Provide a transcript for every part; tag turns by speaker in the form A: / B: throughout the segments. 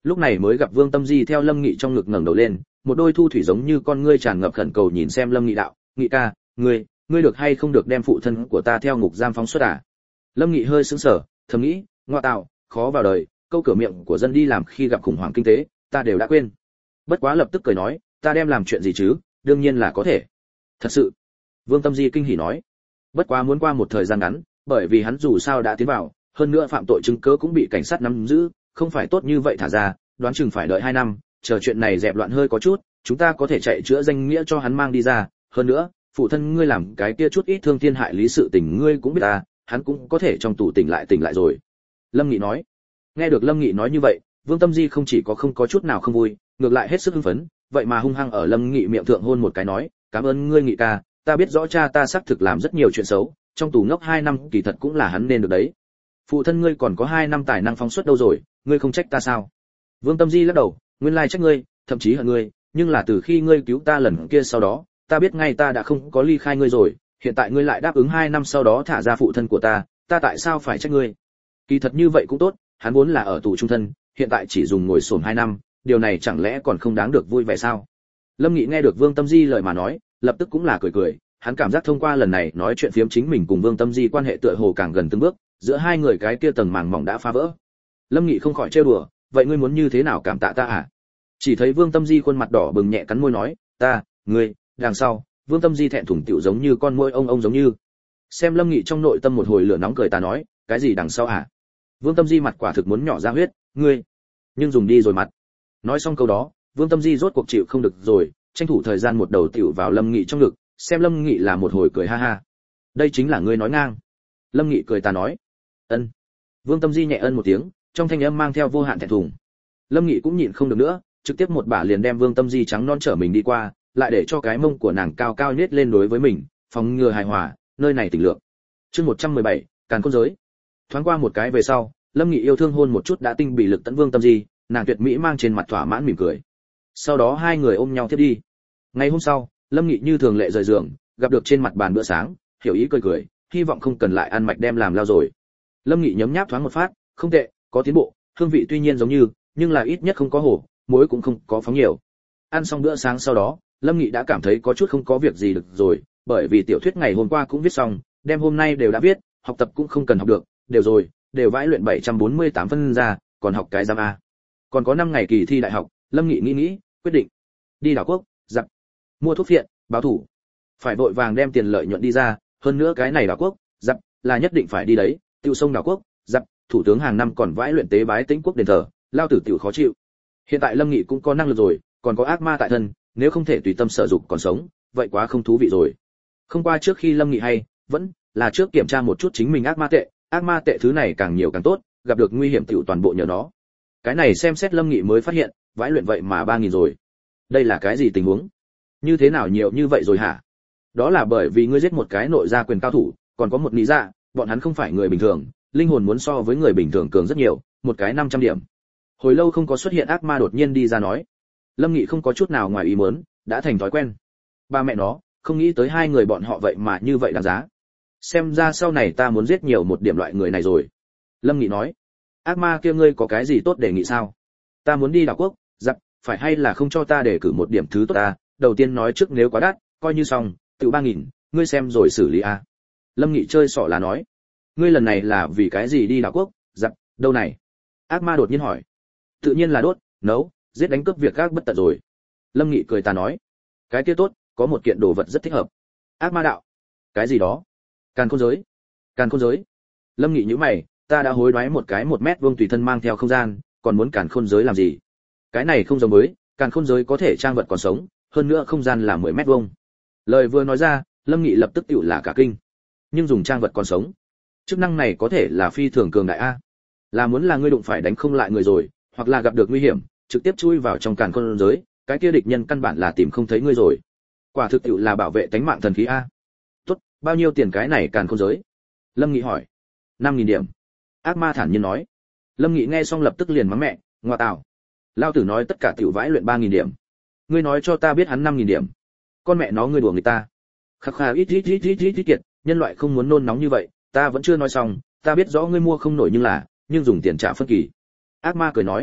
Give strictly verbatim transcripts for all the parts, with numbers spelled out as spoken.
A: Lúc này mới gặp Vương Tâm Di theo Lâm Nghị trong ngực ngẩng đầu lên, một đôi thu thủy giống như con ngươi tràn ngập khẩn cầu nhìn xem Lâm Nghị đạo, "Nghị ca, ngươi, ngươi được hay không được đem phụ thân của ta theo ngục giam phóng xuất à?" Lâm Nghị hơi sững sờ, thầm nghĩ, ngoa tạo, khó vào đời, câu cửa miệng của dân đi làm khi gặp khủng hoảng kinh tế, ta đều đã quên. Bất quá lập tức cười nói, ta đem làm chuyện gì chứ, đương nhiên là có thể. Thật sự? Vương Tâm Di kinh hỉ nói. Bất quá muốn qua một thời gian ngắn, bởi vì hắn dù sao đã tiến vào, hơn nữa phạm tội chứng cứ cũng bị cảnh sát nắm giữ, không phải tốt như vậy thả ra, đoán chừng phải đợi hai năm, chờ chuyện này dẹp loạn hơi có chút, chúng ta có thể chạy chữa danh nghĩa cho hắn mang đi ra, hơn nữa, phụ thân ngươi làm cái kia chút ít thương thiên hại lý sự tình ngươi cũng biết ta, hắn cũng có thể trong tù tỉnh lại tỉnh lại rồi. Lâm Nghị nói. Nghe được Lâm Nghị nói như vậy, Vương Tâm Di không chỉ có không có chút nào không vui, ngược lại hết sức hưng phấn, vậy mà hung hăng ở Lâm Nghị miệng thượng hôn một cái nói, cảm ơn ngươi Nghị ca, ta biết rõ cha ta xác thực làm rất nhiều chuyện xấu, trong tù ngốc hai năm kỳ thật cũng là hắn nên được đấy. Phụ thân ngươi còn có hai năm tài năng phóng xuất đâu rồi, ngươi không trách ta sao? Vương Tâm Di lắc đầu, nguyên lai trách ngươi, thậm chí hận ngươi, nhưng là từ khi ngươi cứu ta lần kia sau đó, ta biết ngay ta đã không có ly khai ngươi rồi, hiện tại ngươi lại đáp ứng hai năm sau đó thả ra phụ thân của ta, ta tại sao phải trách ngươi? Kỳ thật như vậy cũng tốt, hắn vốn là ở tù trung thân, hiện tại chỉ dùng ngồi xổm hai năm, điều này chẳng lẽ còn không đáng được vui vẻ sao? Lâm Nghị nghe được Vương Tâm Di lời mà nói, lập tức cũng là cười cười, hắn cảm giác thông qua lần này nói chuyện phiếm chính mình cùng Vương Tâm Di quan hệ tựa hồ càng gần từng bước, giữa hai người cái kia tầng màng mỏng đã phá vỡ. Lâm Nghị không khỏi trêu đùa, vậy ngươi muốn như thế nào cảm tạ ta à? Chỉ thấy Vương Tâm Di khuôn mặt đỏ bừng nhẹ cắn môi nói, ta, ngươi, đằng sau. Vương Tâm Di thẹn thùng tiểu giống như con môi ông ông giống như. Xem Lâm Nghị trong nội tâm một hồi lửa nóng cười ta nói, cái gì đằng sau à? Vương Tâm Di mặt quả thực muốn nhỏ ra huyết, ngươi, nhưng dùng đi rồi mặt. Nói xong câu đó, Vương Tâm Di rốt cuộc chịu không được rồi, tranh thủ thời gian một đầu tiểu vào Lâm Nghị trong ngực, xem Lâm Nghị là một hồi cười ha ha. Đây chính là ngươi nói ngang. Lâm Nghị cười ta nói, ân. Vương Tâm Di nhẹ ân một tiếng, trong thanh âm mang theo vô hạn thẹn thùng. Lâm Nghị cũng nhịn không được nữa, trực tiếp một bả liền đem Vương Tâm Di trắng non trở mình đi qua, lại để cho cái mông của nàng cao cao nhếch lên đối với mình, phòng ngừa hài hòa, nơi này tỉnh lượng. Chương một trăm mười bảy, càn khôn giới. Thoáng qua một cái về sau, Lâm Nghị yêu thương hôn một chút đã tinh bị lực tận Vương Tâm Di, nàng tuyệt mỹ mang trên mặt thỏa mãn mỉm cười. Sau đó hai người ôm nhau tiếp đi. Ngày hôm sau, Lâm Nghị như thường lệ rời giường, gặp được trên mặt bàn bữa sáng, hiểu ý cười cười, hy vọng không cần lại ăn mạch đem làm lao rồi. Lâm Nghị nhấm nháp thoáng một phát, không tệ, có tiến bộ, hương vị tuy nhiên giống như, nhưng là ít nhất không có hổ, muối cũng không có phóng nhiều. Ăn xong bữa sáng sau đó, Lâm Nghị đã cảm thấy có chút không có việc gì được rồi, bởi vì tiểu thuyết ngày hôm qua cũng viết xong, đem hôm nay đều đã viết, học tập cũng không cần học được, đều rồi, đều vãi luyện bảy trăm bốn mươi tám phân ra, còn học cái giam a. Còn có năm ngày kỳ thi đại học, Lâm Nghị nghĩ nghĩ, quyết định đi đảo quốc, giặc, mua thuốc phiện, báo thủ. Phải vội vàng đem tiền lợi nhuận đi ra, hơn nữa cái này đảo quốc, giặc là nhất định phải đi đấy, tiêu sông đảo quốc, giặc, thủ tướng hàng năm còn vãi luyện tế bái Tĩnh quốc đền thờ, lao tử tiểu khó chịu. Hiện tại Lâm Nghị cũng có năng lực rồi, còn có ác ma tại thân, nếu không thể tùy tâm sở dục còn sống, vậy quá không thú vị rồi. Không qua trước khi Lâm Nghị hay, vẫn là trước kiểm tra một chút chính mình ác ma tệ, ác ma tệ thứ này càng nhiều càng tốt, gặp được nguy hiểm tiểu toàn bộ nhờ nó. Cái này xem xét Lâm Nghị mới phát hiện, vãi luyện vậy mà ba nghìn rồi. Đây là cái gì tình huống? Như thế nào nhiều như vậy rồi hả? Đó là bởi vì ngươi giết một cái nội gia quyền cao thủ, còn có một lý dạ, bọn hắn không phải người bình thường, linh hồn muốn so với người bình thường cường rất nhiều, một cái năm trăm điểm. Hồi lâu không có xuất hiện ác ma đột nhiên đi ra nói. Lâm Nghị không có chút nào ngoài ý muốn, đã thành thói quen. Ba mẹ nó, không nghĩ tới hai người bọn họ vậy mà như vậy đáng giá. Xem ra sau này ta muốn giết nhiều một điểm loại người này rồi. Lâm Nghị nói. Ác ma kia ngươi có cái gì tốt đề nghị sao? Ta muốn đi đảo quốc, giặc, phải hay là không cho ta để cử một điểm thứ tốt ta? Đầu tiên nói trước nếu quá đắt, coi như xong, tự ba nghìn, ngươi xem rồi xử lý a. Lâm Nghị chơi xỏ là nói. Ngươi lần này là vì cái gì đi đảo quốc, giặc, đâu này? Ác ma đột nhiên hỏi. Tự nhiên là đốt, nấu, giết đánh cướp việc các bất tận rồi. Lâm Nghị cười ta nói. Cái kia tốt, có một kiện đồ vật rất thích hợp. Ác ma đạo. Cái gì đó? Càn khôn giới. Càn khôn giới. Lâm Nghị nhíu mày, ta đã hối đoái một cái một mét vuông tùy thân mang theo không gian, còn muốn càn khôn giới làm gì? Cái này không giống với, càn khôn giới có thể trang vật còn sống, hơn nữa không gian là mười mét vuông. Lời vừa nói ra, Lâm Nghị lập tức tựu là cả kinh. Nhưng dùng trang vật còn sống, chức năng này có thể là phi thường cường đại a. Là muốn là ngươi đụng phải đánh không lại người rồi, hoặc là gặp được nguy hiểm, trực tiếp chui vào trong càn khôn giới, cái kia địch nhân căn bản là tìm không thấy ngươi rồi. Quả thực tựu là bảo vệ tánh mạng thần khí a. Tốt, bao nhiêu tiền cái này càn khôn giới? Lâm Nghị hỏi. năm nghìn điểm. Ác ma thản nhiên nói. Lâm Nghị nghe xong lập tức liền mắng mẹ, ngoa tào. Lao tử nói tất cả tiểu vãi luyện ba nghìn điểm. Ngươi nói cho ta biết hắn năm nghìn điểm. Con mẹ nó ngươi đùa người ta. Khắc khà ít ít ít ít ít ít kiệt, nhân loại không muốn nôn nóng như vậy, ta vẫn chưa nói xong, ta biết rõ ngươi mua không nổi nhưng là, nhưng dùng tiền trả phân kỳ. Ác ma cười nói.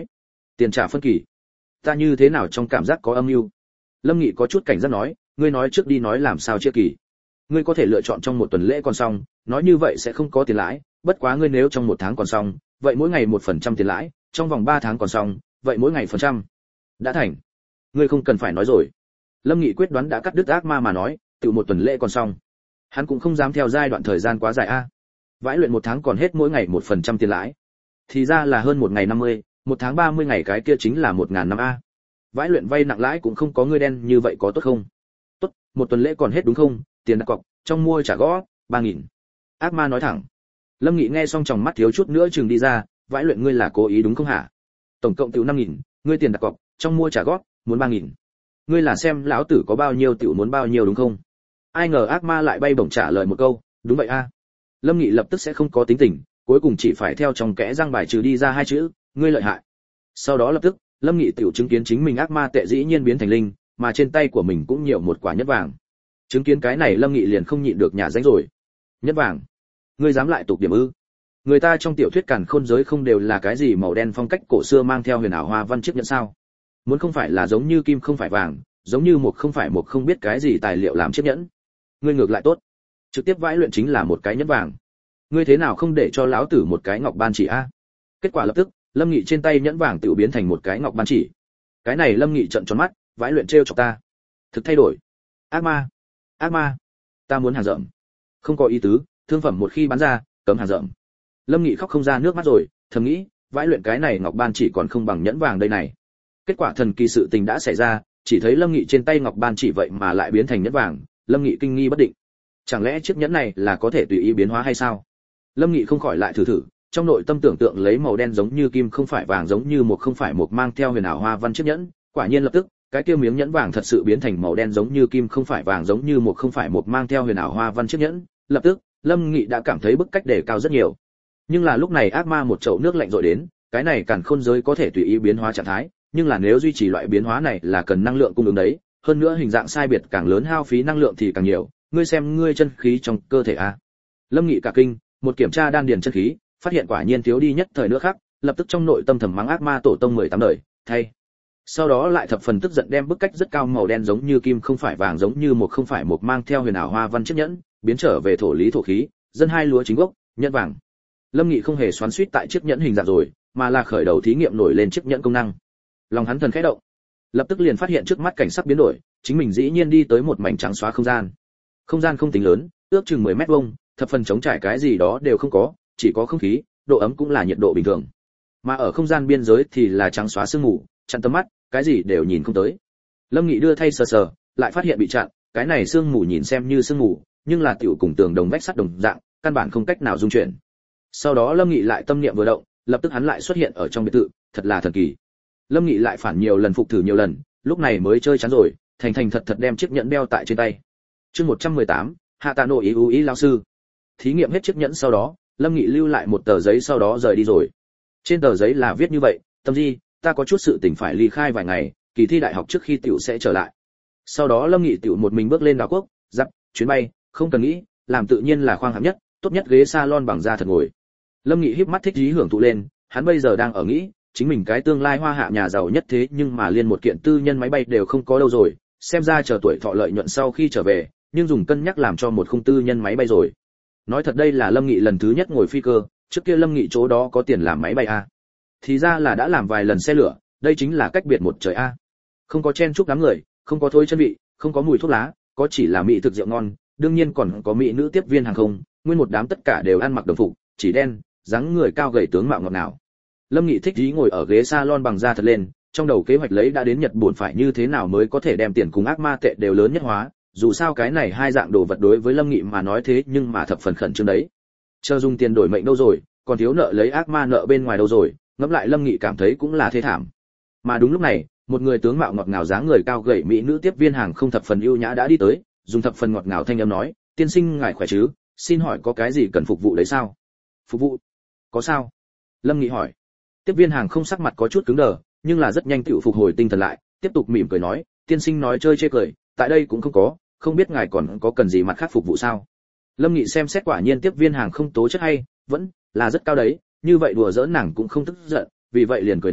A: Tiền trả phân kỳ. Ta như thế nào trong cảm giác có âm mưu? Lâm Nghị có chút cảnh giác nói, ngươi nói trước đi nói làm sao chia kỳ. Ngươi có thể lựa chọn trong một tuần lễ còn xong, nói như vậy sẽ không có tiền lãi, bất quá ngươi nếu trong một tháng còn xong, vậy mỗi ngày một phần trăm tiền lãi, trong vòng ba tháng còn xong, vậy mỗi ngày phần trăm. Đã thành. Ngươi không cần phải nói rồi. Lâm Nghị quyết đoán đã cắt đứt ác ma mà nói, tự một tuần lễ còn xong. Hắn cũng không dám theo giai đoạn thời gian quá dài a. Vãi luyện một tháng còn hết mỗi ngày một phần trăm tiền lãi. Thì ra là hơn một ngày năm mươi, một tháng ba mươi ngày cái kia chính là một ngàn năm a. Vãi luyện vay nặng lãi cũng không có ngươi đen như vậy có tốt không? Tốt, một tuần lễ còn hết đúng không? Tiền đặt cọc, trong mua trả góp, ba nghìn. Ác ma nói thẳng. Lâm Nghị nghe xong tròng mắt thiếu chút nữa chừng đi ra, vãi luyện ngươi là cố ý đúng không hả? Tổng cộng tiểu năm nghìn, ngươi tiền đặt cọc, trong mua trả góp, muốn ba nghìn. Ngươi là xem lão tử có bao nhiêu tiểu muốn bao nhiêu đúng không? Ai ngờ ác ma lại bay bổng trả lời một câu, đúng vậy a. Lâm Nghị lập tức sẽ không có tính tình, cuối cùng chỉ phải theo trong kẽ răng bài trừ đi ra hai chữ, ngươi lợi hại. Sau đó lập tức, Lâm Nghị tiểu chứng kiến chính mình ác ma tệ dĩ nhiên biến thành linh, mà trên tay của mình cũng nhiều một quả nhất vàng. Chứng kiến cái này Lâm Nghị liền không nhịn được nhà danh rồi. Nhất vàng? Ngươi dám lại tục điểm ư? Người ta trong tiểu thuyết càn khôn giới không đều là cái gì màu đen phong cách cổ xưa mang theo huyền ảo hoa văn chiếc nhẫn sao? Muốn không phải là giống như kim không phải vàng, giống như một không phải một không biết cái gì tài liệu làm chiếc nhẫn. Ngươi ngược lại tốt, trực tiếp vãi luyện chính là một cái nhẫn vàng. Ngươi thế nào không để cho lão tử một cái ngọc ban chỉ a? Kết quả lập tức, Lâm Nghị trên tay nhẫn vàng tự biến thành một cái ngọc ban chỉ. Cái này Lâm Nghị trợn tròn mắt, vãi luyện trêu chọc ta. Thực thay đổi. Ác ma, ác ma, ta muốn hàng rậm. Không có ý tứ, thương phẩm một khi bán ra, cấm hàng rậm. Lâm Nghị khóc không ra nước mắt rồi, thầm nghĩ, vãi luyện cái này ngọc ban chỉ còn không bằng nhẫn vàng đây này. Kết quả thần kỳ sự tình đã xảy ra, chỉ thấy Lâm Nghị trên tay ngọc ban chỉ vậy mà lại biến thành nhẫn vàng, Lâm Nghị kinh nghi bất định. Chẳng lẽ chiếc nhẫn này là có thể tùy ý biến hóa hay sao? Lâm Nghị không khỏi lại thử thử, trong nội tâm tưởng tượng lấy màu đen giống như kim không phải vàng giống như một không phải một mang theo huyền ảo hoa văn chiếc nhẫn, quả nhiên lập tức, cái kia miếng nhẫn vàng thật sự biến thành màu đen giống như kim không phải vàng giống như một không phải một mang theo huyền ảo hoa văn chiếc nhẫn, lập tức, Lâm Nghị đã cảm thấy bức cách đề cao rất nhiều. Nhưng là lúc này ác ma một chậu nước lạnh rội đến, cái này càn khôn giới có thể tùy ý biến hóa trạng thái, nhưng là nếu duy trì loại biến hóa này là cần năng lượng cung ứng đấy, hơn nữa hình dạng sai biệt càng lớn hao phí năng lượng thì càng nhiều, ngươi xem ngươi chân khí trong cơ thể a. Lâm Nghị cả kinh, một kiểm tra đan điền chân khí, phát hiện quả nhiên thiếu đi nhất thời nữa khác, lập tức trong nội tâm thầm mắng ác ma tổ tông mười tám đời, thay. Sau đó lại thập phần tức giận đem bức cách rất cao màu đen giống như kim không phải vàng giống như một không phải một mang theo huyền ảo hoa văn chiếc nhẫn, biến trở về thổ lý thổ khí, dân hai lúa chính gốc, nhẫn vàng. Lâm Nghị không hề xoắn xuýt tại chiếc nhẫn hình dạng rồi, mà là khởi đầu thí nghiệm nổi lên chiếc nhẫn công năng. Lòng hắn thần khẽ động, lập tức liền phát hiện trước mắt cảnh sắc biến đổi, chính mình dĩ nhiên đi tới một mảnh trắng xóa không gian. Không gian không tính lớn, ước chừng mười mét vuông, thập phần trống trải cái gì đó đều không có, chỉ có không khí, độ ấm cũng là nhiệt độ bình thường. Mà ở không gian biên giới thì là trắng xóa sương mù, chặn tầm mắt, cái gì đều nhìn không tới. Lâm Nghị đưa thay sờ sờ, lại phát hiện bị chặn, cái này sương mù nhìn xem như sương mù, nhưng là tiểu cùng tường đồng vách sắt đồng dạng, căn bản không cách nào dung chuyển. Sau đó Lâm Nghị lại tâm niệm vừa động, lập tức hắn lại xuất hiện ở trong biệt thự, thật là thần kỳ. Lâm Nghị lại phản nhiều lần phục thử nhiều lần, lúc này mới chơi chán rồi, thành thành thật thật đem chiếc nhẫn đeo tại trên tay. Chương một trăm mười tám, Hạ Tạ Nội Ý Ý lão sư. Thí nghiệm hết chiếc nhẫn sau đó, Lâm Nghị lưu lại một tờ giấy sau đó rời đi rồi. Trên tờ giấy là viết như vậy, Tâm Di, ta có chút sự tình phải ly khai vài ngày, kỳ thi đại học trước khi tiểu sẽ trở lại. Sau đó Lâm Nghị tiểu một mình bước lên đảo quốc, dắt chuyến bay, không cần nghĩ, làm tự nhiên là khoang hạng nhất, tốt nhất ghế salon bằng da thật ngồi. Lâm Nghị híp mắt thích ý hưởng thụ lên, hắn bây giờ đang ở nghĩ, chính mình cái tương lai hoa hạ nhà giàu nhất thế nhưng mà liên một kiện tư nhân máy bay đều không có đâu rồi, xem ra chờ tuổi thọ lợi nhuận sau khi trở về, nhưng dùng cân nhắc làm cho một khung tư nhân máy bay rồi. Nói thật đây là Lâm Nghị lần thứ nhất ngồi phi cơ, trước kia Lâm Nghị chỗ đó có tiền làm máy bay a. Thì ra là đã làm vài lần xe lửa, đây chính là cách biệt một trời a. Không có chen chúc đám người, không có thối chân vị, không có mùi thuốc lá, có chỉ là mỹ thực rượu ngon, đương nhiên còn có mỹ nữ tiếp viên hàng không, nguyên một đám tất cả đều ăn mặc đồng phục, chỉ đen, dáng người cao gầy tướng mạo ngọt ngào. Lâm Nghị thích ý ngồi ở ghế salon bằng da thật lên, trong đầu kế hoạch lấy đã đến Nhật buồn phải như thế nào mới có thể đem tiền cùng ác ma tệ đều lớn nhất hóa, dù sao cái này hai dạng đồ vật đối với Lâm Nghị mà nói thế nhưng mà thập phần khẩn trương đấy. Chờ dùng tiền đổi mệnh đâu rồi, còn thiếu nợ lấy ác ma nợ bên ngoài đâu rồi, ngẫm lại Lâm Nghị cảm thấy cũng là thê thảm. Mà đúng lúc này, một người tướng mạo ngọt ngào dáng người cao gầy mỹ nữ tiếp viên hàng không thập phần ưu nhã đã đi tới, dùng thập phần ngọt ngào thanh âm nói, tiên sinh ngài khỏe chứ, xin hỏi có cái gì cần phục vụ đấy sao? Phục vụ? Có sao? Lâm Nghị hỏi. Tiếp viên hàng không sắc mặt có chút cứng đờ, nhưng là rất nhanh tự phục hồi tinh thần lại, tiếp tục mỉm cười nói, tiên sinh nói chơi chê cười, tại đây cũng không có, không biết ngài còn có cần gì mặt khác phục vụ sao? Lâm Nghị xem xét quả nhiên tiếp viên hàng không tố chất hay, vẫn là rất cao đấy, như vậy đùa giỡn nàng cũng không tức giận, vì vậy liền cười nói,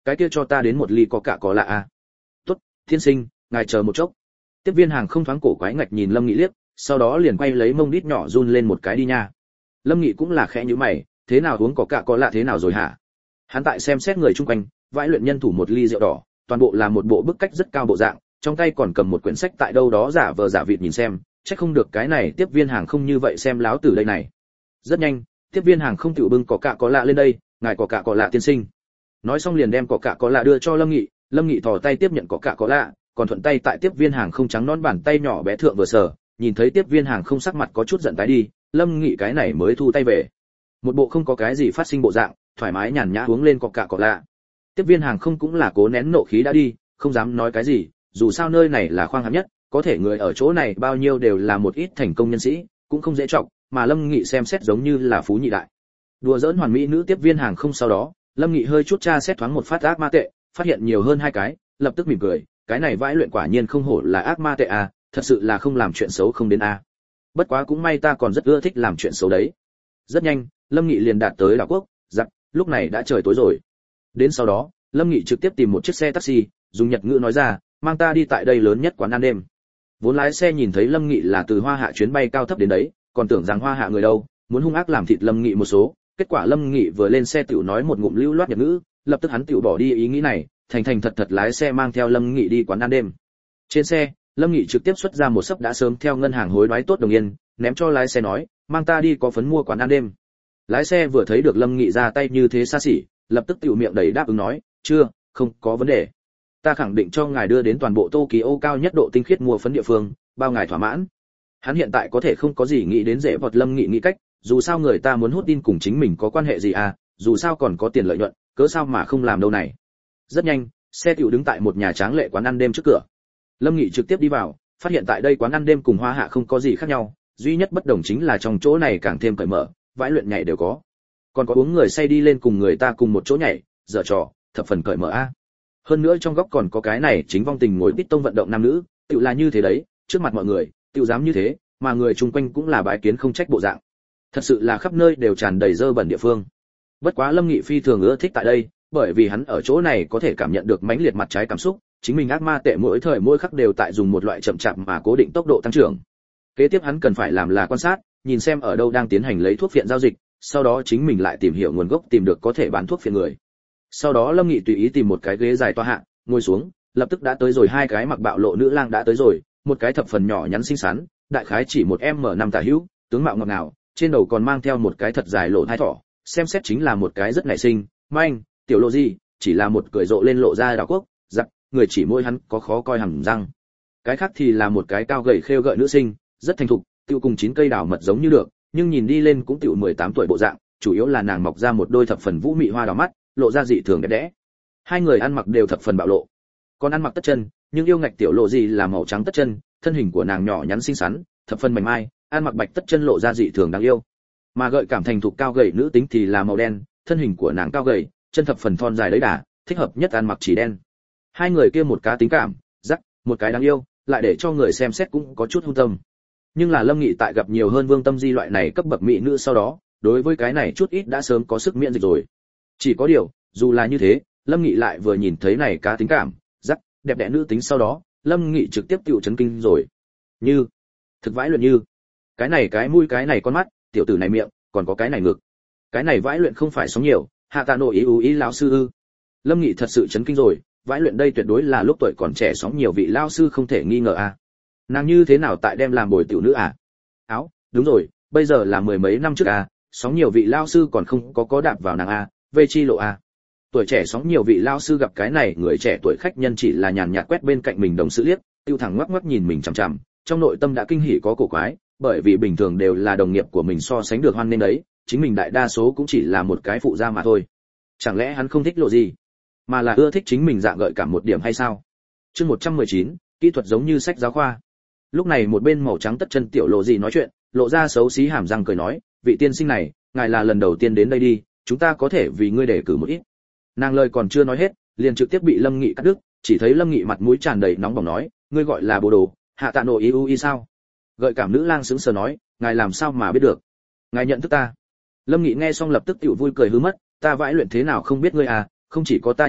A: cái kia cho ta đến một ly có cả có lạ a. Tốt, thiên sinh, ngài chờ một chốc. Tiếp viên hàng không thoáng cổ quái ngạch nhìn Lâm Nghị liếc, sau đó liền quay lấy mông đít nhỏ run lên một cái đi nha. Lâm Nghị cũng là khẽ nhíu mày, thế nào uống có cả có lạ thế nào rồi hả? Hắn tại xem xét người chung quanh, vãi luyện nhân thủ một ly rượu đỏ, toàn bộ là một bộ bức cách rất cao bộ dạng, trong tay còn cầm một quyển sách tại đâu đó giả vờ giả vịt nhìn xem, chắc không được cái này tiếp viên hàng không như vậy xem láo từ đây này. Rất nhanh, tiếp viên hàng không tiểu bưng có cả có lạ lên đây, ngài có cả có lạ tiên sinh. Nói xong liền đem có cả có lạ đưa cho Lâm Nghị, Lâm Nghị thò tay tiếp nhận có cả có lạ, còn thuận tay tại tiếp viên hàng không trắng nón bàn tay nhỏ bé thượng vừa sờ, nhìn thấy tiếp viên hàng không sắc mặt có chút giận tái đi, Lâm Nghị cái này mới thu tay về. Một bộ không có cái gì phát sinh bộ dạng, thoải mái nhàn nhã uống lên có cả có lạ. Tiếp viên hàng không cũng là cố nén nộ khí đã đi, không dám nói cái gì, dù sao nơi này là khoang hạng nhất, có thể người ở chỗ này bao nhiêu đều là một ít thành công nhân sĩ, cũng không dễ trọng, mà Lâm Nghị xem xét giống như là phú nhị đại. Đùa giỡn hoàn mỹ nữ tiếp viên hàng không sau đó, Lâm Nghị hơi chút tra xét thoáng một phát ác ma tệ, phát hiện nhiều hơn hai cái, lập tức mỉm cười, cái này vãi luyện quả nhiên không hổ là ác ma tệ à, thật sự là không làm chuyện xấu không đến a. À. Bất quá cũng may ta còn rất ưa thích làm chuyện xấu đấy. Rất nhanh, Lâm Nghị liền đạt tới đảo quốc, giặc, lúc này đã trời tối rồi. Đến sau đó, Lâm Nghị trực tiếp tìm một chiếc xe taxi, dùng Nhật ngữ nói ra, mang ta đi tại đây lớn nhất quán ăn đêm. Vốn lái xe nhìn thấy Lâm Nghị là từ Hoa Hạ chuyến bay cao thấp đến đấy, còn tưởng rằng Hoa Hạ người đâu, muốn hung ác làm thịt Lâm Nghị một số, kết quả Lâm Nghị vừa lên xe tiểu nói một ngụm lưu loát Nhật ngữ, lập tức hắn tiểu bỏ đi ý nghĩ này, thành thành thật thật lái xe mang theo Lâm Nghị đi quán ăn đêm. Trên xe, Lâm Nghị trực tiếp xuất ra một sấp đã sớm theo ngân hàng hối đoái tốt đồng yên, ném cho lái xe nói, mang ta đi có phấn mua quán ăn đêm. Lái xe vừa thấy được Lâm Nghị ra tay như thế xa xỉ, lập tức tiểu miệng đầy đáp ứng nói, chưa, không có vấn đề. Ta khẳng định cho ngài đưa đến toàn bộ Tokyo cao nhất độ tinh khiết mua phấn địa phương, bao ngài thỏa mãn. Hắn hiện tại có thể không có gì nghĩ đến dễ vọt Lâm Nghị nghĩ cách, dù sao người ta muốn hút tin cùng chính mình có quan hệ gì à, dù sao còn có tiền lợi nhuận, cớ sao mà không làm đâu này. Rất nhanh, xe tiểu đứng tại một nhà tráng lệ quán ăn đêm trước cửa. Lâm Nghị trực tiếp đi vào, phát hiện tại đây quán ăn đêm cùng Hoa Hạ không có gì khác nhau, duy nhất bất đồng chính là trong chỗ này càng thêm cởi mở, vãi luyện nhảy đều có. Còn có uống người say đi lên cùng người ta cùng một chỗ nhảy, dở trò, thập phần cởi mở a. Hơn nữa trong góc còn có cái này chính vong tình ngồi tít tông vận động nam nữ, tự là như thế đấy, trước mặt mọi người, tự dám như thế, mà người chung quanh cũng là bái kiến không trách bộ dạng. Thật sự là khắp nơi đều tràn đầy dơ bẩn địa phương. Bất quá Lâm Nghị phi thường ưa thích tại đây, bởi vì hắn ở chỗ này có thể cảm nhận được mãnh liệt mặt trái cảm xúc, chính mình ác ma tệ mỗi thời mỗi khắc đều tại dùng một loại chậm chạp mà cố định tốc độ tăng trưởng. Kế tiếp hắn cần phải làm là quan sát, nhìn xem ở đâu đang tiến hành lấy thuốc phiện giao dịch, sau đó chính mình lại tìm hiểu nguồn gốc tìm được có thể bán thuốc phiện người. Sau đó Lâm Nghị tùy ý tìm một cái ghế dài toa hạ, ngồi xuống, lập tức đã tới rồi hai cái mặc bạo lộ nữ lang đã tới rồi, một cái thập phần nhỏ nhắn xinh xắn, đại khái chỉ một em năm tả hữu, tướng mạo ngọt ngào, trên đầu còn mang theo một cái thật dài lộ thai thỏ, xem xét chính là một cái rất nảy sinh, manh, tiểu lộ gì, chỉ là một cười rộ lên lộ ra đảo quốc, giặc, người chỉ môi hắn có khó coi hàm răng. Cái khác thì là một cái cao gầy khêu gợi nữ sinh, rất thành thục, tiêu cùng chín cây đào mật giống như được, nhưng nhìn đi lên cũng tiểu mười tám tuổi bộ dạng, chủ yếu là nàng mọc ra một đôi thập phần vũ mị hoa đào mắt, lộ ra dị thường đẹp đẽ. Hai người ăn mặc đều thập phần bạo lộ. Còn ăn mặc tất chân, nhưng yêu ngạch tiểu lộ gì là màu trắng tất chân, thân hình của nàng nhỏ nhắn xinh xắn, thập phần mảnh mai, ăn mặc bạch tất chân lộ ra dị thường đáng yêu. Mà gợi cảm thành thục cao gầy nữ tính thì là màu đen, thân hình của nàng cao gầy, chân thập phần thon dài đấy đà, thích hợp nhất ăn mặc chỉ đen. Hai người kia một cá tính cảm, rắc, một cái đáng yêu, lại để cho người xem xét cũng có chút hung tâm. Nhưng là Lâm Nghị tại gặp nhiều hơn Vương Tâm Di loại này cấp bậc mỹ nữ sau đó, đối với cái này chút ít đã sớm có sức miễn dịch rồi. Chỉ có điều, dù là như thế, Lâm Nghị lại vừa nhìn thấy này cá tính cảm, rắc, đẹp đẽ nữ tính sau đó, Lâm Nghị trực tiếp tiểu chấn kinh rồi. Như, thực vãi luyện như, cái này cái mũi cái này con mắt, tiểu tử này miệng, còn có cái này ngực. Cái này vãi luyện không phải sống nhiều, hạ tạ nội ý ú ý lão sư ư. Lâm Nghị thật sự chấn kinh rồi, vãi luyện đây tuyệt đối là lúc tuổi còn trẻ sóng nhiều vị lao sư không thể nghi ngờ à. Nàng như thế nào tại đem làm bồi tiểu nữ à? Áo, đúng rồi, bây giờ là mười mấy năm trước à, sóng nhiều vị lao sư còn không có có đạp vào nàng à, về chi lộ à. Tuổi trẻ sóng nhiều vị lao sư gặp cái này người trẻ tuổi khách nhân chỉ là nhàn nhạt quét bên cạnh mình đồng sự liếc, tiêu thẳng ngoắc ngoắc nhìn mình chằm chằm, trong nội tâm đã kinh hỉ có cổ quái, bởi vì bình thường đều là đồng nghiệp của mình so sánh được hoan nên đấy, chính mình đại đa số cũng chỉ là một cái phụ gia mà thôi. Chẳng lẽ hắn không thích lộ gì, mà là ưa thích chính mình dạng gợi cảm một điểm hay sao? Chương một trăm mười chín, kỹ thuật giống như sách giáo khoa. Lúc này một bên màu trắng tất chân tiểu lộ gì nói chuyện, lộ ra xấu xí hàm răng cười nói, vị tiên sinh này, ngài là lần đầu tiên đến đây đi, chúng ta có thể vì ngươi đề cử một ít. Nàng lời còn chưa nói hết, liền trực tiếp bị Lâm Nghị cắt đứt, chỉ thấy Lâm Nghị mặt mũi tràn đầy nóng bỏng nói, ngươi gọi là bồ đồ, hạ tạ nội iu y sao? Gợi cảm nữ lang sững sờ nói, ngài làm sao mà biết được? Ngài nhận thức ta? Lâm Nghị nghe xong lập tức tiểu vui cười hứ mất, ta vãi luyện thế nào không biết ngươi à, không chỉ có ta nhận thức,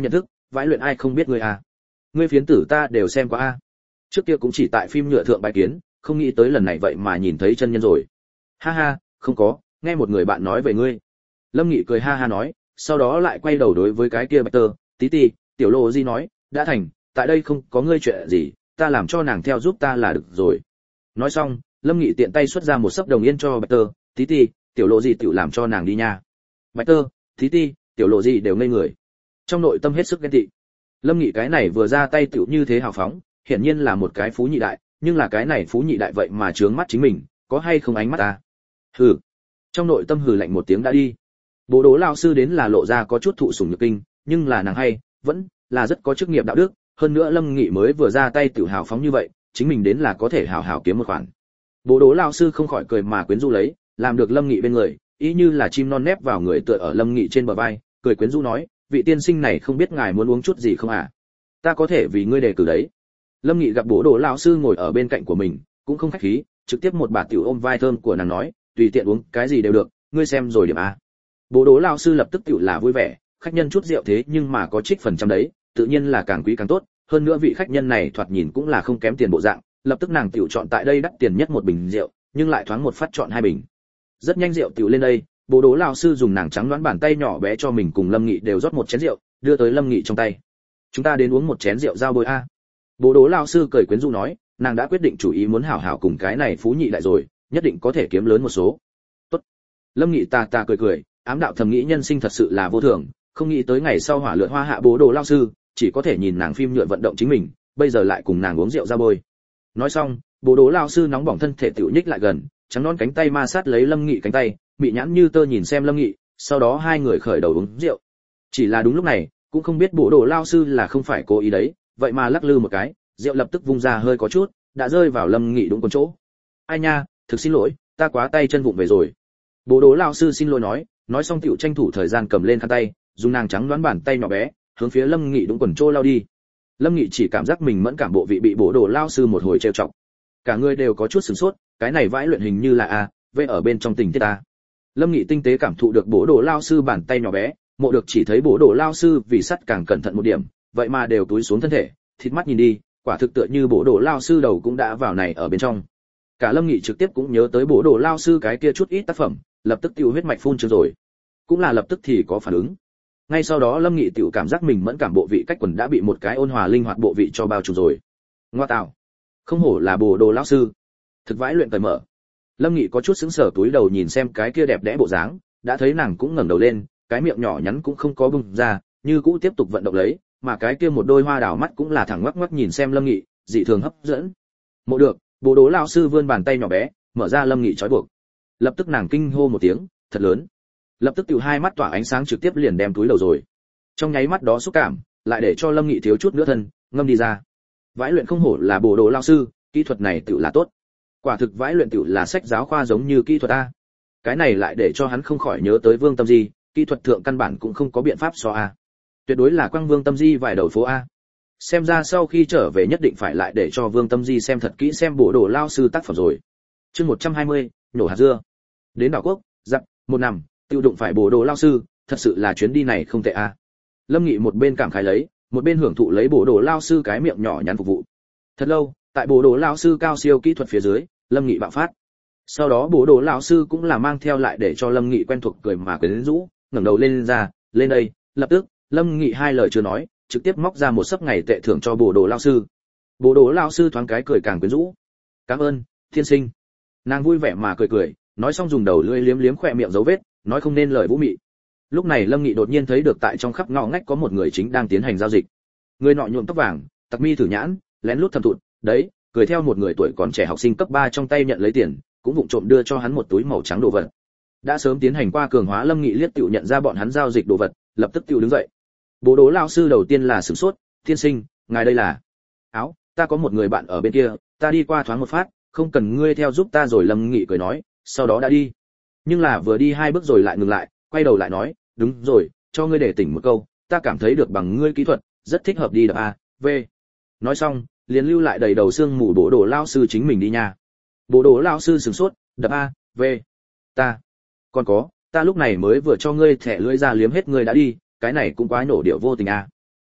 A: vãi luyện ai không biết ngươi à? Ngươi phiến tử ta đều xem qua a. Trước kia cũng chỉ tại phim nhựa thượng bài kiến, không nghĩ tới lần này vậy mà nhìn thấy chân nhân rồi. Ha ha, không có, nghe một người bạn nói về ngươi. Lâm Nghị cười ha ha nói, sau đó lại quay đầu đối với cái kia Bạch Tơ, tí tí, tiểu Lộ Di nói, đã thành, tại đây không có ngươi chuyện gì, ta làm cho nàng theo giúp ta là được rồi. Nói xong, Lâm Nghị tiện tay xuất ra một sấp đồng yên cho Bạch Tơ, tí tí, tiểu Lộ Di tiểu làm cho nàng đi nha. Bạch Tơ, tí tí, tiểu Lộ Di đều ngây người. Trong nội tâm hết sức ghen tị. Lâm Nghị cái này vừa ra tay tiểu như thế hào phóng, hiển nhiên là một cái phú nhị đại, nhưng là cái này phú nhị đại vậy mà trướng mắt chính mình, có hay không ánh mắt ta? Hừ. Trong nội tâm hừ lạnh một tiếng đã đi. Bố Đỗ lão sư đến là lộ ra có chút thụ sủng nhược kinh, nhưng là nàng hay, vẫn là rất có chức nghiệp đạo đức, hơn nữa Lâm Nghị mới vừa ra tay tiểu hào phóng như vậy, chính mình đến là có thể hào hào kiếm một khoản. Bố Đỗ lão sư không khỏi cười mà quyến rũ lấy, làm được Lâm Nghị bên người, ý như là chim non nép vào người tựa ở Lâm Nghị trên bờ vai, cười quyến rũ nói, vị tiên sinh này không biết ngài muốn uống chút gì không à? Ta có thể vì ngươi đề cử đấy. Lâm Nghị gặp Bố Đỗ lão sư ngồi ở bên cạnh của mình, cũng không khách khí, trực tiếp một bà tiểu ôm vai thơm của nàng nói, tùy tiện uống cái gì đều được, ngươi xem rồi điểm a. Bố Đỗ lão sư lập tức tiểu là vui vẻ, khách nhân chút rượu thế nhưng mà có trích phần trăm đấy, tự nhiên là càng quý càng tốt, hơn nữa vị khách nhân này thoạt nhìn cũng là không kém tiền bộ dạng, lập tức nàng tiểu chọn tại đây đắt tiền nhất một bình rượu, nhưng lại thoáng một phát chọn hai bình. Rất nhanh rượu tiểu lên đây, Bố Đỗ lão sư dùng nàng trắng đoán bàn tay nhỏ bé cho mình cùng Lâm Nghị đều rót một chén rượu, đưa tới Lâm Nghị trong tay. Chúng ta đến uống một chén rượu giao bôi a. Bố Đỗ lão sư cười quyến rũ nói, nàng đã quyết định chủ ý muốn hảo hảo cùng cái này phú nhị đại rồi, nhất định có thể kiếm lớn một số. Tốt. Lâm Nghị tà tà cười cười, ám đạo thầm nghĩ nhân sinh thật sự là vô thường, không nghĩ tới ngày sau hỏa lượn hoa hạ Bố Đỗ lão sư, chỉ có thể nhìn nàng phim nhựa vận động chính mình, bây giờ lại cùng nàng uống rượu giao bôi. Nói xong, Bố Đỗ lão sư nóng bỏng thân thể tiểu nhích lại gần, trắng non cánh tay ma sát lấy Lâm Nghị cánh tay, mị nhãn như tơ nhìn xem Lâm Nghị, sau đó hai người khởi đầu uống rượu. Chỉ là đúng lúc này, cũng không biết Bố Đỗ lão sư là không phải cố ý đấy, vậy mà lắc lư một cái, rượu lập tức vung ra hơi có chút, đã rơi vào Lâm Nghị đúng con chỗ. Ai nha, thực xin lỗi, ta quá tay chân vụng về rồi. Bố Đỗ lão sư xin lỗi nói, nói xong tiểu tranh thủ thời gian cầm lên khăn tay, dùng nàng trắng đoán bàn tay nhỏ bé, hướng phía Lâm Nghị đúng quần chỗ lao đi. Lâm Nghị chỉ cảm giác mình mẫn cảm bộ vị bị Bố Đỗ lão sư một hồi trêu chọc. Cả người đều có chút sửng sốt, cái này vãi luyện hình như là a, vê ở bên trong tình tiết ta. Lâm Nghị tinh tế cảm thụ được Bố Đỗ lão sư bàn tay nhỏ bé, mộ được chỉ thấy Bố Đỗ lão sư vì sắt càng cẩn thận một điểm, vậy mà đều túi xuống thân thể, thịt mắt nhìn đi, quả thực tựa như Bố Đỗ lão sư đầu cũng đã vào này ở bên trong. Cả Lâm Nghị trực tiếp cũng nhớ tới Bố Đỗ lão sư cái kia chút ít tác phẩm, lập tức tiêu huyết mạch phun trương rồi. Cũng là lập tức thì có phản ứng. Ngay sau đó Lâm Nghị tiểu cảm giác mình mẫn cảm bộ vị cách quần đã bị một cái ôn hòa linh hoạt bộ vị cho bao trùm rồi. Ngoa tạo, không hổ là Bố Đỗ lão sư, thực vãi luyện cởi mở. Lâm Nghị có chút sững sờ túi đầu nhìn xem cái kia đẹp đẽ bộ dáng, đã thấy nàng cũng ngẩng đầu lên, cái miệng nhỏ nhắn cũng không có bung ra, như cũ tiếp tục vận động lấy, mà cái kia một đôi hoa đào mắt cũng là thẳng ngoắc ngoắc nhìn xem Lâm Nghị, dị thường hấp dẫn. Mộ được, Bố Đỗ lão sư vươn bàn tay nhỏ bé, mở ra Lâm Nghị trói buộc. Lập tức nàng kinh hô một tiếng, thật lớn. Lập tức tiểu hai mắt tỏa ánh sáng trực tiếp liền đem túi đầu rồi. Trong nháy mắt đó xúc cảm, lại để cho Lâm Nghị thiếu chút nữa thân, ngâm đi ra. Vãi luyện không hổ là Bố Đỗ lão sư, kỹ thuật này tiểu là tốt. Quả thực vãi luyện tiểu là sách giáo khoa giống như kỹ thuật a. Cái này lại để cho hắn không khỏi nhớ tới Vương Tâm Di, kỹ thuật thượng căn bản cũng không có biện pháp so a. Tuyệt đối là quăng Vương Tâm Di vài đầu phố a. Xem ra sau khi trở về nhất định phải lại để cho Vương Tâm Di xem thật kỹ xem Bố Đỗ lão sư tác phẩm rồi. Chương một trăm hai mươi, nổ hạt dưa. Đến đảo quốc, dặm, một năm, tiêu đụng phải Bố Đỗ lão sư, thật sự là chuyến đi này không tệ a. Lâm Nghị một bên cảm khái lấy, một bên hưởng thụ lấy Bố Đỗ lão sư cái miệng nhỏ nhắn phục vụ. Thật lâu, tại Bố Đỗ lão sư cao siêu kỹ thuật phía dưới, Lâm Nghị bạo phát. Sau đó Bố Đỗ lão sư cũng là mang theo lại để cho Lâm Nghị quen thuộc cười mà quyến rũ, ngẩng đầu lên ra, lên đây, lập tức, Lâm Nghị hai lời chưa nói, trực tiếp móc ra một sấp ngày tệ thưởng cho Bố Đỗ lão sư. Bố Đỗ lão sư thoáng cái cười càng quyến rũ. "Cảm ơn, thiên sinh." Nàng vui vẻ mà cười cười, nói xong dùng đầu lưỡi liếm liếm khóe miệng dấu vết, nói không nên lời vũ mị. Lúc này Lâm Nghị đột nhiên thấy được tại trong khắp ngõ ngách có một người chính đang tiến hành giao dịch. Người nọ nhuộm tóc vàng, tặc mi thử nhãn, lén lút thầm thụt, đấy, cười theo một người tuổi còn trẻ học sinh cấp ba trong tay nhận lấy tiền, cũng vụng trộm đưa cho hắn một túi màu trắng đồ vật. Đã sớm tiến hành qua cường hóa Lâm Nghị liếc tiểu nhận ra bọn hắn giao dịch đồ vật, lập tức tiểu đứng dậy. Bố Đỗ lão sư đầu tiên là sửng sốt, "Tiên sinh, ngài đây là?" "Áo, ta có một người bạn ở bên kia, ta đi qua thoáng một phát, không cần ngươi theo giúp ta rồi." Lâm Nghị cười nói, sau đó đã đi. Nhưng là vừa đi hai bước rồi lại ngừng lại, quay đầu lại nói, "Đúng rồi, cho ngươi để tỉnh một câu, ta cảm thấy được bằng ngươi kỹ thuật, rất thích hợp đi đập A, V." Nói xong, liền lưu lại đầy đầu xương mù Bố Đỗ lão sư chính mình đi nha. Bố Đỗ lão sư sửng sốt, "Đập A, V, ta, còn có, ta lúc này mới vừa cho ngươi thẻ lưỡi ra liếm hết ngươi đã đi, cái này cũng quá nổ điệu vô tình a."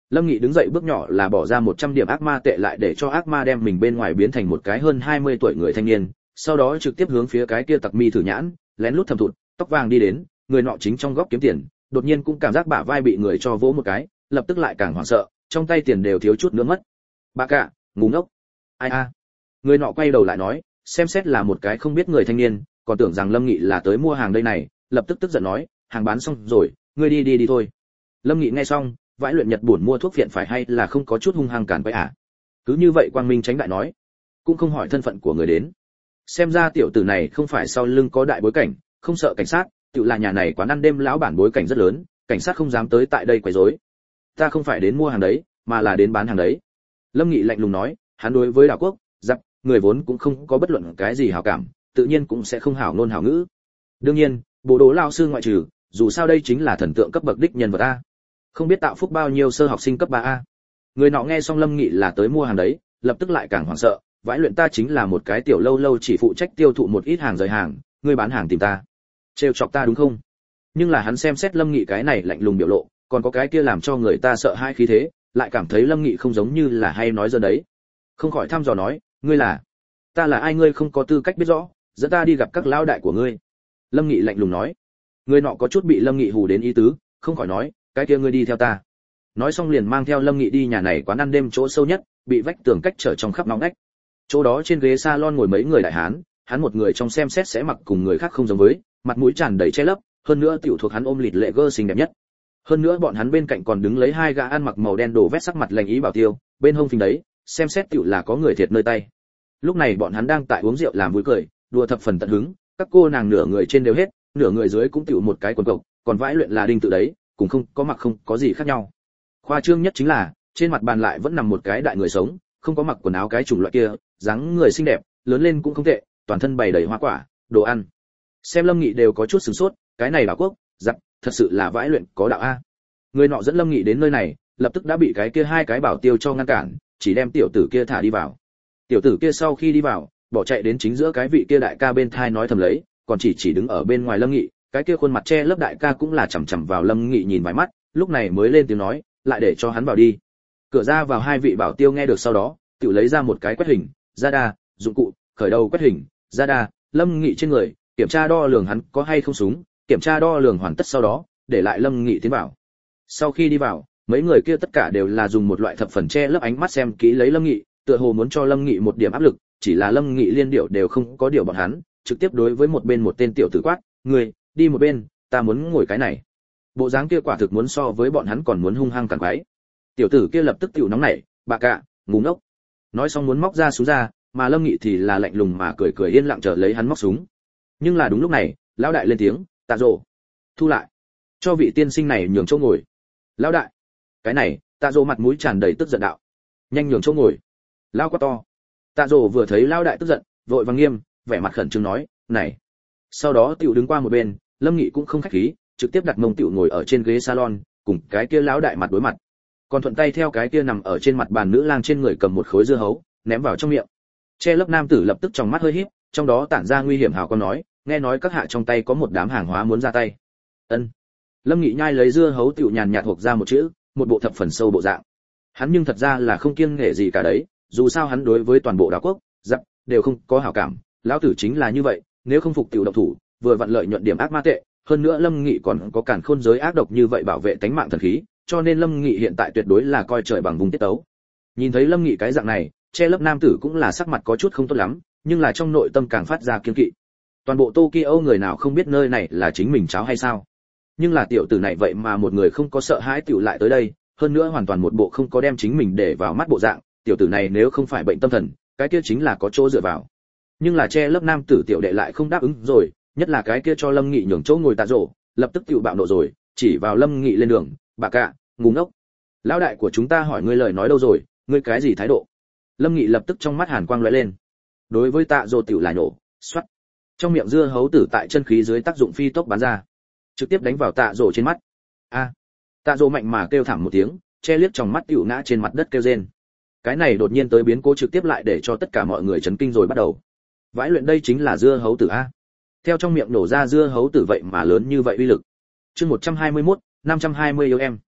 A: Lâm Nghị đứng dậy bước nhỏ là bỏ ra một trăm điểm ác ma tệ lại để cho ác ma đem mình bên ngoài biến thành một cái hơn hai mươi tuổi người thanh niên, sau đó trực tiếp hướng phía cái kia tặc mi thử nhãn, lén lút thầm thụt, tóc vàng đi đến, người nọ chính trong góc kiếm tiền, đột nhiên cũng cảm giác bả vai bị người cho vỗ một cái, lập tức lại càng hoảng sợ, trong tay tiền đều thiếu chút nữa mất. Bà cả, ngu ngốc. Ai a? Người nọ quay đầu lại nói, xem xét là một cái không biết người thanh niên, còn tưởng rằng Lâm Nghị là tới mua hàng đây này, lập tức tức giận nói, hàng bán xong rồi, ngươi đi đi đi thôi. Lâm Nghị nghe xong, vãi luyện Nhật buồn mua thuốc phiện phải hay là không có chút hung hăng cản quấy à? Cứ như vậy Quang Minh tránh đại nói, cũng không hỏi thân phận của người đến. Xem ra tiểu tử này không phải sau lưng có đại bối cảnh, không sợ cảnh sát, tự là nhà này quán ăn đêm lão bản bối cảnh rất lớn, cảnh sát không dám tới tại đây quấy rối. Ta không phải đến mua hàng đấy, mà là đến bán hàng đấy. Lâm Nghị lạnh lùng nói, hắn đối với đảo quốc, giặc, người vốn cũng không có bất luận cái gì hảo cảm, tự nhiên cũng sẽ không hảo ngôn hảo ngữ. Đương nhiên, bộ đồ lao sư ngoại trừ, dù sao đây chính là thần tượng cấp bậc đích nhân vật a. Không biết tạo phúc bao nhiêu sơ học sinh cấp ba a. Người nọ nghe xong Lâm Nghị là tới mua hàng đấy, lập tức lại càng hoảng sợ, vãi luyện ta chính là một cái tiểu lâu lâu chỉ phụ trách tiêu thụ một ít hàng rời hàng, ngươi bán hàng tìm ta, trêu chọc ta đúng không? Nhưng là hắn xem xét Lâm Nghị cái này lạnh lùng biểu lộ, còn có cái kia làm cho người ta sợ hai khí thế, lại cảm thấy Lâm Nghị không giống như là hay nói dơ đấy. Không khỏi thăm dò nói, ngươi là? Ta là ai ngươi không có tư cách biết rõ, dẫn ta đi gặp các lão đại của ngươi. Lâm Nghị lạnh lùng nói. Người nọ có chút bị Lâm Nghị hù đến ý tứ, không khỏi nói, cái kia ngươi đi theo ta. Nói xong liền mang theo Lâm Nghị đi nhà này quán ăn đêm chỗ sâu nhất, bị vách tường cách trở trong khắp nóng nách. Chỗ đó trên ghế salon ngồi mấy người đại hán, hắn một người trong xem xét sẽ mặc cùng người khác không giống với, mặt mũi tràn đầy che lấp, hơn nữa tiểu thuộc hắn ôm lịt lệ gơ xinh đẹp nhất. Hơn nữa bọn hắn bên cạnh còn đứng lấy hai gã ăn mặc màu đen đồ vét sắc mặt lành ý bảo tiêu, bên hông phình đấy, xem xét tiểu là có người thiệt nơi tay. Lúc này bọn hắn đang tại uống rượu làm vui cười, đùa thập phần tận hứng, các cô nàng nửa người trên đều hết, nửa người dưới cũng tiểu một cái quần cộc, còn vãi luyện là đinh tự đấy, cũng không có mặc không có gì khác nhau. Khoa trương nhất chính là, trên mặt bàn lại vẫn nằm một cái đại người sống, không có mặc quần áo cái chủng loại kia, dáng người xinh đẹp, lớn lên cũng không tệ, toàn thân bày đầy hoa quả, đồ ăn. Xem Lâm Nghị đều có chút sửng sốt, cái này đảo quốc, giặc, thật sự là vãi luyện có đạo a. Người nọ dẫn Lâm Nghị đến nơi này, lập tức đã bị cái kia hai cái bảo tiêu cho ngăn cản, chỉ đem tiểu tử kia thả đi vào. Tiểu tử kia sau khi đi vào, bỏ chạy đến chính giữa cái vị kia đại ca bên thai nói thầm lấy, còn chỉ chỉ đứng ở bên ngoài Lâm Nghị, cái kia khuôn mặt che lớp đại ca cũng là chằm chằm vào Lâm Nghị nhìn vài mắt, lúc này mới lên tiếng nói, lại để cho hắn vào đi. Cửa ra vào hai vị bảo tiêu nghe được sau đó, tự lấy ra một cái quét hình, radar, dụng cụ, khởi đầu quét hình, radar, Lâm Nghị trên người, kiểm tra đo lường hắn có hay không súng, kiểm tra đo lường hoàn tất sau đó, để lại Lâm Nghị tiến vào. Sau khi đi vào, mấy người kia tất cả đều là dùng một loại thập phần che lớp ánh mắt xem kỹ lấy Lâm Nghị, tựa hồ muốn cho Lâm Nghị một điểm áp lực, chỉ là Lâm Nghị liên điệu đều không có điều bọn hắn, trực tiếp đối với một bên một tên tiểu tử quát, "Ngươi, đi một bên, ta muốn ngồi cái này." Bộ dáng kia quả thực muốn so với bọn hắn còn muốn hung hăng càng quái. Tiểu tử kia lập tức tiểu nóng nảy, "Bà cả, ngu ngốc." Nói xong muốn móc ra súng ra, mà Lâm Nghị thì là lạnh lùng mà cười cười yên lặng chờ lấy hắn móc súng. Nhưng là đúng lúc này, lão đại lên tiếng, "Tạ Dụ, thu lại, cho vị tiên sinh này nhường chỗ ngồi." Lão đại, cái này, Tạ Dụ mặt mũi tràn đầy tức giận đạo, "Nhanh nhường chỗ ngồi." Lão quá to. Tạ Dụ vừa thấy lão đại tức giận, vội vàng nghiêm, vẻ mặt khẩn trương nói, "Này." Sau đó tiểu đứng qua một bên, Lâm Nghị cũng không khách khí, trực tiếp đặt mông tiểu ngồi ở trên ghế salon, cùng cái kia lão đại mặt đối mặt. Còn thuận tay theo cái kia nằm ở trên mặt bàn nữ lang trên người cầm một khối dưa hấu, ném vào trong miệng. Che lớp nam tử lập tức trong mắt hơi híp, trong đó tản ra nguy hiểm hào con nói, nghe nói các hạ trong tay có một đám hàng hóa muốn ra tay. Ân. Lâm Nghị nhai lấy dưa hấu tiểu nhàn nhạt thuộc ra một chữ, một bộ thập phần sâu bộ dạng. Hắn nhưng thật ra là không kiêng nể gì cả đấy, dù sao hắn đối với toàn bộ đảo quốc, giặc đều không có hảo cảm, lão tử chính là như vậy, nếu không phục tiểu độc thủ, vừa vận lợi nhuận điểm ác ma tệ, hơn nữa Lâm Nghị còn có cản khôn giới ác độc như vậy bảo vệ tánh mạng thần khí, cho nên Lâm Nghị hiện tại tuyệt đối là coi trời bằng vùng tiết tấu. Nhìn thấy Lâm Nghị cái dạng này, che lớp nam tử cũng là sắc mặt có chút không tốt lắm, nhưng là trong nội tâm càng phát ra kiêng kỵ. Toàn bộ Tokyo người nào không biết nơi này là chính mình cháo hay sao? Nhưng là tiểu tử này vậy mà một người không có sợ hãi tiểu lại tới đây, hơn nữa hoàn toàn một bộ không có đem chính mình để vào mắt bộ dạng, tiểu tử này nếu không phải bệnh tâm thần, cái kia chính là có chỗ dựa vào. Nhưng là che lớp nam tử tiểu đệ lại không đáp ứng rồi, nhất là cái kia cho Lâm Nghị nhường chỗ ngồi Tạ Dụ, lập tức tiểu bạo nộ rồi, chỉ vào Lâm Nghị lên đường, "Bà cả, ngu ngốc. Lão đại của chúng ta hỏi ngươi lời nói đâu rồi, ngươi cái gì thái độ?" Lâm Nghị lập tức trong mắt hàn quang lóe lên. Đối với Tạ Dụ tiểu là nổ, xoát. Trong miệng dưa hấu tử tại chân khí dưới tác dụng phi tốc bắn ra, trực tiếp đánh vào Tạ Dụ trên mắt. A! Tạ Dụ mạnh mà kêu thảm một tiếng, che liếc trong mắt tiểu ngã trên mặt đất kêu rên. Cái này đột nhiên tới biến cố trực tiếp lại để cho tất cả mọi người chấn kinh rồi bắt đầu. Vãi luyện đây chính là dưa hấu tử a. Theo trong miệng nổ ra dưa hấu tử vậy mà lớn như vậy uy lực. Chương một trăm hai mươi mốt, năm trăm hai mươi yêu em.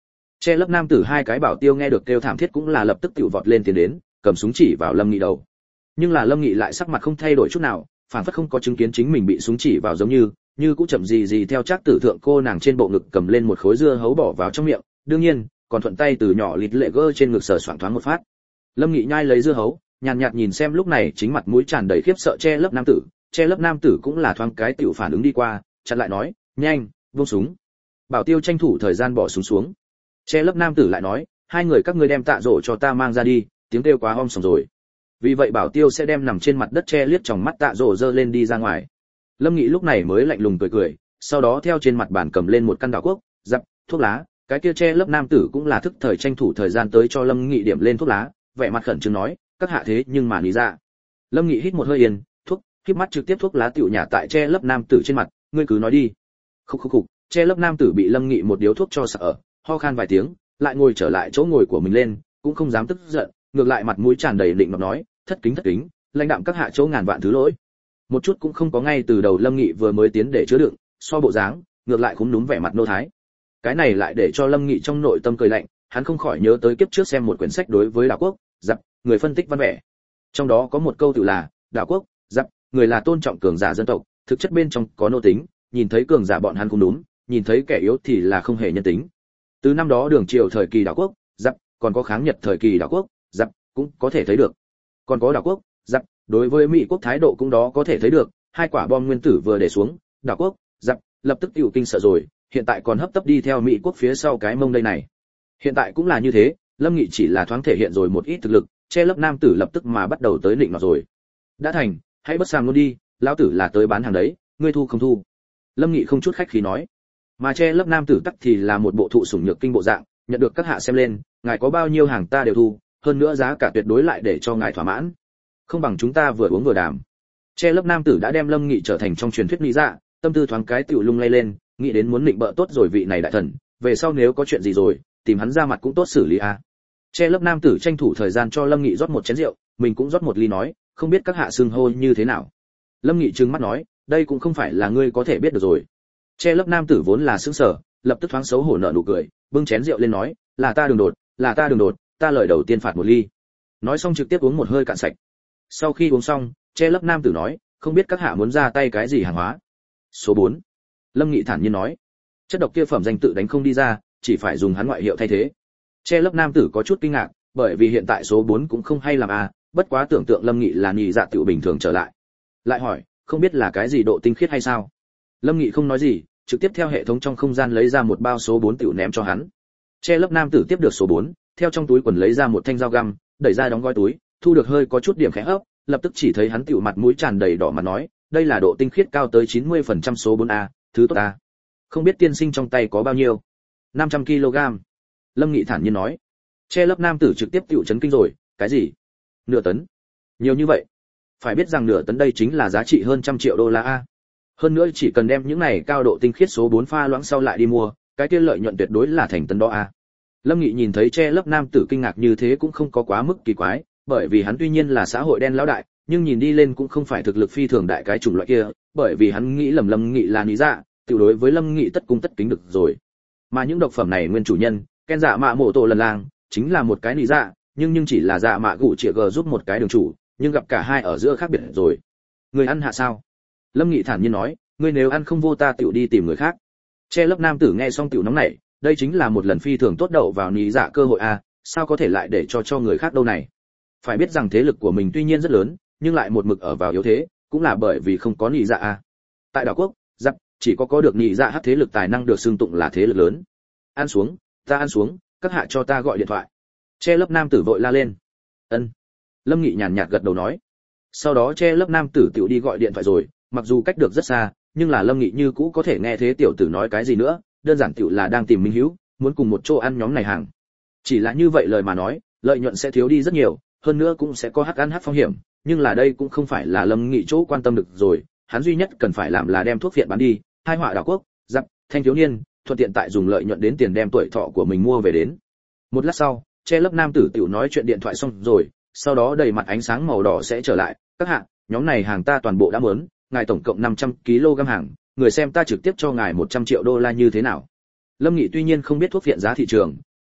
A: Che lớp nam tử hai cái bảo tiêu nghe được kêu thảm thiết cũng là lập tức tiểu vọt lên tiến đến, cầm súng chỉ vào Lâm Nghị đầu. Nhưng là Lâm Nghị lại sắc mặt không thay đổi chút nào, phản phất không có chứng kiến chính mình bị súng chỉ vào giống như, như cũng chậm gì gì theo Trác Tử thượng cô nàng trên bộ ngực cầm lên một khối dưa hấu bỏ vào trong miệng, đương nhiên, còn thuận tay từ nhỏ lịt lệ gơ trên ngực sờ soạng thoáng một phát. Lâm Nghị nhai lấy dưa hấu, nhàn nhạt nhìn xem lúc này chính mặt mũi tràn đầy khiếp sợ Che lớp nam tử, Che lớp nam tử cũng là thoáng cái tiểu phản ứng đi qua, chặn lại nói, "Nhanh, buông súng." Bảo tiêu tranh thủ thời gian bỏ súng xuống. Che lớp nam tử lại nói, "Hai người các ngươi đem Tạ Dỗ cho ta mang ra đi." Tiếng kêu quá om sòm rồi. Vì vậy bảo tiêu sẽ đem nằm trên mặt đất Che liếc tròng mắt Tạ Dỗ giơ lên đi ra ngoài. Lâm Nghị lúc này mới lạnh lùng cười cười, sau đó theo trên mặt bàn cầm lên một căn đảo quốc, dập, thuốc lá, cái kia Che lớp nam tử cũng là thức thời tranh thủ thời gian tới cho Lâm Nghị điểm lên thuốc lá, vẻ mặt khẩn trương nói, "Các hạ thế nhưng mà lý ra." Lâm Nghị hít một hơi yên, thuốc, híp mắt trực tiếp thuốc lá tiểu nhả tại Che lớp nam tử trên mặt, "Ngươi cứ nói đi." Khục khục khục, Che lớp nam tử bị Lâm Nghị một điếu thuốc cho sợ, ho khan vài tiếng, lại ngồi trở lại chỗ ngồi của mình lên, cũng không dám tức giận, ngược lại mặt mũi tràn đầy định nọt nói, "Thất kính thất kính, lãnh đạm các hạ chỗ ngàn vạn thứ lỗi." Một chút cũng không có ngay từ đầu Lâm Nghị vừa mới tiến để chứa đựng, so bộ dáng, ngược lại cũng núm vẻ mặt nô thái. Cái này lại để cho Lâm Nghị trong nội tâm cười lạnh, hắn không khỏi nhớ tới kiếp trước xem một quyển sách đối với đảo quốc, giặc, người phân tích văn vẻ. Trong đó có một câu tự là, đảo quốc, giặc, người là tôn trọng cường giả dân tộc, thực chất bên trong có nô tính, nhìn thấy cường giả bọn hắn cũng đúng, nhìn thấy kẻ yếu thì là không hề nhân tính. Từ năm đó đường triều thời kỳ đảo quốc, giặc, còn có kháng Nhật thời kỳ đảo quốc, giặc, cũng có thể thấy được. Còn có đảo quốc, giặc, đối với Mỹ quốc thái độ cũng đó có thể thấy được, hai quả bom nguyên tử vừa để xuống, đảo quốc, giặc, lập tức tiểu kinh sợ rồi, hiện tại còn hấp tấp đi theo Mỹ quốc phía sau cái mông đây này. Hiện tại cũng là như thế, Lâm Nghị chỉ là thoáng thể hiện rồi một ít thực lực, Che lớp nam tử lập tức mà bắt đầu tới định nọ rồi. "Đã thành, hãy bất sàm luôn đi, lão tử là tới bán hàng đấy, ngươi thu không thu?" Lâm Nghị không chút khách khí nói. Mà Che lớp nam tử tắc thì là một bộ thụ sủng nhược kinh bộ dạng, nhận được các hạ xem lên, ngài có bao nhiêu hàng ta đều thu, hơn nữa giá cả tuyệt đối lại để cho ngài thỏa mãn. Không bằng chúng ta vừa uống vừa đàm. Che lớp nam tử đã đem Lâm Nghị trở thành trong truyền thuyết lý dạ, tâm tư thoáng cái tiểu lung lay lên, nghĩ đến muốn định bợ tốt rồi vị này đại thần, về sau nếu có chuyện gì rồi, tìm hắn ra mặt cũng tốt xử lý a. À. Che lớp nam tử tranh thủ thời gian cho Lâm Nghị rót một chén rượu, mình cũng rót một ly nói, "Không biết các hạ xưng hô như thế nào?" Lâm Nghị trừng mắt nói, "Đây cũng không phải là ngươi có thể biết được rồi." Che lớp nam tử vốn là sững sờ, lập tức thoáng xấu hổ nở nụ cười, bưng chén rượu lên nói, "Là ta đường đột, là ta đường đột, ta lời đầu tiên phạt một ly." Nói xong trực tiếp uống một hơi cạn sạch. Sau khi uống xong, Che lớp nam tử nói, "Không biết các hạ muốn ra tay cái gì hàng hóa?" Số bốn. Lâm Nghị thản nhiên nói, "Chất độc kia phẩm danh tự đánh không đi ra, chỉ phải dùng hắn ngoại hiệu thay thế." Che lớp nam tử có chút kinh ngạc, bởi vì hiện tại số bốn cũng không hay làm a, bất quá tưởng tượng Lâm Nghị là nhị dạ tiểu bình thường trở lại. Lại hỏi, "Không biết là cái gì độ tinh khiết hay sao?" Lâm Nghị không nói gì, trực tiếp theo hệ thống trong không gian lấy ra một bao số bốn tiểu ném cho hắn. Che lớp nam tử tiếp được số bốn, theo trong túi quần lấy ra một thanh dao găm, đẩy ra đóng gói túi, thu được hơi có chút điểm khẽ hấp, lập tức chỉ thấy hắn tiểu mặt mũi tràn đầy đỏ mặt nói, "Đây là độ tinh khiết cao tới chín mươi phần trăm số bốn a, thứ tốt a. Không biết tiên sinh trong tay có bao nhiêu?" năm trăm ki lô gam. Lâm Nghị thản nhiên nói. Che lớp nam tử trực tiếp tiểu chấn kinh rồi, "Cái gì? Nửa tấn? Nhiều như vậy?" Phải biết rằng nửa tấn đây chính là giá trị hơn trăm triệu đô la a. Hơn nữa chỉ cần đem những này cao độ tinh khiết số bốn pha loãng sau lại đi mua, cái kia lợi nhuận tuyệt đối là thành tấn đó a. Lâm Nghị nhìn thấy Che lớp nam tử kinh ngạc như thế cũng không có quá mức kỳ quái, bởi vì hắn tuy nhiên là xã hội đen lão đại, nhưng nhìn đi lên cũng không phải thực lực phi thường đại cái chủng loại kia, bởi vì hắn nghĩ lầm Lâm Nghị là lý dạ, tiểu đối với Lâm Nghị tất cung tất kính được rồi. Mà những độc phẩm này nguyên chủ nhân, Ken Dạ Mạ Mộ Tổ lần lang, chính là một cái lý dạ, nhưng nhưng chỉ là Dạ Mạ Gụ Triệu G giúp một cái đường chủ, nhưng gặp cả hai ở giữa khác biệt rồi. "Người ăn hạ sao?" Lâm Nghị thản nhiên nói, "Ngươi nếu ăn không vô ta tiểu đi tìm người khác." Che lớp nam tử nghe xong tiểu nóng nảy, đây chính là một lần phi thường tốt đậu vào lý dạ cơ hội a, sao có thể lại để cho cho người khác đâu này. Phải biết rằng thế lực của mình tuy nhiên rất lớn, nhưng lại một mực ở vào yếu thế, cũng là bởi vì không có lý dạ a. Tại đảo quốc, giặc, chỉ có có được lý dạ hắc thế lực tài năng được xưng tụng là thế lực lớn. "Ăn xuống, ta ăn xuống, các hạ cho ta gọi điện thoại." Che lớp nam tử vội la lên. "Ân." Lâm Nghị nhàn nhạt gật đầu nói. Sau đó Che lớp nam tử tiểu đi gọi điện thoại rồi, mặc dù cách được rất xa, nhưng là Lâm Nghị như cũ có thể nghe thế tiểu tử nói cái gì nữa, đơn giản tiểu là đang tìm minh hữu, muốn cùng một chỗ ăn nhóm này hàng. Chỉ là như vậy lời mà nói, lợi nhuận sẽ thiếu đi rất nhiều, hơn nữa cũng sẽ có hắc ăn hắc phong hiểm, nhưng là đây cũng không phải là Lâm Nghị chỗ quan tâm được rồi, hắn duy nhất cần phải làm là đem thuốc viện bán đi, hai họa đảo quốc, giặc, thanh thiếu niên, thuận tiện tại dùng lợi nhuận đến tiền đem tuổi thọ của mình mua về đến. Một lát sau, Che lớp nam tử tiểu nói chuyện điện thoại xong rồi, sau đó đầy mặt ánh sáng màu đỏ sẽ trở lại, "Các hạ, nhóm này hàng ta toàn bộ đã muốn, ngài tổng cộng năm trăm ki lô gam hàng, người xem ta trực tiếp cho ngài một trăm triệu đô la như thế nào?" Lâm Nghị tuy nhiên không biết thuốc viện giá thị trường,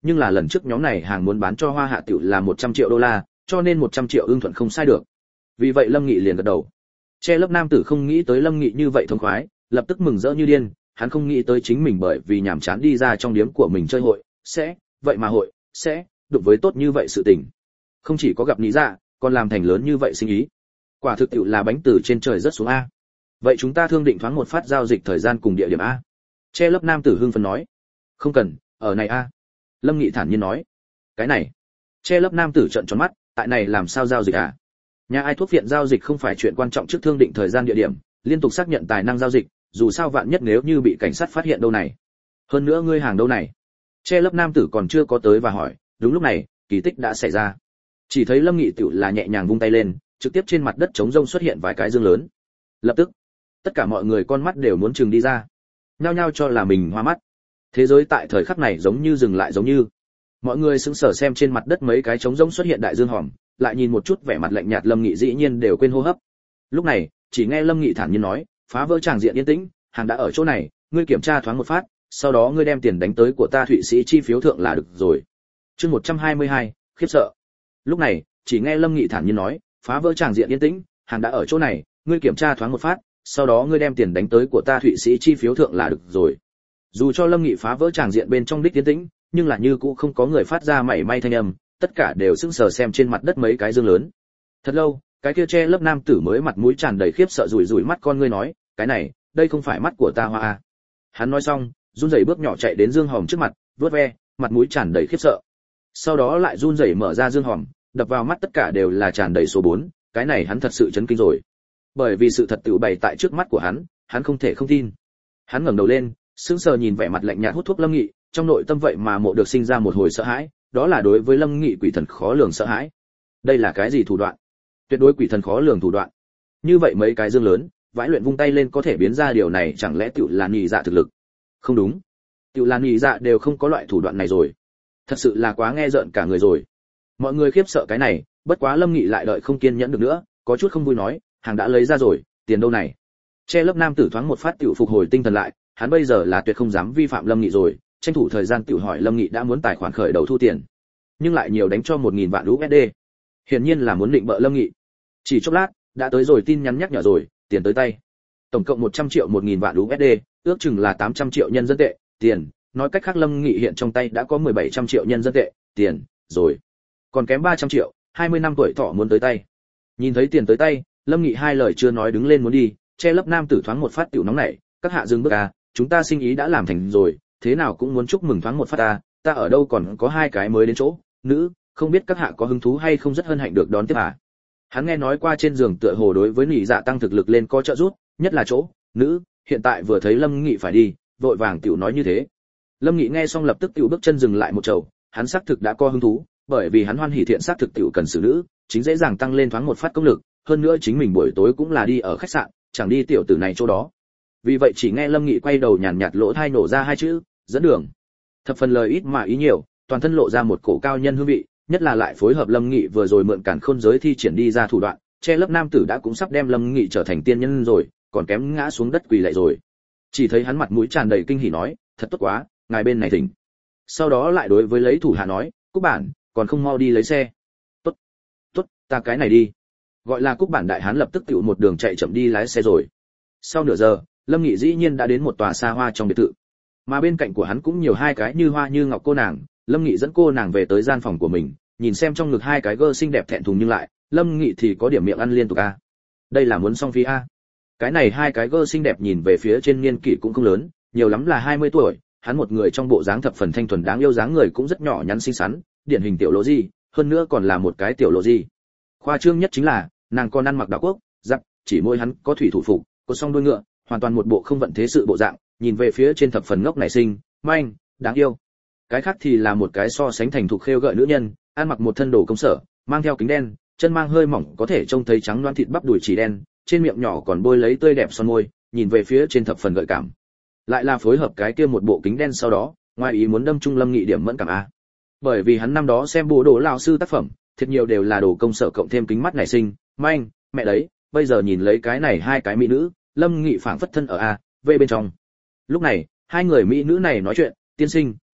A: nhưng là lần trước nhóm này hàng muốn bán cho Hoa Hạ tiểu là một trăm triệu đô la, cho nên một trăm triệu ưng thuận không sai được. Vì vậy Lâm Nghị liền gật đầu. Che lớp nam tử không nghĩ tới Lâm Nghị như vậy thông khoái, lập tức mừng rỡ như điên, hắn không nghĩ tới chính mình bởi vì nhàm chán đi ra trong điếm của mình chơi hội, sẽ, vậy mà hội, sẽ đụng với tốt như vậy sự tình. Không chỉ có gặp lý dạ, còn làm thành lớn như vậy sinh ý. Quả thực tiểu là bánh từ trên trời rất xuống a. Vậy chúng ta thương định thoáng một phát giao dịch thời gian cùng địa điểm a. Che lớp nam tử hưng phấn nói. Không cần, ở này a. Lâm Nghị thản nhiên nói. Cái này. Che lớp nam tử trợn tròn mắt, tại này làm sao giao dịch à? Nhà ai thuốc viện giao dịch không phải chuyện quan trọng trước thương định thời gian địa điểm, liên tục xác nhận tài năng giao dịch, dù sao vạn nhất nếu như bị cảnh sát phát hiện đâu này. Hơn nữa ngươi hàng đâu này? Che lớp nam tử còn chưa có tới và hỏi, đúng lúc này, kỳ tích đã xảy ra. Chỉ thấy Lâm Nghị tiểu là nhẹ nhàng vung tay lên, trực tiếp trên mặt đất trống rông xuất hiện vài cái dương lớn. Lập tức, tất cả mọi người con mắt đều muốn trừng đi ra, nhao nhao cho là mình hoa mắt. Thế giới tại thời khắc này giống như dừng lại giống như. Mọi người sững sờ xem trên mặt đất mấy cái trống rông xuất hiện đại dương hòm, lại nhìn một chút vẻ mặt lạnh nhạt Lâm Nghị dĩ nhiên đều quên hô hấp. Lúc này, chỉ nghe Lâm Nghị thản nhiên nói, phá vỡ tràng diện yên tĩnh, hàng đã ở chỗ này, ngươi kiểm tra thoáng một phát, sau đó ngươi đem tiền đánh tới của ta Thụy Sĩ chi phiếu thượng là được rồi. Chương một trăm hai mươi hai, khiếp sợ. Lúc này, chỉ nghe Lâm Nghị thản nhiên nói, phá vỡ tràng diện yên tĩnh, hàng đã ở chỗ này, ngươi kiểm tra thoáng một phát, sau đó ngươi đem tiền đánh tới của ta Thụy Sĩ chi phiếu thượng là được rồi. Dù cho Lâm Nghị phá vỡ tràng diện bên trong đích yên tĩnh, nhưng là như cũng không có người phát ra mảy may thanh âm, tất cả đều sững sờ xem trên mặt đất mấy cái dương lớn. Thật lâu, cái kia che lớp nam tử mới mặt mũi tràn đầy khiếp sợ rủi rủi mắt con ngươi nói, cái này, đây không phải mắt của ta Hoa à. Hắn nói xong, run rẩy bước nhỏ chạy đến dương hòm trước mặt, vuốt ve, mặt mũi tràn đầy khiếp sợ. Sau đó lại run rẩy mở ra dương hòm, đập vào mắt tất cả đều là tràn đầy số bốn, cái này hắn thật sự chấn kinh rồi. Bởi vì sự thật tự bày tại trước mắt của hắn, hắn không thể không tin. Hắn ngẩng đầu lên, sững sờ nhìn vẻ mặt lạnh nhạt hút thuốc Lâm Nghị, trong nội tâm vậy mà mộ được sinh ra một hồi sợ hãi, đó là đối với Lâm Nghị quỷ thần khó lường sợ hãi. Đây là cái gì thủ đoạn? Tuyệt đối quỷ thần khó lường thủ đoạn. Như vậy mấy cái dương lớn, vãi luyện vung tay lên có thể biến ra điều này, chẳng lẽ tiểu là nhị dạ thực lực? Không đúng, tiểu là nhị dạ đều không có loại thủ đoạn này rồi. Thật sự là quá nghe rợn cả người rồi. Mọi người khiếp sợ cái này, bất quá Lâm Nghị lại đợi không kiên nhẫn được nữa, có chút không vui nói, hàng đã lấy ra rồi, tiền đâu này? Che lớp nam tử thoáng một phát tiểu phục hồi tinh thần lại, hắn bây giờ là tuyệt không dám vi phạm Lâm Nghị rồi, tranh thủ thời gian tiểu hỏi Lâm Nghị đã muốn tài khoản khởi đầu thu tiền, nhưng lại nhiều đánh cho một nghìn vạn u ét đê. Hiển nhiên là muốn định bợ Lâm Nghị. Chỉ chốc lát, đã tới rồi tin nhắn nhắc nhở rồi, tiền tới tay. Tổng cộng một trăm triệu một nghìn vạn u ét đê, ước chừng là tám trăm triệu nhân dân tệ, tiền, nói cách khác Lâm Nghị hiện trong tay đã có mười bảy trăm triệu nhân dân tệ, tiền, rồi. Còn kém ba trăm triệu, hai mươi năm tuổi thọ muốn tới tay. Nhìn thấy tiền tới tay, Lâm Nghị hai lời chưa nói đứng lên muốn đi, che lớp nam tử thoáng một phát tiểu nóng nảy, các hạ dừng bước à, chúng ta sinh ý đã làm thành rồi, thế nào cũng muốn chúc mừng thoáng một phát ta, ta ở đâu còn có hai cái mới đến chỗ, nữ, không biết các hạ có hứng thú hay không rất hân hạnh được đón tiếp à. Hắn nghe nói qua trên giường tựa hồ đối với nhị dạ tăng thực lực lên có trợ giúp, nhất là chỗ, nữ, hiện tại vừa thấy Lâm Nghị phải đi, vội vàng tiểu nói như thế. Lâm Nghị nghe xong lập tức tiểu bước chân dừng lại một chầu, hắn xác thực đã có hứng thú, bởi vì hắn hoan hỉ thiện xác thực tiểu cần xử nữ, chính dễ dàng tăng lên thoáng một phát công lực, hơn nữa chính mình buổi tối cũng là đi ở khách sạn, chẳng đi tiểu tử này chỗ đó. Vì vậy chỉ nghe Lâm Nghị quay đầu nhàn nhạt lỗ tai nổ ra hai chữ, dẫn đường. Thập phần lời ít mà ý nhiều, toàn thân lộ ra một cổ cao nhân hương vị, nhất là lại phối hợp Lâm Nghị vừa rồi mượn cản khôn giới thi triển đi ra thủ đoạn, che lớp nam tử đã cũng sắp đem Lâm Nghị trở thành tiên nhân rồi, còn kém ngã xuống đất quỳ lạy rồi. Chỉ thấy hắn mặt mũi tràn đầy kinh hỉ nói, thật tốt quá, ngài bên này thỉnh. Sau đó lại đối với lấy thủ hạ nói, Cúc bản, còn không mau đi lấy xe. Tốt, tốt, ta cái này đi. Gọi là Cúc bản đại hán lập tức tựu một đường chạy chậm đi lái xe rồi. Sau nửa giờ, Lâm Nghị dĩ nhiên đã đến một tòa xa hoa trong biệt thự. Mà bên cạnh của hắn cũng nhiều hai cái như hoa như ngọc cô nàng, Lâm Nghị dẫn cô nàng về tới gian phòng của mình, nhìn xem trong ngực hai cái gơ xinh đẹp thẹn thùng nhưng lại, Lâm Nghị thì có điểm miệng ăn liên tục a. Đây là muốn song phi a. Cái này hai cái gơ xinh đẹp nhìn về phía trên niên kỷ cũng không lớn, nhiều lắm là hai mươi tuổi, hắn một người trong bộ dáng thập phần thanh thuần đáng yêu dáng người cũng rất nhỏ nhắn xinh xắn, điển hình tiểu lộ gì, hơn nữa còn là một cái tiểu lộ gì. Khoa trương nhất chính là, nàng còn ăn mặc đạo quốc, giặc, chỉ môi hắn có thủy thủ phục, có song đuôi ngựa, hoàn toàn một bộ không vận thế sự bộ dạng, nhìn về phía trên thập phần ngốc nảy sinh, manh, đáng yêu. Cái khác thì là một cái so sánh thành thục khêu gợi nữ nhân, ăn mặc một thân đồ công sở, mang theo kính đen, chân mang hơi mỏng có thể trông thấy trắng loáng thịt bắp đùi chỉ đen, trên miệng nhỏ còn bôi lấy tươi đẹp son môi, nhìn về phía trên thập phần gợi cảm. Lại là phối hợp cái kia một bộ kính đen sau đó, ngoài ý muốn đâm trung Lâm Nghị điểm mẫn cảm a. Bởi vì hắn năm đó xem bộ đồ lão sư tác phẩm, thiệt nhiều đều là đồ công sở cộng thêm kính mắt nảy sinh, manh, mẹ đấy, bây giờ nhìn lấy cái này hai cái mỹ nữ, Lâm Nghị phảng phất thân ở a, về bên trong. Lúc này, hai người mỹ nữ này nói chuyện, tiên sinh,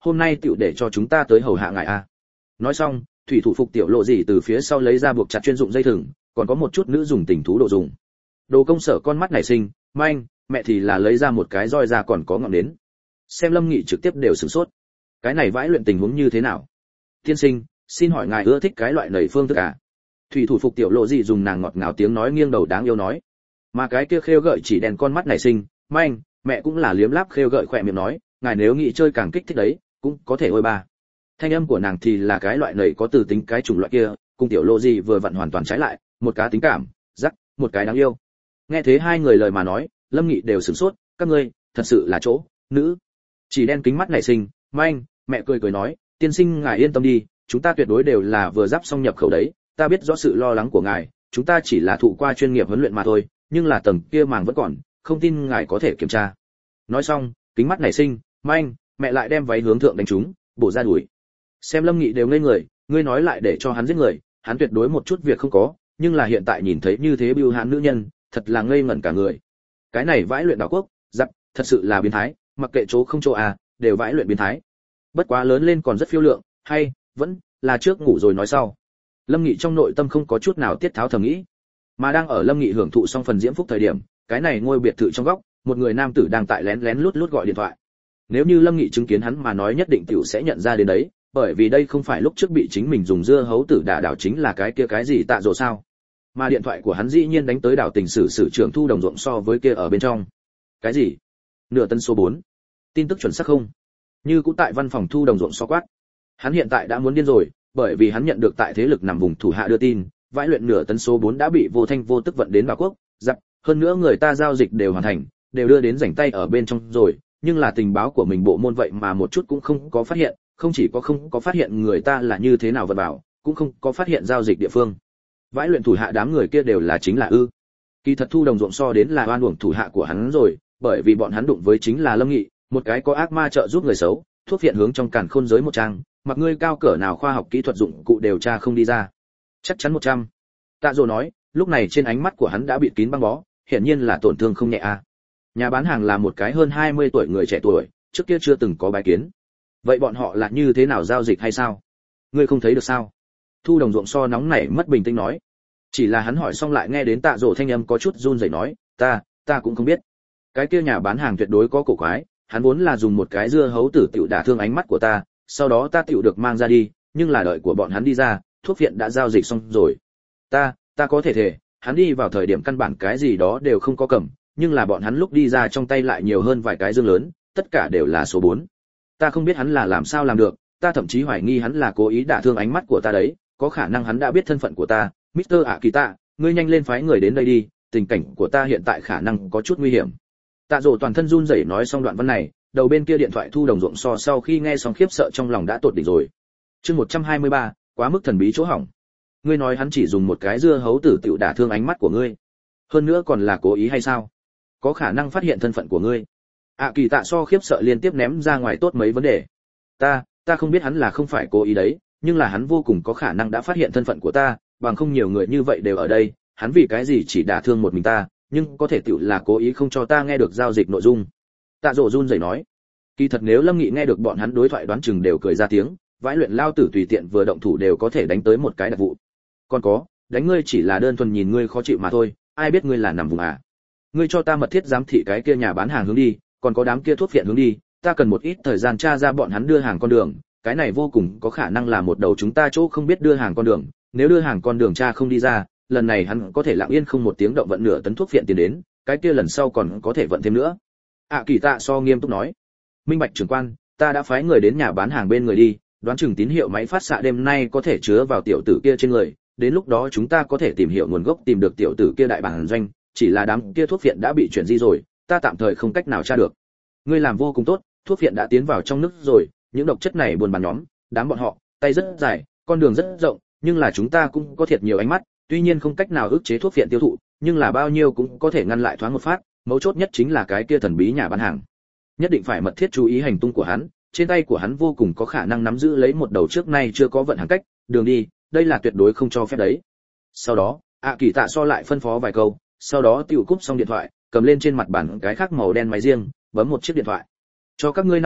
A: hôm nay tiểu để cho chúng ta tới hầu hạ ngài a. Nói xong, thủy thủ phục tiểu lộ gì từ phía sau lấy ra buộc chặt chuyên dụng dây thừng, còn có một chút nữ dùng tình thú đồ dùng. Đồ công sở con mắt nảy sinh, manh, mẹ thì là lấy ra một cái roi ra còn có ngọn nến. Xem Lâm Nghị trực tiếp đều sửng sốt. Cái này vãi luyện tình huống như thế nào? Tiên sinh, xin hỏi ngài ưa thích cái loại nảy phương thức à? Thủy thủ phục tiểu lộ gì dùng nàng ngọt ngào tiếng nói nghiêng đầu đáng yêu nói. Mà cái kia khêu gợi chỉ đèn con mắt nảy sinh, manh, mẹ cũng là liếm láp khêu gợi khỏe miệng nói, ngài nếu nghĩ chơi càng kích thích đấy, cũng có thể ôi ba. Thanh âm của nàng thì là cái loại nảy có từ tính cái chủng loại kia, cùng tiểu lộ gì vừa vặn hoàn toàn trái lại, một cá tính cảm, rắc, một cái đáng yêu. Nghe thế hai người lời mà nói, Lâm Nghị đều sửng sốt, các ngươi, thật sự là chỗ, nữ. Chỉ đen kính mắt nảy sinh, manh, mẹ cười cười nói, tiên sinh ngài yên tâm đi, chúng ta tuyệt đối đều là vừa giáp xong nhập khẩu đấy, ta biết rõ sự lo lắng của ngài, chúng ta chỉ là thụ qua chuyên nghiệp huấn luyện mà thôi, nhưng là tầng kia màng vẫn còn, không tin ngài có thể kiểm tra. Nói xong, kính mắt nảy sinh, manh, mẹ lại đem váy hướng thượng đánh trúng, bổ ra đuổi. Xem Lâm Nghị đều ngây người, ngươi nói lại để cho hắn giết người, hắn tuyệt đối một chút việc không có, nhưng là hiện tại nhìn thấy như thế bưu hãn nữ nhân, thật là ngây ngẩn cả người. Cái này vãi luyện đảo quốc, giặc, thật sự là biến thái, mặc kệ chỗ không chỗ à, đều vãi luyện biến thái. Bất quá lớn lên còn rất phiêu lượng, hay vẫn là trước ngủ rồi nói sau. Lâm Nghị trong nội tâm không có chút nào tiết tháo thầm nghĩ, mà đang ở Lâm Nghị hưởng thụ xong phần diễm phúc thời điểm, cái này ngôi biệt thự trong góc, một người nam tử đang tại lén lén lút lút gọi điện thoại. Nếu như Lâm Nghị chứng kiến hắn mà nói nhất định tiểu sẽ nhận ra đến đấy, bởi vì đây không phải lúc trước bị chính mình dùng dưa hấu tử đả đảo chính là cái kia cái gì tạ rồ sao? Mà điện thoại của hắn dĩ nhiên đánh tới đảo tình sử sử trưởng thu đồng ruộng so với kia ở bên trong. Cái gì? Nửa tân số bốn. Tin tức chuẩn xác không? Như cũng tại văn phòng thu đồng ruộng so quát. Hắn hiện tại đã muốn điên rồi, bởi vì hắn nhận được tại thế lực nằm vùng thủ hạ đưa tin, vãi luyện nửa tấn số bốn đã bị vô thanh vô tức vận đến Bảo Quốc, giặc, hơn nữa người ta giao dịch đều hoàn thành, đều đưa đến rảnh tay ở bên trong rồi, nhưng là tình báo của mình bộ môn vậy mà một chút cũng không có phát hiện, không chỉ có không có phát hiện người ta là như thế nào vật bảo, cũng không có phát hiện giao dịch địa phương. Vãi luyện thủ hạ đám người kia đều là chính là ư? Kỳ thật thu đồng ruộng so đến là oan uổng thủ hạ của hắn rồi, bởi vì bọn hắn đụng với chính là Lâm Nghị, một cái có ác ma trợ giúp người xấu, thuốc viện hướng trong càn khôn giới một trang, mặc ngươi cao cỡ nào khoa học kỹ thuật dụng cụ đều tra không đi ra. Chắc chắn một trăm. Tạ Dỗ nói, lúc này trên ánh mắt của hắn đã bị kín băng bó, hiển nhiên là tổn thương không nhẹ a. Nhà bán hàng là một cái hơn hai mươi tuổi người trẻ tuổi, trước kia chưa từng có bái kiến. Vậy bọn họ là như thế nào giao dịch hay sao? Ngươi không thấy được sao? Thu đồng ruộng so nóng nảy mất bình tĩnh nói. Chỉ là hắn hỏi xong lại nghe đến Tạ Dỗ thanh âm có chút run rẩy nói, ta, ta cũng không biết. Cái kia nhà bán hàng tuyệt đối có cổ quái, hắn vốn là dùng một cái dưa hấu tử tiểu đả thương ánh mắt của ta, sau đó ta tiểu được mang ra đi, nhưng là đợi của bọn hắn đi ra, thuốc viện đã giao dịch xong rồi. Ta, ta có thể thể, hắn đi vào thời điểm căn bản cái gì đó đều không có cầm, nhưng là bọn hắn lúc đi ra trong tay lại nhiều hơn vài cái dương lớn, tất cả đều là số bốn. Ta không biết hắn là làm sao làm được, ta thậm chí hoài nghi hắn là cố ý đả thương ánh mắt của ta đấy, có khả năng hắn đã biết thân phận của ta. mít tơ Akita, ngươi nhanh lên phái người đến đây đi, tình cảnh của ta hiện tại khả năng có chút nguy hiểm. Tạ Dỗ toàn thân run rẩy nói xong đoạn văn này, đầu bên kia điện thoại thu đồng ruộng so sau khi nghe xong khiếp sợ trong lòng đã tột đỉnh rồi. Chương một trăm hai mươi ba, quá mức thần bí chỗ hỏng. Ngươi nói hắn chỉ dùng một cái dưa hấu tử tiểu đả thương ánh mắt của ngươi, hơn nữa còn là cố ý hay sao? Có khả năng phát hiện thân phận của ngươi. À Kỳ Tạ so khiếp sợ liên tiếp ném ra ngoài tốt mấy vấn đề. Ta, ta không biết hắn là không phải cố ý đấy, nhưng là hắn vô cùng có khả năng đã phát hiện thân phận của ta, bằng không nhiều người như vậy đều ở đây, hắn vì cái gì chỉ đả thương một mình ta, nhưng có thể tiểu là cố ý không cho ta nghe được giao dịch nội dung. Tạ Dỗ run rẩy nói. Kỳ thật nếu Lâm Nghị nghe được bọn hắn đối thoại đoán chừng đều cười ra tiếng, vãi luyện lao tử tùy tiện vừa động thủ đều có thể đánh tới một cái đặc vụ. Còn có, đánh ngươi chỉ là đơn thuần nhìn ngươi khó chịu mà thôi, ai biết ngươi là nằm vùng à? Ngươi cho ta mật thiết giám thị cái kia nhà bán hàng hướng đi, còn có đám kia thuốc viện hướng đi, ta cần một ít thời gian tra ra bọn hắn đưa hàng con đường, cái này vô cùng có khả năng là một đầu chúng ta chỗ không biết đưa hàng con đường, nếu đưa hàng con đường tra không đi ra, lần này hắn có thể lặng yên không một tiếng động vận nửa tấn thuốc viện tiền đến, cái kia lần sau còn có thể vận thêm nữa. À Kỳ Tạ so nghiêm túc nói. Minh Bạch trưởng quan, ta đã phái người đến nhà bán hàng bên người đi, đoán chừng tín hiệu máy phát xạ đêm nay có thể chứa vào tiểu tử kia trên người, đến lúc đó chúng ta có thể tìm hiểu nguồn gốc tìm được tiểu tử kia đại bản doanh, chỉ là đám kia thuốc viện đã bị chuyển di rồi, ta tạm thời không cách nào tra được. Ngươi làm vô cùng tốt, thuốc viện đã tiến vào trong nước rồi, những độc chất này buôn bán nhóm, đám bọn họ, tay rất dài, con đường rất rộng, nhưng là chúng ta cũng có thiệt nhiều ánh mắt, tuy nhiên không cách nào ức chế thuốc viện tiêu thụ, nhưng là bao nhiêu cũng có thể ngăn lại thoáng một phát, mấu chốt nhất chính là cái kia thần bí nhà bán hàng. Nhất định phải mật thiết chú ý hành tung của hắn, trên tay của hắn vô cùng có khả năng nắm giữ lấy một đầu trước nay chưa có vận hàng cách, đường đi, đây là tuyệt đối không cho phép đấy. Sau đó, ạ Kỳ Tạ so lại phân phó vài câu, sau đó tiểu cúp xong điện thoại, cầm lên trên mặt bàn cái khác màu đen máy riêng, bấm một chiếc điện thoại. Cho các ngươi năm giờ,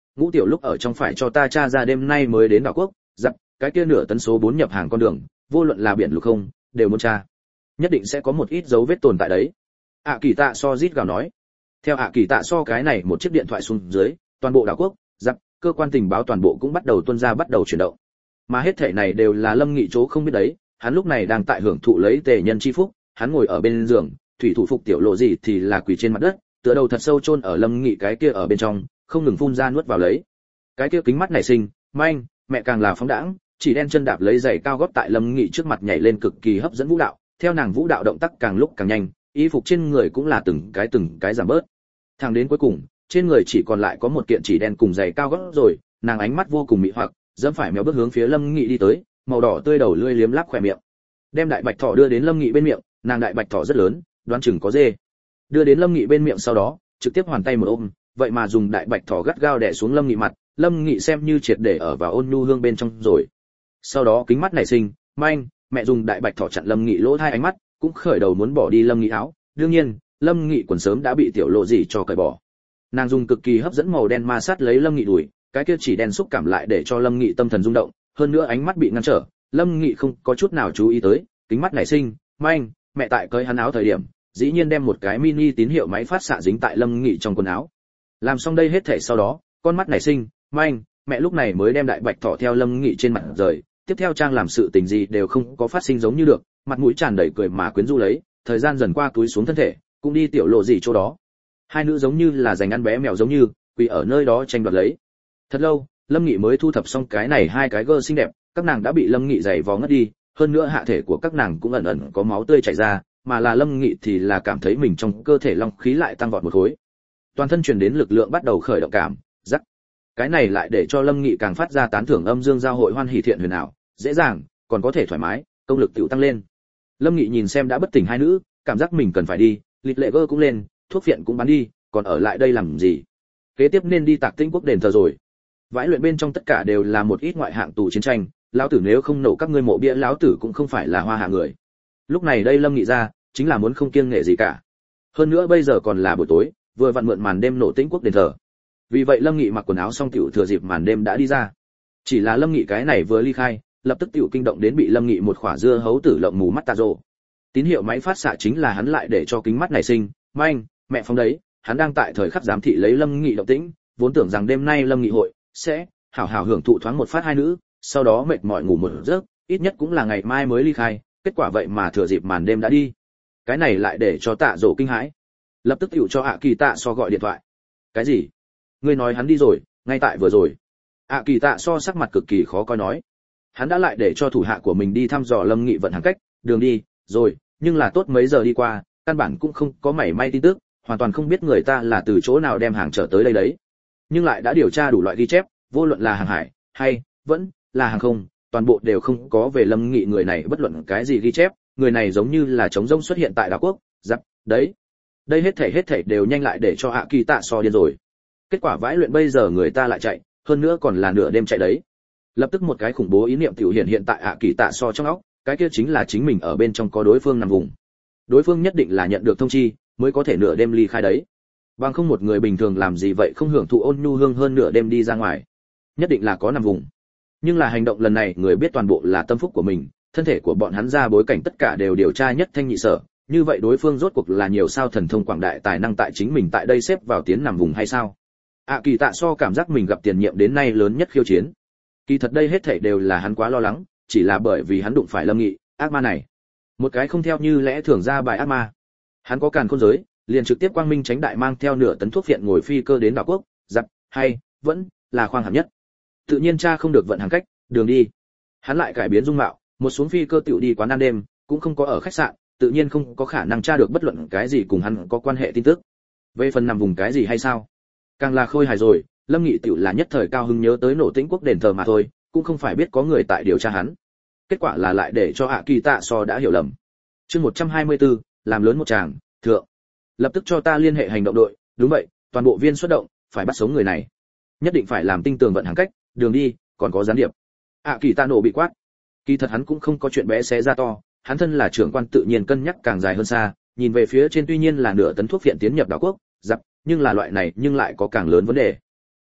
A: Ngũ tiểu lúc ở trong phải cho ta tra ra đêm nay mới đến đảo quốc, giặc, cái kia nửa tấn số bốn nhập hàng con đường, vô luận là biển lục không, đều muốn tra. Nhất định sẽ có một ít dấu vết tồn tại đấy. ạ Kỳ Tạ So rít gào nói. Theo ạ Kỳ Tạ So cái này một chiếc điện thoại xuống dưới, toàn bộ đảo quốc, giặc, cơ quan tình báo toàn bộ cũng bắt đầu tuôn ra bắt đầu chuyển động. Mà hết thảy này đều là Lâm Nghị chỗ không biết đấy, hắn lúc này đang tại hưởng thụ lấy tề nhân chi phúc, hắn ngồi ở bên giường, thủy thủ phục tiểu lộ gì thì là quỳ trên mặt đất, tựa đầu thật sâu chôn ở Lâm Nghị cái kia ở bên trong, không ngừng phun ra nuốt vào lấy. Cái kia kính mắt nảy sinh, manh, mẹ càng là phóng đãng, chỉ đen chân đạp lấy giày cao gót tại Lâm Nghị trước mặt nhảy lên cực kỳ hấp dẫn vũ đạo, theo nàng vũ đạo động tác càng lúc càng nhanh, y phục trên người cũng là từng cái từng cái giảm bớt. Thẳng đến cuối cùng, trên người chỉ còn lại có một kiện chỉ đen cùng giày cao gót rồi, nàng ánh mắt vô cùng mị hoặc, dẫm phải méo bước hướng phía Lâm Nghị đi tới, màu đỏ tươi đầu lưỡi liếm láp khóe miệng. Đem đại bạch thỏ đưa đến Lâm Nghị bên miệng, nàng đại bạch thỏ rất lớn, đoán chừng có dê. Đưa đến Lâm Nghị bên miệng sau đó, trực tiếp hoàn tay một ôm, vậy mà dùng đại bạch thỏ gắt gao đè xuống Lâm Nghị mặt, Lâm Nghị xem như triệt để ở vào ôn nhu hương bên trong rồi. Sau đó kính mắt nảy sinh, manh, mẹ dùng đại bạch thỏ chặn Lâm Nghị lỗ hai ánh mắt, cũng khởi đầu muốn bỏ đi Lâm Nghị áo, đương nhiên, Lâm Nghị quần sớm đã bị tiểu lộ gì cho cởi bỏ. Nàng dùng cực kỳ hấp dẫn màu đen ma sát lấy Lâm Nghị đùi, cái kia chỉ đen xúc cảm lại để cho Lâm Nghị tâm thần rung động, hơn nữa ánh mắt bị ngăn trở, Lâm Nghị không có chút nào chú ý tới, kính mắt nảy sinh, manh, mẹ tại cởi hắn áo thời điểm, dĩ nhiên đem một cái mini tín hiệu máy phát xạ dính tại Lâm Nghị trong quần áo. Làm xong đây hết thể sau đó, con mắt nảy sinh, manh, mẹ lúc này mới đem đại bạch thỏ theo Lâm Nghị trên mặt rời, tiếp theo Trang làm sự tình gì đều không có phát sinh giống như được, mặt mũi tràn đầy cười mà quyến rũ lấy, thời gian dần qua túi xuống thân thể, cũng đi tiểu lộ gì chỗ đó. Hai nữ giống như là giành ăn bé mèo giống như, quỳ ở nơi đó tranh đoạt lấy. Thật lâu, Lâm Nghị mới thu thập xong cái này hai cái gơ xinh đẹp, các nàng đã bị Lâm Nghị giày vò ngất đi, hơn nữa hạ thể của các nàng cũng ẩn ẩn có máu tươi chảy ra, mà là Lâm Nghị thì là cảm thấy mình trong cơ thể long khí lại tăng vọt một khối. Toàn thân truyền đến lực lượng bắt đầu khởi động cảm, rắc. Cái này lại để cho Lâm Nghị càng phát ra tán thưởng âm dương giao hội hoan hỷ thiện huyền ảo, dễ dàng, còn có thể thoải mái, công lực tiểu tăng lên. Lâm Nghị nhìn xem đã bất tỉnh hai nữ, cảm giác mình cần phải đi, lịch lệ gơ cũng lên, thuốc viện cũng bán đi, còn ở lại đây làm gì? Kế tiếp nên đi Tạc Tinh quốc đền thờ rồi. Vãi luyện bên trong tất cả đều là một ít ngoại hạng tù chiến tranh, lão tử nếu không nổ các ngươi mộ bia lão tử cũng không phải là hoa hạ người. Lúc này đây Lâm Nghị ra, chính là muốn không kiêng nể gì cả. Hơn nữa bây giờ còn là buổi tối, vừa vặn mượn màn đêm nổ Tĩnh quốc đền thờ. Vì vậy Lâm Nghị mặc quần áo xong tiểu thừa dịp màn đêm đã đi ra. Chỉ là Lâm Nghị cái này vừa ly khai, lập tức tiểu kinh động đến bị Lâm Nghị một khỏa dưa hấu tử lộng mù mắt tà rồ. Tín hiệu máy phát xạ chính là hắn lại để cho kính mắt này sinh, manh, mẹ phóng đấy, hắn đang tại thời khắc giám thị lấy Lâm Nghị động tĩnh, vốn tưởng rằng đêm nay Lâm Nghị hội sẽ hảo hảo hưởng thụ thoáng một phát hai nữ, sau đó mệt mỏi ngủ một giấc, ít nhất cũng là ngày mai mới ly khai, kết quả vậy mà thừa dịp màn đêm đã đi. Cái này lại để cho Tạ Dỗ kinh hãi, lập tức tiểu cho ạ Kỳ Tạ So gọi điện thoại. Cái gì? Ngươi nói hắn đi rồi? Ngay tại vừa rồi. ạ Kỳ Tạ So sắc mặt cực kỳ khó coi nói, hắn đã lại để cho thủ hạ của mình đi thăm dò Lâm Nghị vận hàng cách, đường đi, rồi, nhưng là tốt mấy giờ đi qua, căn bản cũng không có mảy may tin tức, hoàn toàn không biết người ta là từ chỗ nào đem hàng trở tới đây đấy. Nhưng lại đã điều tra đủ loại ghi chép, vô luận là hàng hải hay vẫn là hàng không, toàn bộ đều không có về Lâm Nghị người này bất luận cái gì ghi chép, người này giống như là trống rỗng xuất hiện tại đảo quốc, giặc, đấy. Đây hết thảy hết thảy đều nhanh lại để cho ạ Kỳ Tạ So điên rồi. Kết quả vãi luyện bây giờ người ta lại chạy, hơn nữa còn là nửa đêm chạy đấy. Lập tức một cái khủng bố ý niệm tiểu hiện hiện tại ạ Kỳ Tạ So trong óc, cái kia chính là chính mình ở bên trong có đối phương nằm vùng. Đối phương nhất định là nhận được thông chi, mới có thể nửa đêm ly khai đấy. Bằng không một người bình thường làm gì vậy không hưởng thụ ôn nhu hương hơn nửa đêm đi ra ngoài. Nhất định là có nằm vùng. Nhưng là hành động lần này người biết toàn bộ là tâm phúc của mình, thân thể của bọn hắn ra bối cảnh tất cả đều điều tra nhất thanh nhị sở, như vậy đối phương rốt cuộc là nhiều sao thần thông quảng đại tài năng tại chính mình tại đây xếp vào tiến nằm vùng hay sao? ạ Kỳ Tạ So cảm giác mình gặp tiền nhiệm đến nay lớn nhất khiêu chiến. Kỳ thật đây hết thảy đều là hắn quá lo lắng, chỉ là bởi vì hắn đụng phải Lâm Nghị, ác ma này. Một cái không theo như lẽ thường ra bài ác ma. Hắn có càn khôn giới, liền trực tiếp quang minh tránh đại mang theo nửa tấn thuốc viện ngồi phi cơ đến đảo quốc, giặc, hay vẫn là khoang hạng nhất. Tự nhiên cha không được vận hàng cách, đường đi. Hắn lại cải biến dung mạo, một xuống phi cơ tiểu đi quán ăn đêm, cũng không có ở khách sạn, tự nhiên không có khả năng tra được bất luận cái gì cùng hắn có quan hệ tin tức. Về phần nằm vùng cái gì hay sao? Càng là khôi hài rồi, Lâm Nghị tiểu là nhất thời cao hứng nhớ tới nổ Tĩnh quốc đền thờ mà thôi, cũng không phải biết có người tại điều tra hắn. Kết quả là lại để cho ạ Kỳ Tạ So đã hiểu lầm. Chương một trăm hai mươi tư, làm lớn một tràng, thượng. Lập tức cho ta liên hệ hành động đội, đúng vậy, toàn bộ viên xuất động, phải bắt sống người này. Nhất định phải làm tinh tường vận hàng cách, đường đi, còn có gián điệp. ạ Kỳ Tạ nổ bị quát. Kỳ thật hắn cũng không có chuyện bé xé ra to, hắn thân là trưởng quan tự nhiên cân nhắc càng dài hơn xa, nhìn về phía trên tuy nhiên là nửa tấn thuốc viện tiến nhập đảo quốc, giặc, nhưng là loại này nhưng lại có càng lớn vấn đề.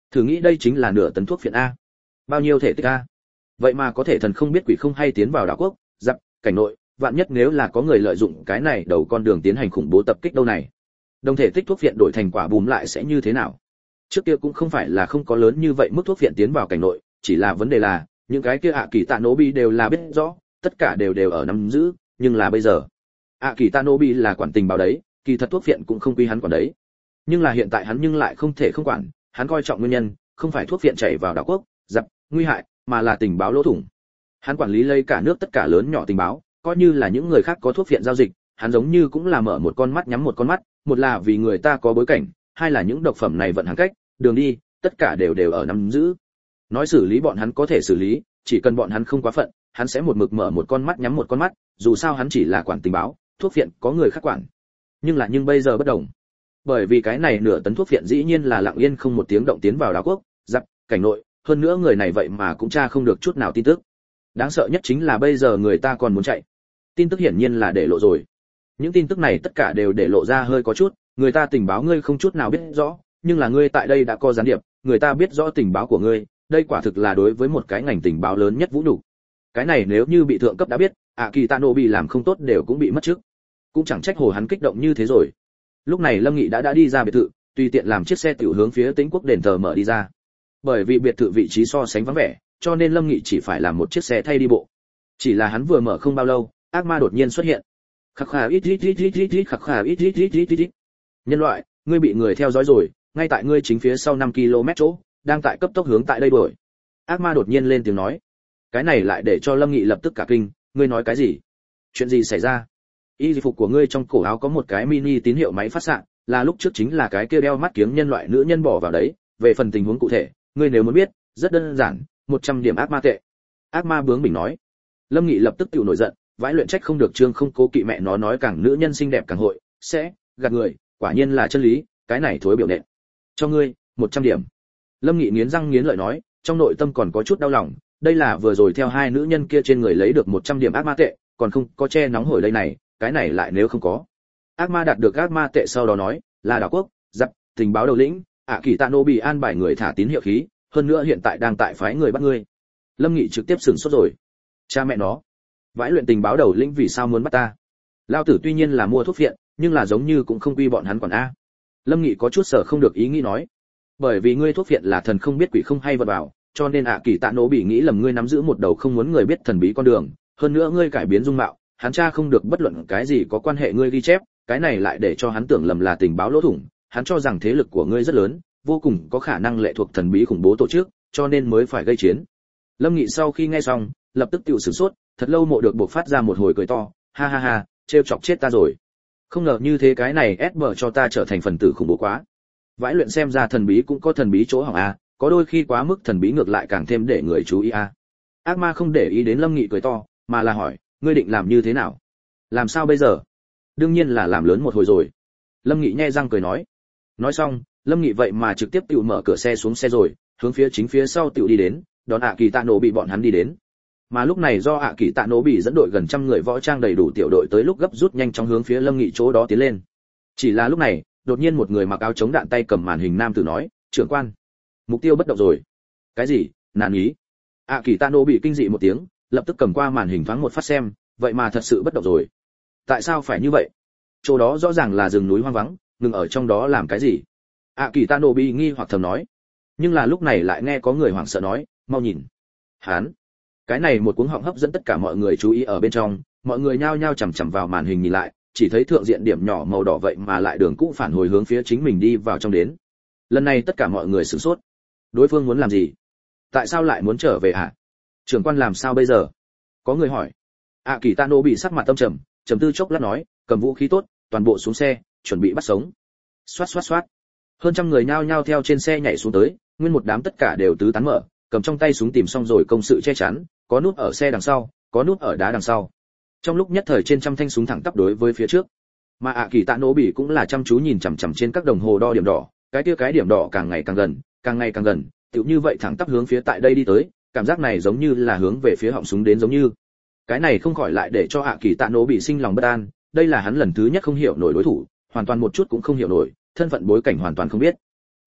A: Thử nghĩ đây chính là nửa tấn thuốc phiện a. Bao nhiêu thể tích a? Vậy mà có thể thần không biết quỷ không hay tiến vào đảo quốc, giặc, cảnh nội, vạn nhất nếu là có người lợi dụng cái này đầu con đường tiến hành khủng bố tập kích đâu này. Đồng thể tích thuốc phiện đổi thành quả bùm lại sẽ như thế nào? Trước kia cũng không phải là không có lớn như vậy mức thuốc phiện tiến vào cảnh nội, chỉ là vấn đề là những cái kia ạ kỳ tạ nổ bi đều là biết rõ, tất cả đều đều ở nắm giữ, nhưng là bây giờ ạ kỳ tạ nổ bi là quản tình báo đấy, kỳ thật thuốc phiện cũng không quy hắn quản đấy. Nhưng là hiện tại hắn nhưng lại không thể không quản, hắn coi trọng nguyên nhân không phải thuốc phiện chảy vào đảo quốc, giặc, nguy hại, mà là tình báo lỗ thủng. Hắn quản lý lấy cả nước tất cả lớn nhỏ tình báo, coi như là những người khác có thuốc phiện giao dịch, hắn giống như cũng là mở một con mắt nhắm một con mắt, một là vì người ta có bối cảnh, hai là những độc phẩm này vận hành cách, đường đi, tất cả đều đều ở nắm giữ. Nói xử lý bọn hắn có thể xử lý, chỉ cần bọn hắn không quá phận, hắn sẽ một mực mở một con mắt nhắm một con mắt, dù sao hắn chỉ là quản tình báo, thuốc phiện có người khác quản. Nhưng là nhưng bây giờ bất đồng. Bởi vì cái này nửa tấn thuốc phiện dĩ nhiên là lặng yên không một tiếng động tiến vào đảo quốc, giặc, cảnh nội, hơn nữa người này vậy mà cũng tra không được chút nào tin tức. Đáng sợ nhất chính là bây giờ người ta còn muốn chạy. Tin tức hiển nhiên là để lộ rồi. Những tin tức này tất cả đều để lộ ra hơi có chút, người ta tình báo ngươi không chút nào biết rõ, nhưng là ngươi tại đây đã có gián điệp, người ta biết rõ tình báo của ngươi, đây quả thực là đối với một cái ngành tình báo lớn nhất vũ nhục. Cái này nếu như bị thượng cấp đã biết, ạ kỳ tạ nổ bị làm không tốt đều cũng bị mất chức. Cũng chẳng trách hồ hắn kích động như thế rồi. Lúc này Lâm Nghị đã đã đi ra biệt thự, tùy tiện làm chiếc xe tiểu hướng phía Tĩnh Quốc đền thờ mở đi ra. Bởi vì biệt thự vị trí so sánh vắng vẻ, cho nên Lâm Nghị chỉ phải làm một chiếc xe thay đi bộ. Chỉ là hắn vừa mở không bao lâu, ác ma đột nhiên xuất hiện. Khắc khà ít ít ít ít ít ít khắc khà ít ít ít ít ít. Nhân loại, ngươi bị người theo dõi rồi, ngay tại ngươi chính phía sau năm ki lô mét chỗ, đang tại cấp tốc hướng tại đây đuổi. Ác ma đột nhiên lên tiếng nói. Cái này lại để cho Lâm Nghị lập tức cả kinh, ngươi nói cái gì? Chuyện gì xảy ra? Y phục của ngươi trong cổ áo có một cái mini tín hiệu máy phát xạ, là lúc trước chính là cái kia đeo mắt kiếng nhân loại nữ nhân bỏ vào đấy, về phần tình huống cụ thể, ngươi nếu muốn biết, rất đơn giản, một trăm điểm ác ma tệ. Ác ma bướng bỉnh nói. Lâm Nghị lập tức tiểu nổi giận, vãi luyện trách không được Trương không cố kỵ mẹ nó nói càng nữ nhân xinh đẹp càng hội, sẽ gạt người, quả nhiên là chân lý, cái này thối biểu nện. Cho ngươi, một trăm điểm. Lâm Nghị nghiến răng nghiến lợi nói, trong nội tâm còn có chút đau lòng, đây là vừa rồi theo hai nữ nhân kia trên người lấy được một trăm điểm ác ma tệ, còn không có che nóng hổi đây này, cái này lại nếu không có. Ác ma đạt được ác ma tệ sau đó nói, là đảo quốc, giặc, tình báo đầu lĩnh, ạ kỳ tạ nô bị an bài người thả tín hiệu khí, hơn nữa hiện tại đang tại phái người bắt ngươi. Lâm Nghị trực tiếp sửng sốt rồi. Cha mẹ nó, vãi luyện tình báo đầu lĩnh vì sao muốn bắt ta? Lao tử tuy nhiên là mua thuốc phiện, nhưng là giống như cũng không quy bọn hắn quản a. Lâm Nghị có chút sở không được ý nghĩ nói, bởi vì ngươi thuốc phiện là thần không biết quỷ không hay vật vào, cho nên ạ kỳ tạ nô bị nghĩ lầm ngươi nắm giữ một đầu không muốn người biết thần bí con đường, hơn nữa ngươi cải biến dung mạo, hắn tra không được bất luận cái gì có quan hệ ngươi ghi chép, cái này lại để cho hắn tưởng lầm là tình báo lỗ thủng, hắn cho rằng thế lực của ngươi rất lớn, vô cùng có khả năng lệ thuộc thần bí khủng bố tổ chức, cho nên mới phải gây chiến. Lâm Nghị sau khi nghe xong, lập tức tiểu sửng sốt, thật lâu mộ được bộc phát ra một hồi cười to, ha ha ha, trêu chọc chết ta rồi. Không ngờ như thế cái này ép bờ cho ta trở thành phần tử khủng bố quá. Vãi luyện xem ra thần bí cũng có thần bí chỗ hỏng a, có đôi khi quá mức thần bí ngược lại càng thêm để người chú ý a. Ác ma không để ý đến Lâm Nghị cười to, mà là hỏi, ngươi định làm như thế nào? Làm sao bây giờ? Đương nhiên là làm lớn một hồi rồi. Lâm Nghị nhe răng cười nói. Nói xong, Lâm Nghị vậy mà trực tiếp tự mở cửa xe xuống xe rồi, hướng phía chính phía sau tự đi đến, đón ạ kỳ tạ nổ bị bọn hắn đi đến. Mà lúc này do ạ kỳ tạ nổ bị dẫn đội gần trăm người võ trang đầy đủ tiểu đội tới lúc gấp rút nhanh chóng hướng phía Lâm Nghị chỗ đó tiến lên. Chỉ là lúc này, đột nhiên một người mặc áo chống đạn tay cầm màn hình nam tử nói, trưởng quan, mục tiêu bất động rồi. Cái gì? Nạn ý? ạ kỳ tạ nổ bị kinh dị một tiếng, lập tức cầm qua màn hình thoáng một phát xem, vậy mà thật sự bất động rồi. Tại sao phải như vậy? Chỗ đó rõ ràng là rừng núi hoang vắng, ngừng ở trong đó làm cái gì? ạ kỳ tạ nổ bị nghi hoặc thầm nói. Nhưng là lúc này lại nghe có người hoảng sợ nói, mau nhìn. Hán. Cái này một cuống họng hấp dẫn tất cả mọi người chú ý ở bên trong, mọi người nhao nhao chằm chằm vào màn hình nhìn lại, chỉ thấy thượng diện điểm nhỏ màu đỏ vậy mà lại đường cũ phản hồi hướng phía chính mình đi vào trong đến. Lần này tất cả mọi người sửng sốt. Đối phương muốn làm gì? Tại sao lại muốn trở về ạ? Trưởng quan làm sao bây giờ? Có người hỏi. ạ kỳ tạ nổ bị sắc mặt tâm trầm, trầm tư chốc lát nói, cầm vũ khí tốt, toàn bộ xuống xe, chuẩn bị bắt sống. Xoát xoát xoát. Hơn trăm người nhao nhao theo trên xe nhảy xuống tới, nguyên một đám tất cả đều tứ tán mở, cầm trong tay súng tìm xong rồi công sự che chắn, có nút ở xe đằng sau, có nút ở đá đằng sau. Trong lúc nhất thời trên trăm thanh súng thẳng tắp đối với phía trước. Mà ạ kỳ tạ nổ bị cũng là chăm chú nhìn chằm chằm trên các đồng hồ đo điểm đỏ, cái kia cái điểm đỏ càng ngày càng gần, càng ngày càng gần, tựu như vậy thẳng tắp hướng phía tại đây đi tới, cảm giác này giống như là hướng về phía họng súng đến giống như. Cái này không khỏi lại để cho ạ kỳ tạ nổ bị sinh lòng bất an, đây là hắn lần thứ nhất không hiểu nổi đối thủ, hoàn toàn một chút cũng không hiểu nổi, thân phận bối cảnh hoàn toàn không biết.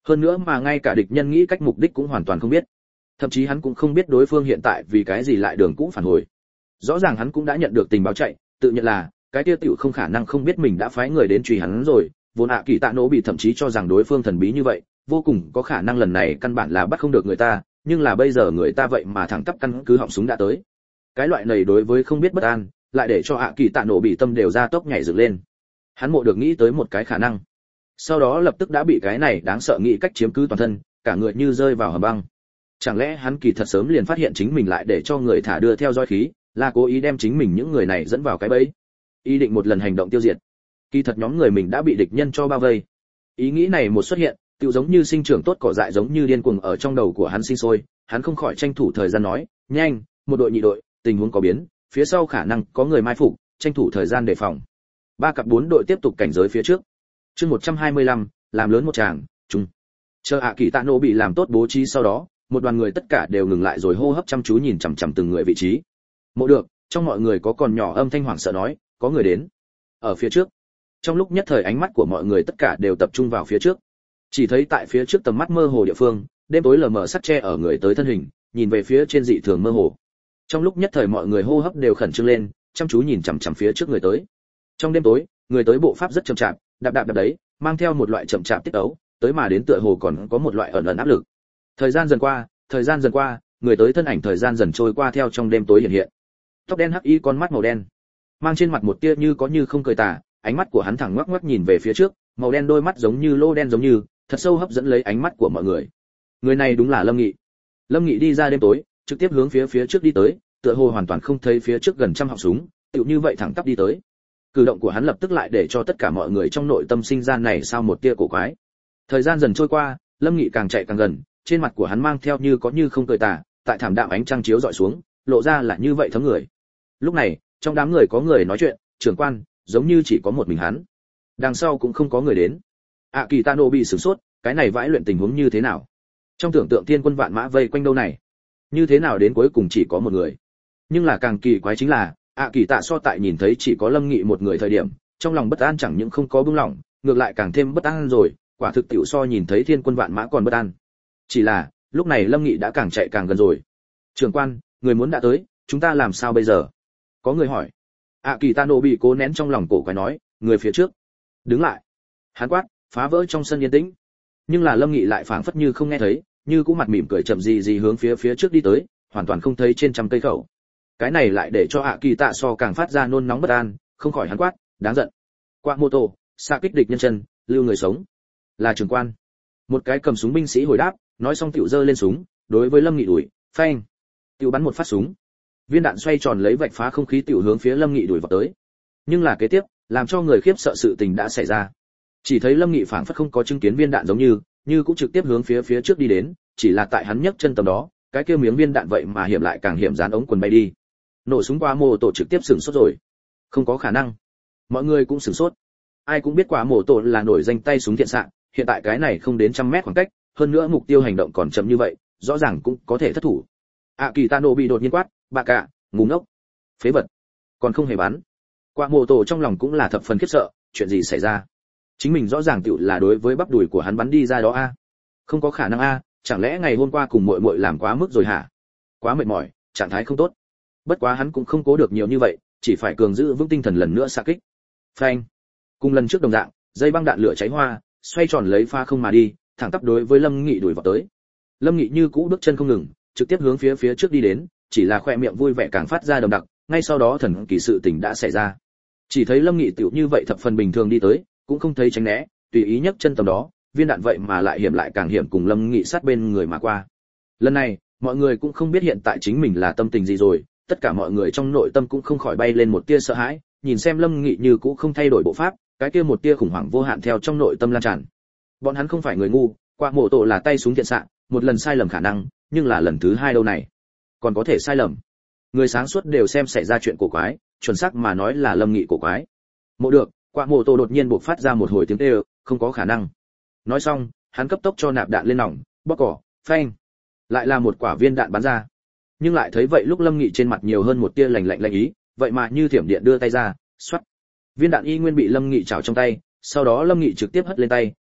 A: Hơn nữa mà ngay cả địch nhân nghĩ cách mục đích cũng hoàn toàn không biết. Thậm chí hắn cũng không biết đối phương hiện tại vì cái gì lại đường cũ phản hồi. Rõ ràng hắn cũng đã nhận được tình báo chạy, tự nhận là cái kia tiểu không khả năng không biết mình đã phái người đến truy hắn rồi, vốn ạ kỳ tạ nổ bị thậm chí cho rằng đối phương thần bí như vậy, vô cùng có khả năng lần này căn bản là bắt không được người ta, nhưng là bây giờ người ta vậy mà thẳng tắp căn cứ họng súng đã tới. Cái loại này đối với không biết bất an, lại để cho ạ kỳ tạ nổ bị tâm đều ra tốc nhảy dựng lên. Hắn mộ được nghĩ tới một cái khả năng, sau đó lập tức đã bị cái này đáng sợ nghĩ cách chiếm cứ toàn thân, cả người như rơi vào hầm băng. Chẳng lẽ hắn kỳ thật sớm liền phát hiện chính mình lại để cho người thả đưa theo dõi khí, là cố ý đem chính mình những người này dẫn vào cái bẫy, ý định một lần hành động tiêu diệt. Kỳ thật nhóm người mình đã bị địch nhân cho bao vây. Ý nghĩ này một xuất hiện, tựu giống như sinh trưởng tốt cỏ dại giống như điên cuồng ở trong đầu của hắn sinh sôi, hắn không khỏi tranh thủ thời gian nói, nhanh, một đội nhị đội, tình huống có biến, phía sau khả năng có người mai phục, tranh thủ thời gian đề phòng. Ba cặp bốn đội tiếp tục cảnh giới phía trước. Chương một trăm hai mươi lăm, làm lớn một tràng, chung. Chờ ạ kỳ tạ nổ bị làm tốt bố trí sau đó, một đoàn người tất cả đều ngừng lại rồi hô hấp chăm chú nhìn chằm chằm từng người vị trí. Mộ được, trong mọi người có còn nhỏ âm thanh hoảng sợ nói, có người đến. Ở phía trước. Trong lúc nhất thời ánh mắt của mọi người tất cả đều tập trung vào phía trước. Chỉ thấy tại phía trước tầm mắt mơ hồ địa phương, đêm tối lờ mờ sắt che ở người tới thân hình, nhìn về phía trên dị thường mơ hồ. Trong lúc nhất thời mọi người hô hấp đều khẩn trương lên, chăm chú nhìn chằm chằm phía trước người tới. Trong đêm tối, người tới bộ pháp rất chậm chạp, đạp đạp đạp đấy, mang theo một loại chậm chạp tiết ấu, tới mà đến tựa hồ còn có một loại ẩn ẩn áp lực. Thời gian dần qua, thời gian dần qua, người tới thân ảnh thời gian dần trôi qua theo trong đêm tối hiện hiện. Tóc đen hắc y, con mắt màu đen, mang trên mặt một tia như có như không cười tà, ánh mắt của hắn thẳng ngoắc ngoắc nhìn về phía trước, màu đen đôi mắt giống như lô đen giống như, thật sâu hấp dẫn lấy ánh mắt của mọi người. Người này đúng là Lâm Nghị. Lâm Nghị đi ra đêm tối, trực tiếp hướng phía phía trước đi tới, tựa hồ hoàn toàn không thấy phía trước gần trăm họng súng, tựu như vậy thẳng tắp đi tới. Cử động của hắn lập tức lại để cho tất cả mọi người trong nội tâm sinh ra này sao một tia cổ quái. Thời gian dần trôi qua, Lâm Nghị càng chạy càng gần, trên mặt của hắn mang theo như có như không cười tà, tại thảm đạm ánh trăng chiếu dọi xuống, lộ ra là như vậy thấm người. Lúc này, trong đám người có người nói chuyện, trưởng quan, giống như chỉ có một mình hắn. Đằng sau cũng không có người đến. ạ kỳ tạ nổ bị sửng sốt, cái này vãi luyện tình huống như thế nào? Trong tưởng tượng tiên quân vạn mã vây quanh đâu này, như thế nào đến cuối cùng chỉ có một người? Nhưng là càng kỳ quái chính là, ạ kỳ tạ so tại nhìn thấy chỉ có Lâm Nghị một người thời điểm, trong lòng bất an chẳng những không có bưng lỏng, ngược lại càng thêm bất an rồi, quả thực tiểu so nhìn thấy thiên quân vạn mã còn bất an. Chỉ là, lúc này Lâm Nghị đã càng chạy càng gần rồi. Trưởng quan, người muốn đã tới, chúng ta làm sao bây giờ? Có người hỏi. ạ kỳ tạ nổ bị cố nén trong lòng cổ quái nói, người phía trước, đứng lại. Hắn quát, phá vỡ trong sân yên tĩnh. Nhưng là Lâm Nghị lại phảng phất như không nghe thấy, như cũng mặt mỉm cười chậm gì gì hướng phía phía trước đi tới, hoàn toàn không thấy trên trăm cây khẩu. Cái này lại để cho ạ kỳ tạ so càng phát ra nôn nóng bất an, không khỏi hắn quát, đáng giận. Qua mô tô, xa kích địch nhân chân, lưu người sống. Là trưởng quan. Một cái cầm súng binh sĩ hồi đáp, nói xong tiểu giơ lên súng, đối với Lâm Nghị đuổi, phanh. Tiểu bắn một phát súng. Viên đạn xoay tròn lấy vạch phá không khí tiểu hướng phía Lâm Nghị đuổi vào tới. Nhưng là kế tiếp, làm cho người khiếp sợ sự tình đã xảy ra. Chỉ thấy Lâm Nghị phảng phất không có chứng kiến viên đạn giống như, như cũng trực tiếp hướng phía phía trước đi đến, chỉ là tại hắn nhấc chân tầm đó, cái kia miếng viên đạn vậy mà hiểm lại càng hiểm dán ống quần bay đi. Nổ súng qua mô tổ trực tiếp sửng sốt rồi. Không có khả năng. Mọi người cũng sửng sốt. Ai cũng biết quả mô tổ là nổi danh tay súng thiện xạ, hiện tại cái này không đến trăm mét khoảng cách, hơn nữa mục tiêu hành động còn chậm như vậy, rõ ràng cũng có thể thất thủ. ạ kỳ tạ nổ bị đột nhiên quát, bà cả, ngu ngốc, phế vật, còn không hề bắn. Quả mô tổ trong lòng cũng là thập phần khiếp sợ, chuyện gì xảy ra? Chính mình rõ ràng tựu là đối với bắp đùi của hắn bắn đi ra đó a. Không có khả năng a, chẳng lẽ ngày hôm qua cùng muội muội làm quá mức rồi hả? Quá mệt mỏi, trạng thái không tốt. Bất quá hắn cũng không cố được nhiều như vậy, chỉ phải cường giữ vững tinh thần lần nữa xạ kích. Phanh. Cùng lần trước đồng dạng, dây băng đạn lửa cháy hoa, xoay tròn lấy pha không mà đi, thẳng tắp đối với Lâm Nghị đuổi vào tới. Lâm Nghị như cũ bước chân không ngừng, trực tiếp hướng phía phía trước đi đến, chỉ là khoe miệng vui vẻ càng phát ra đậm đặc, ngay sau đó thần kỳ sự tình đã xảy ra. Chỉ thấy Lâm Nghị tiểu như vậy thập phần bình thường đi tới, cũng không thấy tránh né, tùy ý nhấc chân tầm đó, viên đạn vậy mà lại hiểm lại càng hiểm cùng Lâm Nghị sát bên người mà qua. Lần này, mọi người cũng không biết hiện tại chính mình là tâm tình gì rồi, tất cả mọi người trong nội tâm cũng không khỏi bay lên một tia sợ hãi, nhìn xem Lâm Nghị như cũ không thay đổi bộ pháp, cái kia một tia khủng hoảng vô hạn theo trong nội tâm lan tràn. Bọn hắn không phải người ngu, quả mổ tổ là tay súng thiện xạ, một lần sai lầm khả năng, nhưng là lần thứ hai đâu này, còn có thể sai lầm. Người sáng suốt đều xem xảy ra chuyện cổ quái, chuẩn xác mà nói là Lâm Nghị cổ quái. Mộ được, quả mổ tổ đột nhiên bộc phát ra một hồi tiếng kêu, không có khả năng. Nói xong, hắn cấp tốc cho nạp đạn lên nòng, bóc cỏ, phanh. Lại là một quả viên đạn bắn ra. Nhưng lại thấy vậy lúc Lâm Nghị trên mặt nhiều hơn một tia lạnh lạnh lạnh ý, vậy mà như thiểm điện đưa tay ra, xoắt. Viên đạn y nguyên bị Lâm Nghị chảo trong tay, sau đó Lâm Nghị trực tiếp hất lên tay,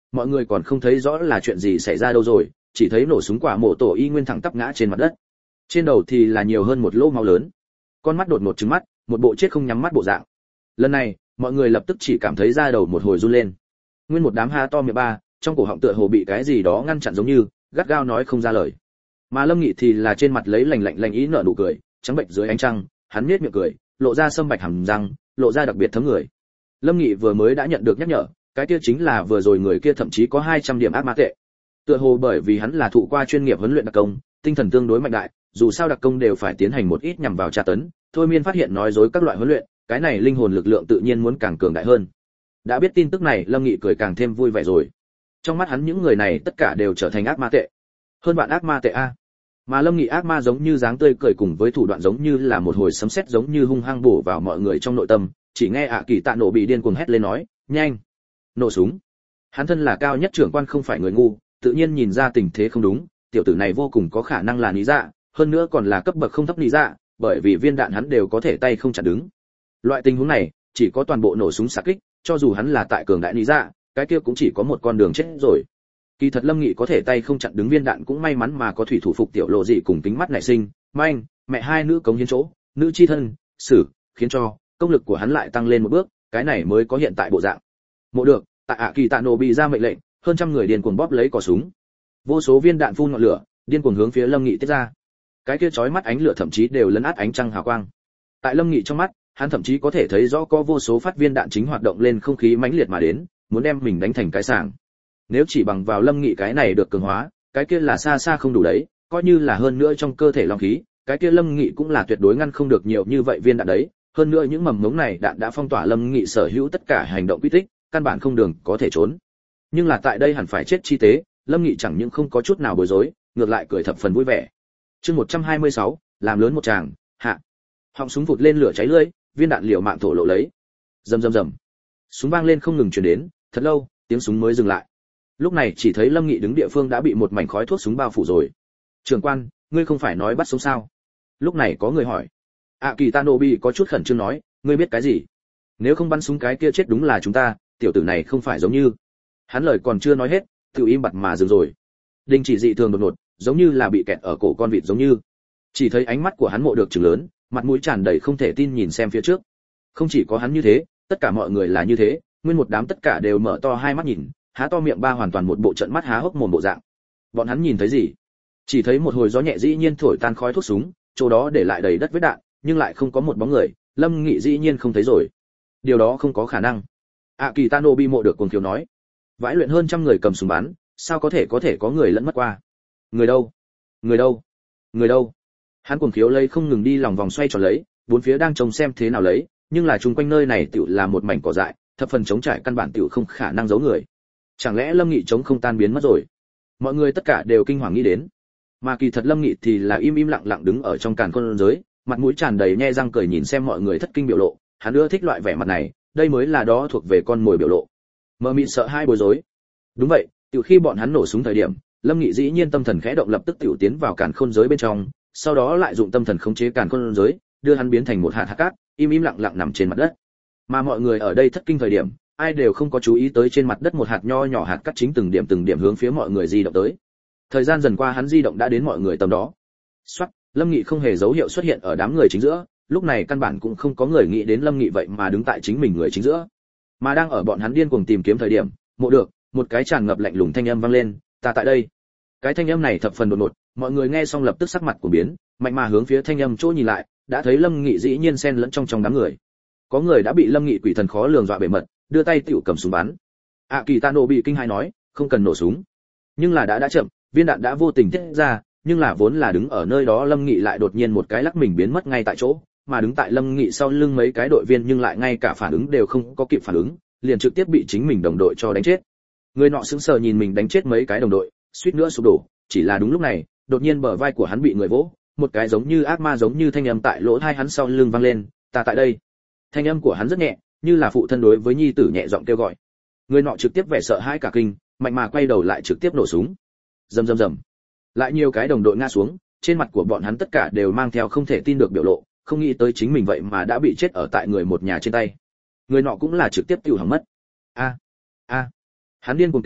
A: mọi người còn không thấy rõ là chuyện gì xảy ra đâu rồi, chỉ thấy nổ súng quả mổ tổ y nguyên thẳng tắp ngã trên mặt đất. Trên đầu thì là nhiều hơn một lỗ máu lớn, con mắt đột ngột trừng mắt, một bộ chết không nhắm mắt bộ dạng. Lần này mọi người lập tức chỉ cảm thấy da đầu một hồi run lên, nguyên một đám ha to miệng ba, trong cổ họng tựa hồ bị cái gì đó ngăn chặn giống như gắt gao nói không ra lời. Mà Lâm Nghị thì là trên mặt lấy lạnh lạnh lạnh ý nở nụ cười, trắng bệnh dưới ánh trăng, hắn nhếch miệng cười, lộ ra sâm bạch hàm răng, lộ ra đặc biệt thấm người. Lâm Nghị vừa mới đã nhận được nhắc nhở, cái kia chính là vừa rồi người kia thậm chí có hai trăm điểm ác ma tệ. Tựa hồ bởi vì hắn là thụ qua chuyên nghiệp huấn luyện đặc công, tinh thần tương đối mạnh đại, dù sao đặc công đều phải tiến hành một ít nhằm vào tra tấn, thôi miên phát hiện nói dối các loại huấn luyện, cái này linh hồn lực lượng tự nhiên muốn càng cường đại hơn. Đã biết tin tức này, Lâm Nghị cười càng thêm vui vẻ rồi. Trong mắt hắn những người này tất cả đều trở thành ác ma tệ. Hơn bạn ác ma tệ a. Mà Lâm Nghị ác ma giống như dáng tươi cười cùng với thủ đoạn giống như là một hồi sấm sét giống như hung hăng bổ vào mọi người trong nội tâm, chỉ nghe ạ Kỳ Tạ Nổ bị điên cuồng hét lên nói, "Nhanh, nổ súng!" Hắn thân là cao nhất trưởng quan không phải người ngu, tự nhiên nhìn ra tình thế không đúng, tiểu tử này vô cùng có khả năng là lý dạ, hơn nữa còn là cấp bậc không thấp lý dạ, bởi vì viên đạn hắn đều có thể tay không chặn đứng. Loại tình huống này, chỉ có toàn bộ nổ súng xạ kích, cho dù hắn là tại cường đại lý dạ, cái kia cũng chỉ có một con đường chết rồi. Kỳ thật Lâm Nghị có thể tay không chặn đứng viên đạn cũng may mắn mà có thủy thủ phục tiểu lộ dị cùng tính mắt nảy sinh, manh, mẹ hai nữ cống hiến chỗ, nữ chi thân, xử, khiến cho công lực của hắn lại tăng lên một bước, cái này mới có hiện tại bộ dạng. Mộ được, tại ạ Kỳ Tạ Nổ bị ra mệnh lệnh, hơn trăm người điên cuồng bóp lấy cò súng. Vô số viên đạn phun ngọn lửa, điên cuồng hướng phía Lâm Nghị tiết ra. Cái kia chói mắt ánh lửa thậm chí đều lấn át ánh trăng hào quang. Tại Lâm Nghị trong mắt, hắn thậm chí có thể thấy rõ có vô số phát viên đạn chính hoạt động lên không khí mãnh liệt mà đến, muốn đem mình đánh thành cái sàng. Nếu chỉ bằng vào Lâm Nghị cái này được cường hóa, cái kia là xa xa không đủ đấy, coi như là hơn nữa trong cơ thể long khí, cái kia Lâm Nghị cũng là tuyệt đối ngăn không được nhiều như vậy viên đạn đấy, hơn nữa những mầm mống này đạn đã phong tỏa Lâm Nghị sở hữu tất cả hành động quy tích, căn bản không đường có thể trốn. Nhưng là tại đây hẳn phải chết chi tế, Lâm Nghị chẳng những không có chút nào bối rối, ngược lại cười thập phần vui vẻ. Chương một trăm hai mươi sáu, làm lớn một tràng, hạ. Họng súng vụt lên lửa cháy lưỡi, viên đạn liều mạng thổ lộ lấy. Rầm rầm rầm. Súng vang lên không ngừng truyền đến, thật lâu, tiếng súng mới dừng lại. Lúc này chỉ thấy Lâm Nghị đứng địa phương đã bị một mảnh khói thuốc súng bao phủ rồi. "Trưởng quan, ngươi không phải nói bắt sống sao?" Lúc này có người hỏi. ạ Kỳ Tạ Nổ bị có chút khẩn trương nói, "Ngươi biết cái gì? Nếu không bắn súng cái kia chết đúng là chúng ta, tiểu tử này không phải giống như..." Hắn lời còn chưa nói hết, tự im bặt mà dừng rồi. Đình chỉ dị thường đột ngột, giống như là bị kẹt ở cổ con vịt giống như. Chỉ thấy ánh mắt của hắn mộ được trừng lớn, mặt mũi tràn đầy không thể tin nhìn xem phía trước. Không chỉ có hắn như thế, tất cả mọi người là như thế, nguyên một đám tất cả đều mở to hai mắt nhìn, há to miệng ba hoàn toàn một bộ trận mắt há hốc mồm bộ dạng. Bọn hắn nhìn thấy gì? Chỉ thấy một hồi gió nhẹ dĩ nhiên thổi tan khói thuốc súng, chỗ đó để lại đầy đất vết đạn, nhưng lại không có một bóng người, Lâm Nghị dĩ nhiên không thấy rồi. Điều đó không có khả năng. ạ Kỳ Tạ Nổ bị mộ được cuồng khiếu nói. Vãi luyện hơn trăm người cầm súng bắn, sao có thể có thể có người lẫn mất qua? Người đâu? Người đâu? Người đâu? Hắn cuồng khiếu lấy không ngừng đi lòng vòng xoay tròn lấy, bốn phía đang trông xem thế nào lấy, nhưng là chung quanh nơi này tựu là một mảnh cỏ dại, thập phần trống trải căn bản tựu không khả năng giấu người. Chẳng lẽ Lâm Nghị trống không tan biến mất rồi? Mọi người tất cả đều kinh hoàng nghĩ đến. Mà kỳ thật Lâm Nghị thì là im im lặng lặng đứng ở trong càn khôn giới, mặt mũi tràn đầy nhe răng cười nhìn xem mọi người thất kinh biểu lộ, hắn ưa thích loại vẻ mặt này, đây mới là đó thuộc về con mồi biểu lộ. Mơ mịt sợ hai bối rối. Đúng vậy, từ khi bọn hắn nổ súng thời điểm, Lâm Nghị dĩ nhiên tâm thần khẽ động lập tức tiểu tiến vào càn khôn giới bên trong, sau đó lại dụng tâm thần khống chế càn khôn giới, đưa hắn biến thành một hạt hạt cát, im im lặng lặng nằm trên mặt đất. Mà mọi người ở đây thất kinh thời điểm, ai đều không có chú ý tới trên mặt đất một hạt nho nhỏ hạt cát chính từng điểm từng điểm hướng phía mọi người di động tới. Thời gian dần qua hắn di động đã đến mọi người tầm đó. Soát, Lâm Nghị không hề dấu hiệu xuất hiện ở đám người chính giữa, lúc này căn bản cũng không có người nghĩ đến Lâm Nghị vậy mà đứng tại chính mình người chính giữa. Mà đang ở bọn hắn điên cuồng tìm kiếm thời điểm, mộ được, một cái tràn ngập lạnh lùng thanh âm vang lên, "Ta tại đây." Cái thanh âm này thập phần đột ngột, mọi người nghe xong lập tức sắc mặt của biến, mạnh mà hướng phía thanh âm chỗ nhìn lại, đã thấy Lâm Nghị dĩ nhiên xen lẫn trong trong đám người. Có người đã bị Lâm Nghị quỷ thần khó lường dọa bể mật, đưa tay tiểu cầm súng bắn. ạ Kỳ Tạ Nổ bị kinh hãi nói, "Không cần nổ súng." Nhưng là đã đã chậm, viên đạn đã vô tình tiết ra, nhưng là vốn là đứng ở nơi đó Lâm Nghị lại đột nhiên một cái lắc mình biến mất ngay tại chỗ, mà đứng tại Lâm Nghị sau lưng mấy cái đội viên nhưng lại ngay cả phản ứng đều không có kịp phản ứng, liền trực tiếp bị chính mình đồng đội cho đánh chết. Người nọ sững sờ nhìn mình đánh chết mấy cái đồng đội, suýt nữa sụp đổ, chỉ là đúng lúc này, đột nhiên bờ vai của hắn bị người vỗ, một cái giống như ác ma giống như thanh âm tại lỗ tai hắn sau lưng vang lên, "Ta tại đây." Thanh âm của hắn rất nhẹ, như là phụ thân đối với nhi tử nhẹ giọng kêu gọi. Người nọ trực tiếp vẻ sợ hãi cả kinh, mạnh mà quay đầu lại trực tiếp nổ súng. Rầm rầm rầm. Lại nhiều cái đồng đội ngã xuống, trên mặt của bọn hắn tất cả đều mang theo không thể tin được biểu lộ, không nghĩ tới chính mình vậy mà đã bị chết ở tại người một nhà trên tay. Người nọ cũng là trực tiếp tiêu hỏng mất. A, a. Hắn điên cuồng kêu,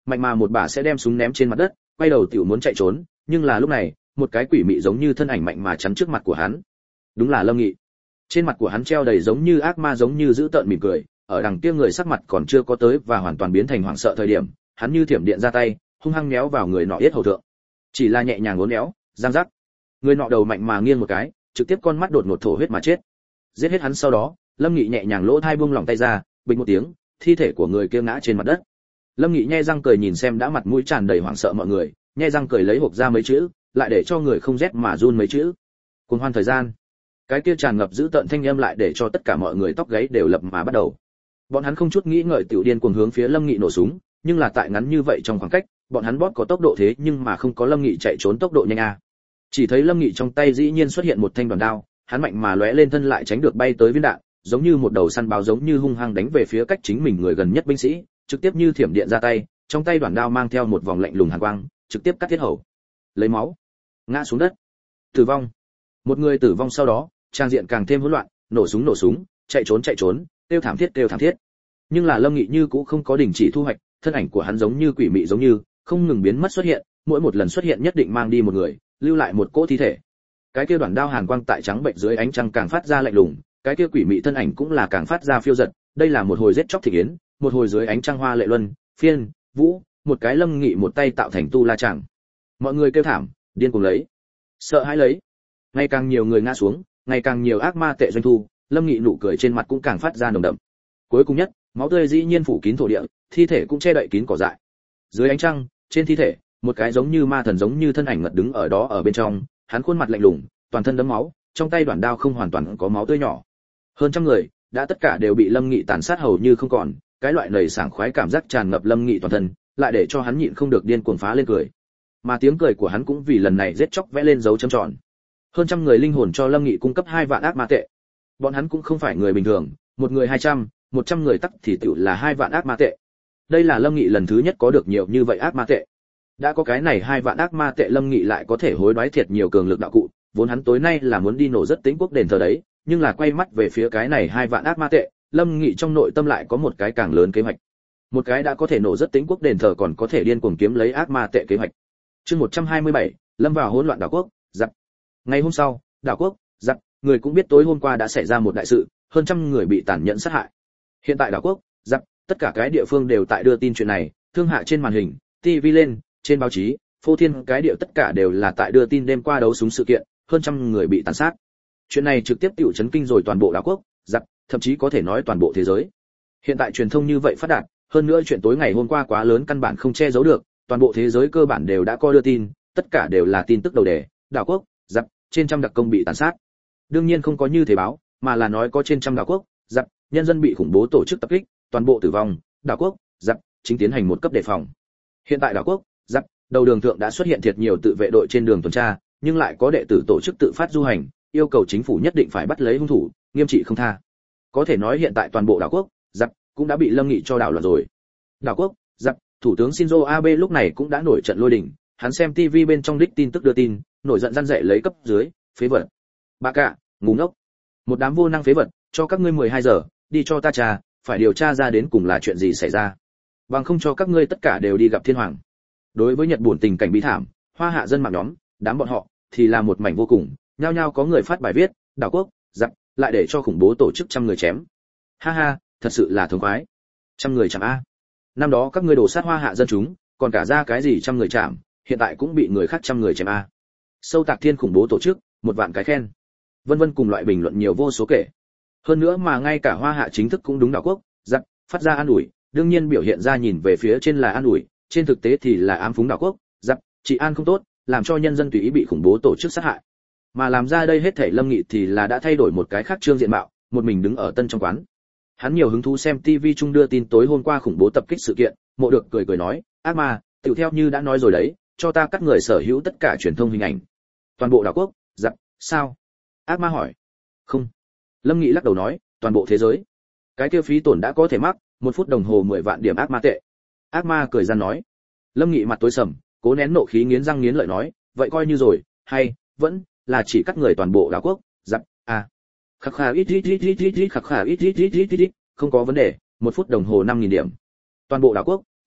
A: mạnh mà một bà sẽ đem súng ném trên mặt đất, quay đầu tiểu muốn chạy trốn, nhưng là lúc này, một cái quỷ mị giống như thân ảnh mạnh mà chắn trước mặt của hắn. Đúng là Lâm Nghị. Trên mặt của hắn treo đầy giống như ác ma giống như dữ tợn mỉm cười, ở đằng kia người sắc mặt còn chưa có tới và hoàn toàn biến thành hoảng sợ thời điểm, hắn như thiểm điện ra tay, hung hăng méo vào người nọ yết hầu thượng. Chỉ là nhẹ nhàng uốn éo, giang rắc. Người nọ đầu mạnh mà nghiêng một cái, trực tiếp con mắt đột ngột thổ huyết mà chết. Giết hết hắn sau đó, Lâm Nghị nhẹ nhàng lỗ thai buông lỏng tay ra, bình một tiếng, thi thể của người kia ngã trên mặt đất. Lâm Nghị nhe răng cười nhìn xem đã mặt mũi tràn đầy hoảng sợ mọi người, nhe răng cười lấy hộp ra mấy chữ, lại để cho người không rét mà run mấy chữ. Cuồng hoan thời gian. Cái kia tràn ngập dữ tợn thanh âm lại để cho tất cả mọi người tóc gáy đều lập mà bắt đầu. Bọn hắn không chút nghĩ ngợi tiểu điên cuồng hướng phía Lâm Nghị nổ súng, nhưng là tại ngắn như vậy trong khoảng cách, bọn hắn bóp có tốc độ thế nhưng mà không có Lâm Nghị chạy trốn tốc độ nhanh a. Chỉ thấy Lâm Nghị trong tay dĩ nhiên xuất hiện một thanh đoàn đao, hắn mạnh mà lóe lên thân lại tránh được bay tới viên đạn, giống như một đầu săn báo giống như hung hăng đánh về phía cách chính mình người gần nhất binh sĩ, trực tiếp như thiểm điện ra tay, trong tay đoàn đao mang theo một vòng lạnh lùng hàn quang, trực tiếp cắt thiết hầu. Lấy máu, ngã xuống đất. Tử vong. Một người tử vong sau đó, trang diện càng thêm hỗn loạn, nổ súng nổ súng, chạy trốn chạy trốn, kêu thảm thiết kêu thảm thiết. Nhưng là Lâm Nghị như cũng không có đình chỉ thu hoạch, thân ảnh của hắn giống như quỷ mị giống như, không ngừng biến mất xuất hiện, mỗi một lần xuất hiện nhất định mang đi một người, lưu lại một cỗ thi thể. Cái kia đoàn đao hàn quang tại trắng bệnh dưới ánh trăng càng phát ra lạnh lùng, cái kia quỷ mị thân ảnh cũng là càng phát ra phiêu dật, đây là một hồi giết chóc thị yến, một hồi dưới ánh trăng hoa lệ luân, phiên, vũ, một cái Lâm Nghị một tay tạo thành tu la chẳng. Mọi người kêu thảm, điên cuồng lấy, sợ hãi lấy. Ngày càng nhiều người ngã xuống, ngày càng nhiều ác ma tệ doanh thu, Lâm Nghị nụ cười trên mặt cũng càng phát ra nồng đậm. Cuối cùng nhất, máu tươi dĩ nhiên phủ kín thổ địa, thi thể cũng che đậy kín cỏ dại. Dưới ánh trăng, trên thi thể, một cái giống như ma thần giống như thân ảnh ngật đứng ở đó ở bên trong, hắn khuôn mặt lạnh lùng, toàn thân đẫm máu, trong tay đoạn đao không hoàn toàn có máu tươi nhỏ. Hơn trăm người, đã tất cả đều bị Lâm Nghị tàn sát hầu như không còn, cái loại nầy sảng khoái cảm giác tràn ngập Lâm Nghị toàn thân, lại để cho hắn nhịn không được điên cuồng phá lên cười. Mà tiếng cười của hắn cũng vì lần này giết chóc vẽ lên dấu chấm tròn. Hơn trăm người linh hồn cho Lâm Nghị cung cấp hai vạn ác ma tệ. Bọn hắn cũng không phải người bình thường, một người hai trăm, một trăm người tắc thì tiểu là hai vạn ác ma tệ. Đây là Lâm Nghị lần thứ nhất có được nhiều như vậy ác ma tệ. Đã có cái này hai vạn ác ma tệ, Lâm Nghị lại có thể hối đoái thiệt nhiều cường lực đạo cụ, vốn hắn tối nay là muốn đi nổ rất Tĩnh Quốc đền thờ đấy, nhưng là quay mắt về phía cái này hai vạn ác ma tệ, Lâm Nghị trong nội tâm lại có một cái càng lớn kế hoạch. Một cái đã có thể nổ rất Tĩnh Quốc đền thờ, còn có thể điên cuồng kiếm lấy ác ma tệ kế hoạch. Chương một trăm hai mươi bảy, lâm vào hỗn loạn đảo quốc, giặc. Ngày hôm sau, đảo quốc, giặc, người cũng biết tối hôm qua đã xảy ra một đại sự, hơn trăm người bị tàn nhẫn sát hại. Hiện tại đảo quốc, giặc, tất cả cái địa phương đều tại đưa tin chuyện này, thương hạ trên màn hình, ti vi lên, trên báo chí, phô thiên cái địa tất cả đều là tại đưa tin đêm qua đấu súng sự kiện, hơn trăm người bị tàn sát. Chuyện này trực tiếp tiểu chấn kinh rồi toàn bộ đảo quốc, giặc, thậm chí có thể nói toàn bộ thế giới. Hiện tại truyền thông như vậy phát đạt, hơn nữa chuyện tối ngày hôm qua quá lớn căn bản không che giấu được, toàn bộ thế giới cơ bản đều đã có đưa tin, tất cả đều là tin tức đầu đề, đảo quốc, giặc, trên trăm đặc công bị tàn sát. Đương nhiên không có như thế báo, mà là nói có trên trăm đảo quốc, giặc, nhân dân bị khủng bố tổ chức tập kích, toàn bộ tử vong, đảo quốc, giặc, chính tiến hành một cấp đề phòng. Hiện tại đảo quốc, giặc, đầu đường thượng đã xuất hiện thiệt nhiều tự vệ đội trên đường tuần tra, nhưng lại có đệ tử tổ chức tự phát du hành, yêu cầu chính phủ nhất định phải bắt lấy hung thủ, nghiêm trị không tha. Có thể nói hiện tại toàn bộ đảo quốc, giặc, cũng đã bị Lâm Nghị cho đảo loạn rồi. Đảo quốc, giặc, thủ tướng Shinzo Abe lúc này cũng đã nổi trận lôi đình, hắn xem ti vi bên trong đích tin tức đưa tin, nổi giận răn dạy lấy cấp dưới, phế vật. Bà cả, ngu ngốc. Một đám vô năng phế vật, cho các ngươi mười hai giờ, đi cho ta trà, phải điều tra ra đến cùng là chuyện gì xảy ra. Bằng không cho các ngươi tất cả đều đi gặp thiên hoàng. Đối với Nhật Bản tình cảnh bi thảm, hoa hạ dân mạng nhóm, đám bọn họ thì là một mảnh vô cùng, nhao nhao có người phát bài viết, đảo quốc, giặc, lại để cho khủng bố tổ chức trăm người chém. Ha ha, thật sự là thống khoái. Trăm người chạm a. Năm đó các ngươi đổ sát hoa hạ dân chúng, còn cả ra cái gì trăm người chạm, hiện tại cũng bị người khác trăm người chém a. Sâu tạc thiên khủng bố tổ chức, một vạn cái khen. Vân vân cùng loại bình luận nhiều vô số kể. Hơn nữa mà ngay cả hoa hạ chính thức cũng đúng đảo quốc, giặc, phát ra an ủi, đương nhiên biểu hiện ra nhìn về phía trên là an ủi, trên thực tế thì là ám phúng đảo quốc, giặc, trị an không tốt, làm cho nhân dân tùy ý bị khủng bố tổ chức sát hại. Mà làm ra đây hết thảy Lâm Nghị thì là đã thay đổi một cái khác trương diện mạo, một mình đứng ở tân trong quán. Hắn nhiều hứng thú xem ti vi chung đưa tin tối hôm qua khủng bố tập kích sự kiện, Mộ Được cười cười nói, ác ma, tiểu theo như đã nói rồi đấy, cho ta cắt người sở hữu tất cả truyền thông hình ảnh. Toàn bộ đảo quốc, giặc, sao? Ác ma hỏi. Không. Lâm Nghị lắc đầu nói, toàn bộ thế giới. Cái kia phí tổn đã có thể mắc, một phút đồng hồ mười vạn điểm ác ma tệ. Ác ma cười ra nói. Lâm Nghị mặt tối sầm, cố nén nộ khí nghiến răng nghiến lợi nói, vậy coi như rồi, hay vẫn là chỉ cắt người toàn bộ đảo quốc, giặc, à. Khắc khà ít ít ít ít ít ít khắc khà ít ít ít ít ít, không có vấn đề, một phút đồng hồ năm nghìn điểm. Toàn bộ đảo quốc, giặc,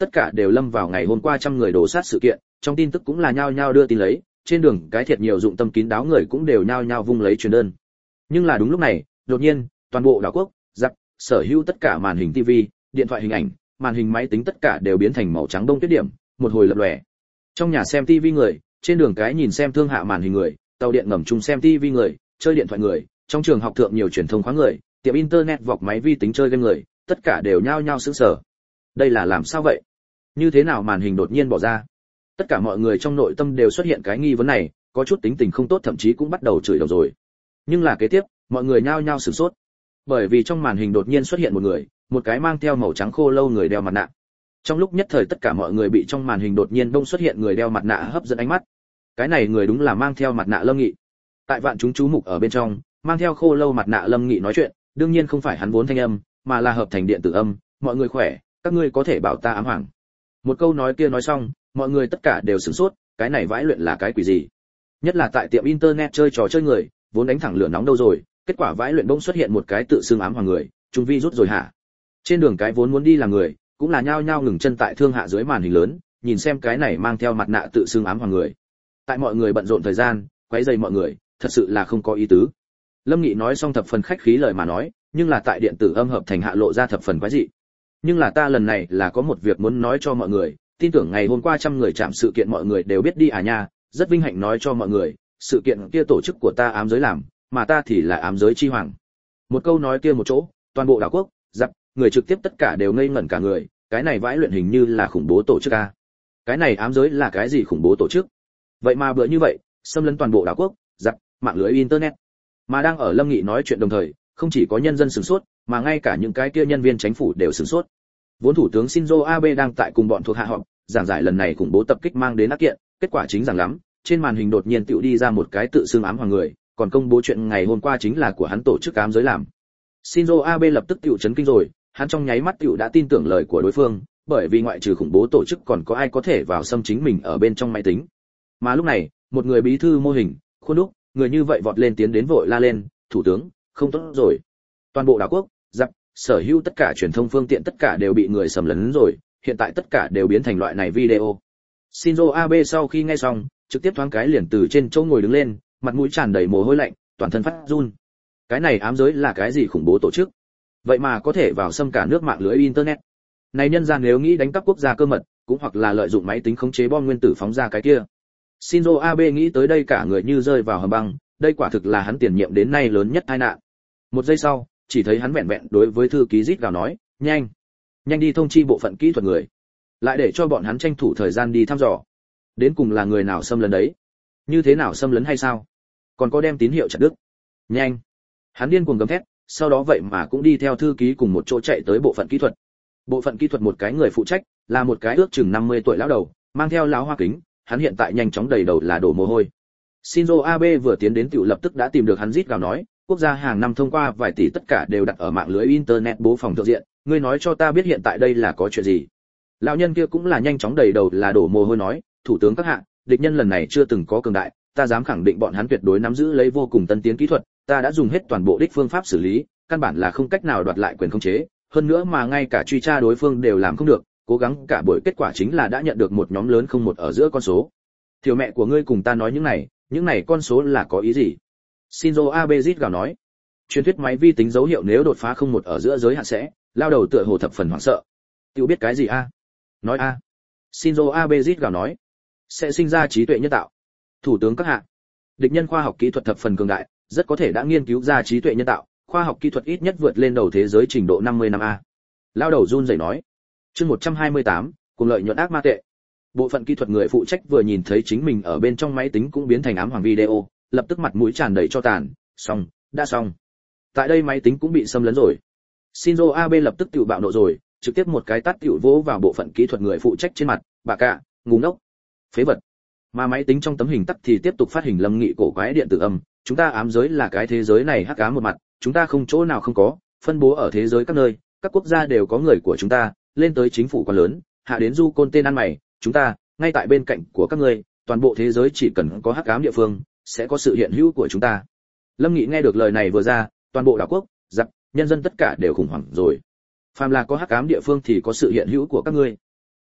A: tất cả đều lâm vào ngày hôm qua trăm người đổ sát sự kiện, trong tin tức cũng là nhao nhao đưa tin lấy, trên đường cái thiệt nhiều dụng tâm kín đáo người cũng đều nhao nhao vung lấy truyền đơn. Nhưng là đúng lúc này, đột nhiên, toàn bộ đảo quốc, giặc, sở hữu tất cả màn hình tivi, điện thoại hình ảnh, màn hình máy tính tất cả đều biến thành màu trắng đông tuyết điểm, một hồi lập lòe. Trong nhà xem tivi người, trên đường cái nhìn xem thương hạ màn hình người, tàu điện ngầm chung xem tivi người, chơi điện thoại người, trong trường học thượng nhiều truyền thông khóa người, tiệm internet vọc máy vi tính chơi game người, tất cả đều nhao nhao sững sờ. Đây là làm sao vậy? Như thế nào màn hình đột nhiên bỏ ra? Tất cả mọi người trong nội tâm đều xuất hiện cái nghi vấn này, có chút tính tình không tốt thậm chí cũng bắt đầu chửi đầu rồi. Nhưng là kế tiếp, mọi người nhao nhao sửng sốt. Bởi vì trong màn hình đột nhiên xuất hiện một người, một cái mang theo màu trắng khô lâu người đeo mặt nạ. Trong lúc nhất thời tất cả mọi người bị trong màn hình đột nhiên đông xuất hiện người đeo mặt nạ hấp dẫn ánh mắt. Cái này người đúng là mang theo mặt nạ Lâm Nghị. Tại vạn chúng chú mục ở bên trong, mang theo khô lâu mặt nạ Lâm Nghị nói chuyện, đương nhiên không phải hắn vốn thanh âm, mà là hợp thành điện tử âm, mọi người khỏe, các ngươi có thể bảo ta ám hoàng. Một câu nói kia nói xong, mọi người tất cả đều sửng sốt, cái này vãi luyện là cái quỷ gì? Nhất là tại tiệm internet chơi trò chơi người, vốn đánh thẳng lửa nóng đâu rồi, kết quả vãi luyện bỗng xuất hiện một cái tự xưng ám hoàng người, chúng vi rút rồi hả? Trên đường cái vốn muốn đi làm người, cũng là nhao nhao ngừng chân tại thương hạ dưới màn hình lớn, nhìn xem cái này mang theo mặt nạ tự xưng ám hoàng người. Tại mọi người bận rộn thời gian, quấy rầy mọi người, thật sự là không có ý tứ. Lâm Nghị nói xong thập phần khách khí lời mà nói, nhưng là tại điện tử âm hợp thành hạ lộ ra thập phần quái dị. Nhưng là ta lần này là có một việc muốn nói cho mọi người, tin tưởng ngày hôm qua trăm người chạm sự kiện mọi người đều biết đi à nha, rất vinh hạnh nói cho mọi người, sự kiện kia tổ chức của ta ám giới làm, mà ta thì là ám giới chi hoàng. Một câu nói kia một chỗ, toàn bộ đảo quốc, giặc, người trực tiếp tất cả đều ngây ngẩn cả người, cái này vãi luyện hình như là khủng bố tổ chức a. Cái này ám giới là cái gì khủng bố tổ chức? Vậy mà bữa như vậy, xâm lấn toàn bộ đảo quốc, giặc, mạng lưới internet. Mà đang ở Lâm Nghị nói chuyện đồng thời, không chỉ có nhân dân sửng sốt, mà ngay cả những cái kia nhân viên chính phủ đều sửng sốt. Vốn thủ tướng Shinzo Abe đang tại cùng bọn thuộc hạ họp, giảng giải lần này khủng bố tập kích mang đến ác kiện, kết quả chính rằng lắm, trên màn hình đột nhiên tựu đi ra một cái tự xưng ám hoàng người, còn công bố chuyện ngày hôm qua chính là của hắn tổ chức ám giới làm. Shinzo Abe lập tức tựu chấn kinh rồi, hắn trong nháy mắt tựu đã tin tưởng lời của đối phương, bởi vì ngoại trừ khủng bố tổ chức còn có ai có thể vào xâm chính mình ở bên trong máy tính. Mà lúc này, một người bí thư mô hình, khuôn đúc, người như vậy vọt lên tiến đến vội la lên, thủ tướng, không tốt rồi. Toàn bộ đảo quốc, giặc, sở hữu tất cả truyền thông phương tiện tất cả đều bị người xâm lấn rồi, hiện tại tất cả đều biến thành loại này video. Shinzo Abe sau khi nghe xong, trực tiếp thoáng cái liền từ trên chỗ ngồi đứng lên, mặt mũi tràn đầy mồ hôi lạnh, toàn thân phát run. Cái này ám giới là cái gì khủng bố tổ chức? Vậy mà có thể vào xâm cả nước mạng lưới internet. Này nhân gian nếu nghĩ đánh cắp quốc gia cơ mật, cũng hoặc là lợi dụng máy tính khống chế bom nguyên tử phóng ra cái kia. Shinzo Abe nghĩ tới đây cả người như rơi vào hầm băng, đây quả thực là hắn tiền nhiệm đến nay lớn nhất tai nạn. Một giây sau, chỉ thấy hắn vẹn vẹn đối với thư ký rít gào nói, nhanh, nhanh đi thông chi bộ phận kỹ thuật người, lại để cho bọn hắn tranh thủ thời gian đi thăm dò. Đến cùng là người nào xâm lấn đấy? Như thế nào xâm lấn hay sao? Còn có đem tín hiệu chặt đứt. Nhanh! Hắn điên cuồng gầm thét, sau đó vậy mà cũng đi theo thư ký cùng một chỗ chạy tới bộ phận kỹ thuật. Bộ phận kỹ thuật một cái người phụ trách, là một cái ước chừng năm mươi tuổi lão đầu, mang theo lão hoa kính, hắn hiện tại nhanh chóng đầy đầu là đổ mồ hôi. Shinzo Abe vừa tiến đến tiểu lập tức đã tìm được hắn rít gào nói, quốc gia hàng năm thông qua vài tỷ tất cả đều đặt ở mạng lưới internet bố phòng thượng diện, ngươi nói cho ta biết hiện tại đây là có chuyện gì? Lão nhân kia cũng là nhanh chóng đầy đầu là đổ mồ hôi nói, thủ tướng các hạ, địch nhân lần này chưa từng có cường đại, ta dám khẳng định bọn hắn tuyệt đối nắm giữ lấy vô cùng tân tiến kỹ thuật, ta đã dùng hết toàn bộ đích phương pháp xử lý, căn bản là không cách nào đoạt lại quyền khống chế, hơn nữa mà ngay cả truy tra đối phương đều làm không được, cố gắng cả buổi kết quả chính là đã nhận được một nhóm lớn không một ở giữa con số. Tiểu mẹ của ngươi cùng ta nói những này, những này con số là có ý gì? Shinzo Abe rít gào nói, truyền thuyết máy vi tính dấu hiệu nếu đột phá không một ở giữa giới hạn sẽ, lao đầu tựa hồ thập phần hoảng sợ. Tiểu biết cái gì a? Nói a. Shinzo Abe rít gào nói, sẽ sinh ra trí tuệ nhân tạo. Thủ tướng các hạ, địch nhân khoa học kỹ thuật thập phần cường đại, rất có thể đã nghiên cứu ra trí tuệ nhân tạo, khoa học kỹ thuật ít nhất vượt lên đầu thế giới trình độ năm mươi năm a. Lao đầu run rẩy nói. Chương một trăm hai mươi tám, cùng lợi nhuận ác ma tệ. Bộ phận kỹ thuật người phụ trách vừa nhìn thấy chính mình ở bên trong máy tính cũng biến thành ám hoàng video, lập tức mặt mũi tràn đầy cho tàn, xong, đã xong. Tại đây máy tính cũng bị xâm lấn rồi. Shinzo Abe lập tức tiểu bạo nộ rồi, trực tiếp một cái tát tiểu vỗ vào bộ phận kỹ thuật người phụ trách trên mặt, bà cả, ngu ngốc, phế vật. Mà máy tính trong tấm hình tắt thì tiếp tục phát hình Lâm Nghị cổ quái điện tử âm, chúng ta ám giới là cái thế giới này hắc ám một mặt, chúng ta không chỗ nào không có, phân bố ở thế giới các nơi, các quốc gia đều có người của chúng ta, lên tới chính phủ quá lớn, hạ đến du côn tên ăn mày, chúng ta, ngay tại bên cạnh của các ngươi, toàn bộ thế giới chỉ cần có hắc ám địa phương, sẽ có sự hiện hữu của chúng ta. Lâm Nghị nghe được lời này vừa ra, toàn bộ đảo quốc, giặc, nhân dân tất cả đều khủng hoảng rồi. Phàm là có hắc ám địa phương thì có sự hiện hữu của các ngươi.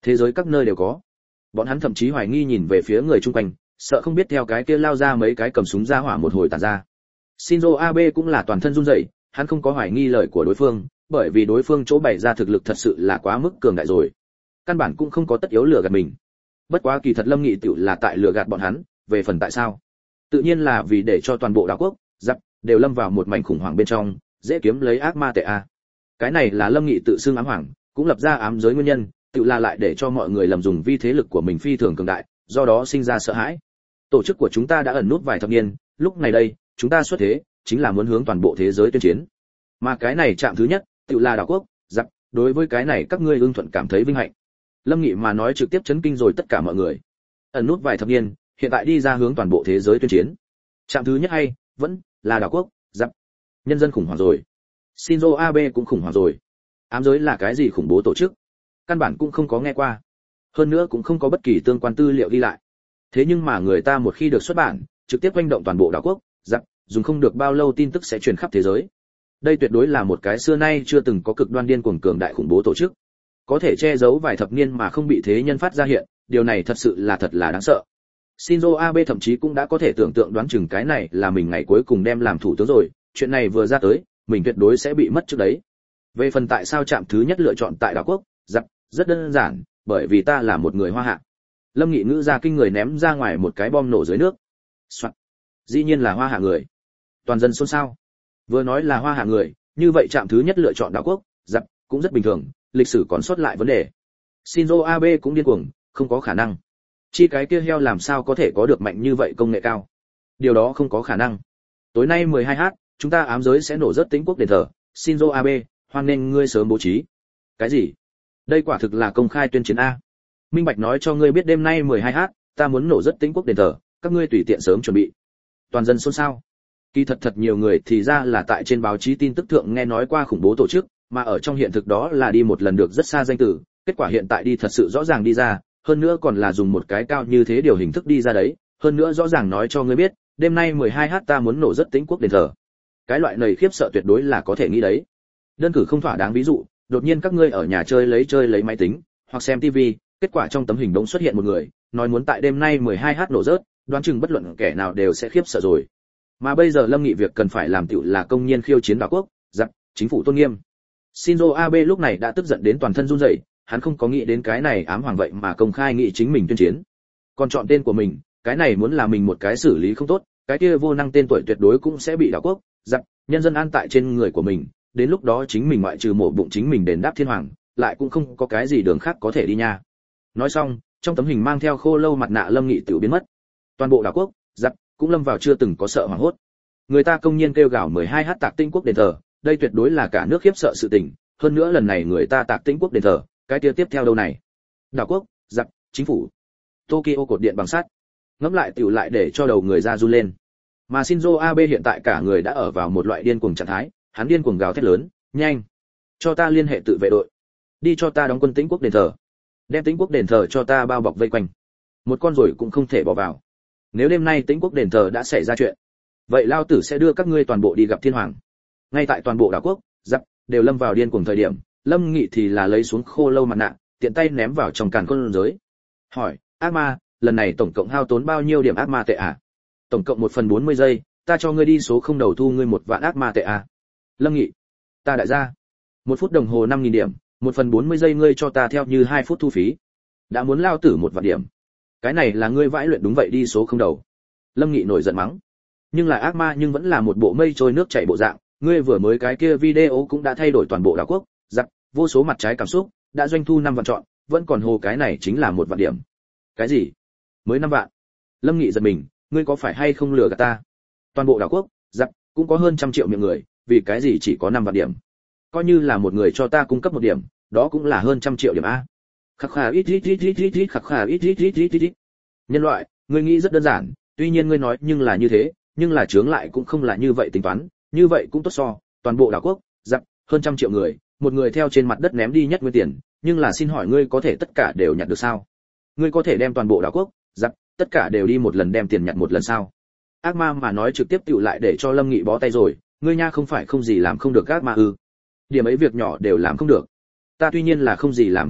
A: Thế giới các nơi đều có. Bọn hắn thậm chí hoài nghi nhìn về phía người chung quanh, sợ không biết theo cái kia lao ra mấy cái cầm súng ra hỏa một hồi tàn ra. Shinzo Abe cũng là toàn thân run rẩy, hắn không có hoài nghi lời của đối phương, bởi vì đối phương chỗ bày ra thực lực thật sự là quá mức cường đại rồi. Căn bản cũng không có tất yếu lừa gạt mình. Bất quá kỳ thật Lâm Nghị tiểu là tại lừa gạt bọn hắn, về phần tại sao? Tự nhiên là vì để cho toàn bộ đảo quốc, giặc đều lâm vào một mảnh khủng hoảng bên trong, dễ kiếm lấy ác ma tệ a. Cái này là Lâm Nghị tự xưng ám hoàng, cũng lập ra ám giới nguyên nhân, tự là lại để cho mọi người lầm dùng vi thế lực của mình phi thường cường đại, do đó sinh ra sợ hãi. Tổ chức của chúng ta đã ẩn nút vài thập niên, lúc này đây, chúng ta xuất thế, chính là muốn hướng toàn bộ thế giới tuyên chiến. Mà cái này chạm thứ nhất, tự là đảo quốc, giặc, đối với cái này các ngươi ưng thuận cảm thấy vinh hạnh. Lâm Nghị mà nói trực tiếp chấn kinh rồi tất cả mọi người. Ẩn nút vài thập niên, hiện tại đi ra hướng toàn bộ thế giới tuyên chiến. Chạm thứ nhất hay, vẫn là đảo quốc, giặc. Nhân dân khủng hoảng rồi. Shinzo Abe cũng khủng hoảng rồi. Ám giới là cái gì khủng bố tổ chức? Căn bản cũng không có nghe qua. Hơn nữa cũng không có bất kỳ tương quan tư liệu ghi lại. Thế nhưng mà người ta một khi được xuất bản, trực tiếp hành động toàn bộ đảo quốc, giặc, dùng không được bao lâu tin tức sẽ truyền khắp thế giới. Đây tuyệt đối là một cái xưa nay chưa từng có cực đoan điên cuồng cường đại khủng bố tổ chức. Có thể che giấu vài thập niên mà không bị thế nhân phát ra hiện, điều này thật sự là thật là đáng sợ. Shinzo Abe thậm chí cũng đã có thể tưởng tượng đoán chừng cái này là mình ngày cuối cùng đem làm thủ tướng rồi, chuyện này vừa ra tới, mình tuyệt đối sẽ bị mất trước đấy. Về phần tại sao trạm thứ nhất lựa chọn tại đảo quốc, giặc, rất đơn giản, bởi vì ta là một người Hoa Hạ. Lâm Nghị ngữ ra kinh người ném ra ngoài một cái bom nổ dưới nước. Soạn. Dĩ nhiên là Hoa Hạ người. Toàn dân xôn xao. Vừa nói là Hoa Hạ người, như vậy trạm thứ nhất lựa chọn đảo quốc, giặc, cũng rất bình thường, lịch sử còn sót lại vấn đề. Shinzo Abe cũng điên cuồng, không có khả năng. Chi cái kia heo làm sao có thể có được mạnh như vậy công nghệ cao? Điều đó không có khả năng. Tối nay mười hai h, chúng ta ám giới sẽ nổ rớt Tĩnh quốc đền thờ. Shinzo Abe, hoan nghênh ngươi sớm bố trí. Cái gì? Đây quả thực là công khai tuyên chiến a. Minh Bạch nói cho ngươi biết đêm nay mười hai h, ta muốn nổ rớt Tĩnh quốc đền thờ, các ngươi tùy tiện sớm chuẩn bị. Toàn dân xôn xao. Kỳ thật thật nhiều người thì ra là tại trên báo chí tin tức thượng nghe nói qua khủng bố tổ chức, mà ở trong hiện thực đó là đi một lần được rất xa danh tử, kết quả hiện tại đi thật sự rõ ràng đi ra, hơn nữa còn là dùng một cái cao như thế điều hình thức đi ra đấy, hơn nữa rõ ràng nói cho ngươi biết, đêm nay mười hai h ta muốn nổ rất Tĩnh quốc đền thờ. Cái loại này khiếp sợ tuyệt đối là có thể nghĩ đấy. Đơn cử không thỏa đáng ví dụ, đột nhiên các ngươi ở nhà chơi lấy chơi lấy máy tính, hoặc xem tivi, kết quả trong tấm hình đống xuất hiện một người, nói muốn tại đêm nay mười hai h nổ rớt, đoán chừng bất luận kẻ nào đều sẽ khiếp sợ rồi. Mà bây giờ Lâm Nghị việc cần phải làm tiểu là công nhiên khiêu chiến đảo quốc, giặc, chính phủ tôn nghiêm. Shinzo Abe lúc này đã tức giận đến toàn thân run rẩy, hắn không có nghĩ đến cái này ám hoàng vậy mà công khai nghị chính mình tuyên chiến. Còn chọn tên của mình, cái này muốn là mình một cái xử lý không tốt, cái kia vô năng tên tuổi tuyệt đối cũng sẽ bị đảo quốc, giặc, nhân dân an tại trên người của mình, đến lúc đó chính mình ngoại trừ mổ bụng chính mình đền đáp thiên hoàng, lại cũng không có cái gì đường khác có thể đi nha. Nói xong, trong tấm hình mang theo khô lâu mặt nạ Lâm Nghị tiểu biến mất. Toàn bộ đảo quốc, giặc, cũng lâm vào chưa từng có sợ hoảng hốt. Người ta công nhiên kêu gào mười hai h tạc Tĩnh quốc đền thờ, đây tuyệt đối là cả nước khiếp sợ sự tình, hơn nữa lần này người ta tạc Tĩnh quốc đền thờ, cái kia tiếp theo đâu này? Đảo quốc, giặc, chính phủ. Tokyo cột điện bằng sắt. Ngẫm lại tiểu lại để cho đầu người ra run lên. Mà Shinzo Abe hiện tại cả người đã ở vào một loại điên cuồng trạng thái, hắn điên cuồng gào thét lớn, "Nhanh, cho ta liên hệ tự vệ đội, đi cho ta đóng quân Tĩnh quốc đền thờ, đem Tĩnh quốc đền thờ cho ta bao bọc vây quanh, một con rồi cũng không thể bỏ vào. Nếu đêm nay Tĩnh quốc đền thờ đã xảy ra chuyện, vậy lao tử sẽ đưa các ngươi toàn bộ đi gặp thiên hoàng." Ngay tại toàn bộ đảo quốc, giặc, đều lâm vào điên cuồng thời điểm, Lâm Nghị thì là lấy xuống khô lâu mặt nạ, tiện tay ném vào trong càn khôn giới. Hỏi, ác ma, lần này tổng cộng hao tốn bao nhiêu điểm ác ma tệ ạ? À? Tổng cộng một phần bốn mươi giây, ta cho ngươi đi số không đầu thu ngươi một vạn ác ma tệ ạ. À? Lâm Nghị, ta đại gia. Một phút đồng hồ năm nghìn điểm, một phần bốn mươi giây ngươi cho ta theo như hai phút thu phí. Đã muốn lao tử một vạn điểm. Cái này là ngươi vãi luyện đúng vậy đi số không đầu. Lâm Nghị nổi giận mắng. Nhưng là ác ma nhưng vẫn là một bộ mây trôi nước chảy bộ dạng, ngươi vừa mới cái kia video cũng đã thay đổi toàn bộ đảo quốc, giặc, vô số mặt trái cảm xúc, đã doanh thu năm vạn chọn, vẫn còn hồ cái này chính là một vạn điểm. Cái gì? Mới năm vạn? Lâm Nghị giật mình, ngươi có phải hay không lừa gạt ta? Toàn bộ đảo quốc, giặc, cũng có hơn trăm triệu miệng người, vì cái gì chỉ có năm vạn điểm? Coi như là một người cho ta cung cấp một điểm, đó cũng là hơn trăm triệu điểm a. Khắc khà ít ít ít ít ít ít khắc khà ít ít ít ít ít. Nhân loại, ngươi nghĩ rất đơn giản, tuy nhiên ngươi nói nhưng là như thế, nhưng là chướng lại cũng không là như vậy tính toán, như vậy cũng tốt so, toàn bộ đảo quốc, giặc, hơn trăm triệu người, một người theo trên mặt đất ném đi nhất nguyên tiền, nhưng là xin hỏi ngươi có thể tất cả đều nhặt được sao? Ngươi có thể đem toàn bộ đảo quốc, giặc, tất cả đều đi một lần đem tiền nhặt một lần sao? Ác ma mà nói trực tiếp tựu lại để cho Lâm Nghị bó tay rồi, ngươi nha không phải không gì làm không được ác ma ư? Điểm ấy việc nhỏ đều làm không được. Ta tuy nhiên là không gì làm không được,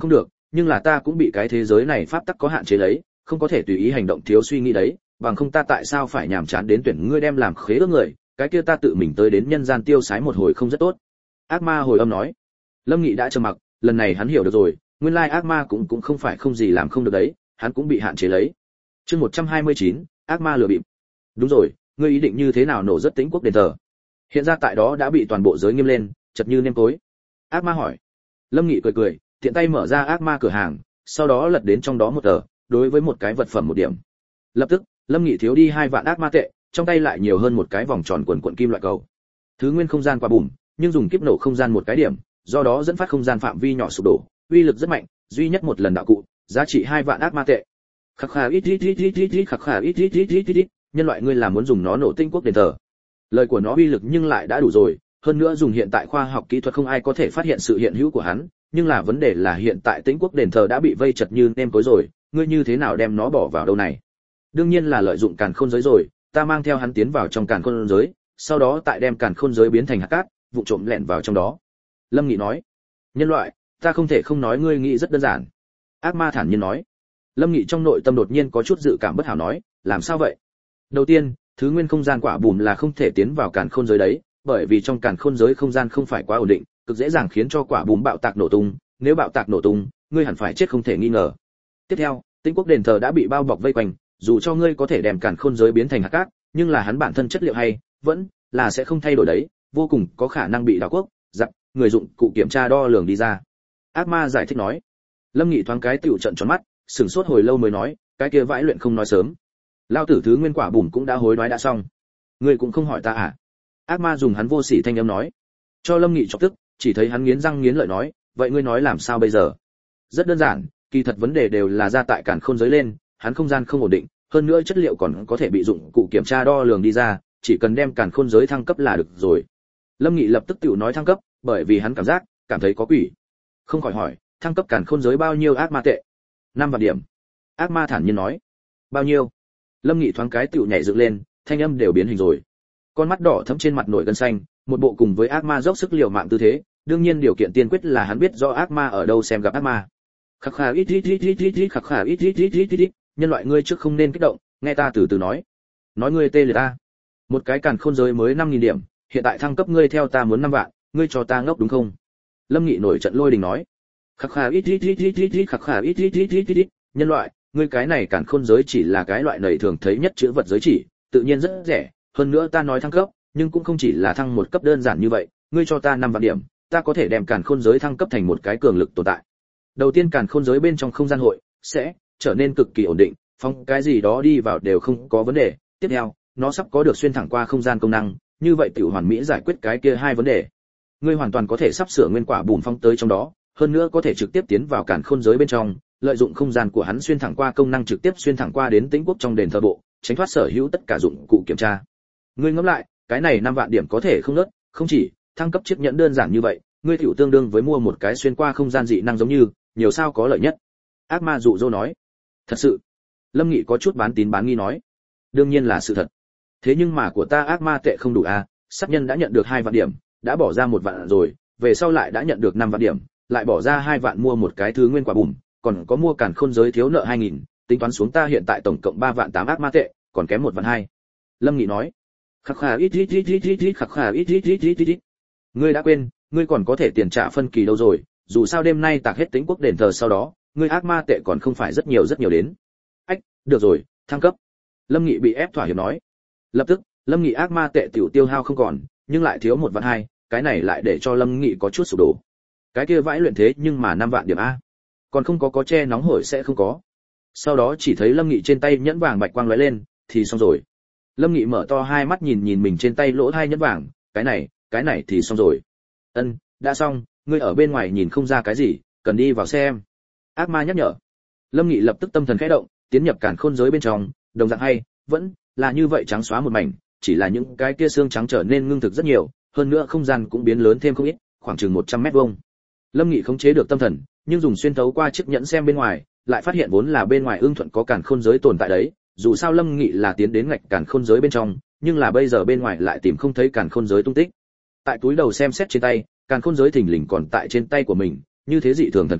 A: nhưng là ta cũng bị cái thế giới này pháp tắc có hạn chế lấy, không có thể tùy ý hành động thiếu suy nghĩ đấy, bằng không ta tại sao phải nhàm chán đến tuyển ngươi đem làm khế ước người, cái kia ta tự mình tới đến nhân gian tiêu sái một hồi không rất tốt. Ác ma hồi âm nói. Lâm Nghị đã trầm mặc, lần này hắn hiểu được rồi, nguyên lai ác ma cũng cũng không phải không gì làm không được đấy, hắn cũng bị hạn chế lấy. Chương một trăm hai mươi chín, ác ma lừa bịp. Đúng rồi, ngươi ý định như thế nào nổ rất Tĩnh Quốc đền thờ? Hiện ra tại đó đã bị toàn bộ giới nghiêm lên, chật như nêm tối. Ác ma hỏi. Lâm Nghị cười cười, tiện tay mở ra ác ma cửa hàng, sau đó lật đến trong đó một tờ, đối với một cái vật phẩm một điểm. Lập tức, Lâm Nghị thiếu đi hai vạn ác ma tệ, trong tay lại nhiều hơn một cái vòng tròn quần quần kim loại cầu. Thứ nguyên không gian quả bùm, nhưng dùng kiếp nổ không gian một cái điểm, do đó dẫn phát không gian phạm vi nhỏ sụp đổ, uy lực rất mạnh, duy nhất một lần đạo cụ, giá trị hai vạn ác ma tệ. Khắc khà ít ít ít ít ít ít khắc khà ít ít ít ít ít, nhân loại ngươi là muốn dùng nó nổ Tĩnh Quốc đền thờ. Lời của nó uy lực nhưng lại đã đủ rồi, hơn nữa dùng hiện tại khoa học kỹ thuật không ai có thể phát hiện sự hiện hữu của hắn, nhưng là vấn đề là hiện tại Tĩnh Quốc đền thờ đã bị vây chật như nêm tối rồi, ngươi như thế nào đem nó bỏ vào đâu này? Đương nhiên là lợi dụng càn khôn giới rồi, ta mang theo hắn tiến vào trong càn khôn giới, sau đó tại đem càn khôn giới biến thành hạt cát, vụ trộm lẻn vào trong đó. Lâm Nghị nói. Nhân loại, ta không thể không nói ngươi nghĩ rất đơn giản. Ác ma thản nhiên nói. Lâm Nghị trong nội tâm đột nhiên có chút dự cảm bất hảo nói, làm sao vậy? Đầu tiên, thứ nguyên không gian quả bùm là không thể tiến vào càn khôn giới đấy, bởi vì trong càn khôn giới không gian không phải quá ổn định, cực dễ dàng khiến cho quả bùm bạo tạc nổ tung, nếu bạo tạc nổ tung, ngươi hẳn phải chết không thể nghi ngờ. Tiếp theo, Tĩnh Quốc đền thờ đã bị bao bọc vây quanh, dù cho ngươi có thể đem càn khôn giới biến thành hạt cát, nhưng là hắn bản thân chất liệu hay vẫn là sẽ không thay đổi đấy, vô cùng có khả năng bị đảo quốc giặc người dụng cụ kiểm tra đo lường đi ra. Ác ma giải thích nói. Lâm Nghị thoáng cái tựu trận tròn mắt, sửng sốt hồi lâu mới nói, cái kia vãi luyện không nói sớm. Lao tử thứ nguyên quả bùm cũng đã hối đoái đã xong, ngươi cũng không hỏi ta à? Ác ma dùng hắn vô sỉ thanh âm nói. Cho Lâm Nghị chọc tức, chỉ thấy hắn nghiến răng nghiến lợi nói, vậy ngươi nói làm sao bây giờ? Rất đơn giản, kỳ thật vấn đề đều là ra tại càn khôn giới lên, hắn không gian không ổn định, hơn nữa chất liệu còn có thể bị dụng cụ kiểm tra đo lường đi ra, chỉ cần đem càn khôn giới thăng cấp là được rồi. Lâm Nghị lập tức tự nói thăng cấp, bởi vì hắn cảm giác cảm thấy có quỷ. Không khỏi hỏi, thăng cấp càn khôn giới bao nhiêu ác ma tệ? Năm vạn điểm. Ác ma thản nhiên nói. Bao nhiêu? Lâm Nghị thoáng cái tự nhảy dựng lên, thanh âm đều biến hình rồi. Con mắt đỏ thẫm trên mặt nổi gân xanh, một bộ cùng với ác ma dốc sức liều mạng tư thế, đương nhiên điều kiện tiên quyết là hắn biết rõ ác ma ở đâu xem gặp ác ma. Khắc khà ít ít ít ít ít ít khắc khà ít ít ít ít ít, nhân loại ngươi trước không nên kích động, nghe ta từ từ nói. Nói ngươi tê liệt ta. Một cái càn khôn giới mới năm nghìn điểm, hiện tại thăng cấp ngươi theo ta muốn năm vạn, ngươi cho ta ngốc đúng không? Lâm Nghị nổi trận lôi đình nói. Khắc khà ít ít ít ít ít ít khắc khà ít ít ít ít ít, nhân loại, ngươi cái này càn khôn giới chỉ là cái loại nầy thường thấy nhất chữ vật giới chỉ, tự nhiên rất rẻ, hơn nữa ta nói thăng cấp, nhưng cũng không chỉ là thăng một cấp đơn giản như vậy, ngươi cho ta năm vạn điểm, ta có thể đem càn khôn giới thăng cấp thành một cái cường lực tồn tại. Đầu tiên càn khôn giới bên trong không gian hội sẽ trở nên cực kỳ ổn định, phong cái gì đó đi vào đều không có vấn đề. Tiếp theo, nó sắp có được xuyên thẳng qua không gian công năng, như vậy tiểu hoàn mỹ giải quyết cái kia hai vấn đề. Ngươi hoàn toàn có thể sắp sửa nguyên quả bùn phong tới trong đó, hơn nữa có thể trực tiếp tiến vào càn khôn giới bên trong, lợi dụng không gian của hắn xuyên thẳng qua công năng trực tiếp xuyên thẳng qua đến Tĩnh Quốc trong đền thờ bộ, tránh thoát sở hữu tất cả dụng cụ kiểm tra. Ngươi ngẫm lại, cái này năm vạn điểm có thể không nớt, không chỉ thăng cấp chiếc nhẫn đơn giản như vậy, ngươi tiểu tương đương với mua một cái xuyên qua không gian dị năng giống như, nhiều sao có lợi nhất. Ác ma dụ dỗ nói. Thật sự? Lâm Nghị có chút bán tín bán nghi nói. Đương nhiên là sự thật. Thế nhưng mà của ta ác ma tệ không đủ à, sát nhân đã nhận được hai vạn điểm, đã bỏ ra một vạn rồi, về sau lại đã nhận được năm vạn điểm, lại bỏ ra hai vạn mua một cái thứ nguyên quả bùm, còn có mua càn khôn giới thiếu nợ hai nghìn, tính toán xuống ta hiện tại tổng cộng ba vạn tám ác ma tệ, còn kém một vạn hai. Lâm Nghị nói. Khắc khà ít ít ít ít ít ít khắc khà ít ít ít ít ít. Ngươi đã quên, ngươi còn có thể tiền trả phân kỳ đâu rồi, dù sao đêm nay tạc hết Tĩnh Quốc đền thờ sau đó, ngươi ác ma tệ còn không phải rất nhiều rất nhiều đến. Ách, được rồi, thăng cấp. Lâm Nghị bị ép thỏa hiệp nói. Lập tức, Lâm Nghị ác ma tệ tiểu tiêu hao không còn, nhưng lại thiếu một vạn hai, cái này lại để cho Lâm Nghị có chút sụp đổ. Cái kia vãi luyện thế nhưng mà năm vạn điểm a, còn không có có che nóng hổi sẽ không có. Sau đó chỉ thấy Lâm Nghị trên tay nhẫn vàng bạch quang lóe lên, thì xong rồi. Lâm Nghị mở to hai mắt nhìn nhìn mình trên tay lỗ hai nhẫn vàng, cái này, cái này thì xong rồi. Ân, đã xong, ngươi ở bên ngoài nhìn không ra cái gì, cần đi vào xem. Ác ma nhắc nhở. Lâm Nghị lập tức tâm thần khẽ động, tiến nhập càn khôn giới bên trong, đồng dạng hay vẫn là như vậy trắng xóa một mảnh, chỉ là những cái kia xương trắng trở nên ngưng thực rất nhiều, hơn nữa không gian cũng biến lớn thêm không ít, khoảng chừng một trăm mét vuông. Lâm Nghị khống chế được tâm thần, nhưng dùng xuyên thấu qua chiếc nhẫn xem bên ngoài, lại phát hiện vốn là bên ngoài ưng thuận có càn khôn giới tồn tại đấy, dù sao Lâm Nghị là tiến đến ngạch càn khôn giới bên trong, nhưng là bây giờ bên ngoài lại tìm không thấy càn khôn giới tung tích. Tại túi đầu xem xét trên tay, càn khôn giới thình lình còn tại trên tay của mình, như thế dị thường thần kỳ,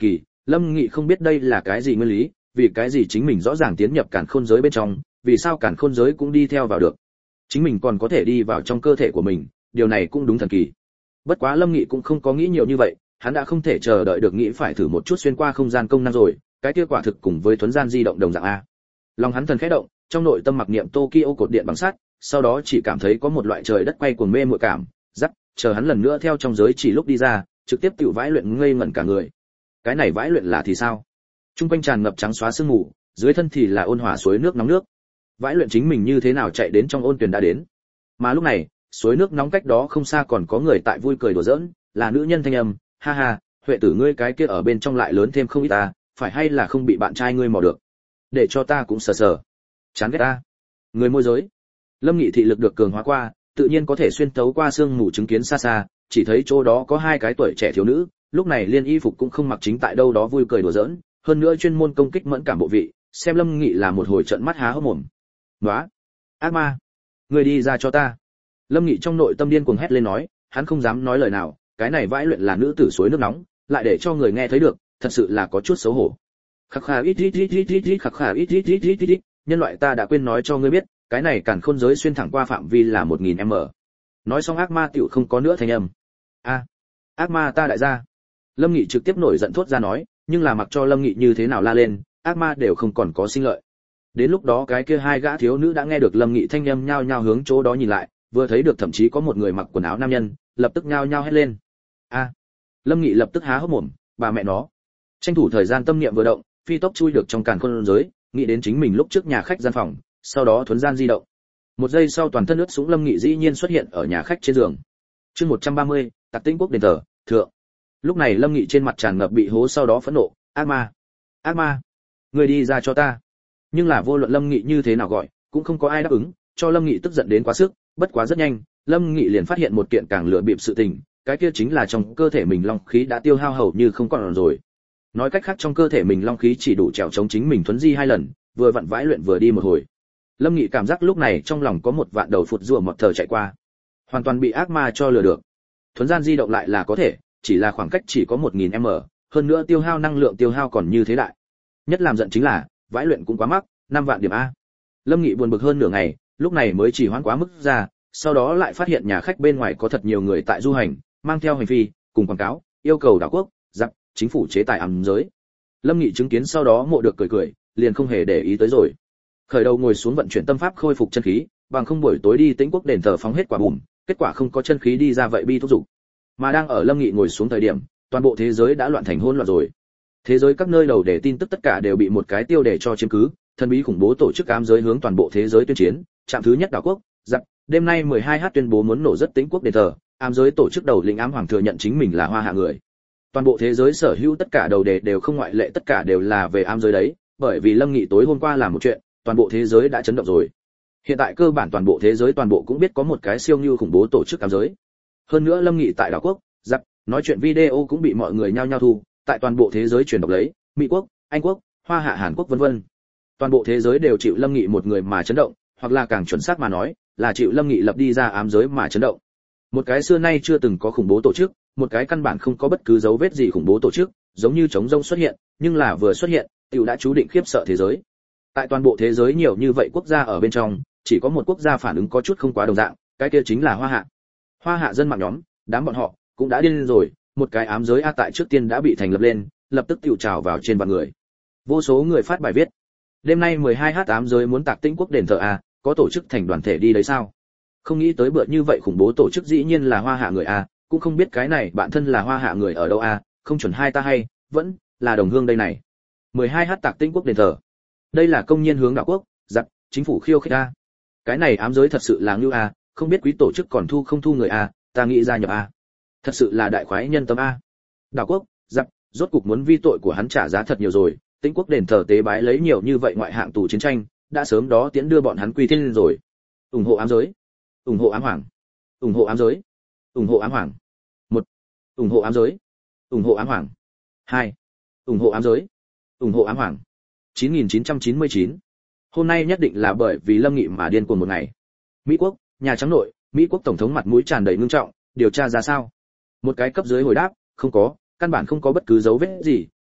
A: Lâm Nghị không biết đây là cái gì nguyên lý, vì cái gì chính mình rõ ràng tiến nhập càn khôn giới bên trong, vì sao càn khôn giới cũng đi theo vào được. Chính mình còn có thể đi vào trong cơ thể của mình, điều này cũng đúng thần kỳ. Bất quá Lâm Nghị cũng không có nghĩ nhiều như vậy, hắn đã không thể chờ đợi được nghĩ phải thử một chút xuyên qua không gian công năng rồi, cái kia quả thực cùng với thuấn gian di động đồng dạng a. Lòng hắn thần khẽ động, trong nội tâm mặc niệm Tokyo cột điện bằng sắt, sau đó chỉ cảm thấy có một loại trời đất quay cuồng mê muội cảm, rắc, chờ hắn lần nữa theo trong giới chỉ lúc đi ra, trực tiếp tiểu vãi luyện ngây ngẩn cả người. Cái này vãi luyện là thì sao? Trung quanh tràn ngập trắng xóa sương mù, dưới thân thì là ôn hòa suối nước nóng nước. Vãi luyện chính mình như thế nào chạy đến trong ôn tuyền đã đến. Mà lúc này, suối nước nóng cách đó không xa còn có người tại vui cười đùa giỡn, là nữ nhân thanh âm, ha ha, Huệ tử ngươi cái kia ở bên trong lại lớn thêm không ít ta, phải hay là không bị bạn trai ngươi mò được. Để cho ta cũng sờ sờ. Chán ghét ta. Người môi giới. Lâm Nghị thị lực được cường hóa qua, tự nhiên có thể xuyên thấu qua sương mù chứng kiến xa xa, chỉ thấy chỗ đó có hai cái tuổi trẻ thiếu nữ, lúc này liên y phục cũng không mặc chính tại đâu đó vui cười đùa giỡn, hơn nữa chuyên môn công kích mẫn cảm bộ vị, xem Lâm Nghị là một hồi trận mắt há hốc mồm. "Nóa, ác ma, ngươi đi ra cho ta." Lâm Nghị trong nội tâm điên cuồng hét lên nói, hắn không dám nói lời nào, cái này vãi luyện là nữ tử suối nước nóng, lại để cho người nghe thấy được, thật sự là có chút xấu hổ. Khắc khà ít ít ít ít ít ít khắc khà ít ít ít ít ít, nhân loại ta đã quên nói cho ngươi biết, cái này càn khôn giới xuyên thẳng qua phạm vi là một nghìn m. Nói xong ác ma tiểu không có nữa thanh âm. A, ác ma ta đại gia. Lâm Nghị trực tiếp nổi giận thốt ra nói, nhưng là mặc cho Lâm Nghị như thế nào la lên, ác ma đều không còn có sinh lợi. Đến lúc đó cái kia hai gã thiếu nữ đã nghe được Lâm Nghị thanh âm nhao nhao hướng chỗ đó nhìn lại, vừa thấy được thậm chí có một người mặc quần áo nam nhân, lập tức nhao nhao hét lên. A. Lâm Nghị lập tức há hốc mồm, bà mẹ nó. Tranh thủ thời gian tâm niệm vừa động, phi tốc chui được trong càn khôn giới, nghĩ đến chính mình lúc trước nhà khách gian phòng, sau đó thuấn gian di động. Một giây sau toàn thân ướt sũng Lâm Nghị dĩ nhiên xuất hiện ở nhà khách trên giường. Chương một trăm ba mươi, Tạc Tĩnh Quốc đền thờ, thượng. Lúc này Lâm Nghị trên mặt tràn ngập bị hố sau đó phẫn nộ, ác ma, ác ma, người đi ra cho ta. Nhưng là vô luận Lâm Nghị như thế nào gọi, cũng không có ai đáp ứng, cho Lâm Nghị tức giận đến quá sức, bất quá rất nhanh, Lâm Nghị liền phát hiện một kiện càng lừa bịp sự tình, cái kia chính là trong cơ thể mình long khí đã tiêu hao hầu như không còn rồi. Nói cách khác trong cơ thể mình long khí chỉ đủ trèo chống chính mình thuấn di hai lần, vừa vặn vãi luyện vừa đi một hồi. Lâm Nghị cảm giác lúc này trong lòng có một vạn đầu phụt rùa một thờ chạy qua, hoàn toàn bị ác ma cho lừa được. Thuấn gian di động lại là có thể, chỉ là khoảng cách chỉ có một nghìn m, hơn nữa tiêu hao năng lượng tiêu hao còn như thế đại. Nhất làm giận chính là, vãi luyện cũng quá mắc, năm vạn điểm a. Lâm Nghị buồn bực hơn nửa ngày, lúc này mới chỉ hoãn quá mức ra, sau đó lại phát hiện nhà khách bên ngoài có thật nhiều người tại du hành, mang theo hành phi, cùng quảng cáo, yêu cầu đảo quốc, giặc, chính phủ chế tài ẩm giới. Lâm Nghị chứng kiến sau đó mộ được cười cười, liền không hề để ý tới rồi. Khởi đầu ngồi xuống vận chuyển tâm pháp khôi phục chân khí, bằng không buổi tối đi Tĩnh Quốc đền thờ phóng hết quả bùm, kết quả không có chân khí đi ra vậy bi thúc dục. Mà đang ở Lâm Nghị ngồi xuống thời điểm, toàn bộ thế giới đã loạn thành hỗn loạn rồi. Thế giới các nơi đầu để tin tức tất cả đều bị một cái tiêu đề cho chiếm cứ, thần bí khủng bố tổ chức ám giới hướng toàn bộ thế giới tuyên chiến, trạm thứ nhất đảo quốc, giặc, đêm nay mười hai h tuyên bố muốn nổ rất Tĩnh Quốc đền thờ, ám giới tổ chức đầu lĩnh ám hoàng thừa nhận chính mình là hoa hạ người. Toàn bộ thế giới sở hữu tất cả đầu đề đều không ngoại lệ, tất cả đều là về ám giới đấy, bởi vì Lâm Nghị tối hôm qua làm một chuyện, toàn bộ thế giới đã chấn động rồi. Hiện tại cơ bản toàn bộ thế giới toàn bộ cũng biết có một cái siêu như khủng bố tổ chức ám giới. Hơn nữa Lâm Nghị tại đảo quốc, giặc, nói chuyện video cũng bị mọi người nhao nhao thu, tại toàn bộ thế giới truyền đọc lấy, Mỹ quốc, Anh quốc, Hoa Hạ, Hàn Quốc vân vân. Toàn bộ thế giới đều chịu Lâm Nghị một người mà chấn động, hoặc là càng chuẩn xác mà nói, là chịu Lâm Nghị lập đi ra ám giới mà chấn động. Một cái xưa nay chưa từng có khủng bố tổ chức, một cái căn bản không có bất cứ dấu vết gì khủng bố tổ chức, giống như trống rông xuất hiện, nhưng là vừa xuất hiện, tiểu đã chú định khiếp sợ thế giới. Tại toàn bộ thế giới nhiều như vậy quốc gia ở bên trong, chỉ có một quốc gia phản ứng có chút không quá đồng dạng, cái kia chính là Hoa Hạ. Hoa Hạ dân mạng nhóm, đám bọn họ cũng đã điên rồi, một cái ám giới a tại trước tiên đã bị thành lập lên, lập tức tiểu trào vào trên vạn người. Vô số người phát bài viết. Đêm nay mười hai h ám giới muốn tạc Tĩnh Quốc đền thờ a, có tổ chức thành đoàn thể đi đấy sao? Không nghĩ tới bữa như vậy khủng bố tổ chức dĩ nhiên là Hoa Hạ người a, cũng không biết cái này bạn thân là Hoa Hạ người ở đâu a, không chuẩn hai ta hay, vẫn là đồng hương đây này. mười hai h tạc Tĩnh Quốc đền thờ. Đây là công nhiên hướng đảo quốc, giặc, chính phủ khiêu khích a. Cái này ám giới thật sự là ngưu a, không biết quý tổ chức còn thu không thu người a, ta nghĩ gia nhập a. Thật sự là đại khoái nhân tâm a. Đảo quốc, giặc, rốt cục muốn vi tội của hắn trả giá thật nhiều rồi, Tĩnh Quốc đền thờ tế bái lấy nhiều như vậy ngoại hạng tù chiến tranh, đã sớm đó tiến đưa bọn hắn quy thiên lên rồi. Ủng hộ ám giới, ủng hộ ám hoàng, ủng hộ ám giới, ủng hộ ám hoàng. Một, ủng hộ ám giới, ủng hộ ám hoàng. Hai, ủng hộ ám giới, ủng hộ ám hoàng. chín nghìn chín trăm chín mươi chín. Hôm nay nhất định là bởi vì Lâm Nghị mà điên cuồng một ngày. Mỹ quốc, Nhà Trắng nội, Mỹ quốc tổng thống mặt mũi tràn đầy ngưng trọng, điều tra ra sao? Một cái cấp dưới hồi đáp, không có, căn bản không có bất cứ dấu vết gì,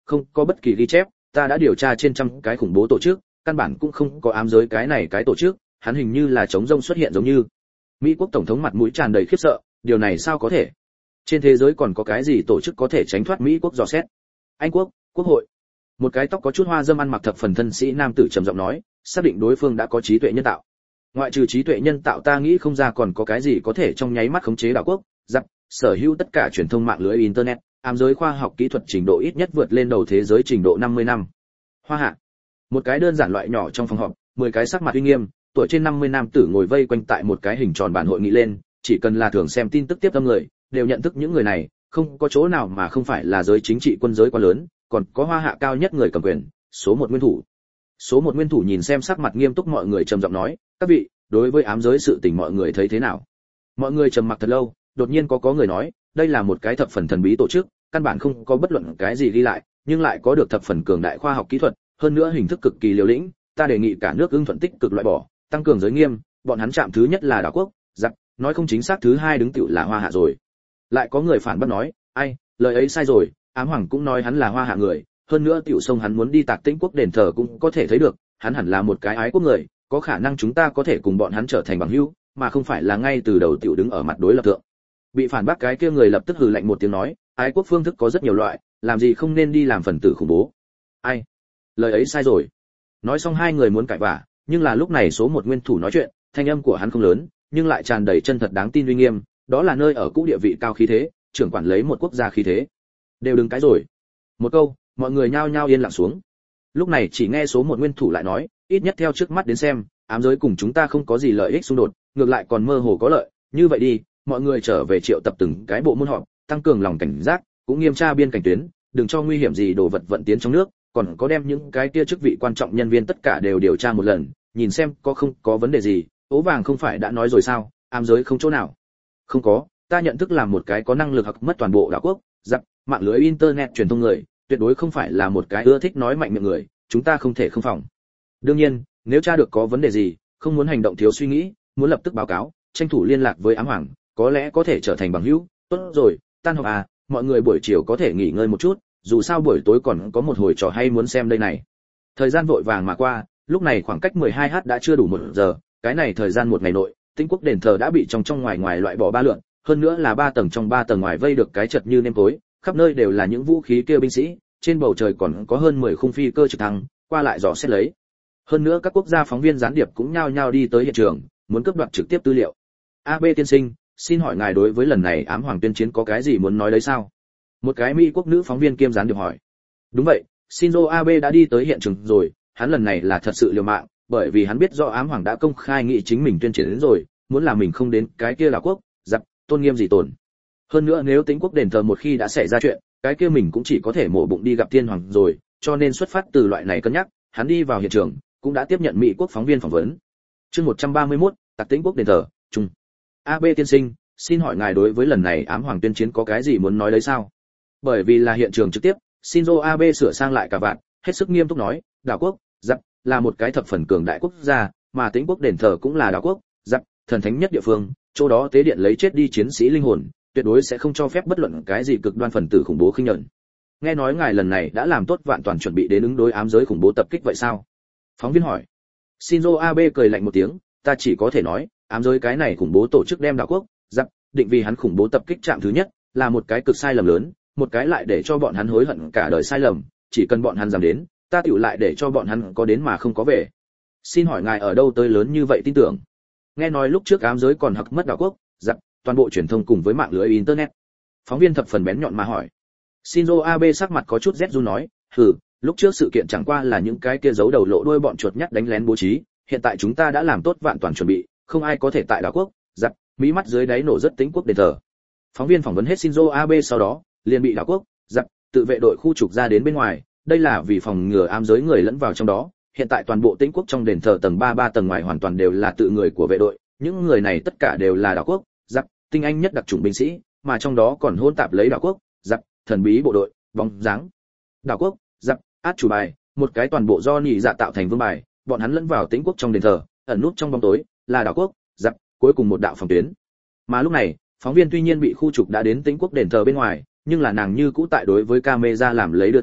A: không có bất kỳ ghi chép, ta đã điều tra trên trăm cái khủng bố tổ chức, căn bản cũng không có ám giới cái này cái tổ chức, hắn hình như là trống rông xuất hiện giống như. Mỹ quốc tổng thống mặt mũi tràn đầy khiếp sợ, điều này sao có thể? Trên thế giới còn có cái gì tổ chức có thể tránh thoát Mỹ quốc dò xét? Anh quốc, quốc hội. Một cái tóc có chút hoa dâm ăn mặc thập phần thân sĩ nam tử trầm giọng nói, xác định đối phương đã có trí tuệ nhân tạo. Ngoại trừ trí tuệ nhân tạo ta nghĩ không ra còn có cái gì có thể trong nháy mắt khống chế đảo quốc, giặc, sở hữu tất cả truyền thông mạng lưới internet, ám giới khoa học kỹ thuật trình độ ít nhất vượt lên đầu thế giới trình độ năm mươi năm. Hoa hạ. Một cái đơn giản loại nhỏ trong phòng họp, mười cái sắc mặt uy nghiêm, tuổi trên năm mươi nam tử ngồi vây quanh tại một cái hình tròn bàn hội nghị lên, chỉ cần là thường xem tin tức tiếp tâm người, đều nhận thức những người này, không có chỗ nào mà không phải là giới chính trị quân giới quá lớn, còn có hoa hạ cao nhất người cầm quyền, số một nguyên thủ. Số một nguyên thủ nhìn xem sắc mặt nghiêm túc mọi người trầm giọng nói, các vị, đối với ám giới sự tình mọi người thấy thế nào? Mọi người trầm mặc thật lâu, đột nhiên có có người nói, đây là một cái thập phần thần bí tổ chức, căn bản không có bất luận cái gì ghi lại, nhưng lại có được thập phần cường đại khoa học kỹ thuật, hơn nữa hình thức cực kỳ liều lĩnh, ta đề nghị cả nước ưng thuận tích cực loại bỏ, tăng cường giới nghiêm, bọn hắn chạm thứ nhất là đảo quốc, giặc, nói không chính xác thứ hai đứng tiểu là hoa hạ rồi. Lại có người phản bác nói, ai, lời ấy sai rồi, ám hoàng cũng nói hắn là hoa hạ người, hơn nữa tiểu sông hắn muốn đi Tạc Tĩnh quốc đền thờ cũng có thể thấy được, hắn hẳn là một cái ái quốc người, có khả năng chúng ta có thể cùng bọn hắn trở thành bằng hữu, mà không phải là ngay từ đầu tiểu đứng ở mặt đối lập thượng. Bị phản bác cái kia người lập tức hừ lạnh một tiếng nói, ái quốc phương thức có rất nhiều loại, làm gì không nên đi làm phần tử khủng bố. Ai, lời ấy sai rồi. Nói xong hai người muốn cãi vã, nhưng là lúc này số một nguyên thủ nói chuyện, thanh âm của hắn không lớn, nhưng lại tràn đầy chân thật đáng tin uy nghiêm, đó là nơi ở cũ địa vị cao khí thế, trưởng quản lấy một quốc gia khí thế. Đều đừng cái rồi. Một câu, mọi người nhao nhao yên lặng xuống. Lúc này chỉ nghe số một nguyên thủ lại nói, ít nhất theo trước mắt đến xem, ám giới cùng chúng ta không có gì lợi ích xung đột, ngược lại còn mơ hồ có lợi, như vậy đi, mọi người trở về triệu tập từng cái bộ môn họp, tăng cường lòng cảnh giác, cũng nghiêm tra biên cảnh tuyến, đừng cho nguy hiểm gì đồ vật vận tiến trong nước, còn có đem những cái kia chức vị quan trọng nhân viên tất cả đều điều tra một lần, nhìn xem có không có vấn đề gì. Ố vàng không phải đã nói rồi sao, ám giới không chỗ nào. Không có, ta nhận thức là một cái có năng lực học mất toàn bộ đảo quốc, giặc, mạng lưới internet truyền thông người, tuyệt đối không phải là một cái ưa thích nói mạnh miệng người, chúng ta không thể không phòng. Đương nhiên, nếu tra được có vấn đề gì, không muốn hành động thiếu suy nghĩ, muốn lập tức báo cáo, tranh thủ liên lạc với ám hoàng, có lẽ có thể trở thành bằng hữu. Tốt rồi, tan họp à, mọi người buổi chiều có thể nghỉ ngơi một chút, dù sao buổi tối còn có một hồi trò hay muốn xem đây này. Thời gian vội vàng mà qua, lúc này khoảng cách mười hai h đã chưa đủ một giờ, cái này thời gian một ngày nội, Tĩnh quốc đền thờ đã bị trong trong ngoài ngoài loại bỏ ba lượn, hơn nữa là ba tầng trong ba tầng ngoài vây được cái chật như nêm tối, khắp nơi đều là những vũ khí kia binh sĩ, trên bầu trời còn có hơn mười khung phi cơ trực thăng, qua lại dò xét lấy. Hơn nữa các quốc gia phóng viên gián điệp cũng nhao nhao đi tới hiện trường, muốn cướp đoạt trực tiếp tư liệu. a bê tiên sinh, xin hỏi ngài đối với lần này ám hoàng tuyên chiến có cái gì muốn nói đấy sao? Một cái Mỹ quốc nữ phóng viên kiêm gián điệp hỏi. Đúng vậy, Shinzo Abe đã đi tới hiện trường rồi, hắn lần này là thật sự liều mạng, bởi vì hắn biết rõ ám hoàng đã công khai nghị chính mình tuyên chiến đến rồi, muốn là mình không đến cái kia là quốc, giặc, tôn nghiêm gì tồn. Hơn nữa nếu Tĩnh quốc đền thờ một khi đã xảy ra chuyện, cái kia mình cũng chỉ có thể mổ bụng đi gặp tiên hoàng rồi, cho nên xuất phát từ loại này cân nhắc, hắn đi vào hiện trường, cũng đã tiếp nhận Mỹ quốc phóng viên phỏng vấn. Chương một trăm ba mươi mốt, Tạc Tĩnh quốc đền thờ, trung. a bê tiên sinh, xin hỏi ngài đối với lần này ám hoàng tuyên chiến có cái gì muốn nói đấy sao? Bởi vì là hiện trường trực tiếp, Shinzo Abe sửa sang lại cả vạn, hết sức nghiêm túc nói, đảo quốc, giặc, là một cái thập phần cường đại quốc gia, mà Tĩnh quốc đền thờ cũng là đảo quốc, giặc, thần thánh nhất địa phương, chỗ đó tế điện lấy chết đi chiến sĩ linh hồn, tuyệt đối sẽ không cho phép bất luận cái gì cực đoan phần tử khủng bố khinh nhẫn. Nghe nói ngài lần này đã làm tốt vạn toàn chuẩn bị đến ứng đối ám giới khủng bố tập kích vậy sao? Phóng viên hỏi. Shinzo Abe cười lạnh một tiếng, ta chỉ có thể nói, ám giới cái này khủng bố tổ chức đem đảo quốc, giặc, định vì hắn khủng bố tập kích trạm thứ nhất, là một cái cực sai lầm lớn, một cái lại để cho bọn hắn hối hận cả đời sai lầm, chỉ cần bọn hắn dám đến, ta tiểu lại để cho bọn hắn có đến mà không có về. Xin hỏi ngài ở đâu tới lớn như vậy tin tưởng? Nghe nói lúc trước ám giới còn hặc mất đảo quốc, giặc, toàn bộ truyền thông cùng với mạng lưới internet. Phóng viên thập phần bén nhọn mà hỏi. Shinzo Abe sắc mặt có chút rét run nói, hừ, lúc trước sự kiện chẳng qua là những cái kia giấu đầu lộ đuôi bọn chuột nhắt đánh lén bố trí, hiện tại chúng ta đã làm tốt vạn toàn chuẩn bị, không ai có thể tại đảo quốc, giặc, mí mắt dưới đáy nổ rất Tĩnh quốc đền thờ. Phóng viên phỏng vấn hết Shinzo Abe sau đó, liền bị đảo quốc, giặc, tự vệ đội khu trục ra đến bên ngoài, đây là vì phòng ngừa ám giới người lẫn vào trong đó. Hiện tại toàn bộ Tĩnh quốc trong đền thờ tầng ba ba tầng ngoài hoàn toàn đều là tự người của vệ đội, những người này tất cả đều là đảo quốc, giặc, tinh anh nhất đặc chủng binh sĩ, mà trong đó còn hỗn tạp lấy đảo quốc, giặc, thần bí bộ đội, bóng dáng. Đảo quốc, giặc, át chủ bài, một cái toàn bộ do nhị dạ tạo thành vương bài, bọn hắn lẫn vào Tĩnh quốc trong đền thờ, ẩn núp trong bóng tối, là đảo quốc, giặc, cuối cùng một đạo phòng tuyến. Mà lúc này, phóng viên tuy nhiên bị khu trục đã đến Tĩnh quốc đền thờ bên ngoài, nhưng là nàng như cũ tại đối với camera làm lấy đưa tin,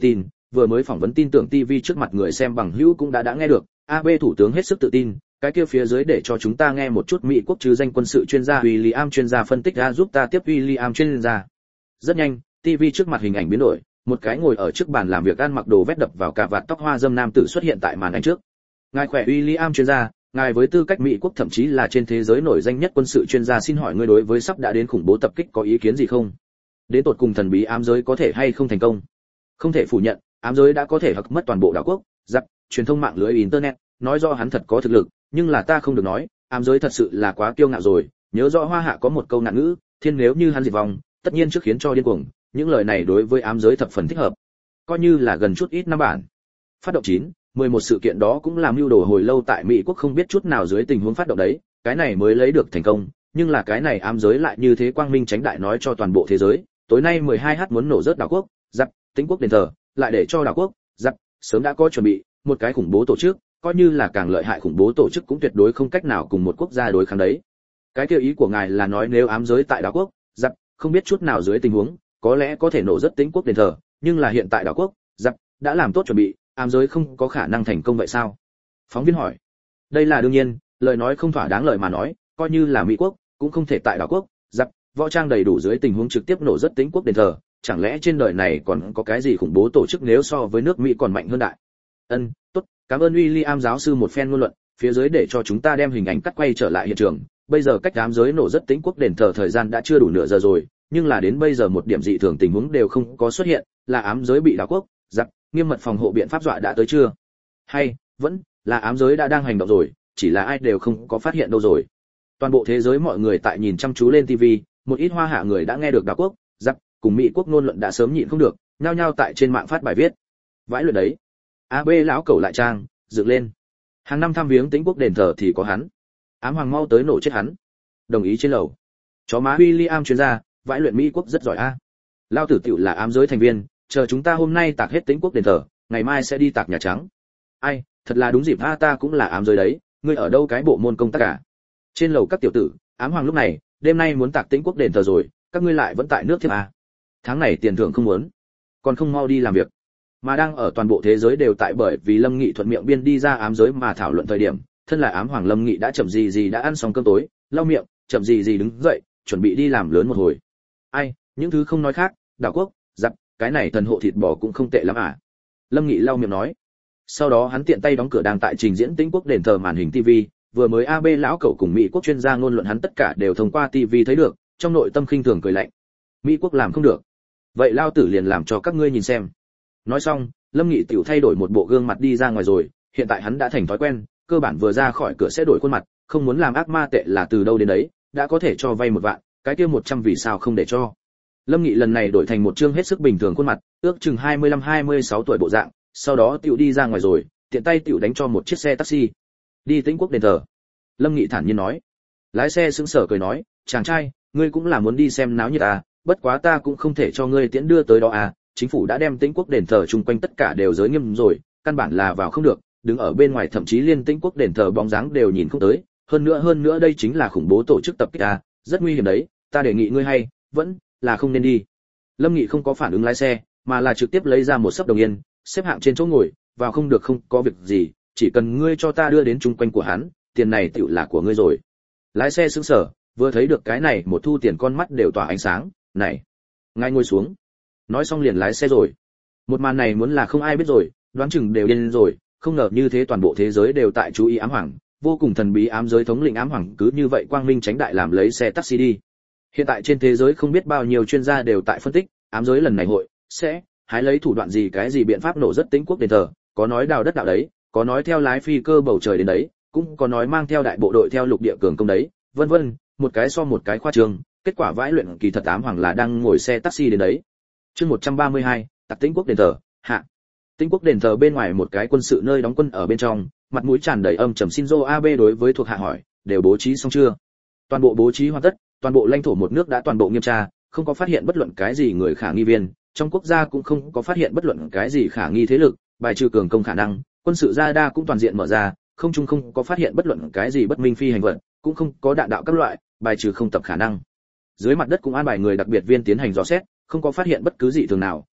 A: vừa mới phỏng vấn tin tưởng ti vi trước mặt người xem bằng hữu cũng đã đã nghe được, a bê thủ tướng hết sức tự tin, cái kia phía dưới để cho chúng ta nghe một chút Mỹ quốc chứ danh quân sự chuyên gia William chuyên gia phân tích ra giúp ta tiếp William chuyên gia. Rất nhanh, ti vi trước mặt hình ảnh biến đổi, một cái ngồi ở trước bàn làm việc ăn mặc đồ vét đập vào cà vạt tóc hoa dâm nam tử xuất hiện tại màn ảnh trước. Ngài khỏe William chuyên gia, ngài với tư cách Mỹ quốc thậm chí là trên thế giới nổi danh nhất quân sự chuyên gia xin hỏi ngươi đối với sắp đã đến khủng bố tập kích có ý kiến gì không? Đến tột cùng thần bí ám giới có thể hay không thành công? Không thể phủ nhận, ám giới đã có thể hặc mất toàn bộ đảo quốc, giặc, truyền thông mạng lưới internet, nói do hắn thật có thực lực, nhưng là ta không được nói, ám giới thật sự là quá kiêu ngạo rồi, nhớ rõ Hoa Hạ có một câu nạn ngữ, thiên nếu như hắn diệt vong, tất nhiên trước khiến cho điên cuồng, những lời này đối với ám giới thập phần thích hợp. Coi như là gần chút ít năm bản. Phát động chín, mười một sự kiện đó cũng làm mưu đồ hồi lâu tại Mỹ quốc không biết chút nào dưới tình huống phát động đấy, cái này mới lấy được thành công, nhưng là cái này ám giới lại như thế quang minh tránh đại nói cho toàn bộ thế giới, tối nay mười hai h muốn nổ rớt đảo quốc, giặc, Tĩnh quốc đền thờ, lại để cho đảo quốc, giặc, sớm đã có chuẩn bị, một cái khủng bố tổ chức, coi như là càng lợi hại khủng bố tổ chức cũng tuyệt đối không cách nào cùng một quốc gia đối kháng đấy. Cái kia ý của ngài là nói nếu ám giới tại đảo quốc, giặc, không biết chút nào dưới tình huống, có lẽ có thể nổ rớt Tĩnh quốc đền thờ, nhưng là hiện tại đảo quốc, giặc, đã làm tốt chuẩn bị, ám giới không có khả năng thành công vậy sao? Phóng viên hỏi. Đây là đương nhiên, lời nói không thỏa đáng lời mà nói, coi như là Mỹ quốc, cũng không thể tại đảo quốc, giặc, võ trang đầy đủ dưới tình huống trực tiếp nổ rất Tĩnh quốc đền thờ, chẳng lẽ trên đời này còn có cái gì khủng bố tổ chức nếu so với nước Mỹ còn mạnh hơn đại? Ân, tốt, cảm ơn William giáo sư một phen ngôn luận, phía dưới để cho chúng ta đem hình ảnh cắt quay trở lại hiện trường. Bây giờ cách ám giới nổ rất Tĩnh quốc đền thờ thời gian đã chưa đủ nửa giờ rồi, nhưng là đến bây giờ một điểm dị thường tình huống đều không có xuất hiện, là ám giới bị đảo quốc, giặc, nghiêm mật phòng hộ biện pháp dọa đã tới chưa? Hay vẫn là ám giới đã đang hành động rồi, chỉ là ai đều không có phát hiện đâu rồi. Toàn bộ thế giới mọi người tại nhìn chăm chú lên ti vi, một ít Hoa Hạ người đã nghe được đảo quốc, giặc, cùng Mỹ quốc ngôn luận đã sớm nhịn không được, nhao nhao tại trên mạng phát bài viết. Vãi luyện đấy. a bê lão cẩu lại trang, dựng lên. Hàng năm thăm viếng Tĩnh quốc đền thờ thì có hắn. Ám hoàng mau tới nổ chết hắn. Đồng ý trên lầu. Chó má William chuyên gia, vãi luyện Mỹ quốc rất giỏi a. Lao tử tiểu là ám giới thành viên, chờ chúng ta hôm nay tạc hết Tĩnh quốc đền thờ, ngày mai sẽ đi tạc Nhà Trắng. Ai, thật là đúng dịp a, ta cũng là ám giới đấy, ngươi ở đâu cái bộ môn công tác cả? Trên lầu các tiểu tử, ám hoàng lúc này, đêm nay muốn tạc Tĩnh quốc đền thờ rồi, các ngươi lại vẫn tại nước thiệp à? Tháng này tiền thưởng không muốn, còn không mau đi làm việc. Mà đang ở toàn bộ thế giới đều tại bởi vì Lâm Nghị thuận miệng biên đi ra ám giới mà thảo luận thời điểm, thân là ám hoàng Lâm Nghị đã chậm gì gì đã ăn xong cơm tối, lau miệng, chậm gì gì đứng dậy, chuẩn bị đi làm lớn một hồi. Ai, những thứ không nói khác, đảo quốc, giặc, cái này thần hộ thịt bò cũng không tệ lắm à? Lâm Nghị lau miệng nói. Sau đó hắn tiện tay đóng cửa đang tại trình diễn Tĩnh quốc đền thờ màn hình ti vi, vừa mới a bê lão cẩu cùng Mỹ quốc chuyên gia ngôn luận hắn tất cả đều thông qua ti vi thấy được, trong nội tâm khinh thường cười lạnh. Mỹ quốc làm không được, vậy lao tử liền làm cho các ngươi nhìn xem. Nói xong, Lâm Nghị tiểu thay đổi một bộ gương mặt đi ra ngoài rồi, hiện tại hắn đã thành thói quen, cơ bản vừa ra khỏi cửa sẽ đổi khuôn mặt, không muốn làm ác ma tệ là từ đâu đến đấy, đã có thể cho vay một vạn, cái kia một trăm vì sao không để cho. Lâm Nghị lần này đổi thành một trương hết sức bình thường khuôn mặt, ước chừng hai mươi lăm hai mươi sáu tuổi bộ dạng, sau đó tiểu đi ra ngoài rồi, tiện tay tiểu đánh cho một chiếc xe taxi. Đi Tĩnh quốc đền thờ. Lâm Nghị thản nhiên nói. Lái xe sững sờ cười nói, chàng trai, ngươi cũng là muốn đi xem náo nhiệt à, bất quá ta cũng không thể cho ngươi tiễn đưa tới đó à, chính phủ đã đem Tĩnh quốc đền thờ chung quanh tất cả đều giới nghiêm rồi, căn bản là vào không được, đứng ở bên ngoài thậm chí liên Tĩnh quốc đền thờ bóng dáng đều nhìn không tới, hơn nữa hơn nữa đây chính là khủng bố tổ chức tập kích à, rất nguy hiểm đấy, ta đề nghị ngươi hay vẫn là không nên đi. Lâm Nghị không có phản ứng lái xe, mà là trực tiếp lấy ra một sấp đồng yên, xếp hạng trên chỗ ngồi, vào không được không có việc gì, chỉ cần ngươi cho ta đưa đến chung quanh của hắn, tiền này tựu là của ngươi rồi. Lái xe sững sờ, vừa thấy được cái này một thu tiền con mắt đều tỏa ánh sáng, này, ngài ngồi xuống. Nói xong liền lái xe rồi. Một màn này muốn là không ai biết rồi, đoán chừng đều điên rồi, không ngờ như thế toàn bộ thế giới đều tại chú ý ám hoàng, vô cùng thần bí ám giới thống lĩnh ám hoàng cứ như vậy quang minh tránh đại làm lấy xe taxi đi. Hiện tại trên thế giới không biết bao nhiêu chuyên gia đều tại phân tích, ám giới lần này hội sẽ hái lấy thủ đoạn gì cái gì biện pháp nổ rất Tĩnh quốc đền thờ, có nói đào đất đạo đấy, có nói theo lái phi cơ bầu trời đến đấy, cũng có nói mang theo đại bộ đội theo lục địa cường công đấy, vân vân, một cái so một cái khoa trương, kết quả vãi luyện kỳ thật ám hoàng là đang ngồi xe taxi đến đấy. Chương một trăm ba mươi hai, tạc Tĩnh quốc đền thờ, hạ. Tĩnh quốc đền thờ bên ngoài một cái quân sự nơi đóng quân ở bên trong, mặt mũi tràn đầy âm trầm Shinzo Abe đối với thuộc hạ hỏi, đều bố trí xong chưa? Toàn bộ bố trí hoàn tất, toàn bộ lãnh thổ một nước đã toàn bộ nghiêm tra, không có phát hiện bất luận cái gì người khả nghi viên, trong quốc gia cũng không có phát hiện bất luận cái gì khả nghi thế lực, bài trừ cường công khả năng, quân sự radar cũng toàn diện mở ra, không trung không có phát hiện bất luận cái gì bất minh phi hành vật, cũng không có đạn đạo các loại, bài trừ không tập khả năng. Dưới mặt đất cũng an bài người đặc biệt viên tiến hành dò xét, không có phát hiện bất cứ gì thường nào,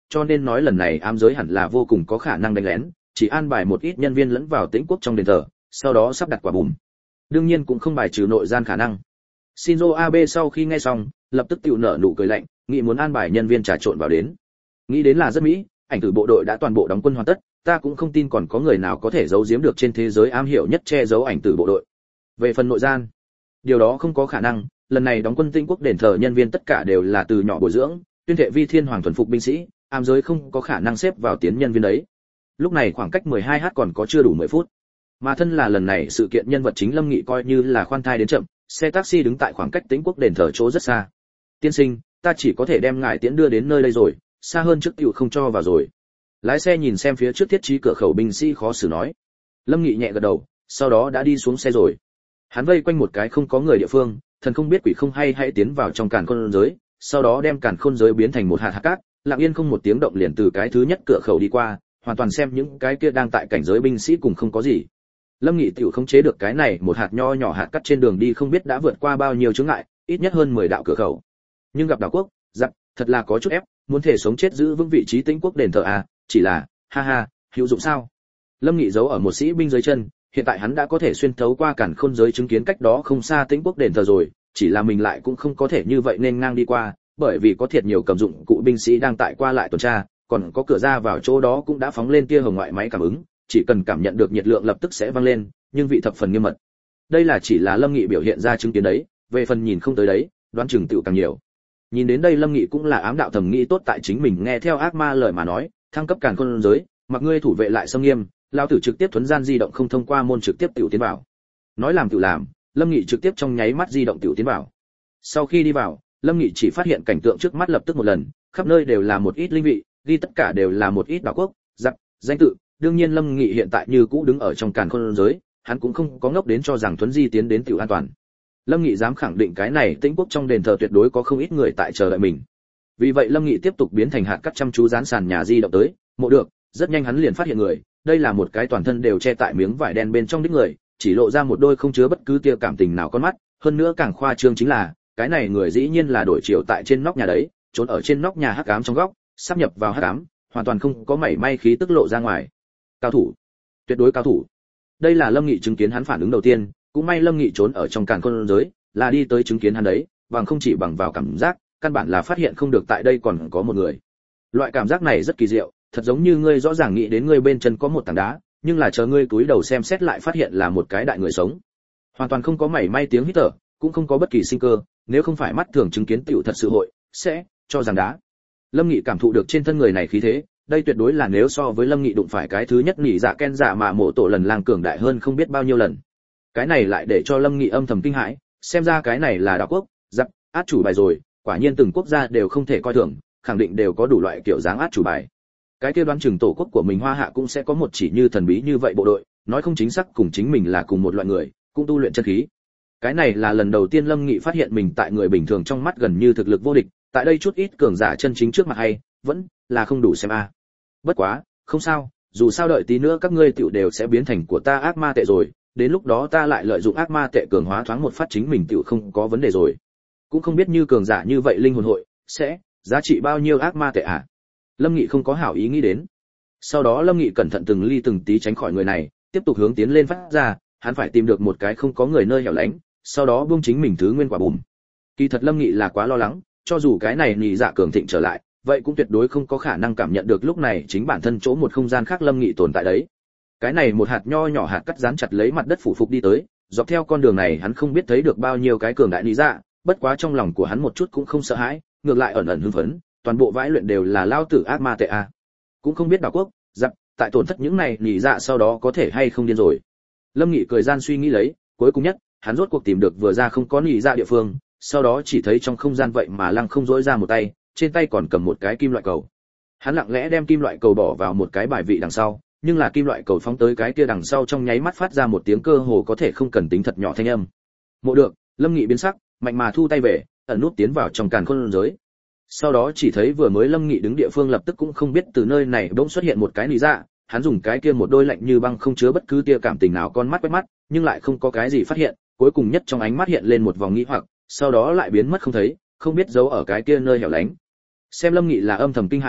A: cho nên nói lần này ám giới hẳn là vô cùng có khả năng đánh lén, chỉ an bài một ít nhân viên lẫn vào Tĩnh quốc trong đền thờ, sau đó sắp đặt quả bùm. Đương nhiên cũng không bài trừ nội gian khả năng. Shinzo Abe sau khi nghe xong, lập tức tiểu nở nụ cười lạnh, nghĩ muốn an bài nhân viên trà trộn vào đến. Nghĩ đến là rất mỹ, ảnh tử bộ đội đã toàn bộ đóng quân hoàn tất, ta cũng không tin còn có người nào có thể giấu giếm được trên thế giới am hiểu nhất che giấu ảnh tử bộ đội. Về phần nội gian, điều đó không có khả năng, lần này đóng quân Tĩnh quốc đền thờ nhân viên tất cả đều là từ nhỏ bồi dưỡng, tuyên thệ vi thiên hoàng thuần phục binh sĩ, ám giới không có khả năng xếp vào tiến nhân viên đấy. Lúc này khoảng cách mười hai h còn có chưa đủ mười phút. Mà thân là lần này sự kiện nhân vật chính Lâm Nghị coi như là khoan thai đến chậm, xe taxi đứng tại khoảng cách Tĩnh quốc đền thờ chỗ rất xa. Tiên sinh, ta chỉ có thể đem ngài tiễn đưa đến nơi đây rồi, xa hơn trước tiểu không cho vào rồi. Lái xe nhìn xem phía trước thiết trí cửa khẩu binh sĩ khó xử nói. Lâm Nghị nhẹ gật đầu, sau đó đã đi xuống xe rồi. Hắn vây quanh một cái không có người địa phương, thần không biết quỷ không hay hãy tiến vào trong càn khôn giới, sau đó đem càn khôn giới biến thành một hạt hạt cát, lặng yên không một tiếng động liền từ cái thứ nhất cửa khẩu đi qua, hoàn toàn xem những cái kia đang tại cảnh giới binh sĩ cùng không có gì. Lâm Nghị tiểu không chế được cái này một hạt nho nhỏ hạt cát trên đường đi không biết đã vượt qua bao nhiêu chướng ngại, ít nhất hơn mười đạo cửa khẩu. Nhưng gặp đảo quốc, giặc, thật là có chút ép, muốn thể sống chết giữ vững vị trí Tĩnh quốc đền thờ à, chỉ là, ha ha, hữu dụng sao? Lâm Nghị giấu ở một sĩ binh dưới chân, hiện tại hắn đã có thể xuyên thấu qua cản khôn giới chứng kiến cách đó không xa Tĩnh quốc đền thờ rồi, chỉ là mình lại cũng không có thể như vậy nên ngang đi qua, bởi vì có thiệt nhiều cầm dụng cụ binh sĩ đang tại qua lại tuần tra, còn có cửa ra vào chỗ đó cũng đã phóng lên tia hồng ngoại máy cảm ứng, chỉ cần cảm nhận được nhiệt lượng lập tức sẽ vang lên, nhưng vị thập phần nghiêm mật. Đây là chỉ là Lâm Nghị biểu hiện ra chứng kiến đấy, về phần nhìn không tới đấy, đoán chừng tựu càng nhiều. Nhìn đến đây Lâm Nghị cũng là ám đạo thầm nghĩ tốt tại chính mình nghe theo ác ma lời mà nói, thăng cấp càn khôn giới, mặc ngươi thủ vệ lại xâm nghiêm, lao tử trực tiếp thuấn gian di động không thông qua môn trực tiếp tiểu tiến vào. Nói làm tự làm, Lâm Nghị trực tiếp trong nháy mắt di động tiểu tiến vào. Sau khi đi vào, Lâm Nghị chỉ phát hiện cảnh tượng trước mắt lập tức một lần, khắp nơi đều là một ít linh vị, ghi tất cả đều là một ít đảo quốc, giặc, danh tự. Đương nhiên Lâm Nghị hiện tại như cũ đứng ở trong càn khôn giới, hắn cũng không có ngốc đến cho rằng thuấn di tiến đến tiểu an toàn. Lâm Nghị dám khẳng định cái này Tĩnh quốc trong đền thờ tuyệt đối có không ít người tại chờ đợi mình. Vì vậy Lâm Nghị tiếp tục biến thành hạt cắt chăm chú dán sàn nhà di động tới, mộ được, rất nhanh hắn liền phát hiện người, đây là một cái toàn thân đều che tại miếng vải đen bên trong đích người, chỉ lộ ra một đôi không chứa bất cứ tia cảm tình nào con mắt, hơn nữa càng khoa trương chính là, cái này người dĩ nhiên là đổi chiều tại trên nóc nhà đấy, trốn ở trên nóc nhà hắc ám trong góc, sắp nhập vào hắc ám, hoàn toàn không có mảy may khí tức lộ ra ngoài. Cao thủ, tuyệt đối cao thủ. Đây là Lâm Nghị chứng kiến hắn phản ứng đầu tiên, cũng may Lâm Nghị trốn ở trong càn khôn giới, là đi tới chứng kiến hắn đấy, bằng không chỉ bằng vào cảm giác, căn bản là phát hiện không được tại đây còn có một người. Loại cảm giác này rất kỳ diệu, thật giống như ngươi rõ ràng nghĩ đến ngươi bên chân có một tảng đá, nhưng là chờ ngươi cúi đầu xem xét lại phát hiện là một cái đại người sống. Hoàn toàn không có mảy may tiếng hít thở, cũng không có bất kỳ sinh cơ, nếu không phải mắt thường chứng kiến tiểu thật sự hội sẽ cho rằng đá. Lâm Nghị cảm thụ được trên thân người này khí thế, đây tuyệt đối là nếu so với Lâm Nghị đụng phải cái thứ nhất nhị dạ ken dạ mà mộ tổ lần lang cường đại hơn không biết bao nhiêu lần. Cái này lại để cho Lâm Nghị âm thầm kinh hãi, xem ra cái này là đạo quốc, giặc, át chủ bài rồi, quả nhiên từng quốc gia đều không thể coi thường, khẳng định đều có đủ loại kiểu dáng át chủ bài. Cái kia đoán chừng tổ quốc của mình Hoa Hạ cũng sẽ có một chỉ như thần bí như vậy bộ đội, nói không chính xác cùng chính mình là cùng một loại người, cũng tu luyện chân khí. Cái này là lần đầu tiên Lâm Nghị phát hiện mình tại người bình thường trong mắt gần như thực lực vô địch, tại đây chút ít cường giả chân chính trước mặt hay, vẫn là không đủ xem a. À. Bất quá, không sao, dù sao đợi tí nữa các ngươi tiểu đều sẽ biến thành của ta ác ma tệ rồi, đến lúc đó ta lại lợi dụng ác ma tệ cường hóa thoáng một phát chính mình tiểu không có vấn đề rồi. Cũng không biết như cường giả như vậy linh hồn hội sẽ giá trị bao nhiêu ác ma tệ à? Lâm Nghị không có hảo ý nghĩ đến. Sau đó Lâm Nghị cẩn thận từng ly từng tí tránh khỏi người này, tiếp tục hướng tiến lên phát ra, hắn phải tìm được một cái không có người nơi hẻo lánh, sau đó buông chính mình thứ nguyên quả bùm. Kỳ thật Lâm Nghị là quá lo lắng, cho dù cái này nhị dạ cường thịnh trở lại, vậy cũng tuyệt đối không có khả năng cảm nhận được lúc này chính bản thân chỗ một không gian khác Lâm Nghị tồn tại đấy. Cái này một hạt nho nhỏ hạt cắt dán chặt lấy mặt đất phủ phục đi tới, dọc theo con đường này hắn không biết thấy được bao nhiêu cái cường đại nhị dạ, bất quá trong lòng của hắn một chút cũng không sợ hãi, ngược lại ẩn ẩn hưng phấn, toàn bộ vãi luyện đều là lao tử ác ma tệ a. Cũng không biết đảo quốc, giặc, tại tổn thất những này nhị dạ sau đó có thể hay không điên rồi. Lâm Nghị cười gian suy nghĩ lấy, cuối cùng nhất, hắn rốt cuộc tìm được vừa ra không có nhị dạ địa phương, sau đó chỉ thấy trong không gian vậy mà lăng không rỗi ra một tay, trên tay còn cầm một cái kim loại cầu. Hắn lặng lẽ đem kim loại cầu bỏ vào một cái bài vị đằng sau, nhưng là kim loại cầu phóng tới cái kia đằng sau trong nháy mắt phát ra một tiếng cơ hồ có thể không cần tính thật nhỏ thanh âm. Mộ được, Lâm Nghị biến sắc, mạnh mà thu tay về, ẩn nút tiến vào trong càn khôn giới. Sau đó chỉ thấy vừa mới Lâm Nghị đứng địa phương lập tức cũng không biết từ nơi này bỗng xuất hiện một cái nỉ dạ, hắn dùng cái kia một đôi lạnh như băng không chứa bất cứ tia cảm tình nào con mắt quét mắt, nhưng lại không có cái gì phát hiện, cuối cùng nhất trong ánh mắt hiện lên một vòng nghi hoặc, sau đó lại biến mất không thấy, không biết giấu ở cái kia nơi hẻo lánh. Xem Lâm Nghị là âm thầm kinh hại à,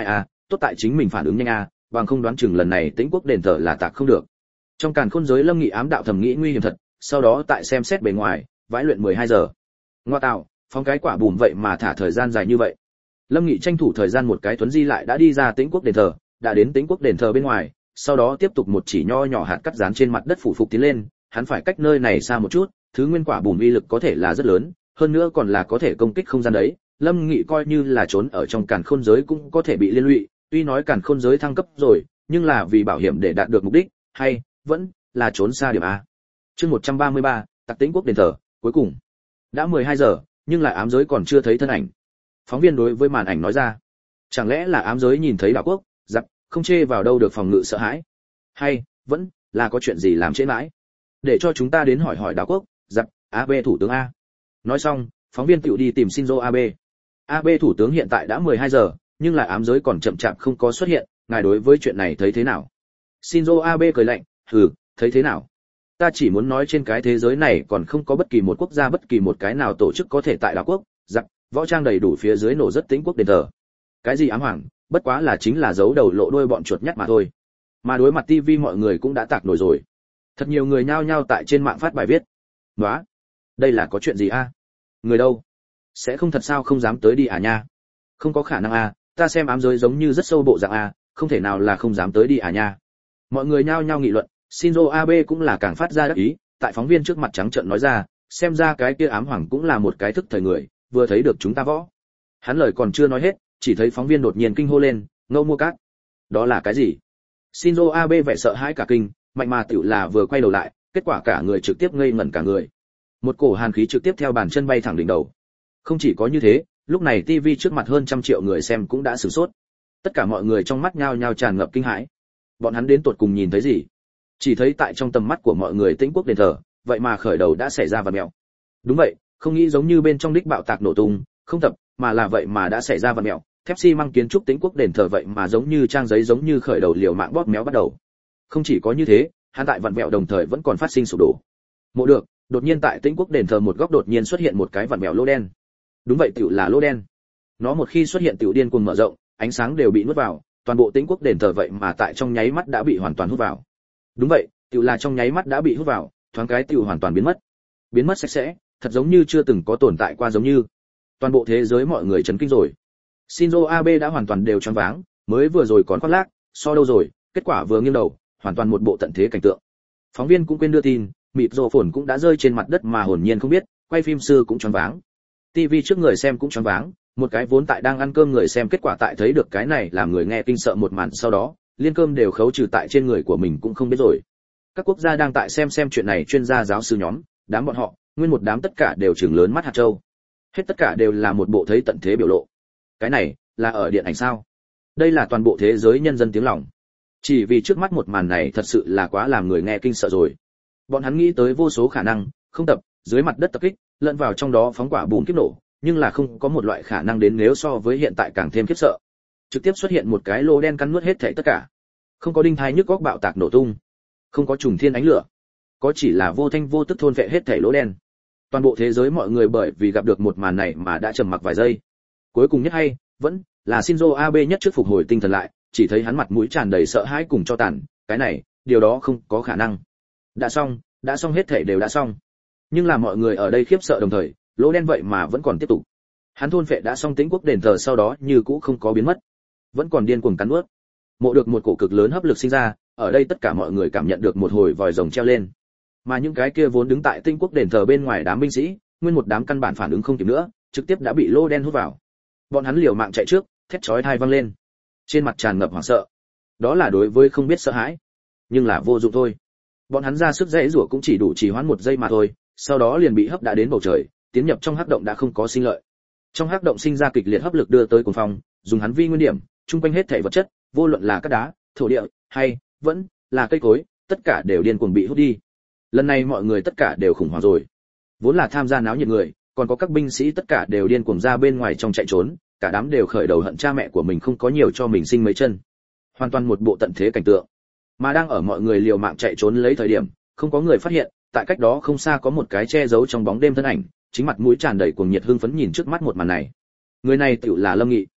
A: tốt tại chính mình phản ứng nhanh a, bằng không đoán chừng lần này Tĩnh Quốc đền thờ là tạc không được. Trong càn khôn giới Lâm Nghị ám đạo thầm nghĩ nguy hiểm thật, sau đó tại xem xét bề ngoài, vãi luyện mười hai giờ. Ngoa tạo, phóng cái quả bùm vậy mà thả thời gian dài như vậy. Lâm Nghị tranh thủ thời gian một cái tuấn di lại đã đi ra Tĩnh Quốc đền thờ, đã đến Tĩnh Quốc đền thờ bên ngoài, sau đó tiếp tục một chỉ nho nhỏ hạt cắt dán trên mặt đất phủ phục tiến lên, hắn phải cách nơi này xa một chút, thứ nguyên quả bùm uy lực có thể là rất lớn, hơn nữa còn là có thể công kích không gian đấy. Lâm Nghị coi như là trốn ở trong càn khôn giới cũng có thể bị liên lụy, tuy nói càn khôn giới thăng cấp rồi, nhưng là vì bảo hiểm để đạt được mục đích, hay vẫn là trốn xa điểm a. Chương một trăm ba mươi ba, Tạc Tĩnh Quốc đền thờ, cuối cùng đã mười hai giờ, nhưng lại ám giới còn chưa thấy thân ảnh. Phóng viên đối với màn ảnh nói ra, chẳng lẽ là ám giới nhìn thấy đảo quốc, giặc, không chê vào đâu được phòng ngự sợ hãi, hay vẫn là có chuyện gì làm trễ mãi, để cho chúng ta đến hỏi hỏi đảo quốc, giặc, Abe thủ tướng a. Nói xong, phóng viên tiểu đi tìm Shinzo Abe. Abe thủ tướng hiện tại đã mười hai giờ, nhưng lại ám giới còn chậm chạp không có xuất hiện, ngài đối với chuyện này thấy thế nào? Shinzo Abe cười lạnh, hừ, thấy thế nào? Ta chỉ muốn nói trên cái thế giới này còn không có bất kỳ một quốc gia bất kỳ một cái nào tổ chức có thể tại đảo quốc, giặc, võ trang đầy đủ phía dưới nổ rất Tĩnh Quốc đền thờ. Cái gì ám hoàng, bất quá là chính là giấu đầu lộ đuôi bọn chuột nhắt mà thôi. Mà đối mặt ti vi mọi người cũng đã tạc nổi rồi. Thật nhiều người nhao nhao tại trên mạng phát bài viết. Nóa, đây là có chuyện gì a? Người đâu? Sẽ không thật sao không dám tới đi à nha? Không có khả năng a, ta xem ám giới giống như rất sâu bộ dạng a, không thể nào là không dám tới đi à nha. Mọi người nhao nhao nghị luận, Shinzo Abe cũng là càng phát ra đắc ý, tại phóng viên trước mặt trắng trợn nói ra, xem ra cái kia ám hoàng cũng là một cái thức thời người, vừa thấy được chúng ta võ. Hắn lời còn chưa nói hết, chỉ thấy phóng viên đột nhiên kinh hô lên, ngâu mua cát. Đó là cái gì? Shinzo Abe vẻ sợ hãi cả kinh, mạnh mà tiểu là vừa quay đầu lại, kết quả cả người trực tiếp ngây ngẩn cả người. Một cổ hàn khí trực tiếp theo bàn chân bay thẳng đỉnh đầu. Không chỉ có như thế, lúc này ti vi trước mặt hơn trăm triệu người xem cũng đã sửng sốt. Tất cả mọi người trong mắt nhao nhao tràn ngập kinh hãi. Bọn hắn đến tột cùng nhìn thấy gì? Chỉ thấy tại trong tầm mắt của mọi người Tĩnh Quốc đền thờ, vậy mà khởi đầu đã xảy ra vặn mèo. Đúng vậy, không nghĩ giống như bên trong đích bạo tạc nổ tung, không tập, mà là vậy mà đã xảy ra vặn mèo. Thép xi măng kiến trúc Tĩnh Quốc đền thờ vậy mà giống như trang giấy giống như khởi đầu liều mạng bóp méo bắt đầu. Không chỉ có như thế, hắn tại vặn vẹo đồng thời vẫn còn phát sinh sụp đổ. Mộ được, đột nhiên tại Tĩnh Quốc đền thờ một góc đột nhiên xuất hiện một cái vặn vẹo lỗ đen. Đúng vậy, tiểu là lỗ đen. Nó một khi xuất hiện tiểu điên cuồng mở rộng, ánh sáng đều bị nuốt vào, toàn bộ Tĩnh Quốc đền thờ vậy mà tại trong nháy mắt đã bị hoàn toàn hút vào. Đúng vậy, tiểu là trong nháy mắt đã bị hút vào, thoáng cái tiểu hoàn toàn biến mất. Biến mất sạch sẽ, thật giống như chưa từng có tồn tại qua giống như. Toàn bộ thế giới mọi người chấn kinh rồi. Shinzo Abe đã hoàn toàn đều choáng váng, mới vừa rồi còn khoác lác, so đâu rồi, kết quả vừa nghiêng đầu, hoàn toàn một bộ tận thế cảnh tượng. Phóng viên cũng quên đưa tin, mịt rồ phồn cũng đã rơi trên mặt đất mà hồn nhiên không biết, quay phim sư cũng choáng váng. ti vi trước người xem cũng choáng váng, một cái vốn tại đang ăn cơm người xem kết quả tại thấy được cái này làm người nghe kinh sợ một màn sau đó, liên cơm đều khấu trừ tại trên người của mình cũng không biết rồi. Các quốc gia đang tại xem xem chuyện này, chuyên gia giáo sư nhóm, đám bọn họ, nguyên một đám tất cả đều trừng lớn mắt hạt châu. Hết tất cả đều là một bộ thấy tận thế biểu lộ. Cái này là ở điện ảnh sao? Đây là toàn bộ thế giới nhân dân tiếng lòng. Chỉ vì trước mắt một màn này thật sự là quá làm người nghe kinh sợ rồi. Bọn hắn nghĩ tới vô số khả năng, không tập, dưới mặt đất tập kích, lẫn vào trong đó phóng quả bùm kiếp nổ, nhưng là không có một loại khả năng đến nếu so với hiện tại càng thêm khiếp sợ. Trực tiếp xuất hiện một cái lỗ đen cắn nuốt hết thảy tất cả. Không có đinh thai nhức góc bạo tạc nổ tung, không có trùng thiên ánh lửa, có chỉ là vô thanh vô tức thôn vệ hết thảy lỗ đen. Toàn bộ thế giới mọi người bởi vì gặp được một màn này mà đã trầm mặc vài giây. Cuối cùng nhất hay vẫn là Shinzo Abe nhất trước phục hồi tinh thần lại, chỉ thấy hắn mặt mũi tràn đầy sợ hãi cùng cho tàn, cái này, điều đó không có khả năng. Đã xong, đã xong hết thảy đều đã xong. Nhưng là mọi người ở đây khiếp sợ đồng thời, lỗ đen vậy mà vẫn còn tiếp tục. Hắn thôn phệ đã xong Tĩnh Quốc đền thờ sau đó như cũ không có biến mất, vẫn còn điên cuồng cắn nuốt. Mộ được một cổ cực lớn hấp lực sinh ra, ở đây tất cả mọi người cảm nhận được một hồi vòi rồng treo lên. Mà những cái kia vốn đứng tại Tĩnh Quốc đền thờ bên ngoài đám binh sĩ, nguyên một đám căn bản phản ứng không kịp nữa, trực tiếp đã bị lỗ đen hút vào. Bọn hắn liều mạng chạy trước, thét chói tai vang lên. Trên mặt tràn ngập hoảng sợ. Đó là đối với không biết sợ hãi, nhưng là vô dụng thôi. Bọn hắn ra sức giãy giụa cũng chỉ đủ trì hoãn một giây mà thôi, sau đó liền bị hấp đã đến bầu trời, tiến nhập trong hắc động đã không có sinh lợi. Trong hắc động sinh ra kịch liệt hấp lực đưa tới cuồng phong, dùng hắn vi nguyên điểm, trung quanh hết thảy vật chất, vô luận là cát đá, thổ địa, hay vẫn là cây cối, tất cả đều điên cuồng bị hút đi. Lần này mọi người tất cả đều khủng hoảng rồi. Vốn là tham gia náo nhiệt người, còn có các binh sĩ tất cả đều điên cuồng ra bên ngoài trong chạy trốn, cả đám đều khởi đầu hận cha mẹ của mình không có nhiều cho mình sinh mấy chân. Hoàn toàn một bộ tận thế cảnh tượng. Mà đang ở mọi người liều mạng chạy trốn lấy thời điểm, không có người phát hiện, tại cách đó không xa có một cái che giấu trong bóng đêm thân ảnh, chính mặt mũi tràn đầy cuồng nhiệt hưng phấn nhìn trước mắt một màn này. Người này tựu là Lâm Nghị.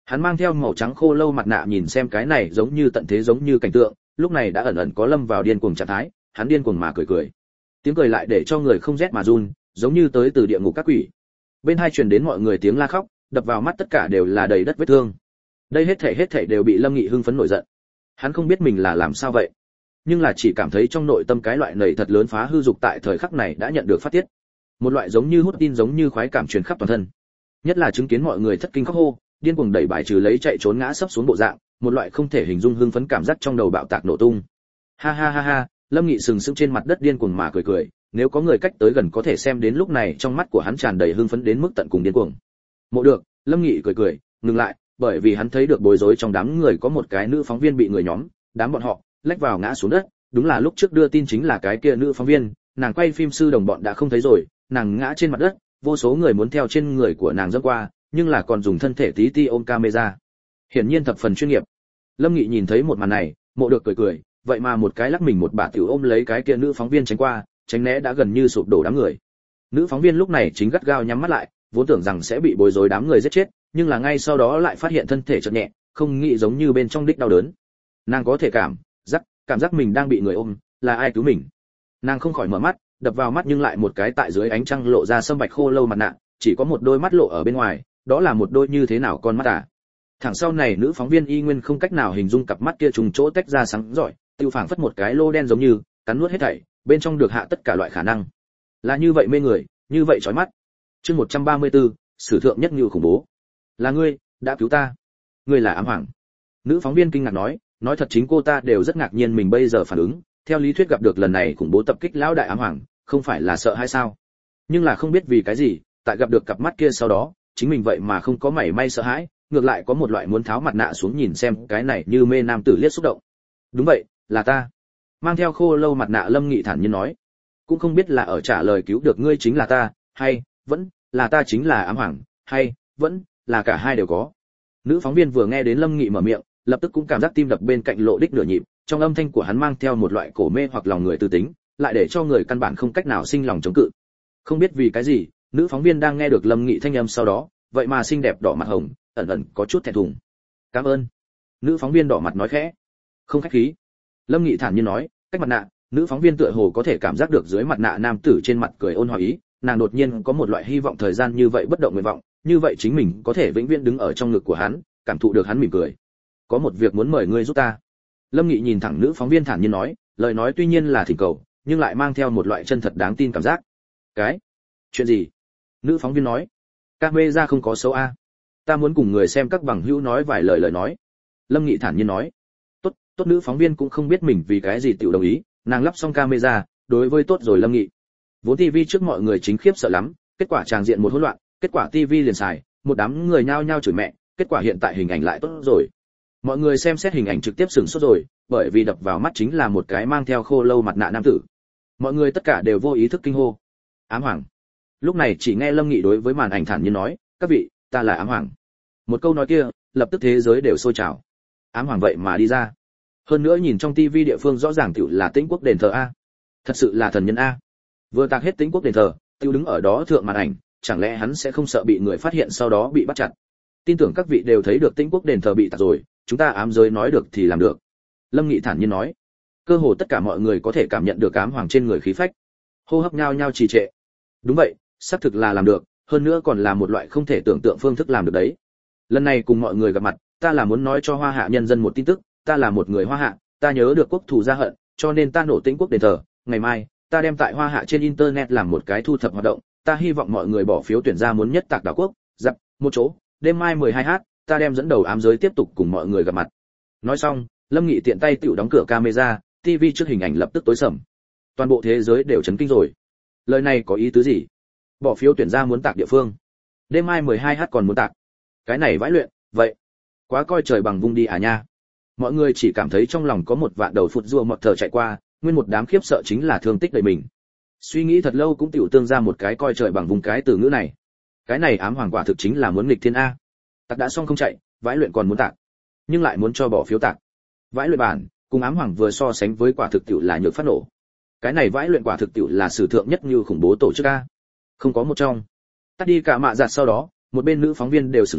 A: Hắn mang theo màu trắng khô lâu mặt nạ nhìn xem cái này giống như tận thế giống như cảnh tượng, lúc này đã ẩn ẩn có lâm vào điên cuồng trạng thái, hắn điên cuồng mà cười cười. Tiếng cười lại để cho người không rét mà run, giống như tới từ địa ngục các quỷ. Bên hai truyền đến mọi người tiếng la khóc, đập vào mắt tất cả đều là đầy đất vết thương. Đây hết thảy hết thảy đều bị Lâm Nghị hưng phấn nổi giận. Hắn không biết mình là làm sao vậy, nhưng là chỉ cảm thấy trong nội tâm cái loại nảy thật lớn phá hư dục tại thời khắc này đã nhận được phát tiết. Một loại giống như hút tin giống như khoái cảm truyền khắp toàn thân. Nhất là chứng kiến mọi người thất kinh khóc hô, điên cuồng đẩy bài trừ lấy chạy trốn ngã sấp xuống bộ dạng, một loại không thể hình dung hưng phấn cảm giác trong đầu bạo tạc nổ tung. Ha ha ha ha, Lâm Nghị sừng sững trên mặt đất điên cuồng mà cười cười, nếu có người cách tới gần có thể xem đến lúc này trong mắt của hắn tràn đầy hưng phấn đến mức tận cùng điên cuồng. Mộ được, Lâm Nghị cười cười, ngừng lại, bởi vì hắn thấy được bối rối trong đám người có một cái nữ phóng viên bị người nhóm, đám bọn họ lách vào ngã xuống đất, đúng là lúc trước đưa tin chính là cái kia nữ phóng viên, nàng quay phim sư đồng bọn đã không thấy rồi, nàng ngã trên mặt đất, vô số người muốn theo trên người của nàng dẫm qua, nhưng là còn dùng thân thể tí ti ôm camera. Hiển nhiên thập phần chuyên nghiệp. Lâm Nghị nhìn thấy một màn này, Mộ được cười cười, vậy mà một cái lắc mình một bà tiểu ôm lấy cái kia nữ phóng viên tránh qua, tránh né đã gần như sụp đổ đám người. Nữ phóng viên lúc này chính gắt gao nhắm mắt lại, vốn tưởng rằng sẽ bị bối rối đám người giết chết, nhưng là ngay sau đó lại phát hiện thân thể chợt nhẹ, không nghĩ giống như bên trong đích đau đớn. Nàng có thể cảm giác, cảm giác mình đang bị người ôm, là ai cứu mình. Nàng không khỏi mở mắt, đập vào mắt nhưng lại một cái tại dưới ánh trăng lộ ra sâm bạch khô lâu mặt nạ, chỉ có một đôi mắt lộ ở bên ngoài, đó là một đôi như thế nào con mắt à? Thẳng sau này nữ phóng viên y nguyên không cách nào hình dung cặp mắt kia trùng chỗ tách ra sáng rọi, tiêu phảng phất một cái lô đen giống như cắn nuốt hết thảy, bên trong được hạ tất cả loại khả năng. Là như vậy mê người, như vậy chói mắt. Chương một trăm ba mươi tư, sử thượng nhất như khủng bố. Là ngươi, đã cứu ta. Ngươi là ám hoàng. Nữ phóng viên kinh ngạc nói, nói thật chính cô ta đều rất ngạc nhiên mình bây giờ phản ứng, theo lý thuyết gặp được lần này khủng bố tập kích lão đại ám hoàng, không phải là sợ hay sao? Nhưng là không biết vì cái gì, tại gặp được cặp mắt kia sau đó, chính mình vậy mà không có mảy may sợ hãi, ngược lại có một loại muốn tháo mặt nạ xuống nhìn xem cái này như mê nam tử liếc xúc động. Đúng vậy, là ta. Mang theo khô lâu mặt nạ Lâm Nghị thản nhiên nói, cũng không biết là ở trả lời cứu được ngươi chính là ta, hay vẫn là ta chính là ám hoàng, hay vẫn là cả hai đều có. Nữ phóng viên vừa nghe đến Lâm Nghị mở miệng, lập tức cũng cảm giác tim đập bên cạnh lộ đích nửa nhịp, trong âm thanh của hắn mang theo một loại cổ mê hoặc lòng người tư tính, lại để cho người căn bản không cách nào sinh lòng chống cự. Không biết vì cái gì, nữ phóng viên đang nghe được Lâm Nghị thanh âm sau đó, vậy mà xinh đẹp đỏ mặt hồng, ẩn ẩn có chút thẹn thùng. Cảm ơn. Nữ phóng viên đỏ mặt nói khẽ. Không khách khí. Lâm Nghị thản nhiên nói, cách mặt nạ, nữ phóng viên tựa hồ có thể cảm giác được dưới mặt nạ nam tử trên mặt cười ôn hòa ý, nàng đột nhiên có một loại hy vọng thời gian như vậy bất động nguyện vọng, như vậy chính mình có thể vĩnh viễn đứng ở trong ngực của hắn, cảm thụ được hắn mỉm cười. Có một việc muốn mời ngươi giúp ta. Lâm Nghị nhìn thẳng nữ phóng viên thản nhiên nói, lời nói tuy nhiên là thỉnh cầu, nhưng lại mang theo một loại chân thật đáng tin cảm giác. Cái? Chuyện gì? Nữ phóng viên nói. Camera không có xấu a. Ta muốn cùng người xem các bằng hữu nói vài lời lời nói. Lâm Nghị thản nhiên nói. Tốt, tốt. Nữ phóng viên cũng không biết mình vì cái gì tiểu đồng ý, nàng lắp xong camera, đối với tốt rồi Lâm Nghị. Vốn ti vi trước mọi người chính khiếp sợ lắm, kết quả tràng diện một hỗn loạn, kết quả ti vi liền xài, một đám người nhao nhao chửi mẹ, kết quả hiện tại hình ảnh lại tốt rồi. Mọi người xem xét hình ảnh trực tiếp sửng sốt rồi, bởi vì đập vào mắt chính là một cái mang theo khô lâu mặt nạ nam tử. Mọi người tất cả đều vô ý thức kinh hô. Ám hoàng. Lúc này chỉ nghe Lâm Nghị đối với màn ảnh thản nhiên nói, các vị, ta là ám hoàng. Một câu nói kia, lập tức thế giới đều sôi trào. Ám hoàng vậy mà đi ra. Hơn nữa nhìn trong tivi địa phương rõ ràng tiểu là Tĩnh Quốc đền thờ a. Thật sự là thần nhân a. Vừa tạc hết Tĩnh Quốc đền thờ, tiêu đứng ở đó thượng màn ảnh, chẳng lẽ hắn sẽ không sợ bị người phát hiện sau đó bị bắt chặt. Tin tưởng các vị đều thấy được Tĩnh Quốc đền thờ bị tạc rồi, chúng ta ám giới nói được thì làm được. Lâm Nghị thản nhiên nói. Cơ hồ tất cả mọi người có thể cảm nhận được ám hoàng trên người khí phách. Hô hấp nhao nhao trì trệ. Đúng vậy, xác thực là làm được, hơn nữa còn là một loại không thể tưởng tượng phương thức làm được đấy. Lần này cùng mọi người gặp mặt, ta là muốn nói cho Hoa Hạ nhân dân một tin tức, ta là một người Hoa Hạ, ta nhớ được quốc thù gia hận, cho nên ta nổ Tĩnh Quốc đền thờ, ngày mai, ta đem tại Hoa Hạ trên internet làm một cái thu thập hoạt động, ta hy vọng mọi người bỏ phiếu tuyển ra muốn nhất tạc đảo quốc, dập, một chỗ, đêm mai mười hai h, ta đem dẫn đầu ám giới tiếp tục cùng mọi người gặp mặt. Nói xong, Lâm Nghị tiện tay tiểu đóng cửa camera, ti vi trước hình ảnh lập tức tối sầm. Toàn bộ thế giới đều chấn kinh rồi. Lời này có ý tứ gì? Bỏ phiếu tuyển ra muốn tạc địa phương. Đêm mai mười hai h còn muốn tạc. Cái này vãi luyện, vậy. Quá coi trời bằng vung đi à nha. Mọi người chỉ cảm thấy trong lòng có một vạn đầu phụt rùa mọt thở chạy qua, nguyên một đám khiếp sợ chính là thương tích đầy mình. Suy nghĩ thật lâu cũng tiểu tương ra một cái coi trời bằng vùng cái từ ngữ này. Cái này ám hoàng quả thực chính là muốn nghịch thiên a. Tạc đã xong không chạy, vãi luyện còn muốn tạc, nhưng lại muốn cho bỏ phiếu tạc. Vãi luyện bản, cùng ám hoàng vừa so sánh với quả thực tiểu là nhược phát nổ. Cái này vãi luyện quả thực tiểu là sử thượng nhất như khủng bố tổ chức a. Không có một trong. Tắt đi cả mạ giặt sau đó, một bên nữ phóng viên đều sửng sốt,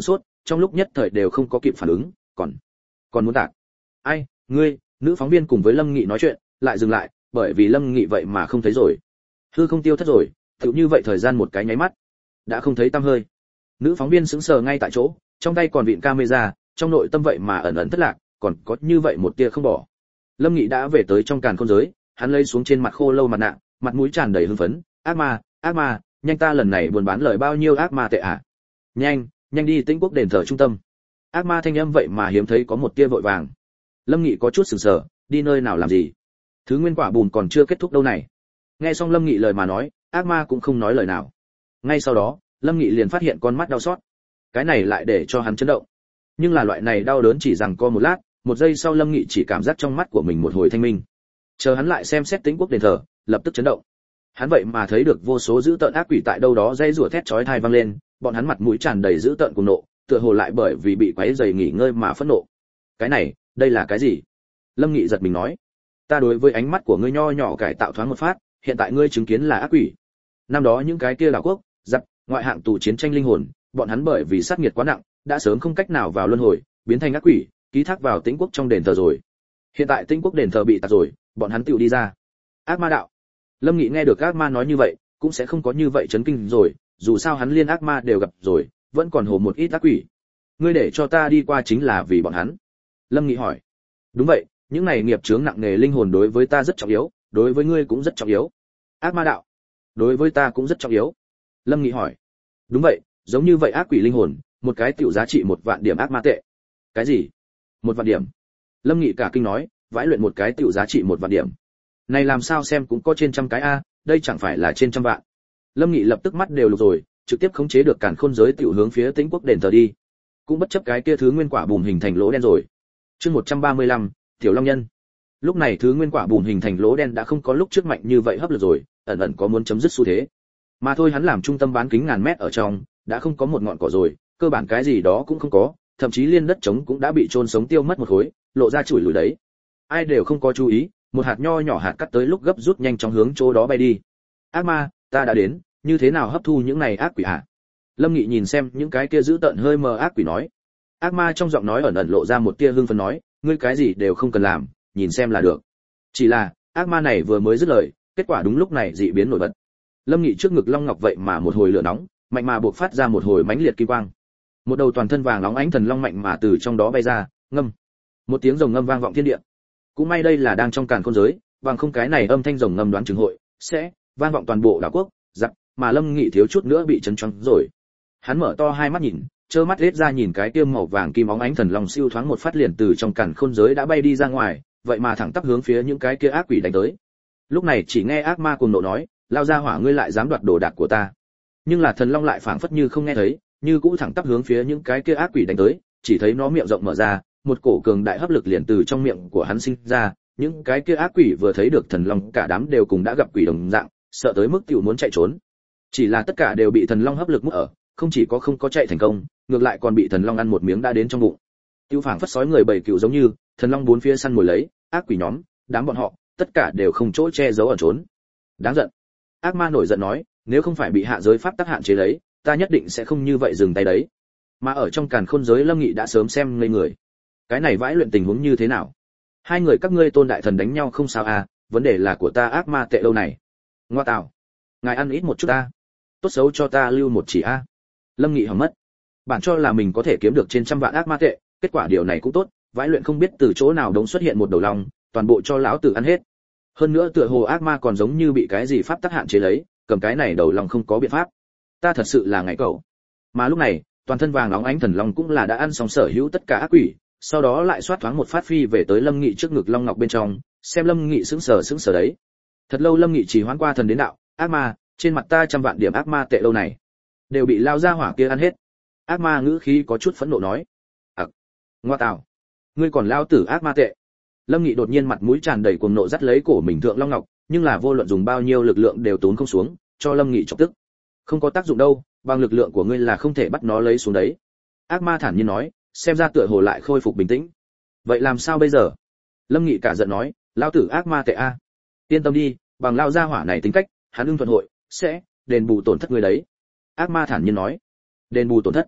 A: trong lúc nhất thời đều không có kịp phản ứng, còn còn muốn tạc. Ai, ngươi, nữ phóng viên cùng với Lâm Nghị nói chuyện, lại dừng lại, bởi vì Lâm Nghị vậy mà không thấy rồi. Hư không tiêu thất rồi, tựu như vậy thời gian một cái nháy mắt, đã không thấy tăm hơi. Nữ phóng viên sững sờ ngay tại chỗ, trong tay còn vịn camera, trong nội tâm vậy mà ẩn ẩn thất lạc, còn có như vậy một tia không bỏ. Lâm Nghị đã về tới trong càn khôn giới, hắn lấy xuống trên mặt khô lâu mặt nạ, mặt mũi tràn đầy hưng phấn, ác ma, ác ma, nhanh ta lần này buôn bán lời bao nhiêu ác ma tệ ạ? À? Nhanh, nhanh đi Tĩnh Quốc đền thờ trung tâm. Ác ma thanh âm vậy mà hiếm thấy có một tia vội vàng. Lâm Nghị có chút sửng sở, đi nơi nào làm gì? Thứ nguyên quả bùn còn chưa kết thúc đâu này. Nghe xong Lâm Nghị lời mà nói, ác ma cũng không nói lời nào. Ngay sau đó, Lâm Nghị liền phát hiện con mắt đau xót. Cái này lại để cho hắn chấn động. Nhưng là loại này đau đớn chỉ rằng co một lát, một giây sau Lâm Nghị chỉ cảm giác trong mắt của mình một hồi thanh minh. Chờ hắn lại xem xét Tĩnh Quốc đền thờ, lập tức chấn động. Hắn vậy mà thấy được vô số dữ tợn ác quỷ tại đâu đó dây rủa thét chói tai vang lên, bọn hắn mặt mũi tràn đầy dữ tợn cùng nộ, tựa hồ lại bởi vì bị quấy rầy nghỉ ngơi mà phẫn nộ. Cái này, đây là cái gì? Lâm Nghị giật mình nói. Ta đối với ánh mắt của ngươi nho nhỏ cải tạo thoáng một phát, hiện tại ngươi chứng kiến là ác quỷ. Năm đó những cái kia đảo quốc, giặc, ngoại hạng tù chiến tranh linh hồn, bọn hắn bởi vì sát nghiệt quá nặng, đã sớm không cách nào vào luân hồi, biến thành ác quỷ, ký thác vào Tĩnh Quốc trong đền thờ rồi. Hiện tại Tĩnh Quốc đền thờ bị tạc rồi, bọn hắn tựu đi ra. Ác ma đạo. Lâm Nghị nghe được ác ma nói như vậy, cũng sẽ không có như vậy chấn kinh rồi, dù sao hắn liên ác ma đều gặp rồi, vẫn còn hồ một ít ác quỷ. Ngươi để cho ta đi qua chính là vì bọn hắn. Lâm Nghị hỏi. Đúng vậy, những này nghiệp chướng nặng nề linh hồn đối với ta rất trọng yếu, đối với ngươi cũng rất trọng yếu. Ác ma đạo. Đối với ta cũng rất trọng yếu. Lâm Nghị hỏi. Đúng vậy, giống như vậy ác quỷ linh hồn, một cái tiểu giá trị một vạn điểm ác ma tệ. Cái gì? Một vạn điểm? Lâm Nghị cả kinh nói, vãi luyện một cái tiểu giá trị một vạn điểm. Này làm sao xem cũng có trên trăm cái a, đây chẳng phải là trên trăm vạn. Lâm Nghị lập tức mắt đều lục rồi, trực tiếp khống chế được càn khôn giới tiểu hướng phía Tĩnh Quốc đền thờ đi. Cũng bất chấp cái kia thứ nguyên quả bùn hình thành lỗ đen rồi. Chương một trăm ba mươi lăm, Tiểu Long Nhân. Lúc này thứ nguyên quả bùn hình thành lỗ đen đã không có lúc trước mạnh như vậy hấp lực rồi, ẩn ẩn có muốn chấm dứt xu thế. Mà thôi hắn làm trung tâm bán kính ngàn mét ở trong, đã không có một ngọn cỏ rồi, cơ bản cái gì đó cũng không có, thậm chí liên đất trống cũng đã bị chôn sống tiêu mất một khối, lộ ra chủi lủi đấy. Ai đều không có chú ý, một hạt nho nhỏ hạt cắt tới lúc gấp rút nhanh chóng hướng chỗ đó bay đi. Ác ma, ta đã đến, như thế nào hấp thu những này ác quỷ hả? Lâm Nghị nhìn xem những cái kia giữ tận hơi mờ ác quỷ nói. Ác ma trong giọng nói ẩn ẩn lộ ra một tia hưng phấn nói, ngươi cái gì đều không cần làm, nhìn xem là được. Chỉ là, ác ma này vừa mới dứt lời, kết quả đúng lúc này dị biến nổi bật. Lâm Nghị trước ngực long ngọc vậy mà một hồi lửa nóng, mạnh mà buộc phát ra một hồi mãnh liệt kim quang. Một đầu toàn thân vàng nóng ánh thần long mạnh mà từ trong đó bay ra, ngâm. Một tiếng rồng ngâm vang vọng thiên địa. Cũng may đây là đang trong càn khôn giới, bằng không cái này âm thanh rồng ngâm đoán chừng hội sẽ vang vọng toàn bộ đảo quốc, giặc, mà Lâm Nghị thiếu chút nữa bị chấn choáng rồi. Hắn mở to hai mắt nhìn, trơ mắt lết ra nhìn cái tiêm màu vàng kim óng ánh thần long siêu thoáng một phát liền từ trong càn khôn giới đã bay đi ra ngoài, vậy mà thẳng tắp hướng phía những cái kia ác quỷ đánh tới. Lúc này chỉ nghe ác ma cuồng nộ nói, lao ra hỏa ngươi lại dám đoạt đồ đạc của ta. Nhưng là thần long lại phảng phất như không nghe thấy, như cũ thẳng tắp hướng phía những cái kia ác quỷ đánh tới, chỉ thấy nó miệng rộng mở ra, một cổ cường đại hấp lực liền từ trong miệng của hắn sinh ra, những cái kia ác quỷ vừa thấy được thần long cả đám đều cùng đã gặp quỷ đồng dạng, sợ tới mức tiểu muốn chạy trốn. Chỉ là tất cả đều bị thần long hấp lực mút ở, không chỉ có không có chạy thành công, ngược lại còn bị thần long ăn một miếng đã đến trong bụng. Tiêu phảng phất sói người bầy cừu giống như, thần long bốn phía săn mồi lấy, ác quỷ nhóm, đám bọn họ, tất cả đều không chỗ che giấu ẩn trốn. Đáng giận. Ác ma nổi giận nói, nếu không phải bị hạ giới pháp tắc hạn chế lấy, ta nhất định sẽ không như vậy dừng tay đấy. Mà ở trong càn khôn giới Lâm Nghị đã sớm xem ngây người. Cái này vãi luyện tình huống như thế nào? Hai người các ngươi tôn đại thần đánh nhau không sao à, vấn đề là của ta ác ma tệ lâu này. Ngoa tạo, ngài ăn ít một chút a, tốt xấu cho ta lưu một chỉ a. Lâm Nghị hỏng mất. Bản cho là mình có thể kiếm được trên trăm vạn ác ma tệ, kết quả điều này cũng tốt, vãi luyện không biết từ chỗ nào đống xuất hiện một đầu long, toàn bộ cho lão tử ăn hết. Hơn nữa tựa hồ ác ma còn giống như bị cái gì pháp tắc hạn chế lấy, cầm cái này đầu long không có biện pháp. Ta thật sự là ngải cẩu. Mà lúc này, toàn thân vàng óng ánh thần long cũng là đã ăn xong sở hữu tất cả ác quỷ, sau đó lại xoát thoáng một phát phi về tới Lâm Nghị trước ngực long ngọc bên trong, xem Lâm Nghị sững sờ sững sờ đấy. Thật lâu Lâm Nghị chỉ hoán qua thần đến đạo, ác ma, trên mặt ta trăm vạn điểm ác ma tệ lâu này, đều bị lao ra hỏa kia ăn hết. Ác ma ngữ khí có chút phẫn nộ nói, ặc, ngoa tào, ngươi còn lao tử ác ma tệ. Lâm Nghị đột nhiên mặt mũi tràn đầy cuồng nộ dắt lấy cổ mình thượng long ngọc, nhưng là vô luận dùng bao nhiêu lực lượng đều tốn không xuống, cho Lâm Nghị chọc tức. Không có tác dụng đâu, bằng lực lượng của ngươi là không thể bắt nó lấy xuống đấy. Ác ma thản nhiên nói, xem ra tựa hồ lại khôi phục bình tĩnh. Vậy làm sao bây giờ? Lâm Nghị cả giận nói, lao tử ác ma tệ a. Yên tâm đi, bằng lao gia hỏa này tính cách, hắn ưng thuận hội sẽ đền bù tổn thất ngươi đấy. Ác ma thản nhiên nói, đền bù tổn thất.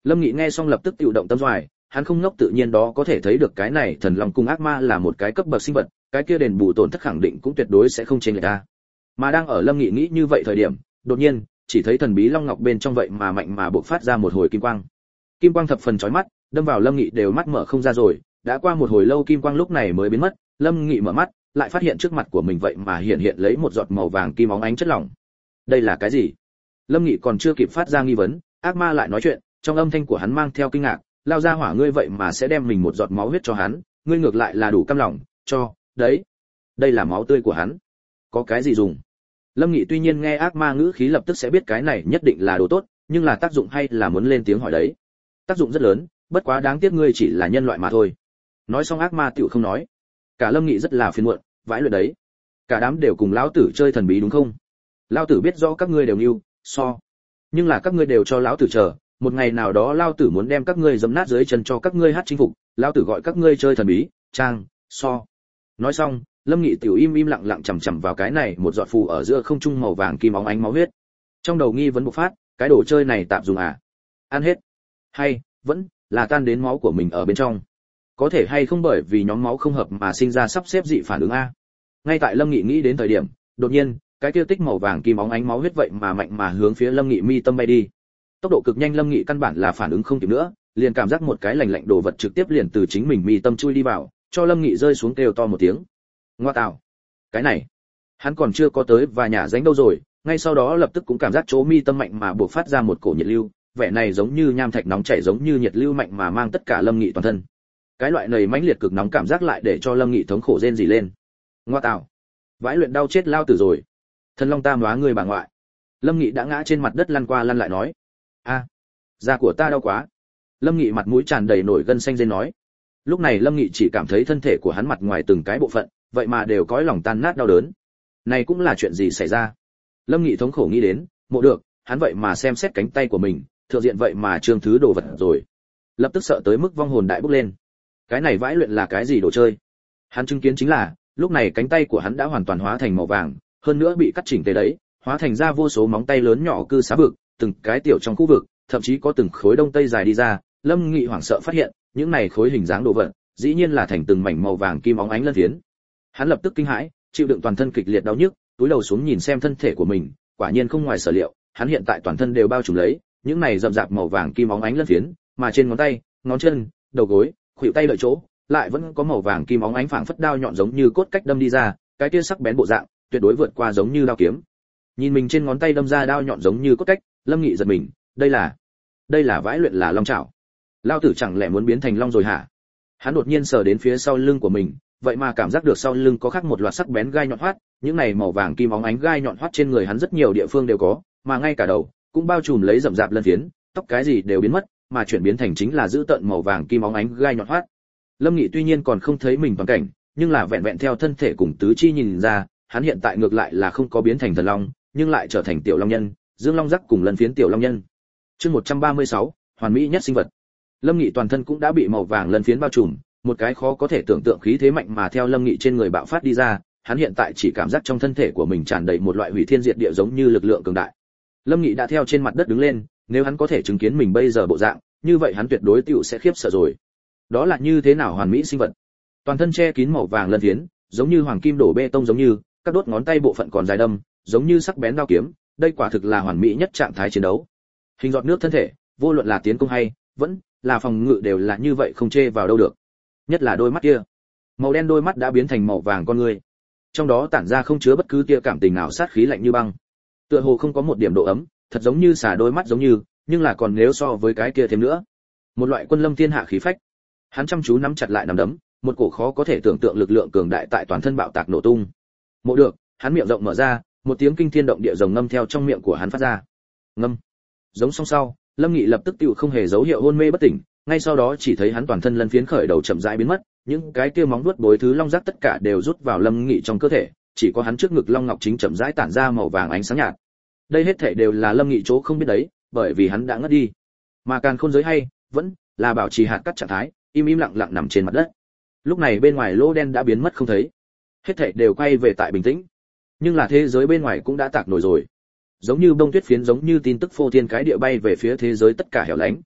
A: Lâm Nghị nghe xong lập tức tự động tâm doài, hắn không ngốc tự nhiên đó có thể thấy được cái này thần long cung ác ma là một cái cấp bậc sinh vật, cái kia đền bù tổn thất khẳng định cũng tuyệt đối sẽ không chênh lệch ra. Mà đang ở Lâm Nghị nghĩ như vậy thời điểm, đột nhiên, chỉ thấy thần bí long ngọc bên trong vậy mà mạnh mà bộc phát ra một hồi kim quang. Kim quang thập phần chói mắt, đâm vào Lâm Nghị đều mắt mở không ra rồi, đã qua một hồi lâu kim quang lúc này mới biến mất, Lâm Nghị mở mắt, lại phát hiện trước mặt của mình vậy mà hiện hiện lấy một giọt màu vàng kim óng ánh chất lỏng. Đây là cái gì? Lâm Nghị còn chưa kịp phát ra nghi vấn, ác ma lại nói chuyện, trong âm thanh của hắn mang theo kinh ngạc, lao ra hỏa ngươi vậy mà sẽ đem mình một giọt máu huyết cho hắn, ngươi ngược lại là đủ căm lòng, cho, đấy. Đây là máu tươi của hắn. Có cái gì dùng? Lâm Nghị tuy nhiên nghe ác ma ngữ khí lập tức sẽ biết cái này nhất định là đồ tốt, nhưng là tác dụng hay là muốn lên tiếng hỏi đấy. Tác dụng rất lớn, bất quá đáng tiếc ngươi chỉ là nhân loại mà thôi. Nói xong ác ma tiểu không nói. Cả Lâm Nghị rất là phiền muộn, vãi luyện đấy. Cả đám đều cùng lão tử chơi thần bí đúng không? Lão tử biết rõ các ngươi đều nưu, so. Nhưng là các ngươi đều cho lão tử chờ, một ngày nào đó lão tử muốn đem các ngươi giẫm nát dưới chân cho các ngươi hát chinh phục, lão tử gọi các ngươi chơi thần bí, trang, so. Nói xong, Lâm Nghị tiểu im im lặng lặng chằm chằm vào cái này một giọt phù ở giữa không trung màu vàng kim óng ánh máu huyết. Trong đầu nghi vấn bộc phát, cái đồ chơi này tạm dùng à? Ăn hết? Hay vẫn là tan đến máu của mình ở bên trong? Có thể hay không bởi vì nhóm máu không hợp mà sinh ra sắp xếp dị phản ứng a? Ngay tại Lâm Nghị nghĩ đến thời điểm, đột nhiên, cái kia tích màu vàng kim óng ánh máu huyết vậy mà mạnh mà hướng phía Lâm Nghị mi tâm bay đi. Tốc độ cực nhanh, Lâm Nghị căn bản là phản ứng không kịp nữa, liền cảm giác một cái lạnh lạnh đồ vật trực tiếp liền từ chính mình mi tâm chui đi vào, cho Lâm Nghị rơi xuống kêu to một tiếng. Ngoa tạo, cái này, hắn còn chưa có tới và nhả ránh đâu rồi, ngay sau đó lập tức cũng cảm giác chỗ mi tâm mạnh mà bộc phát ra một cổ nhiệt lưu, vẻ này giống như nham thạch nóng chảy giống như nhiệt lưu mạnh mà mang tất cả Lâm Nghị toàn thân. Cái loại này mãnh liệt cực nóng cảm giác lại để cho Lâm Nghị thống khổ rên rỉ lên. Ngoa tạo, vãi luyện đau chết lao tử rồi. Thần long ta móa người bà ngoại. Lâm Nghị đã ngã trên mặt đất lăn qua lăn lại nói, a, da của ta đau quá. Lâm Nghị mặt mũi tràn đầy nổi gân xanh rên nói. Lúc này Lâm Nghị chỉ cảm thấy thân thể của hắn mặt ngoài từng cái bộ phận, vậy mà đều cõi lòng tan nát đau đớn. Này cũng là chuyện gì xảy ra? Lâm Nghị thống khổ nghĩ đến, mộ được, hắn vậy mà xem xét cánh tay của mình, thượng diện vậy mà trương thứ đồ vật rồi. Lập tức sợ tới mức vong hồn đại bốc lên. Cái này vãi luyện là cái gì đồ chơi? Hắn chứng kiến chính là, lúc này cánh tay của hắn đã hoàn toàn hóa thành màu vàng, hơn nữa bị cắt chỉnh tề đấy, hóa thành ra vô số móng tay lớn nhỏ cư xá vực, từng cái tiểu trong khu vực, thậm chí có từng khối đông tây dài đi ra. Lâm Nghị hoảng sợ phát hiện, những này khối hình dáng đồ vật, dĩ nhiên là thành từng mảnh màu vàng kim óng ánh lân phiến. Hắn lập tức kinh hãi, chịu đựng toàn thân kịch liệt đau nhức, túi đầu xuống nhìn xem thân thể của mình, quả nhiên không ngoài sở liệu, hắn hiện tại toàn thân đều bao trùm lấy những này rậm rạp màu vàng kim óng ánh lân phiến, mà trên ngón tay, ngón chân, đầu gối, khuỷu tay lợi chỗ, lại vẫn có màu vàng kim óng ánh phảng phất đao nhọn giống như cốt cách đâm đi ra, cái kia sắc bén bộ dạng, tuyệt đối vượt qua giống như đao kiếm. Nhìn mình trên ngón tay đâm ra đao nhọn giống như cốt cách, Lâm Nghị giật mình, đây là, đây là vãi luyện là long chảo. Lao tử chẳng lẽ muốn biến thành long rồi hả? Hắn đột nhiên sờ đến phía sau lưng của mình, vậy mà cảm giác được sau lưng có khắc một loạt sắc bén gai nhọn hoắt, những này màu vàng kim óng ánh gai nhọn hoắt trên người hắn rất nhiều địa phương đều có, mà ngay cả đầu cũng bao trùm lấy rậm rạp lân phiến, tóc cái gì đều biến mất, mà chuyển biến thành chính là giữ tận màu vàng kim óng ánh gai nhọn hoắt. Lâm Nghị tuy nhiên còn không thấy mình toàn cảnh, nhưng là vẹn vẹn theo thân thể cùng tứ chi nhìn ra, hắn hiện tại ngược lại là không có biến thành thần long, nhưng lại trở thành tiểu long nhân, dương long giác cùng lân phiến tiểu long nhân. Chương một trăm ba mươi sáu, hoàn mỹ nhất sinh vật. Lâm Nghị toàn thân cũng đã bị màu vàng lân phiến bao trùm, một cái khó có thể tưởng tượng khí thế mạnh mà theo Lâm Nghị trên người bạo phát đi ra, hắn hiện tại chỉ cảm giác trong thân thể của mình tràn đầy một loại hủy thiên diệt địa giống như lực lượng cường đại. Lâm Nghị đã theo trên mặt đất đứng lên, nếu hắn có thể chứng kiến mình bây giờ bộ dạng, như vậy hắn tuyệt đối tựu sẽ khiếp sợ rồi. Đó là như thế nào hoàn mỹ sinh vật? Toàn thân che kín màu vàng lân phiến, giống như hoàng kim đổ bê tông giống như, các đốt ngón tay bộ phận còn dài đâm, giống như sắc bén đao kiếm, đây quả thực là hoàn mỹ nhất trạng thái chiến đấu. Hình giọt nước thân thể, vô luận là tiến công hay vẫn là phòng ngự đều là như vậy không chê vào đâu được. Nhất là đôi mắt kia, màu đen đôi mắt đã biến thành màu vàng con người, trong đó tản ra không chứa bất cứ tia cảm tình nào, sát khí lạnh như băng, tựa hồ không có một điểm độ ấm, thật giống như xả đôi mắt giống như, nhưng là còn nếu so với cái kia thêm nữa, một loại quân lâm thiên hạ khí phách. Hắn chăm chú nắm chặt lại nắm đấm, một cổ khó có thể tưởng tượng lực lượng cường đại tại toàn thân bạo tạc nổ tung. Mộ được, hắn miệng rộng mở ra, một tiếng kinh thiên động địa rồng ngâm theo trong miệng của hắn phát ra. Ngâm. Giống song sau, Lâm Nghị lập tức tựu không hề dấu hiệu hôn mê bất tỉnh, ngay sau đó chỉ thấy hắn toàn thân lân phiến khởi đầu chậm rãi biến mất, những cái kia móng vuốt bối thứ long giác tất cả đều rút vào Lâm Nghị trong cơ thể, chỉ có hắn trước ngực long ngọc chính chậm rãi tản ra màu vàng ánh sáng nhạt. Đây hết thảy đều là Lâm Nghị chỗ không biết đấy, bởi vì hắn đã ngất đi. Mà Càn Khôn giới hay vẫn là bảo trì hạt cắt trạng thái, im im lặng lặng nằm trên mặt đất. Lúc này bên ngoài lỗ đen đã biến mất không thấy, hết thảy đều quay về tại bình tĩnh. Nhưng là thế giới bên ngoài cũng đã tạc nổi rồi, giống như bông tuyết phiến, giống như tin tức phô thiên cái địa bay về phía thế giới tất cả hẻo lánh.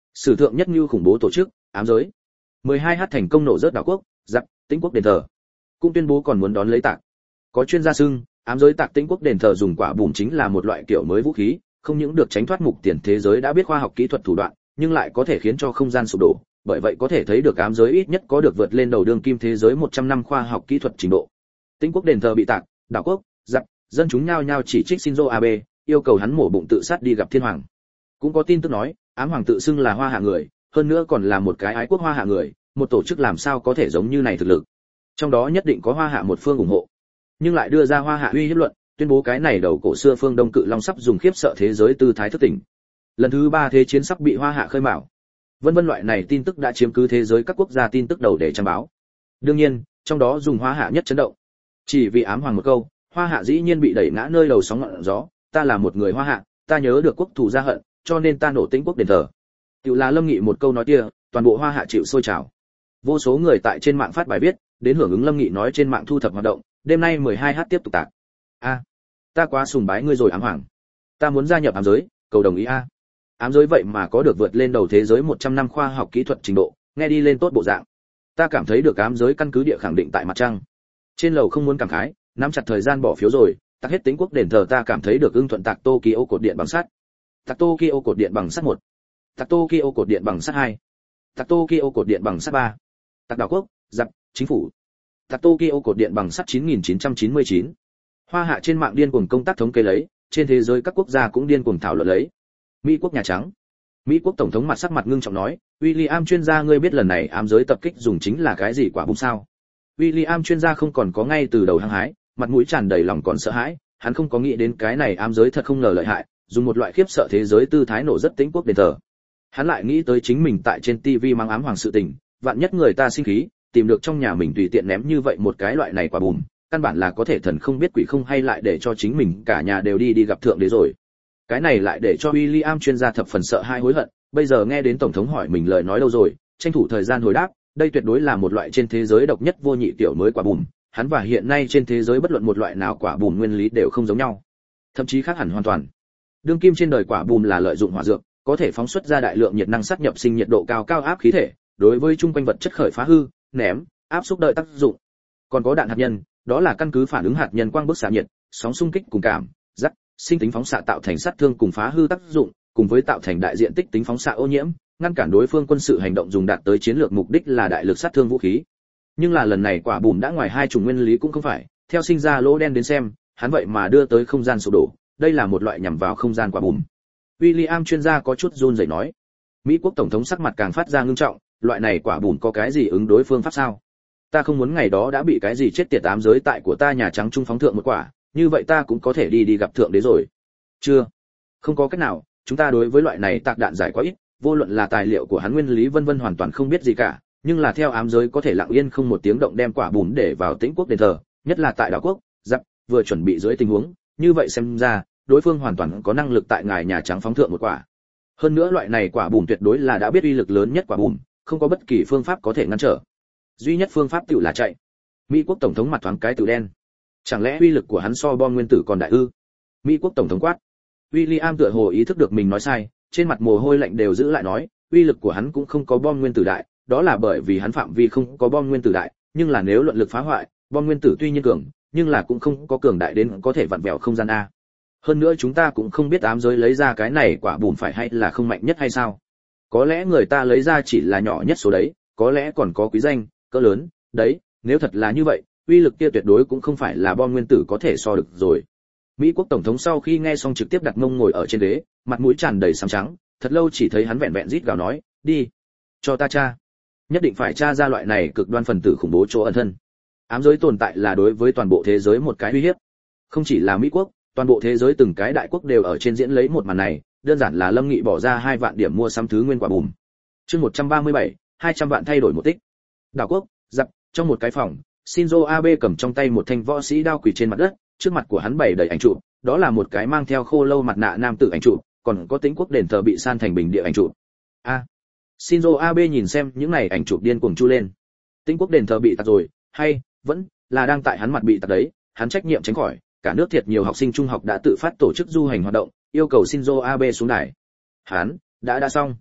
A: Sử thượng nhất như khủng bố tổ chức, ám giới. mười hai h thành công nổ rớt đảo quốc, giặc, Tĩnh quốc đền thờ. Cũng tuyên bố còn muốn đón lấy tạc. Có chuyên gia xưng, ám giới tạc Tĩnh quốc đền thờ dùng quả bùm chính là một loại kiểu mới vũ khí, không những được tránh thoát mục tiền thế giới đã biết khoa học kỹ thuật thủ đoạn, nhưng lại có thể khiến cho không gian sụp đổ, bởi vậy có thể thấy được ám giới ít nhất có được vượt lên đầu đương kim thế giới một trăm năm khoa học kỹ thuật trình độ. Tĩnh quốc đền thờ bị tạc, đảo quốc, giặc, dân chúng nhao nhao chỉ trích Shinzo Abe, yêu cầu hắn mổ bụng tự sát đi gặp thiên hoàng. Cũng có tin tức nói, ám hoàng tự xưng là hoa hạ người, hơn nữa còn là một cái ái quốc hoa hạ người, một tổ chức làm sao có thể giống như này thực lực. Trong đó nhất định có hoa hạ một phương ủng hộ, nhưng lại đưa ra hoa hạ uy hiếp luận, tuyên bố cái này đầu cổ xưa phương Đông cự long sắp dùng khiếp sợ thế giới tư thái thức tỉnh. Lần thứ ba thế chiến sắp bị hoa hạ khơi mào. Vân vân loại này tin tức đã chiếm cứ thế giới các quốc gia tin tức đầu để trang báo. Đương nhiên, trong đó dùng hoa hạ nhất chấn động. Chỉ vì ám hoàng một câu, hoa hạ dĩ nhiên bị đẩy ngã nơi đầu sóng ngọn gió, ta là một người hoa hạ, ta nhớ được quốc thù gia hận, cho nên ta nổ Tĩnh quốc đền thờ. Tiểu là Lâm Nghị một câu nói kia, toàn bộ hoa hạ chịu sôi trào. Vô số người tại trên mạng phát bài viết, đến hưởng ứng Lâm Nghị nói trên mạng thu thập hoạt động, đêm nay mười hai h tiếp tục tạc. A, ta quá sùng bái ngươi rồi ám hoàng. Ta muốn gia nhập ám giới, cầu đồng ý a. Ám giới vậy mà có được vượt lên đầu thế giới một trăm năm khoa học kỹ thuật trình độ, nghe đi lên tốt bộ dạng. Ta cảm thấy được ám giới căn cứ địa khẳng định tại mặt trăng. Trên lầu không muốn cảm khái, nắm chặt thời gian bỏ phiếu rồi, tạc hết Tĩnh quốc đền thờ ta cảm thấy được ưng thuận tạc Tokyo cột điện bằng sắt. Tạc Tokyo cột điện bằng sắt một. Tạc Tokyo cột điện bằng sắt hai. Tạc Tokyo cột điện bằng sắt ba. Tạc đảo quốc, giặc, chính phủ. Tạc Tokyo cột điện bằng sắt chín nghìn chín trăm chín mươi chín. Hoa hạ trên mạng điên cuồng công tác thống kê lấy, trên thế giới các quốc gia cũng điên cuồng thảo luận lấy. Mỹ quốc Nhà Trắng. Mỹ quốc tổng thống mặt sắc mặt ngưng trọng nói, William chuyên gia ngươi biết lần này ám giới tập kích dùng chính là cái gì quả bom sao? William chuyên gia không còn có ngay từ đầu hăng hái, mặt mũi tràn đầy lòng còn sợ hãi, hắn không có nghĩ đến cái này ám giới thật không ngờ lợi hại, dùng một loại khiếp sợ thế giới tư thái nổ rất Tĩnh quốc đền thờ. Hắn lại nghĩ tới chính mình tại trên ti vi mang ám hoàng sự tình, vạn nhất người ta sinh khí, tìm được trong nhà mình tùy tiện ném như vậy một cái loại này quả bùm, căn bản là có thể thần không biết quỷ không hay lại để cho chính mình cả nhà đều đi đi gặp thượng đế rồi. Cái này lại để cho William chuyên gia thập phần sợ hai hối hận, bây giờ nghe đến tổng thống hỏi mình lời nói đâu rồi, tranh thủ thời gian hồi đáp, đây tuyệt đối là một loại trên thế giới độc nhất vô nhị tiểu mới quả bùm, hắn và hiện nay trên thế giới bất luận một loại nào quả bùm nguyên lý đều không giống nhau, thậm chí khác hẳn hoàn toàn. Đương kim trên đời quả bùm là lợi dụng hỏa dược, có thể phóng xuất ra đại lượng nhiệt năng sát nhập sinh nhiệt độ cao cao áp khí thể, đối với chung quanh vật chất khởi phá hư, ném, áp xúc đợi tác dụng. Còn có đạn hạt nhân, đó là căn cứ phản ứng hạt nhân quang bức xạ nhiệt, sóng xung kích cùng cảm, giác, sinh tính phóng xạ tạo thành sát thương cùng phá hư tác dụng, cùng với tạo thành đại diện tích tính phóng xạ ô nhiễm, ngăn cản đối phương quân sự hành động dùng đạt tới chiến lược mục đích là đại lực sát thương vũ khí. Nhưng là lần này quả bùm đã ngoài hai chủng nguyên lý cũng không phải, theo sinh ra lỗ đen đến xem, hắn vậy mà đưa tới không gian sụp đổ, đây là một loại nhằm vào không gian quả bùm. William chuyên gia có chút run rẩy nói. Mỹ quốc tổng thống sắc mặt càng phát ra ngưng trọng, loại này quả bùm có cái gì ứng đối phương pháp sao? Ta không muốn ngày đó đã bị cái gì chết tiệt ám giới tại của ta Nhà Trắng trung phóng thượng một quả, như vậy ta cũng có thể đi đi gặp thượng đế rồi. Chưa, không có cách nào, chúng ta đối với loại này tạc đạn giải quá ít, vô luận là tài liệu của hắn nguyên lý vân vân hoàn toàn không biết gì cả, nhưng là theo ám giới có thể lặng yên không một tiếng động đem quả bùm để vào Tĩnh quốc đền thờ, nhất là tại đảo quốc, giặc, vừa chuẩn bị dưới tình huống, như vậy xem ra, đối phương hoàn toàn có năng lực tại ngài Nhà Trắng phóng thượng một quả. Hơn nữa loại này quả bùm tuyệt đối là đã biết uy lực lớn nhất quả bùm, không có bất kỳ phương pháp có thể ngăn trở. Duy nhất phương pháp tựu là chạy. Mỹ quốc tổng thống mặt thoáng cái từ đen. Chẳng lẽ uy lực của hắn so bom nguyên tử còn đại ư? Mỹ quốc tổng thống quát. William tựa hồ ý thức được mình nói sai, trên mặt mồ hôi lạnh đều giữ lại nói, uy lực của hắn cũng không có bom nguyên tử đại, đó là bởi vì hắn phạm vi không có bom nguyên tử đại, nhưng là nếu luận lực phá hoại, bom nguyên tử tuy nhiên cường, nhưng là cũng không có cường đại đến có thể vặn vẹo không gian a. Hơn nữa chúng ta cũng không biết ám giới lấy ra cái này quả bùm phải hay là không mạnh nhất hay sao? Có lẽ người ta lấy ra chỉ là nhỏ nhất số đấy, có lẽ còn có quý danh, cỡ lớn, đấy, nếu thật là như vậy, uy lực kia tuyệt đối cũng không phải là bom nguyên tử có thể so được rồi. Mỹ quốc tổng thống sau khi nghe xong trực tiếp đặt mông ngồi ở trên ghế, mặt mũi tràn đầy xám trắng, thật lâu chỉ thấy hắn vẹn vẹn rít gào nói, đi, cho ta tra, nhất định phải tra ra loại này cực đoan phần tử khủng bố chỗ ẩn thân. Ám giới tồn tại là đối với toàn bộ thế giới một cái uy hiếp, không chỉ là Mỹ quốc, toàn bộ thế giới từng cái đại quốc đều ở trên diễn lấy một màn này, đơn giản là Lâm Nghị bỏ ra hai vạn điểm mua sắm thứ nguyên quả bùm. Chương một trăm ba mươi bảy, hai trăm vạn thay đổi một tích. Đảo quốc, giặc, trong một cái phòng, Shinzo Abe cầm trong tay một thanh võ sĩ đao quỳ trên mặt đất, trước mặt của hắn bày đầy ảnh chụp, đó là một cái mang theo khô lâu mặt nạ nam tử ảnh chụp, còn có Tĩnh quốc đền thờ bị san thành bình địa ảnh chụp. A. À, Shinzo Abe nhìn xem những này ảnh chụp điên cuồng chu lên. Tĩnh quốc đền thờ bị tạc rồi, hay vẫn là đang tại hắn mặt bị tạc đấy, hắn trách nhiệm tránh khỏi, cả nước thiệt nhiều học sinh trung học đã tự phát tổ chức du hành hoạt động, yêu cầu Shinzo Abe xuống đài. Hắn đã đã xong.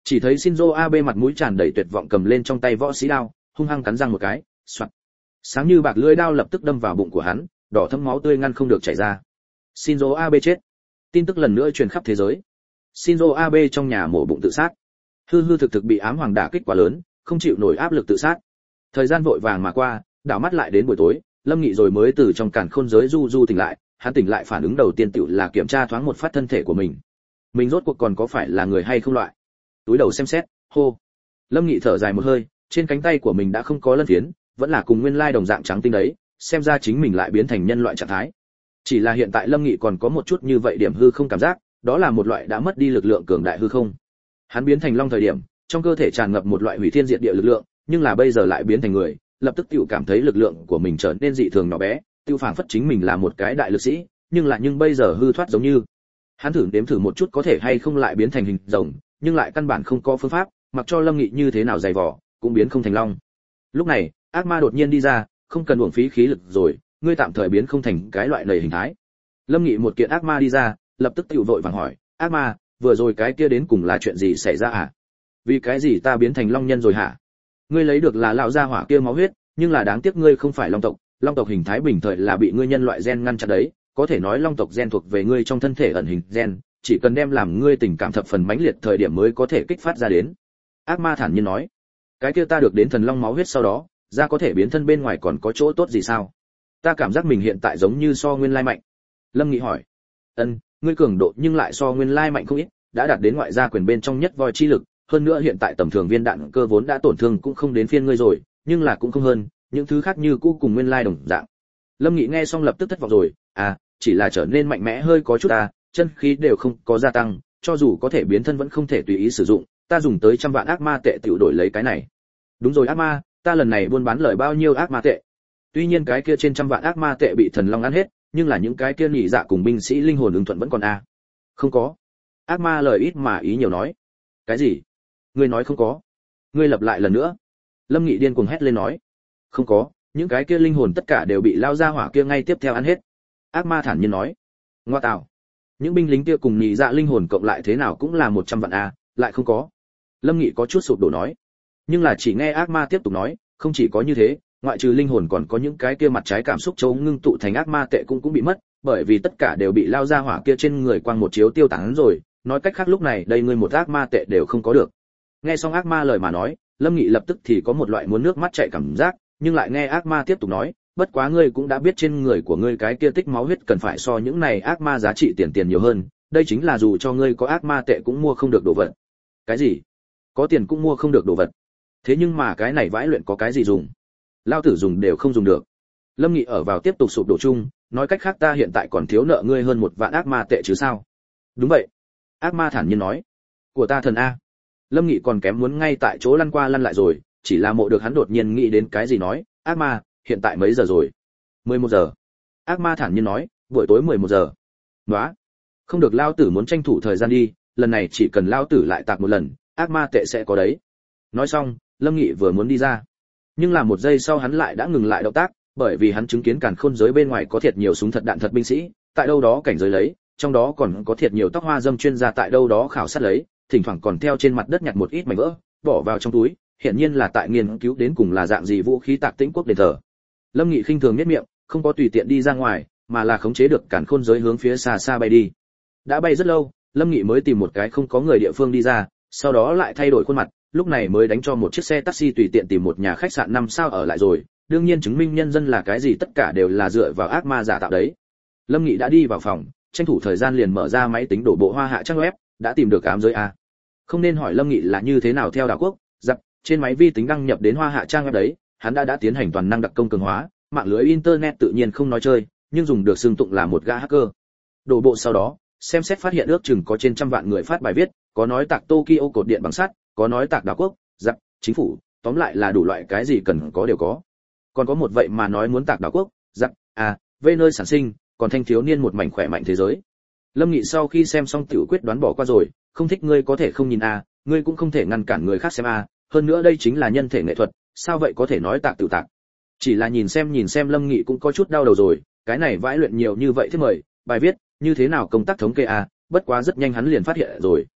A: Chỉ thấy Shinzo Abe mặt mũi tràn đầy tuyệt vọng cầm lên trong tay võ sĩ đao, hung hăng cắn răng một cái, soạt. Sáng như bạc lưỡi đao lập tức đâm vào bụng của hắn, đỏ thẫm máu tươi ngăn không được chảy ra. Shinzo Abe chết. Tin tức lần nữa truyền khắp thế giới. Shinzo Abe trong nhà mổ bụng tự sát. Hư hư thực thực bị ám hoàng đả kích quá lớn, không chịu nổi áp lực tự sát. Thời gian vội vàng mà qua, đảo mắt lại đến buổi tối, Lâm Nghị rồi mới từ trong càn khôn giới du du tỉnh lại, hắn tỉnh lại phản ứng đầu tiên tựu là kiểm tra thoáng một phát thân thể của mình. Mình rốt cuộc còn có phải là người hay không loại. Túi đầu xem xét, hô. Lâm Nghị thở dài một hơi, trên cánh tay của mình đã không có lân phiến, vẫn là cùng nguyên lai đồng dạng trắng tinh đấy, xem ra chính mình lại biến thành nhân loại trạng thái. Chỉ là hiện tại Lâm Nghị còn có một chút như vậy điểm hư không cảm giác, đó là một loại đã mất đi lực lượng cường đại hư không. Hắn biến thành long thời điểm, trong cơ thể tràn ngập một loại hủy thiên diệt địa lực lượng, nhưng là bây giờ lại biến thành người, lập tức tiểu cảm thấy lực lượng của mình trở nên dị thường nhỏ bé, tiêu phảng phất chính mình là một cái đại lực sĩ, nhưng lại nhưng bây giờ hư thoát giống như. Hắn thử đếm thử một chút có thể hay không lại biến thành hình rồng, nhưng lại căn bản không có phương pháp, mặc cho Lâm Nghị như thế nào dày vò, cũng biến không thành long. Lúc này, ác ma đột nhiên đi ra, không cần uổng phí khí lực rồi, ngươi tạm thời biến không thành cái loại này hình thái. Lâm Nghị một kiện ác ma đi ra, lập tức tiểu vội vàng hỏi, ác ma, vừa rồi cái kia đến cùng là chuyện gì xảy ra hả? Vì cái gì ta biến thành long nhân rồi hả? Ngươi lấy được là lão gia hỏa kia máu huyết, nhưng là đáng tiếc ngươi không phải long tộc, long tộc hình thái bình thời là bị ngươi nhân loại gen ngăn chặn đấy, có thể nói long tộc gen thuộc về ngươi trong thân thể ẩn hình gen, chỉ cần đem làm ngươi tình cảm thập phần mãnh liệt thời điểm mới có thể kích phát ra đến. Ác ma thản nhiên nói, cái kia ta được đến thần long máu huyết sau đó, ra có thể biến thân bên ngoài còn có chỗ tốt gì sao? Ta cảm giác mình hiện tại giống như so nguyên lai mạnh. Lâm Nghị hỏi, ân, ngươi cường độ nhưng lại so nguyên lai mạnh không ít, đã đạt đến ngoại gia quyền bên trong nhất voi chi lực, hơn nữa hiện tại tầm thường viên đạn cơ vốn đã tổn thương cũng không đến phiên ngươi rồi, nhưng là cũng không hơn, những thứ khác như cũ cùng nguyên lai đồng dạng. Lâm Nghị nghe xong lập tức thất vọng rồi, à, chỉ là trở nên mạnh mẽ hơi có chút à, chân khí đều không có gia tăng, cho dù có thể biến thân vẫn không thể tùy ý sử dụng, ta dùng tới trăm vạn ác ma tệ tiểu đổi lấy cái này. Đúng rồi ác ma, ta lần này buôn bán lời bao nhiêu ác ma tệ? Tuy nhiên cái kia trên trăm vạn ác ma tệ bị thần long ăn hết, nhưng là những cái kia nhị dạ cùng binh sĩ linh hồn ứng thuận vẫn còn a. À. Không có. Ác ma lời ít mà ý nhiều nói. Cái gì? Ngươi nói không có? Ngươi lặp lại lần nữa. Lâm Nghị điên cuồng hét lên nói. Không có, những cái kia linh hồn tất cả đều bị lao ra hỏa kia ngay tiếp theo ăn hết. Ác ma thản nhiên nói. Ngoa tạo. Những binh lính kia cùng nhị dạ linh hồn cộng lại thế nào cũng là một trăm vạn a, à, lại không có. Lâm Nghị có chút sụp đổ nói. Nhưng là chỉ nghe ác ma tiếp tục nói, không chỉ có như thế, ngoại trừ linh hồn còn có những cái kia mặt trái cảm xúc châu ngưng tụ thành ác ma tệ cũng cũng bị mất, bởi vì tất cả đều bị lao ra hỏa kia trên người quang một chiếu tiêu tán rồi, nói cách khác lúc này đây ngươi một ác ma tệ đều không có được. Nghe xong ác ma lời mà nói, Lâm Nghị lập tức thì có một loại muốn nước mắt chảy cảm giác, nhưng lại nghe ác ma tiếp tục nói, bất quá ngươi cũng đã biết trên người của ngươi cái kia tích máu huyết cần phải so những này ác ma giá trị tiền tiền nhiều hơn, đây chính là dù cho ngươi có ác ma tệ cũng mua không được đồ vật. Cái gì? Có tiền cũng mua không được đồ vật? Thế nhưng mà cái này vãi luyện có cái gì dùng? Lao tử dùng đều không dùng được. Lâm Nghị ở vào tiếp tục sụp đổ chung, nói cách khác ta hiện tại còn thiếu nợ ngươi hơn một vạn ác ma tệ chứ sao? Đúng vậy. Ác ma thản nhiên nói. Của ta thần a. Lâm Nghị còn kém muốn ngay tại chỗ lăn qua lăn lại rồi, chỉ là mộ được hắn đột nhiên nghĩ đến cái gì nói, ác ma, hiện tại mấy giờ rồi? mười một giờ. Ác ma thản nhiên nói, buổi tối mười một giờ. Nóa. Không được lao tử muốn tranh thủ thời gian đi, lần này chỉ cần lao tử lại tạc một lần, ác ma tệ sẽ có đấy. Nói xong, Lâm Nghị vừa muốn đi ra. Nhưng là một giây sau hắn lại đã ngừng lại động tác, bởi vì hắn chứng kiến càn khôn giới bên ngoài có thiệt nhiều súng thật đạn thật binh sĩ, tại đâu đó cảnh giới lấy, trong đó còn có thiệt nhiều tóc hoa dâm chuyên gia tại đâu đó khảo sát lấy, thỉnh thoảng còn theo trên mặt đất nhặt một ít mảnh vỡ, bỏ vào trong túi, hiển nhiên là tại nghiên cứu đến cùng là dạng gì vũ khí tạc tĩnh quốc đền thờ. Lâm Nghị khinh thường nhếch miệng, không có tùy tiện đi ra ngoài, mà là khống chế được càn khôn giới hướng phía xa xa bay đi. Đã bay rất lâu, Lâm Nghị mới tìm một cái không có người địa phương đi ra, sau đó lại thay đổi khuôn mặt, lúc này mới đánh cho một chiếc xe taxi tùy tiện tìm một nhà khách sạn năm sao ở lại rồi, đương nhiên chứng minh nhân dân là cái gì tất cả đều là dựa vào ác ma giả tạo đấy. Lâm Nghị đã đi vào phòng, tranh thủ thời gian liền mở ra máy tính đổ bộ hoa hạ trang web, đã tìm được ám giới a. Không nên hỏi Lâm Nghị là như thế nào theo đảo quốc, dập, trên máy vi tính đăng nhập đến hoa hạ trang web đấy, hắn đã đã tiến hành toàn năng đặc công cường hóa, mạng lưới internet tự nhiên không nói chơi, nhưng dùng được xưng tụng là một gã hacker. Đổ bộ sau đó, xem xét phát hiện ước chừng có trên trăm vạn người phát bài viết, có nói tạc Tokyo cột điện bằng sắt, có nói tạc đảo quốc, giặc, chính phủ, tóm lại là đủ loại cái gì cần có đều có. Còn có một vậy mà nói muốn tạc đảo quốc, giặc, à, về nơi sản sinh, còn thanh thiếu niên một mảnh khỏe mạnh thế giới. Lâm Nghị sau khi xem xong tiểu quyết đoán bỏ qua rồi, không thích ngươi có thể không nhìn a, à, ngươi cũng không thể ngăn cản người khác xem a, à, hơn nữa đây chính là nhân thể nghệ thuật, sao vậy có thể nói tạc tự tạc. Chỉ là nhìn xem nhìn xem Lâm Nghị cũng có chút đau đầu rồi, cái này vãi luyện nhiều như vậy thế mời, bài viết, như thế nào công tác thống kê a, à, bất quá rất nhanh hắn liền phát hiện rồi.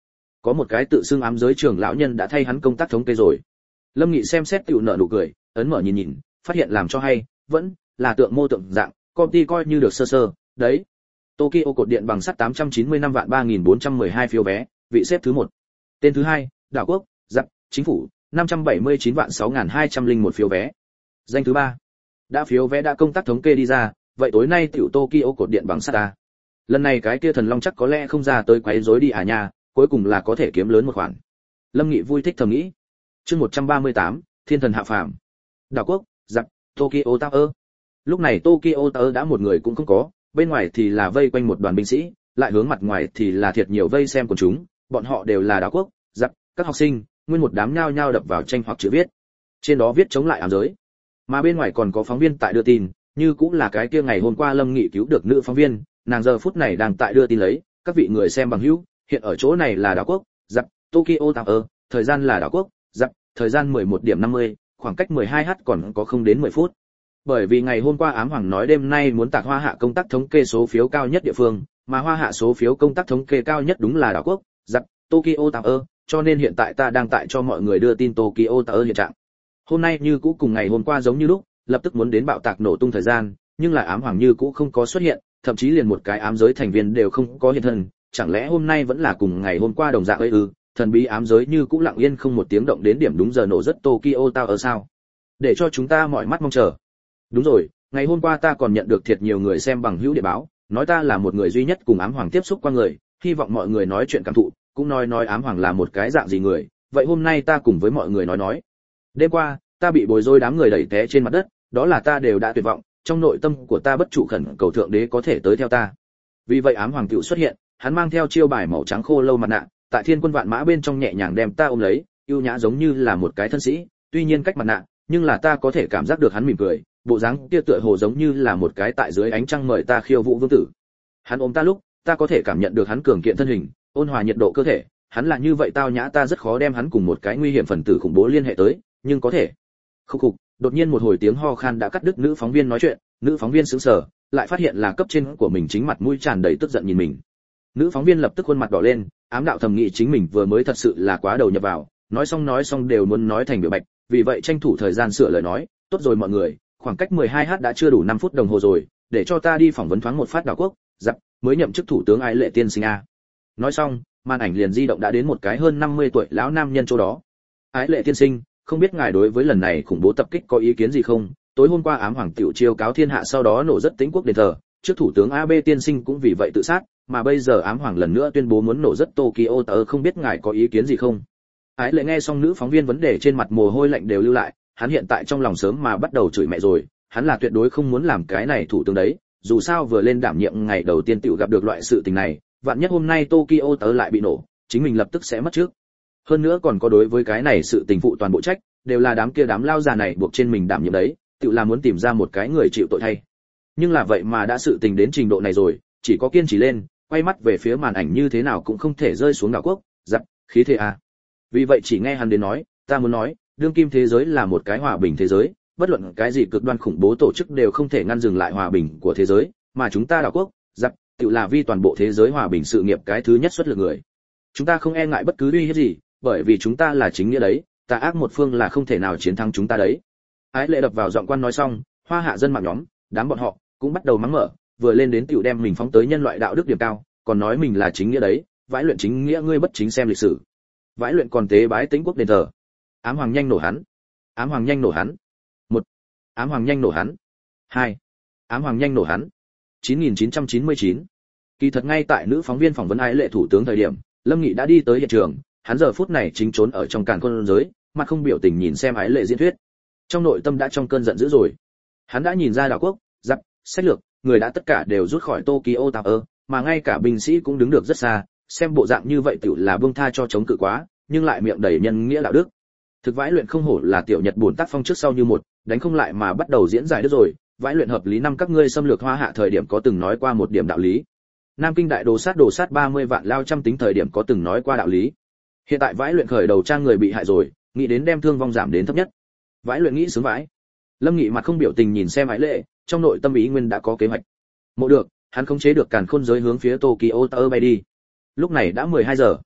A: Có một cái tự xưng ám giới trưởng lão nhân đã thay hắn công tác thống kê rồi. Lâm Nghị xem xét tiểu nợ nụ cười, ấn mở nhìn nhìn, phát hiện làm cho hay, vẫn là tượng mô tượng dạng, công ty coi như được sơ sơ, đấy. Tokyo cột điện bằng sắt tám trăm chín mươi lăm vạn ba nghìn bốn trăm mười hai phiếu vé, vị xếp thứ một. Tên thứ hai, đảo quốc, giặc, chính phủ, năm trăm bảy mươi chín vạn sáu nghìn hai trăm lẻ một phiếu vé. Danh thứ ba. Đã phiếu vé đã công tác thống kê đi ra, vậy tối nay tiểu Tokyo cột điện bằng sắt ta. Lần này cái kia thần long chắc có lẽ không ra tới quấy rối đi à nha, cuối cùng là có thể kiếm lớn một khoản. Lâm Nghị vui thích thầm nghĩ. Chương một trăm ba mươi tám, Thiên thần hạ phàm. Đảo quốc, giặc, Tokyo Tower. Lúc này Tokyo Tower đã một người cũng không có, bên ngoài thì là vây quanh một đoàn binh sĩ, lại hướng mặt ngoài thì là thiệt nhiều vây xem của chúng, bọn họ đều là đảo quốc, giặc, các học sinh, nguyên một đám nhao nhao đập vào tranh hoặc chữ viết. Trên đó viết chống lại ám giới. Mà bên ngoài còn có phóng viên tại đưa tin, như cũng là cái kia ngày hôm qua Lâm Nghị cứu được nữ phóng viên, nàng giờ phút này đang tại đưa tin lấy, các vị người xem bằng hữu, hiện ở chỗ này là đảo quốc, giặc, Tokyo Tower, thời gian là đảo quốc, giặc, thời gian mười một điểm năm mươi, khoảng cách mười hai h còn có không đến mười phút. Bởi vì ngày hôm qua ám hoàng nói đêm nay muốn tạc Hoa Hạ công tác thống kê số phiếu cao nhất địa phương, mà Hoa Hạ số phiếu công tác thống kê cao nhất đúng là đảo quốc, giặc, Tokyo Tower, cho nên hiện tại ta đang tại cho mọi người đưa tin Tokyo Tower hiện trạng. Hôm nay như cũ cùng ngày hôm qua giống như lúc, lập tức muốn đến bạo tạc nổ tung thời gian, nhưng lại ám hoàng như cũ không có xuất hiện, thậm chí liền một cái ám giới thành viên đều không có hiện thân, chẳng lẽ hôm nay vẫn là cùng ngày hôm qua đồng dạng ấy ư? Thần bí ám giới như cũ lặng yên không một tiếng động đến điểm đúng giờ nổ rất Tokyo Tower sao? Để cho chúng ta mọi mắt mong chờ. Đúng rồi, ngày hôm qua ta còn nhận được thiệt nhiều người xem bằng hữu điện báo, nói ta là một người duy nhất cùng ám hoàng tiếp xúc qua người, hy vọng mọi người nói chuyện cảm thụ, cũng nói nói ám hoàng là một cái dạng gì người, vậy hôm nay ta cùng với mọi người nói nói. Đêm qua, ta bị bối rối đám người đẩy té trên mặt đất, đó là ta đều đã tuyệt vọng, trong nội tâm của ta bất trụ khẩn cầu thượng đế có thể tới theo ta. Vì vậy ám hoàng tiểu xuất hiện, hắn mang theo chiêu bài màu trắng khô lâu mặt nạ, tại thiên quân vạn mã bên trong nhẹ nhàng đem ta ôm lấy, yêu nhã giống như là một cái thân sĩ, tuy nhiên cách mặt nạ, nhưng là ta có thể cảm giác được hắn mỉm cười, bộ dáng kia tựa hồ giống như là một cái tại dưới ánh trăng mời ta khiêu vũ vương tử. Hắn ôm ta lúc, ta có thể cảm nhận được hắn cường kiện thân hình, ôn hòa nhiệt độ cơ thể, hắn là như vậy tao nhã ta rất khó đem hắn cùng một cái nguy hiểm phần tử khủng bố liên hệ tới, nhưng có thể. Khúc khục, đột nhiên một hồi tiếng ho khan đã cắt đứt nữ phóng viên nói chuyện, nữ phóng viên sững sờ, lại phát hiện là cấp trên của mình chính mặt mũi tràn đầy tức giận nhìn mình. Nữ phóng viên lập tức khuôn mặt đỏ lên, ám đạo thầm nghĩ chính mình vừa mới thật sự là quá đầu nhập vào, nói xong nói xong đều muốn nói thành biểu bạch, vì vậy tranh thủ thời gian sửa lời nói, tốt rồi mọi người, khoảng cách mười hai h đã chưa đủ năm phút đồng hồ rồi, để cho ta đi phỏng vấn thoáng một phát đảo quốc, giặc, mới nhậm chức thủ tướng Ái Lệ tiên sinh a. Nói xong, màn ảnh liền di động đã đến một cái hơn năm mươi tuổi lão nam nhân chỗ đó. Ái Lệ tiên sinh, không biết ngài đối với lần này khủng bố tập kích có ý kiến gì không? Tối hôm qua ám hoàng tiểu chiêu cáo thiên hạ sau đó nổ rất Tĩnh quốc đền thờ, trước thủ tướng a bê tiên sinh cũng vì vậy tự sát, mà bây giờ ám hoàng lần nữa tuyên bố muốn nổ rất Tokyo tờ, không biết ngài có ý kiến gì không? Ái Lệ nghe xong nữ phóng viên vấn đề trên mặt mồ hôi lạnh đều lưu lại, hắn hiện tại trong lòng sớm mà bắt đầu chửi mẹ rồi, hắn là tuyệt đối không muốn làm cái này thủ tướng đấy, dù sao vừa lên đảm nhiệm ngày đầu tiên tiểu gặp được loại sự tình này, vạn nhất hôm nay Tokyo tờ lại bị nổ, chính mình lập tức sẽ mất trước. Hơn nữa còn có đối với cái này sự tình phụ toàn bộ trách, đều là đám kia đám lao già này buộc trên mình đảm nhiệm đấy, tự là muốn tìm ra một cái người chịu tội thay. Nhưng là vậy mà đã sự tình đến trình độ này rồi, chỉ có kiên trì lên, quay mắt về phía màn ảnh như thế nào cũng không thể rơi xuống đảo quốc, giặc, khí thế à. Vì vậy chỉ nghe hắn đến nói, ta muốn nói, đương kim thế giới là một cái hòa bình thế giới, bất luận cái gì cực đoan khủng bố tổ chức đều không thể ngăn dừng lại hòa bình của thế giới, mà chúng ta đảo quốc, giặc, tự là vì toàn bộ thế giới hòa bình sự nghiệp cái thứ nhất xuất lực người. Chúng ta không e ngại bất cứ uy hiếp gì, bởi vì chúng ta là chính nghĩa đấy, tà ác một phương là không thể nào chiến thắng chúng ta đấy. Ái Lệ đập vào giọng quan nói xong, Hoa Hạ dân mạng nhóm, đám bọn họ cũng bắt đầu mắng mỏ, vừa lên đến tiểu đem mình phóng tới nhân loại đạo đức điểm cao, còn nói mình là chính nghĩa đấy, vãi luyện chính nghĩa ngươi bất chính xem lịch sử. Vãi luyện còn tế bái Tĩnh quốc đền thờ. Ám hoàng nhanh nổ hắn. Ám hoàng nhanh nổ hắn. Một. Ám hoàng nhanh nổ hắn. Hai. Ám hoàng nhanh nổ hắn. chín nghìn chín trăm chín mươi chín. Kỳ thật ngay tại nữ phóng viên phỏng vấn Ái Lệ thủ tướng thời điểm, Lâm Nghị đã đi tới hiện trường, hắn giờ phút này chính trốn ở trong càn khôn giới, mặt không biểu tình nhìn xem Ái Lệ diễn thuyết. Trong nội tâm đã trong cơn giận dữ rồi. Hắn đã nhìn ra đảo quốc, giặc, sách lược, người đã tất cả đều rút khỏi Tokyo Tower, mà ngay cả binh sĩ cũng đứng được rất xa, xem bộ dạng như vậy tiểu là buông tha cho chống cự quá, nhưng lại miệng đầy nhân nghĩa đạo đức. Thực vãi luyện không hổ là tiểu Nhật buồn tác phong trước sau như một, đánh không lại mà bắt đầu diễn giải được rồi, vãi luyện hợp lý năm các ngươi xâm lược Hoa Hạ thời điểm có từng nói qua một điểm đạo lý. Nam Kinh đại đồ sát đồ sát ba mươi vạn lao trăm tính thời điểm có từng nói qua đạo lý. Hiện tại vãi luyện khởi đầu trang người bị hại rồi, nghĩ đến đem thương vong giảm đến thấp nhất. Vãi luyện nghĩ sướng vãi. Lâm Nghị mặt không biểu tình nhìn xem Ái Lệ, trong nội tâm ý nguyên đã có kế hoạch. Mộ được, hắn khống chế được càn khôn giới hướng phía Tokyo Tower bay đi. Lúc này đã mười hai giờ.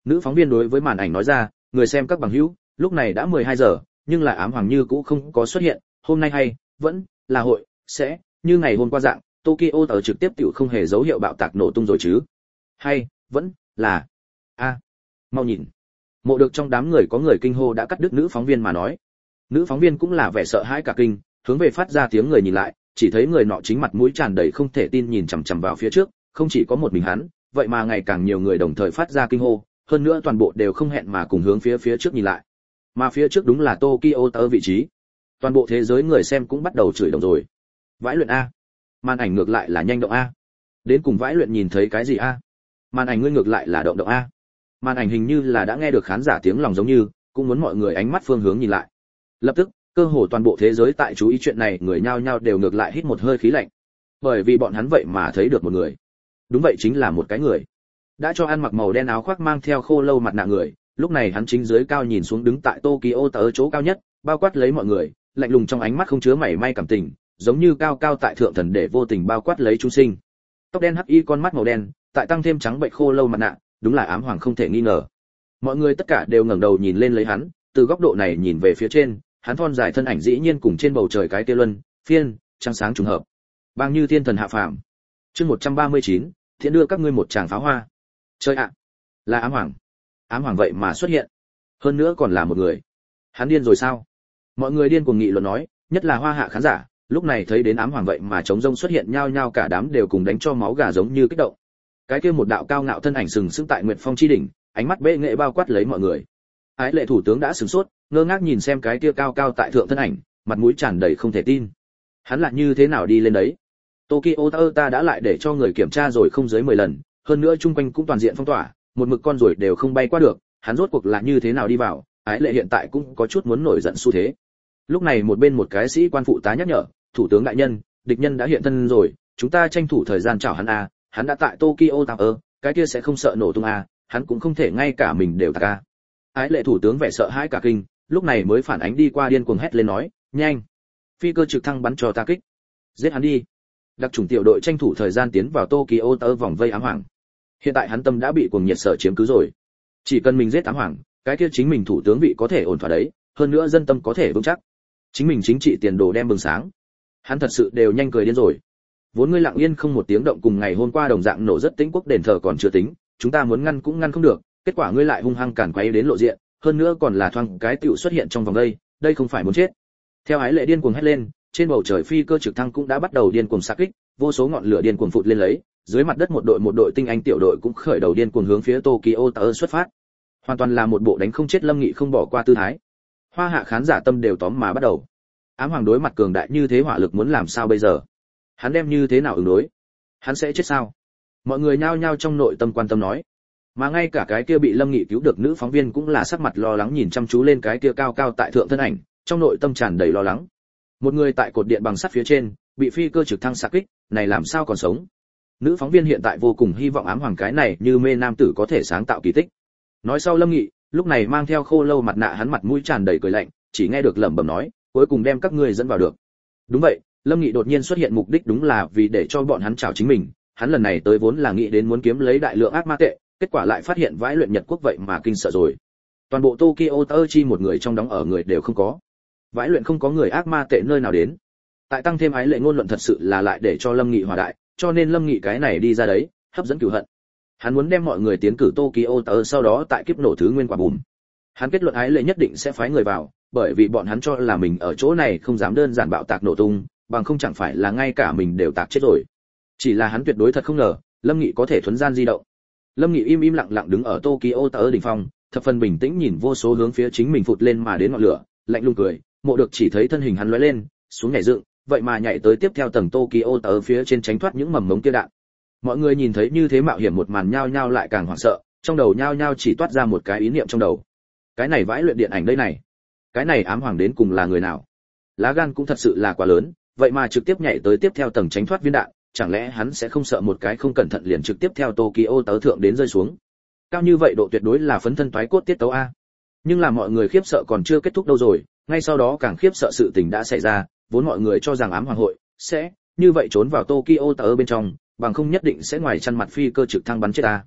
A: Nữ phóng viên đối với màn ảnh nói ra, người xem các bằng hữu, lúc này đã mười hai giờ, nhưng lại ám hoàng như cũ không có xuất hiện, hôm nay hay vẫn là hội sẽ như ngày hôm qua dạng, Tokyo ở trực tiếp tiểu không hề dấu hiệu bạo tạc nổ tung rồi chứ? Hay vẫn là a mau nhìn. Mộ được trong đám người có người kinh hô đã cắt đứt nữ phóng viên mà nói. Nữ phóng viên cũng là vẻ sợ hãi cả kinh, hướng về phát ra tiếng người nhìn lại, chỉ thấy người nọ chính mặt mũi tràn đầy không thể tin nhìn chằm chằm vào phía trước, không chỉ có một mình hắn, vậy mà ngày càng nhiều người đồng thời phát ra kinh hô, hơn nữa toàn bộ đều không hẹn mà cùng hướng phía phía trước nhìn lại. Mà phía trước đúng là Tokyo Tower vị trí. Toàn bộ thế giới người xem cũng bắt đầu chửi đồng rồi. Vãi luyện a. Màn ảnh ngược lại là nhanh động a. Đến cùng vãi luyện nhìn thấy cái gì a? Màn ảnh ngươi ngược lại là động động a. Màn ảnh hình như là đã nghe được khán giả tiếng lòng giống như, cũng muốn mọi người ánh mắt phương hướng nhìn lại. Lập tức, cơ hồ toàn bộ thế giới tại chú ý chuyện này, người nhao nhao đều ngược lại hít một hơi khí lạnh. Bởi vì bọn hắn vậy mà thấy được một người. Đúng vậy, chính là một cái người. Đã cho ăn mặc màu đen áo khoác mang theo khô lâu mặt nạ người, lúc này hắn chính dưới cao nhìn xuống đứng tại Tokyo Tower chỗ cao nhất, bao quát lấy mọi người, lạnh lùng trong ánh mắt không chứa mảy may cảm tình, giống như cao cao tại thượng thần để vô tình bao quát lấy chúng sinh. Tóc đen hắc y, con mắt màu đen, tại tăng thêm trắng bệnh khô lâu mặt nạ, đúng là ám hoàng không thể nghi ngờ. Mọi người tất cả đều ngẩng đầu nhìn lên lấy hắn, từ góc độ này nhìn về phía trên, hắn thon dài thân ảnh dĩ nhiên cùng trên bầu trời cái kia luân phiên trăng sáng trùng hợp, bao như thiên thần hạ phàm. Chương một trăm ba mươi chín, thiện đưa các ngươi một tràng pháo hoa. Chơi ạ, là ám hoàng. Ám hoàng vậy mà xuất hiện, hơn nữa còn là một người. Hắn điên rồi sao? Mọi người điên cuồng nghị luận nói, nhất là hoa hạ khán giả, lúc này thấy đến ám hoàng vậy mà chống rông xuất hiện, nhao nhao cả đám đều cùng đánh cho máu gà giống như kích động. Cái kia một đạo cao ngạo thân ảnh sừng sững tại Nguyệt Phong chi đỉnh, ánh mắt bệ nghệ bao quát lấy mọi người. Ái Lệ thủ tướng đã sửng sốt, ngơ ngác nhìn xem cái kia cao cao tại thượng thân ảnh, mặt mũi tràn đầy không thể tin. Hắn là như thế nào đi lên đấy? Tokyo Tower ta đã lại để cho người kiểm tra rồi không dưới mười lần, hơn nữa chung quanh cũng toàn diện phong tỏa, một mực con ruồi đều không bay qua được, hắn rốt cuộc là như thế nào đi vào? Ái Lệ hiện tại cũng có chút muốn nổi giận xu thế. Lúc này một bên một cái sĩ quan phụ tá nhắc nhở, thủ tướng đại nhân, địch nhân đã hiện thân rồi, chúng ta tranh thủ thời gian chào hắn a, hắn đã tại Tokyo Tower, cái kia sẽ không sợ nổ tung a, hắn cũng không thể ngay cả mình đều tạc a. Ái Lệ thủ tướng vẻ sợ hãi cả kinh, lúc này mới phản ánh đi qua, điên cuồng hét lên nói, nhanh, phi cơ trực thăng bắn cho ta kích, giết hắn đi. Đặc chủng tiểu đội tranh thủ thời gian tiến vào Tokyo Tower vòng vây ám hoàng. Hiện tại hắn tâm đã bị cuồng nhiệt sở chiếm cứ rồi, chỉ cần mình giết ám hoàng, cái kia chính mình thủ tướng vị có thể ổn thỏa đấy, hơn nữa dân tâm có thể vững chắc, chính mình chính trị tiền đồ đem bừng sáng. Hắn thật sự đều nhanh cười điên rồi. Vốn ngươi lặng yên không một tiếng động, cùng ngày hôm qua đồng dạng nổ rất tĩnh quốc đền thờ còn chưa tính, chúng ta muốn ngăn cũng ngăn không được, kết quả ngươi lại hung hăng cản quấy đến lộ diện, hơn nữa còn là thoáng cái tiểu xuất hiện trong vòng đây, đây không phải muốn chết. Theo Ái Lệ điên cuồng hét lên, trên bầu trời phi cơ trực thăng cũng đã bắt đầu điên cuồng xạ kích, vô số ngọn lửa điên cuồng phụt lên lấy, dưới mặt đất một đội một đội tinh anh tiểu đội cũng khởi đầu điên cuồng hướng phía Tokyo Tower xuất phát. Hoàn toàn là một bộ đánh không chết Lâm Nghị không bỏ qua tư thái. Hoa hạ khán giả tâm đều tóm mà bắt đầu. Ám hoàng đối mặt cường đại như thế hỏa lực muốn làm sao bây giờ? Hắn đem như thế nào ứng đối? Hắn sẽ chết sao? Mọi người nhao nhao trong nội tâm quan tâm nói. Mà ngay cả cái kia bị Lâm Nghị cứu được nữ phóng viên cũng là sắc mặt lo lắng nhìn chăm chú lên cái kia cao cao tại thượng thân ảnh, trong nội tâm tràn đầy lo lắng. Một người tại cột điện bằng sắt phía trên, bị phi cơ trực thăng xạ kích, này làm sao còn sống? Nữ phóng viên hiện tại vô cùng hy vọng ám hoàng cái này như mê nam tử có thể sáng tạo kỳ tích. Nói sau Lâm Nghị, lúc này mang theo khô lâu mặt nạ, hắn mặt mũi tràn đầy cười lạnh, chỉ nghe được lẩm bẩm nói, cuối cùng đem các ngươi dẫn vào được. Đúng vậy, Lâm Nghị đột nhiên xuất hiện mục đích đúng là vì để cho bọn hắn chào chính mình, hắn lần này tới vốn là nghĩ đến muốn kiếm lấy đại lượng ác ma tệ, kết quả lại phát hiện vãi luyện Nhật quốc vậy mà kinh sợ rồi. Toàn bộ Tokyo Tower chi một người trong đóng ở người đều không có. Vãi luyện không có người ác ma tệ nơi nào đến. Tại tăng thêm Ái Lệ ngôn luận thật sự là lại để cho Lâm Nghị hòa đại, cho nên Lâm Nghị cái này đi ra đấy, hấp dẫn cửu hận. Hắn muốn đem mọi người tiến cử Tokyo Tower, sau đó tại kiếp nổ thứ nguyên quả bùm. Hắn kết luận Ái Lệ nhất định sẽ phái người vào, bởi vì bọn hắn cho là mình ở chỗ này không dám đơn giản bạo tạc nổ tung, bằng không chẳng phải là ngay cả mình đều tạc chết rồi. Chỉ là hắn tuyệt đối thật không ngờ, Lâm Nghị có thể thuấn gian di động. Lâm Nghị im im lặng lặng đứng ở Tokyo Tower đỉnh phong, thập phần bình tĩnh nhìn vô số hướng phía chính mình phụt lên mà đến ngọn lửa, lạnh lùng cười, Mộ Được chỉ thấy thân hình hắn lóe lên, xuống nhảy dựng, vậy mà nhảy tới tiếp theo tầng Tokyo Tower phía trên tránh thoát những mầm mống kia đạn. Mọi người nhìn thấy như thế mạo hiểm một màn nhao nhao lại càng hoảng sợ, trong đầu nhao nhao chỉ toát ra một cái ý niệm trong đầu. Cái này vãi luyện điện ảnh đây này, cái này ám hoàng đến cùng là người nào? Lá gan cũng thật sự là quá lớn, vậy mà trực tiếp nhảy tới tiếp theo tầng tránh thoát viên đạn, chẳng lẽ hắn sẽ không sợ một cái không cẩn thận liền trực tiếp theo Tokyo Tower thượng đến rơi xuống? Cao như vậy độ tuyệt đối là phấn thân toái cốt tiết tấu a. Nhưng là mọi người khiếp sợ còn chưa kết thúc đâu rồi, ngay sau đó càng khiếp sợ sự tình đã xảy ra, vốn mọi người cho rằng ám hoàng hội sẽ như vậy trốn vào Tokyo Tower bên trong, bằng không nhất định sẽ ngoài chăn mặt phi cơ trực thăng bắn chết ta.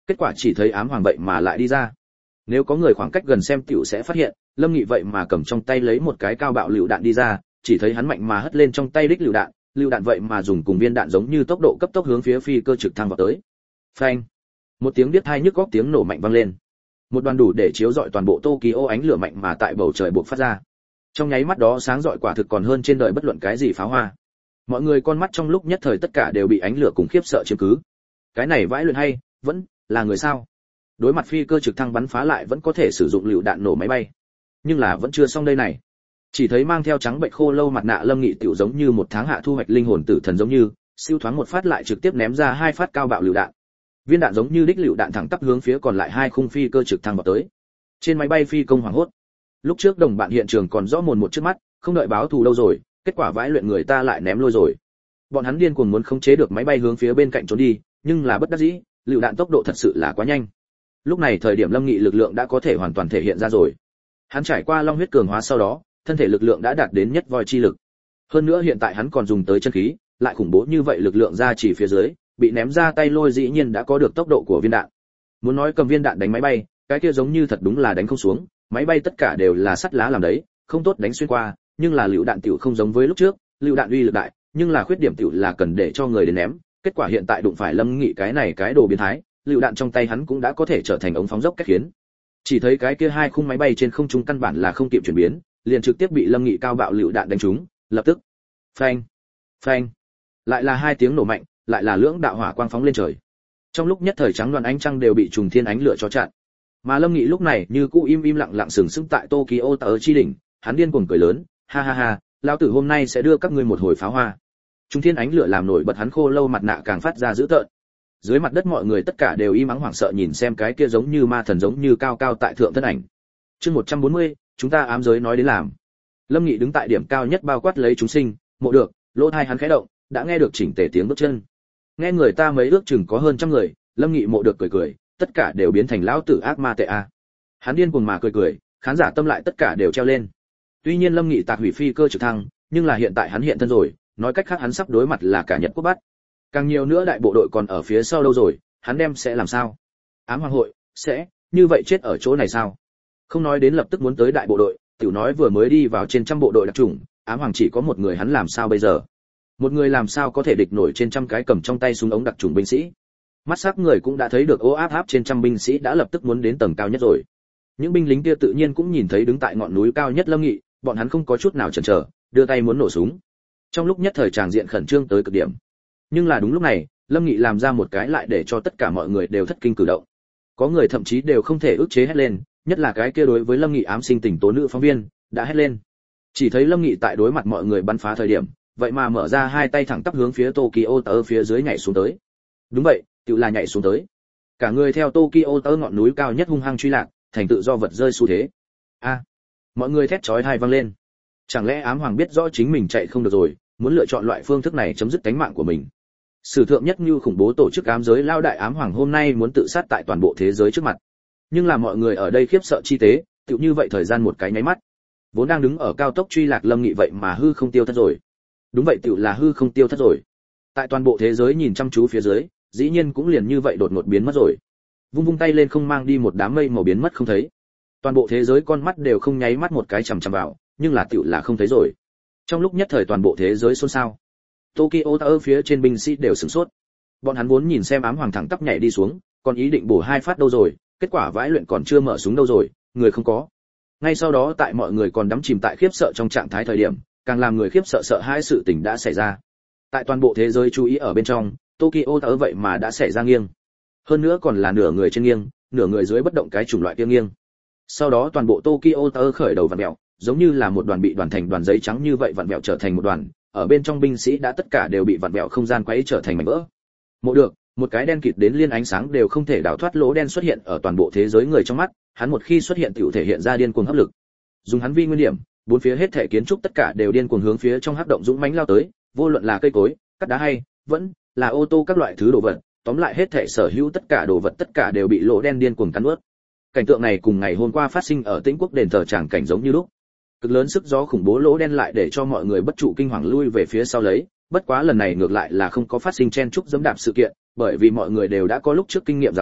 A: Kết quả chỉ thấy ám hoàng vậy mà lại đi ra. Nếu có người khoảng cách gần xem tiểu sẽ phát hiện, Lâm Nghị vậy mà cầm trong tay lấy một cái cao bạo lựu đạn đi ra, chỉ thấy hắn mạnh mà hất lên trong tay đích lựu đạn, lựu đạn vậy mà dùng cùng viên đạn giống như tốc độ cấp tốc hướng phía phi cơ trực thăng vào tới. Phanh! Một tiếng biết tai nhức óc tiếng nổ mạnh vang lên. Một đoàn đủ để chiếu rọi toàn bộ Tokyo ánh lửa mạnh mà tại bầu trời bộc phát ra. Trong nháy mắt đó sáng rọi quả thực còn hơn trên đời bất luận cái gì pháo hoa. Mọi người con mắt trong lúc nhất thời tất cả đều bị ánh lửa cùng khiếp sợ chiếm cứ. Cái này vãi luyện hay, vẫn là người sao? Đối mặt phi cơ trực thăng bắn phá lại vẫn có thể sử dụng lựu đạn nổ máy bay. Nhưng là vẫn chưa xong đây này. Chỉ thấy mang theo trắng bệnh khô lâu mặt nạ Lâm Nghị tiểu giống như một tháng hạ thu hoạch linh hồn tử thần giống như, siêu thoáng một phát lại trực tiếp ném ra hai phát cao bạo lựu đạn. Viên đạn giống như đích lựu đạn thẳng tắp hướng phía còn lại hai khung phi cơ trực thăng vào tới. Trên máy bay phi công hoảng hốt. Lúc trước đồng bạn hiện trường còn rõ mồn một trước mắt, không đợi báo thù đâu rồi, kết quả vãi luyện người ta lại ném lôi rồi. Bọn hắn điên cuồng muốn khống chế được máy bay hướng phía bên cạnh trốn đi, nhưng là bất đắc dĩ, lựu đạn tốc độ thật sự là quá nhanh. Lúc này thời điểm Lâm Nghị lực lượng đã có thể hoàn toàn thể hiện ra rồi. Hắn trải qua long huyết cường hóa sau đó, thân thể lực lượng đã đạt đến nhất voi chi lực. Hơn nữa hiện tại hắn còn dùng tới chân khí, lại khủng bố như vậy lực lượng ra chỉ phía dưới, bị ném ra tay lôi dĩ nhiên đã có được tốc độ của viên đạn. Muốn nói cầm viên đạn đánh máy bay, cái kia giống như thật đúng là đánh không xuống, máy bay tất cả đều là sắt lá làm đấy, không tốt đánh xuyên qua, nhưng là lựu đạn tiểu không giống với lúc trước, lựu đạn uy lực đại, nhưng là khuyết điểm tiểu là cần để cho người đến ném, kết quả hiện tại đụng phải Lâm Nghị cái này cái đồ biến thái, lựu đạn trong tay hắn cũng đã có thể trở thành ống phóng dốc cách khiến. Chỉ thấy cái kia hai khung máy bay trên không trung căn bản là không kịp chuyển biến, liền trực tiếp bị Lâm Nghị cao bạo lựu đạn đánh trúng, lập tức phanh phanh, lại là hai tiếng nổ mạnh, lại là lưỡng đạo hỏa quang phóng lên trời. Trong lúc nhất thời trắng đoàn ánh trăng đều bị trùng thiên ánh lửa cho chặn. Mà Lâm Nghị lúc này như cũ im im lặng lặng sừng sững tại Tokyo Tower chi đỉnh, hắn điên cuồng cười lớn, ha ha ha, lão tử hôm nay sẽ đưa các ngươi một hồi pháo hoa. Trùng thiên ánh lửa làm nổi bật hắn khô lâu mặt nạ càng phát ra dữ tợn. Dưới mặt đất mọi người tất cả đều im ắng hoảng sợ nhìn xem cái kia giống như ma thần giống như cao cao tại thượng thân ảnh. Chương một trăm bốn mươi, chúng ta ám giới nói đến làm. Lâm Nghị đứng tại điểm cao nhất bao quát lấy chúng sinh, mộ được, lỗ tai hắn khẽ động, đã nghe được chỉnh tề tiếng bước chân. Nghe người ta mấy ước chừng có hơn trăm người, Lâm Nghị mộ được cười cười, tất cả đều biến thành lão tử ác ma tệ a. Hắn điên cuồng mà cười cười, khán giả tâm lại tất cả đều treo lên. Tuy nhiên Lâm Nghị tạc hủy phi cơ trực thăng, nhưng là hiện tại hắn hiện thân rồi, nói cách khác hắn sắp đối mặt là cả Nhật quốc bắt. Càng nhiều nữa đại bộ đội còn ở phía sau đâu rồi, hắn đem sẽ làm sao? Ám hoàng hội sẽ như vậy chết ở chỗ này sao? Không nói đến lập tức muốn tới đại bộ đội, tiểu nói vừa mới đi vào trên trăm bộ đội đặc chủng, ám hoàng chỉ có một người hắn làm sao bây giờ? Một người làm sao có thể địch nổi trên trăm cái cầm trong tay súng ống đặc chủng binh sĩ? Mắt sắc người cũng đã thấy được ô áp áp trên trăm binh sĩ đã lập tức muốn đến tầng cao nhất rồi. Những binh lính kia tự nhiên cũng nhìn thấy đứng tại ngọn núi cao nhất Lâm Nghị, bọn hắn không có chút nào chần chờ, đưa tay muốn nổ súng. Trong lúc nhất thời tràng diện khẩn trương tới cực điểm. Nhưng là đúng lúc này, Lâm Nghị làm ra một cái lại để cho tất cả mọi người đều thất kinh cử động. Có người thậm chí đều không thể ức chế hét lên, nhất là cái kia đối với Lâm Nghị ám sinh tình tố nữ phóng viên, đã hét lên. Chỉ thấy Lâm Nghị tại đối mặt mọi người bắn phá thời điểm, vậy mà mở ra hai tay thẳng tắp hướng phía Tokyo Tower phía dưới nhảy xuống tới. Đúng vậy, tự là nhảy xuống tới. Cả người theo Tokyo Tower ngọn núi cao nhất hung hăng truy lạc, thành tự do vật rơi xu thế. A! Mọi người thét chói tai vang lên. Chẳng lẽ ám hoàng biết rõ chính mình chạy không được rồi, muốn lựa chọn loại phương thức này chấm dứt cánh mạng của mình. Sử thượng nhất như khủng bố tổ chức ám giới lao đại ám hoàng hôm nay muốn tự sát tại toàn bộ thế giới trước mặt. Nhưng là mọi người ở đây khiếp sợ chi tế, tựu như vậy thời gian một cái nháy mắt. Vốn đang đứng ở cao tốc truy lạc Lâm Nghị vậy mà hư không tiêu thất rồi. Đúng vậy tựu là hư không tiêu thất rồi. Tại toàn bộ thế giới nhìn chăm chú phía dưới, dĩ nhiên cũng liền như vậy đột ngột biến mất rồi. Vung vung tay lên không mang đi một đám mây màu biến mất không thấy. Toàn bộ thế giới con mắt đều không nháy mắt một cái chằm chằm vào, nhưng là tựu là không thấy rồi. Trong lúc nhất thời toàn bộ thế giới xôn xao. Tokyo Tower phía trên binh sĩ đều sửng sốt. Bọn hắn vốn nhìn xem ám hoàng thẳng tắp nhảy đi xuống, còn ý định bổ hai phát đâu rồi, kết quả vãi luyện còn chưa mở súng đâu rồi, người không có. Ngay sau đó tại mọi người còn đắm chìm tại khiếp sợ trong trạng thái thời điểm, càng làm người khiếp sợ sợ hai sự tình đã xảy ra. Tại toàn bộ thế giới chú ý ở bên trong, Tokyo Tower vậy mà đã xảy ra nghiêng. Hơn nữa còn là nửa người trên nghiêng, nửa người dưới bất động cái chủng loại kia nghiêng. Sau đó toàn bộ Tokyo Tower khởi đầu vặn vẹo, giống như là một đoàn bị đoàn thành đoàn giấy trắng như vậy vặn vẹo trở thành một đoàn, ở bên trong binh sĩ đã tất cả đều bị vặn vẹo không gian quấy trở thành mảnh vỡ. Mộ được, một cái đen kịt đến liên ánh sáng đều không thể đào thoát lỗ đen xuất hiện ở toàn bộ thế giới người trong mắt, hắn một khi xuất hiện tiểu thể hiện ra điên cuồng hấp lực. Dùng hắn vi nguyên điểm, bốn phía hết thể kiến trúc tất cả đều điên cuồng hướng phía trong hắc động dũng mãnh lao tới, vô luận là cây cối, cát đá hay vẫn là ô tô các loại thứ đồ vật, tóm lại hết thể sở hữu tất cả đồ vật tất cả đều bị lỗ đen điên cuồng cắn nuốt. Cảnh tượng này cùng ngày hôm qua phát sinh ở Tĩnh Quốc đền thờ tràng cảnh giống như lúc. Cực lớn sức gió khủng bố lỗ đen lại để cho mọi người bất trụ kinh hoàng lui về phía sau lấy, bất quá lần này ngược lại là không có phát sinh chen chúc giẫm đạp sự kiện, bởi vì mọi người đều đã có lúc trước kinh nghiệm giáo huấn,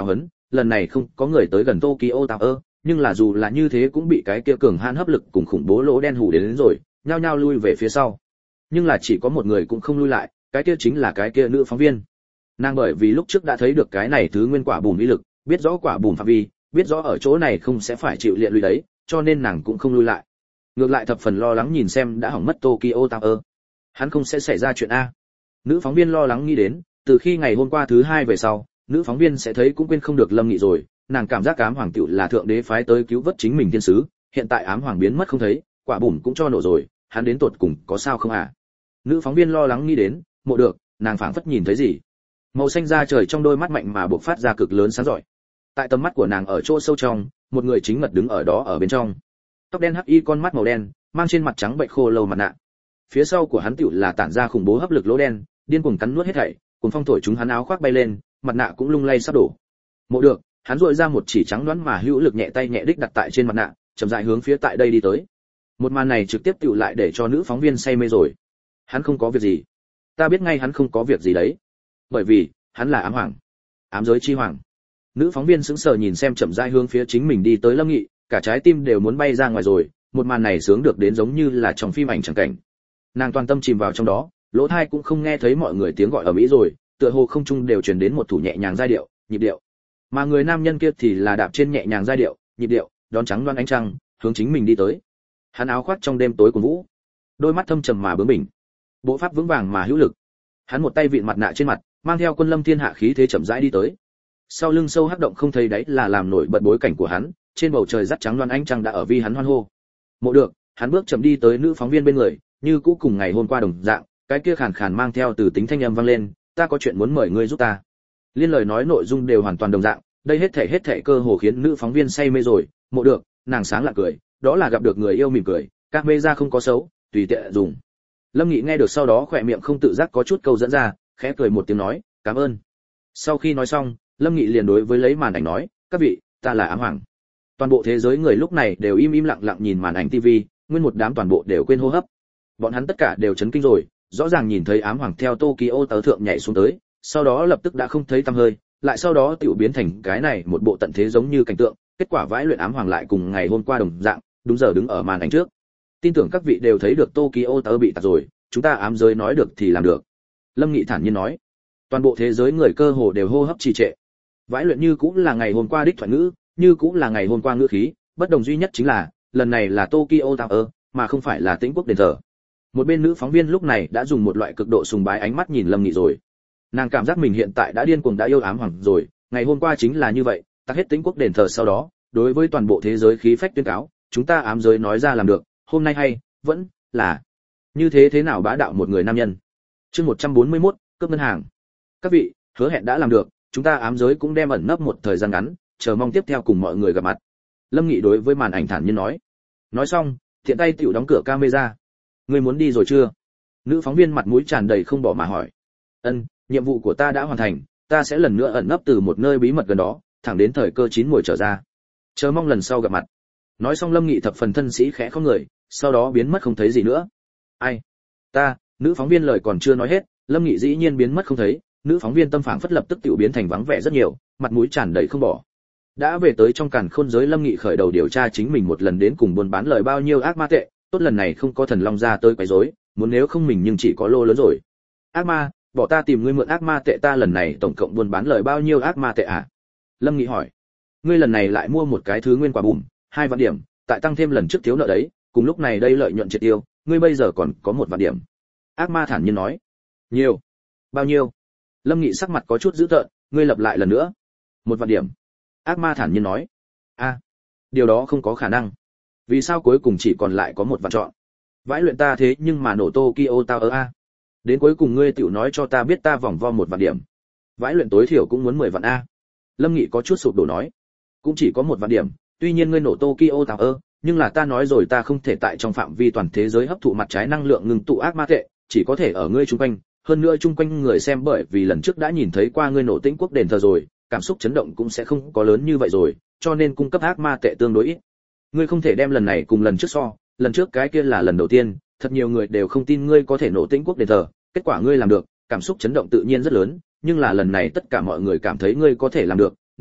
A: lần này không có người tới gần Tokyo Tower, nhưng là dù là như thế cũng bị cái kia cường hãn hấp lực cùng khủng bố lỗ đen hù đến, đến rồi, nhao nhao lui về phía sau. Nhưng là chỉ có một người cũng không lui lại, cái kia chính là cái kia nữ phóng viên. Nàng bởi vì lúc trước đã thấy được cái này thứ nguyên quả bùm uy lực, biết rõ quả bùm phạm vi, biết rõ ở chỗ này không sẽ phải chịu liệt lụy đấy, cho nên nàng cũng không lui lại. Ngược lại thập phần lo lắng nhìn xem đã hỏng mất Tokyo Tower. Hắn không sẽ xảy ra chuyện a. Nữ phóng viên lo lắng nghĩ đến, từ khi ngày hôm qua thứ hai về sau, nữ phóng viên sẽ thấy cũng quên không được Lâm Nghị rồi, nàng cảm giác ám hoàng tiểu là thượng đế phái tới cứu vớt chính mình thiên sứ, hiện tại ám hoàng biến mất không thấy, quả bùm cũng cho nổ rồi, hắn đến tột cùng có sao không à? Nữ phóng viên lo lắng nghĩ đến, mộ được, nàng phảng phất nhìn thấy gì? Màu xanh da trời trong đôi mắt mạnh mà bộc phát ra cực lớn sáng rọi. Tại tầm mắt của nàng ở chỗ sâu trong, một người chính ngật đứng ở đó ở bên trong. Tóc đen hắc y, con mắt màu đen, mang trên mặt trắng bệnh khô lâu mặt nạ. Phía sau của hắn tiểu là tản ra khủng bố hấp lực lỗ đen, điên cuồng cắn nuốt hết thảy, cuồng phong thổi chúng hắn áo khoác bay lên, mặt nạ cũng lung lay sắp đổ. Mộ được, hắn duỗi ra một chỉ trắng đoán mà hữu lực nhẹ tay nhẹ đích đặt tại trên mặt nạ, chậm rãi hướng phía tại đây đi tới. Một màn này trực tiếp tựu lại để cho nữ phóng viên say mê rồi. Hắn không có việc gì. Ta biết ngay hắn không có việc gì đấy. Bởi vì, hắn là ám hoàng. Ám giới chi hoàng. Nữ phóng viên sững sờ nhìn xem chậm rãi hướng phía chính mình đi tới Lâm Nghị, cả trái tim đều muốn bay ra ngoài rồi, một màn này sướng được đến giống như là trong phim ảnh chẳng cảnh. Nàng toàn tâm chìm vào trong đó, lỗ tai cũng không nghe thấy mọi người tiếng gọi ở mỹ rồi, tựa hồ không trung đều truyền đến một thủ nhẹ nhàng giai điệu, nhịp điệu. Mà người nam nhân kia thì là đạp trên nhẹ nhàng giai điệu, nhịp điệu, đón trắng đoan ánh trăng, hướng chính mình đi tới. Hắn áo khoác trong đêm tối của vũ, đôi mắt thâm trầm mà bướng bỉnh, bộ pháp vững vàng mà hữu lực. Hắn một tay vịn mặt nạ trên mặt, mang theo quân lâm thiên hạ khí thế chậm rãi đi tới. Sau lưng sâu hắc động không thấy đáy là làm nổi bật bối cảnh của hắn, trên bầu trời rắt trắng loan ánh trăng đã ở vi hắn hoan hô. Mộ được, hắn bước chậm đi tới nữ phóng viên bên người, như cũ cùng ngày hôm qua đồng dạng, cái kia khàn khàn mang theo từ tính thanh âm vang lên, ta có chuyện muốn mời ngươi giúp ta. Liên lời nói nội dung đều hoàn toàn đồng dạng, đây hết thảy hết thảy cơ hồ khiến nữ phóng viên say mê rồi. Mộ được, nàng sáng lạ cười, đó là gặp được người yêu mỉm cười, các mê ra không có xấu, tùy tiện dùng. Lâm Nghị nghe được sau đó khỏe miệng không tự giác có chút câu dẫn ra, khẽ cười một tiếng nói, cảm ơn. Sau khi nói xong, Lâm Nghị liền đối với lấy màn ảnh nói, các vị, ta là ám hoàng. Toàn bộ thế giới người lúc này đều im im lặng lặng nhìn màn ảnh tivi, nguyên một đám toàn bộ đều quên hô hấp. Bọn hắn tất cả đều chấn kinh rồi, rõ ràng nhìn thấy ám hoàng theo Tokyo tớ thượng nhảy xuống tới, sau đó lập tức đã không thấy tăm hơi, lại sau đó tiểu biến thành cái này một bộ tận thế giống như cảnh tượng, kết quả vãi luyện ám hoàng lại cùng ngày hôm qua đồng dạng, đúng giờ đứng ở màn ảnh trước. Tin tưởng các vị đều thấy được Tokyo tớ bị tạt rồi, chúng ta ám giới nói được thì làm được. Lâm Nghị thản nhiên nói. Toàn bộ thế giới người cơ hồ đều hô hấp trì trệ. Vãi luyện như cũng là ngày hôm qua đích thoại ngữ, như cũng là ngày hôm qua ngữ khí, bất đồng duy nhất chính là, lần này là Tokyo Tower, mà không phải là Tĩnh Quốc đền thờ. Một bên nữ phóng viên lúc này đã dùng một loại cực độ sùng bái ánh mắt nhìn Lâm Nghị rồi. Nàng cảm giác mình hiện tại đã điên cuồng đã yêu ám hoàng rồi, ngày hôm qua chính là như vậy, tắc hết Tĩnh Quốc đền thờ sau đó, đối với toàn bộ thế giới khí phách tuyên cáo, chúng ta ám giới nói ra làm được, hôm nay hay, vẫn là như thế thế nào bá đạo một người nam nhân. Chương một trăm bốn mươi mốt, cướp ngân hàng. Các vị, hứa hẹn đã làm được, chúng ta ám giới cũng đem ẩn nấp một thời gian ngắn, chờ mong tiếp theo cùng mọi người gặp mặt. Lâm Nghị đối với màn ảnh thản nhiên nói. Nói xong, thiện tay tiểu đóng cửa camera. Ngươi muốn đi rồi chưa? Nữ phóng viên mặt mũi tràn đầy không bỏ mà hỏi. Ân, nhiệm vụ của ta đã hoàn thành, ta sẽ lần nữa ẩn nấp từ một nơi bí mật gần đó, thẳng đến thời cơ chín muồi trở ra. Chờ mong lần sau gặp mặt. Nói xong Lâm Nghị thập phần thân sĩ khẽ không người, sau đó biến mất không thấy gì nữa. Ai? Ta, nữ phóng viên lời còn chưa nói hết, Lâm Nghị dĩ nhiên biến mất không thấy, nữ phóng viên tâm phảng phất lập tức tiểu biến thành vắng vẻ rất nhiều, mặt mũi tràn đầy không bỏ. Đã về tới trong càn khôn giới, Lâm Nghị khởi đầu điều tra chính mình một lần đến cùng buôn bán lời bao nhiêu ác ma tệ, tốt lần này không có thần long ra tới quấy rối, muốn nếu không mình nhưng chỉ có lô lớn rồi. Ác ma, bỏ ta tìm ngươi mượn ác ma tệ, ta lần này tổng cộng buôn bán lời bao nhiêu ác ma tệ à? Lâm Nghị hỏi. Ngươi lần này lại mua một cái thứ nguyên quả bùm, hai vạn điểm, tại tăng thêm lần trước thiếu nợ đấy, cùng lúc này đây lợi nhuận triệt tiêu, ngươi bây giờ còn có một vạn điểm. Ác ma thản nhiên nói. Nhiều? Bao nhiêu? Lâm Nghị sắc mặt có chút dữ tợn, ngươi lặp lại lần nữa. Một vạn điểm. Ác ma thản nhiên nói. A, à, điều đó không có khả năng. Vì sao cuối cùng chỉ còn lại có một vạn chọn? Vãi luyện ta thế nhưng mà nổ Tokyo Tower a. Đến cuối cùng ngươi tiểu nói cho ta biết ta vòng vo một vạn điểm. Vãi luyện tối thiểu cũng muốn mười vạn a. Lâm Nghị có chút sụp đổ nói. Cũng chỉ có một vạn điểm, tuy nhiên ngươi nổ Tokyo Tower, nhưng là ta nói rồi ta không thể tại trong phạm vi toàn thế giới hấp thụ mặt trái năng lượng ngừng tụ ác ma tệ, chỉ có thể ở ngươi chung quanh, hơn nữa chung quanh người xem bởi vì lần trước đã nhìn thấy qua ngươi nổ Tĩnh Quốc đền thờ rồi, cảm xúc chấn động cũng sẽ không có lớn như vậy rồi, cho nên cung cấp ác ma tệ tương đối ít. Ngươi không thể đem lần này cùng lần trước so, lần trước cái kia là lần đầu tiên, thật nhiều người đều không tin ngươi có thể nổ Tĩnh Quốc đền thờ, kết quả ngươi làm được, cảm xúc chấn động tự nhiên rất lớn, nhưng là lần này tất cả mọi người cảm thấy ngươi có thể làm được,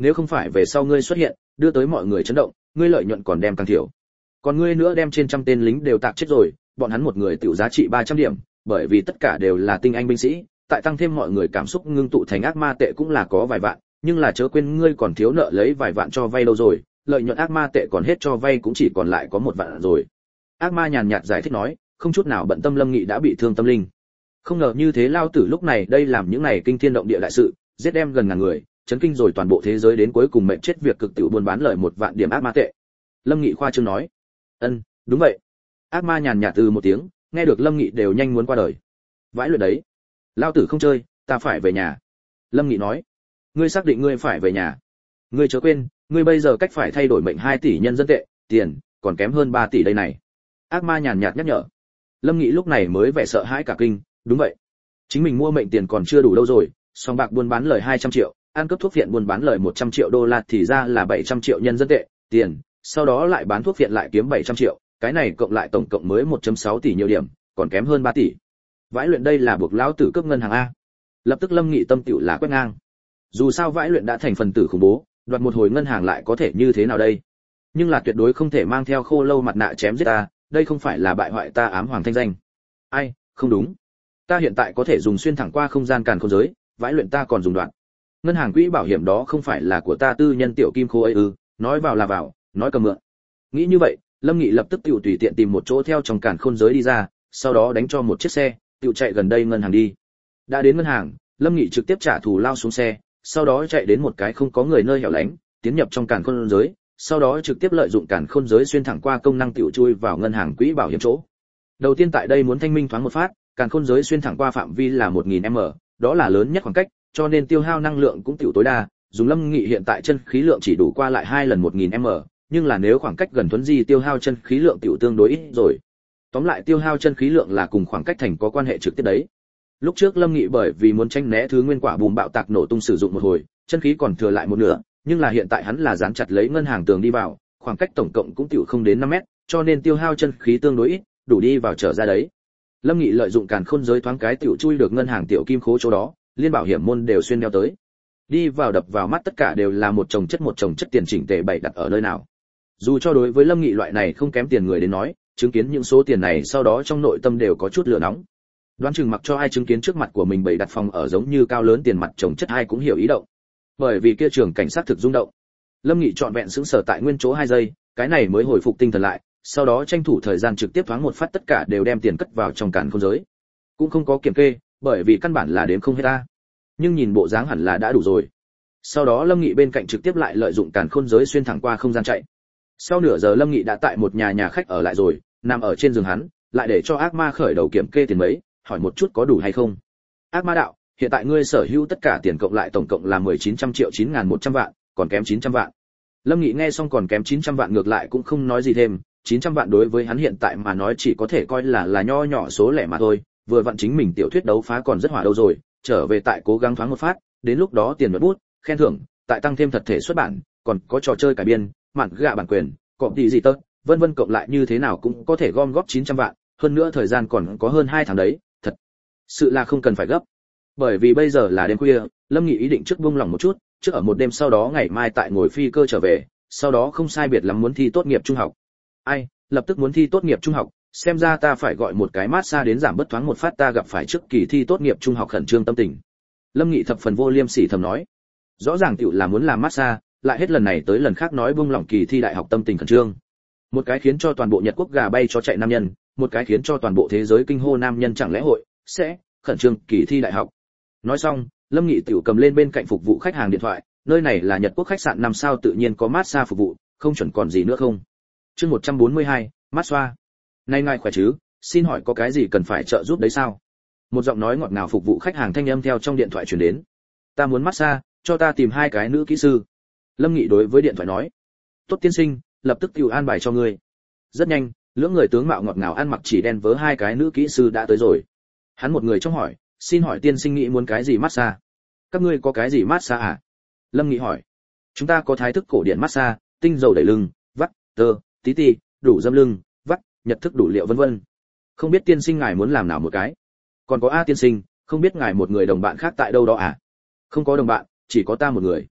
A: nếu không phải về sau ngươi xuất hiện đưa tới mọi người chấn động, ngươi lợi nhuận còn đem càng thiểu. Còn ngươi nữa đem trên trăm tên lính đều tạc chết rồi, bọn hắn một người tiểu giá trị ba trăm điểm, bởi vì tất cả đều là tinh anh binh sĩ, tại tăng thêm mọi người cảm xúc ngưng tụ thành ác ma tệ cũng là có vài vạn, nhưng là chớ quên ngươi còn thiếu nợ lấy vài vạn cho vay đâu rồi, lợi nhuận ác ma tệ còn hết cho vay cũng chỉ còn lại có một vạn rồi. Ác ma nhàn nhạt giải thích nói, không chút nào bận tâm Lâm Nghị đã bị thương tâm linh. Không ngờ như thế lao tử lúc này đây làm những này kinh thiên động địa đại sự, giết đem gần ngàn người, chấn kinh rồi toàn bộ thế giới đến cuối cùng mệnh chết việc cực tiểu buôn bán lời một vạn điểm ác ma tệ. Lâm Nghị khoa trương nói, ân, đúng vậy. Ác ma nhàn nhạt từ một tiếng, nghe được Lâm Nghị đều nhanh muốn qua đời. Vãi luyện đấy, lao tử không chơi, ta phải về nhà. Lâm Nghị nói, ngươi xác định ngươi phải về nhà? Ngươi chớ quên, ngươi bây giờ cách phải thay đổi mệnh hai tỷ nhân dân tệ, tiền còn kém hơn ba tỷ đây này. Ác ma nhàn nhạt nhắc nhở. Lâm Nghị lúc này mới vẻ sợ hãi cả kinh, đúng vậy, chính mình mua mệnh tiền còn chưa đủ đâu rồi, song bạc buôn bán lời hai trăm triệu, ăn cướp thuốc viện buôn bán lời một trăm triệu đô la thì ra là bảy trăm triệu nhân dân tệ, tiền, sau đó lại bán thuốc viện lại kiếm bảy trăm triệu, cái này cộng lại tổng cộng mới một phẩy sáu tỷ nhiều điểm, còn kém hơn ba tỷ. Vãi luyện đây là buộc lão tử cướp ngân hàng a. Lập tức Lâm Nghị tâm tiểu là quét ngang. Dù sao Vãi luyện đã thành phần tử khủng bố, đoạt một hồi ngân hàng lại có thể như thế nào đây? Nhưng là tuyệt đối không thể mang theo khô lâu mặt nạ chém giết ta, đây không phải là bại hoại ta ám hoàng thanh danh. Ai, không đúng. Ta hiện tại có thể dùng xuyên thẳng qua không gian càn khôn giới, Vãi luyện ta còn dùng đoạn. Ngân hàng quỹ bảo hiểm đó không phải là của ta tư nhân tiểu kim khô ấy ư? Nói vào là vào, nói cầm mượn. Nghĩ như vậy, Lâm Nghị lập tức tiểu tùy tiện tìm một chỗ theo trong càn khôn giới đi ra, sau đó đánh cho một chiếc xe, tiểu chạy gần đây ngân hàng đi. Đã đến ngân hàng, Lâm Nghị trực tiếp trả thù lao xuống xe, sau đó chạy đến một cái không có người nơi hẻo lánh, tiến nhập trong càn khôn giới, sau đó trực tiếp lợi dụng càn khôn giới xuyên thẳng qua công năng tiểu chui vào ngân hàng quỹ bảo hiểm chỗ. Đầu tiên tại đây muốn thanh minh thoáng một phát, càn khôn giới xuyên thẳng qua phạm vi là một nghìn mét, đó là lớn nhất khoảng cách, cho nên tiêu hao năng lượng cũng tiểu tối đa, dùng Lâm Nghị hiện tại chân khí lượng chỉ đủ qua lại hai lần một nghìn mét, nhưng là nếu khoảng cách gần thuấn di tiêu hao chân khí lượng tiểu tương đối ít rồi. Tóm lại tiêu hao chân khí lượng là cùng khoảng cách thành có quan hệ trực tiếp đấy. Lúc trước Lâm Nghị bởi vì muốn tranh né thứ nguyên quả bùm bạo tạc nổ tung sử dụng một hồi, chân khí còn thừa lại một nửa, nhưng là hiện tại hắn là dán chặt lấy ngân hàng tường đi vào, khoảng cách tổng cộng cũng tiểu không đến năm mét, cho nên tiêu hao chân khí tương đối ít, đủ đi vào trở ra đấy. Lâm Nghị lợi dụng càn khôn giới thoáng cái tiểu chui được ngân hàng tiểu kim khố chỗ đó, liên bảo hiểm môn đều xuyên đeo tới. Đi vào đập vào mắt tất cả đều là một chồng chất một chồng chất tiền chỉnh tề bày đặt ở nơi nào. Dù cho đối với Lâm Nghị loại này không kém tiền người đến nói, chứng kiến những số tiền này sau đó trong nội tâm đều có chút lửa nóng. Đoán chừng mặc cho ai chứng kiến trước mặt của mình bày đặt phòng ở giống như cao lớn tiền mặt chồng chất ai cũng hiểu ý động. Bởi vì kia trường cảnh sát thực rung động. Lâm Nghị trọn vẹn sững sờ tại nguyên chỗ hai giây, cái này mới hồi phục tinh thần lại, sau đó tranh thủ thời gian trực tiếp thoáng một phát tất cả đều đem tiền cất vào trong càn khôn giới. Cũng không có kiểm kê, bởi vì căn bản là đếm không hết ta. Nhưng nhìn bộ dáng hẳn là đã đủ rồi. Sau đó Lâm Nghị bên cạnh trực tiếp lại lợi dụng càn khôn giới xuyên thẳng qua không gian chạy. Sau nửa giờ Lâm Nghị đã tại một nhà nhà khách ở lại rồi, nằm ở trên giường hắn, lại để cho ác ma khởi đầu kiểm kê tiền mấy, hỏi một chút có đủ hay không. Ác ma đạo, hiện tại ngươi sở hữu tất cả tiền cộng lại tổng cộng là mười chín trăm triệu chín nghìn một trăm vạn, còn kém chín trăm vạn. Lâm Nghị nghe xong còn kém chín trăm vạn ngược lại cũng không nói gì thêm, chín trăm vạn đối với hắn hiện tại mà nói chỉ có thể coi là là nho nhỏ số lẻ mà thôi, vừa vặn chính mình tiểu thuyết đấu phá còn rất hỏa đâu rồi, trở về tại cố gắng thoáng một phát, đến lúc đó tiền nhuận bút, khen thưởng, tại tăng thêm thật thể xuất bản, còn có trò chơi cải biên, mạn gạ bản quyền, cọp tỷ gì tớ, vân vân cộng lại như thế nào cũng có thể gom góp chín trăm vạn, hơn nữa thời gian còn có hơn hai tháng đấy, thật sự là không cần phải gấp. Bởi vì bây giờ là đêm khuya, Lâm Nghị ý định trước buông lòng một chút, trước ở một đêm sau đó ngày mai tại ngồi phi cơ trở về, sau đó không sai biệt lắm muốn thi tốt nghiệp trung học. Ai, lập tức muốn thi tốt nghiệp trung học, xem ra ta phải gọi một cái massage đến giảm bớt thoáng một phát ta gặp phải trước kỳ thi tốt nghiệp trung học khẩn trương tâm tình. Lâm Nghị thập phần vô liêm sỉ thầm nói, rõ ràng tiểu là muốn làm massage, lại hết lần này tới lần khác nói buông lỏng kỳ thi đại học tâm tình khẩn trương. Một cái khiến cho toàn bộ Nhật quốc gà bay chó chạy nam nhân, một cái khiến cho toàn bộ thế giới kinh hô nam nhân chẳng lẽ hội sẽ khẩn trương kỳ thi đại học. Nói xong, Lâm Nghị tiểu cầm lên bên cạnh phục vụ khách hàng điện thoại, nơi này là Nhật quốc khách sạn năm sao tự nhiên có massage phục vụ, không chuẩn còn gì nữa không. Chương một trăm bốn mươi hai, massage. Nay ngài khỏe chứ, xin hỏi có cái gì cần phải trợ giúp đấy sao? Một giọng nói ngọt ngào phục vụ khách hàng thanh âm theo trong điện thoại truyền đến. Ta muốn massage, cho ta tìm hai cái nữ kỹ sư. Lâm Nghị đối với điện thoại nói. Tốt tiên sinh, lập tức tiểu an bài cho ngươi. Rất nhanh, lưỡng người tướng mạo ngọt ngào ăn mặc chỉ đen vớ hai cái nữ kỹ sư đã tới rồi. Hắn một người trong hỏi, xin hỏi tiên sinh nghĩ muốn cái gì massage? Các ngươi có cái gì massage à? Lâm Nghị hỏi. Chúng ta có thái thức cổ điển massage, tinh dầu đẩy lưng, vắt, tơ, tí ti, đủ dâm lưng, vắt, nhật thức đủ liệu vân vân. Không biết tiên sinh ngài muốn làm nào một cái? Còn có a tiên sinh, không biết ngài một người đồng bạn khác tại đâu đó à? Không có đồng bạn, chỉ có ta một người.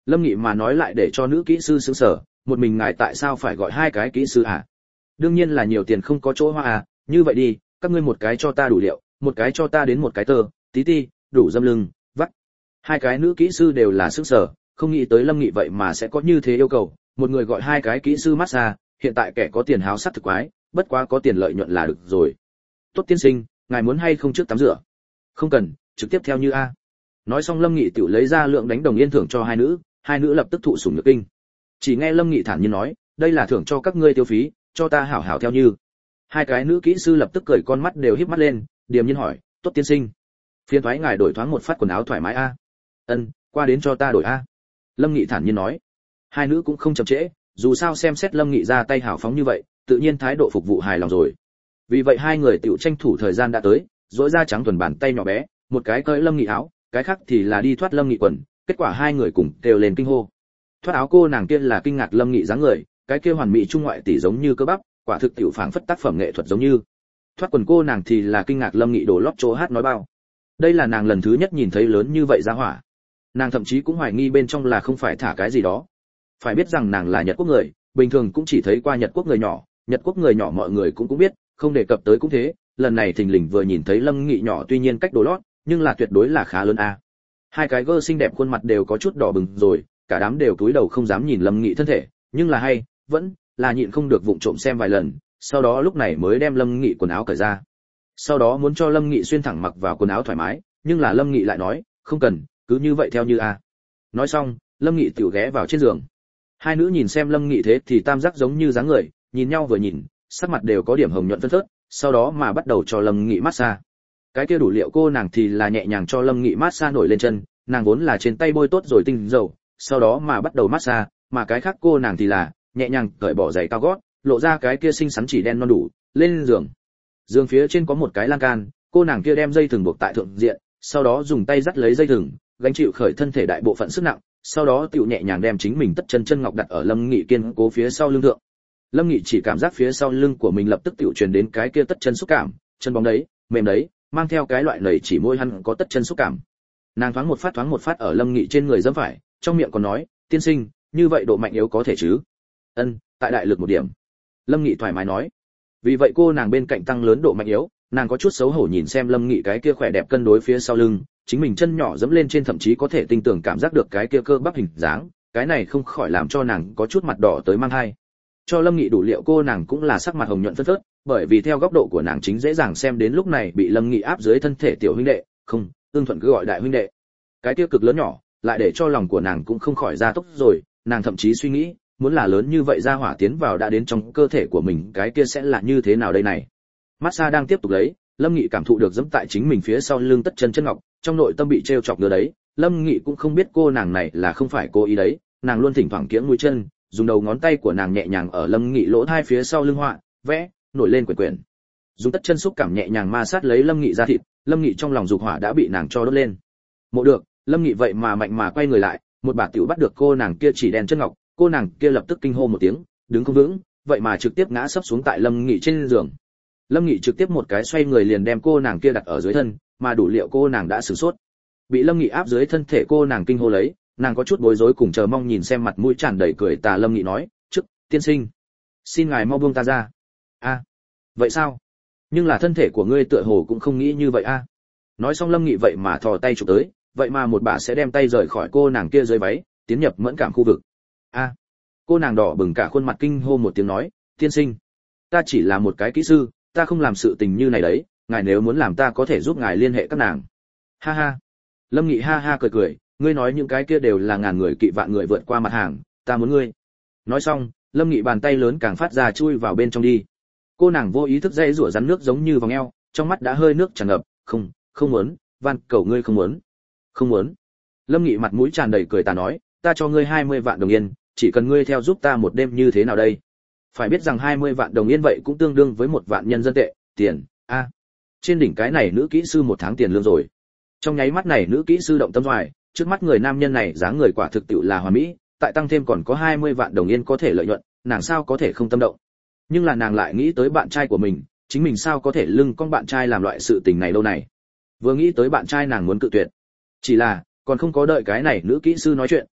A: Lâm Nghị mà nói lại để cho nữ kỹ sư sững sờ, một mình ngài tại sao phải gọi hai cái kỹ sư à? Đương nhiên là nhiều tiền không có chỗ hoa à, như vậy đi, các ngươi một cái cho ta đủ liệu, một cái cho ta đến một cái tơ, tí ti, đủ dâm lưng, vắt. Hai cái nữ kỹ sư đều là sững sờ, không nghĩ tới Lâm Nghị vậy mà sẽ có như thế yêu cầu, một người gọi hai cái kỹ sư massage, hiện tại kẻ có tiền háo sắc thực quái, bất quá có tiền lợi nhuận là được rồi. Tốt tiên sinh, ngài muốn hay không trước tắm rửa? Không cần, trực tiếp theo như a. Nói xong Lâm Nghị tiểu lấy ra lượng đánh đồng yên thưởng cho hai nữ, hai nữ lập tức thụ sủng nhược kinh. Chỉ nghe Lâm Nghị thản nhiên nói, đây là thưởng cho các ngươi tiêu phí, cho ta hảo hảo theo như. Hai cái nữ kỹ sư lập tức cười con mắt đều híp mắt lên, điềm nhiên hỏi, tốt tiên sinh, phiền thoái ngài đổi thoáng một phát quần áo thoải mái a. Ân, qua đến cho ta đổi a. Lâm Nghị thản nhiên nói. Hai nữ cũng không chậm trễ, dù sao xem xét Lâm Nghị ra tay hào phóng như vậy, tự nhiên thái độ phục vụ hài lòng rồi. Vì vậy hai người tiểu tranh thủ thời gian đã tới, rỗi ra trắng thuần bàn tay nhỏ bé, một cái cởi Lâm Nghị áo, cái khác thì là đi thoát Lâm Nghị quần, kết quả hai người cùng đều lên kinh hô. Thoát áo cô nàng kia là kinh ngạc Lâm Nghị dáng người, cái kia hoàn mỹ trung ngoại tỷ giống như cơ bắp, quả thực tiểu phảng phất tác phẩm nghệ thuật giống như. Thoát quần cô nàng thì là kinh ngạc Lâm Nghị đồ lót chỗ hát nói bao. Đây là nàng lần thứ nhất nhìn thấy lớn như vậy ra hỏa. Nàng thậm chí cũng hoài nghi bên trong là không phải thả cái gì đó. Phải biết rằng nàng là Nhật quốc người, bình thường cũng chỉ thấy qua Nhật quốc người nhỏ, Nhật quốc người nhỏ mọi người cũng cũng biết, không đề cập tới cũng thế, lần này thình lình vừa nhìn thấy Lâm Nghị nhỏ tuy nhiên cách đồ lót, nhưng là tuyệt đối là khá lớn a. Hai cái gơ xinh đẹp khuôn mặt đều có chút đỏ bừng rồi, cả đám đều cúi đầu không dám nhìn Lâm Nghị thân thể, nhưng là hay, vẫn là nhịn không được vụng trộm xem vài lần, sau đó lúc này mới đem Lâm Nghị quần áo cởi ra. Sau đó muốn cho Lâm Nghị xuyên thẳng mặc vào quần áo thoải mái, nhưng là Lâm Nghị lại nói, không cần, cứ như vậy theo như a. Nói xong, Lâm Nghị tiểu ghé vào trên giường. Hai nữ nhìn xem Lâm Nghị thế thì tam giác giống như dáng người, nhìn nhau vừa nhìn, sắc mặt đều có điểm hồng nhuận phân phớt, sau đó mà bắt đầu cho Lâm Nghị massage. Cái kia đủ liệu cô nàng thì là nhẹ nhàng cho Lâm Nghị massage nổi lên chân, nàng vốn là trên tay bôi tốt rồi tinh dầu, sau đó mà bắt đầu massage, mà cái khác cô nàng thì là nhẹ nhàng cởi bỏ giày cao gót, lộ ra cái kia xinh xắn chỉ đen non đủ, lên giường. Giường phía trên có một cái lan can, cô nàng kia đem dây thừng buộc tại thượng diện, sau đó dùng tay dắt lấy dây thừng, gánh chịu khởi thân thể đại bộ phận sức nặng, sau đó tiểu nhẹ nhàng đem chính mình tất chân chân ngọc đặt ở Lâm Nghị kiên cố phía sau lưng thượng. Lâm Nghị chỉ cảm giác phía sau lưng của mình lập tức tiểu truyền đến cái kia tất chân xúc cảm, chân bóng đấy, mềm đấy, mang theo cái loại lầy chỉ môi hắn có tất chân xúc cảm. Nàng thoáng một phát thoáng một phát ở Lâm Nghị trên người dẫm phải, trong miệng còn nói, tiên sinh, như vậy độ mạnh yếu có thể chứ? Ân, tại đại lực một điểm. Lâm Nghị thoải mái nói. Vì vậy cô nàng bên cạnh tăng lớn độ mạnh yếu, nàng có chút xấu hổ nhìn xem Lâm Nghị cái kia khỏe đẹp cân đối phía sau lưng, chính mình chân nhỏ dẫm lên trên thậm chí có thể tinh tường cảm giác được cái kia cơ bắp hình dáng, cái này không khỏi làm cho nàng có chút mặt đỏ tới mang hai. Cho Lâm Nghị đủ liệu cô nàng cũng là sắc mặt hồng nhuận phớt phớt, bởi vì theo góc độ của nàng chính dễ dàng xem đến lúc này bị Lâm Nghị áp dưới thân thể tiểu huynh đệ, không, Ưng Thuận cứ gọi đại huynh đệ. Cái kia cực lớn nhỏ, lại để cho lòng của nàng cũng không khỏi ra tốc rồi, nàng thậm chí suy nghĩ, muốn là lớn như vậy ra hỏa tiến vào đã đến trong cơ thể của mình, cái kia sẽ là như thế nào đây này. Massage đang tiếp tục lấy, Lâm Nghị cảm thụ được giẫm tại chính mình phía sau lưng tất chân chân ngọc, trong nội tâm bị trêu chọc nữa đấy, Lâm Nghị cũng không biết cô nàng này là không phải cố ý đấy, nàng luôn thỉnh thoảng kiễng mũi chân, dùng đầu ngón tay của nàng nhẹ nhàng ở Lâm Nghị lỗ tai phía sau lưng họa, vẽ, nổi lên quyển quyển. Dùng tất chân xúc cảm nhẹ nhàng ma sát lấy Lâm Nghị ra thịt, Lâm Nghị trong lòng dục hỏa đã bị nàng cho đốt lên. Mộ được, Lâm Nghị vậy mà mạnh mà quay người lại, một bà tiểu bắt được cô nàng kia chỉ đen chân ngọc, cô nàng kia lập tức kinh hô một tiếng, đứng không vững, vậy mà trực tiếp ngã sấp xuống tại Lâm Nghị trên giường. Lâm Nghị trực tiếp một cái xoay người liền đem cô nàng kia đặt ở dưới thân, mà đủ liệu cô nàng đã sửng sốt. Bị Lâm Nghị áp dưới thân thể cô nàng kinh hô lấy, nàng có chút bối rối cùng chờ mong nhìn xem mặt mũi tràn đầy cười tà Lâm Nghị nói, "Trước, tiên sinh, xin ngài mau buông ta ra." "A, vậy sao? Nhưng là thân thể của ngươi tựa hồ cũng không nghĩ như vậy a." Nói xong Lâm Nghị vậy mà thò tay chụp tới, vậy mà một bà sẽ đem tay rời khỏi cô nàng kia dưới váy, tiến nhập mẫn cảm khu vực. "A." Cô nàng đỏ bừng cả khuôn mặt kinh hô một tiếng nói, "Tiên sinh, ta chỉ là một cái kỹ sư, ta không làm sự tình như này đấy, ngài nếu muốn làm ta có thể giúp ngài liên hệ các nàng." "Ha ha." Lâm Nghị ha ha cười cười, "Ngươi nói những cái kia đều là ngàn người kỵ vạn người vượt qua mặt hàng, ta muốn ngươi." Nói xong, Lâm Nghị bàn tay lớn càng phát ra chui vào bên trong đi. Cô nàng vô ý thức dây rủa rắn nước giống như vòng eo, trong mắt đã hơi nước tràn ngập, "Không, không muốn, van cầu ngươi không muốn." "Không muốn." Lâm Nghị mặt mũi tràn đầy cười tà nói, "Ta cho ngươi hai mươi vạn đồng yên, chỉ cần ngươi theo giúp ta một đêm như thế nào đây?" Phải biết rằng hai mươi vạn đồng yên vậy cũng tương đương với một vạn nhân dân tệ, tiền, a. À. Trên đỉnh cái này nữ kỹ sư một tháng tiền lương rồi. Trong nháy mắt này nữ kỹ sư động tâm hoài, trước mắt người nam nhân này dáng người quả thực tiệu là hoàn mỹ, tại tăng thêm còn có hai mươi vạn đồng yên có thể lợi nhuận, nàng sao có thể không tâm động. Nhưng là nàng lại nghĩ tới bạn trai của mình, chính mình sao có thể lưng con bạn trai làm loại sự tình này lâu này. Vừa nghĩ tới bạn trai nàng muốn cự tuyệt. Chỉ là, còn không có đợi cái này nữ kỹ sư nói chuyện,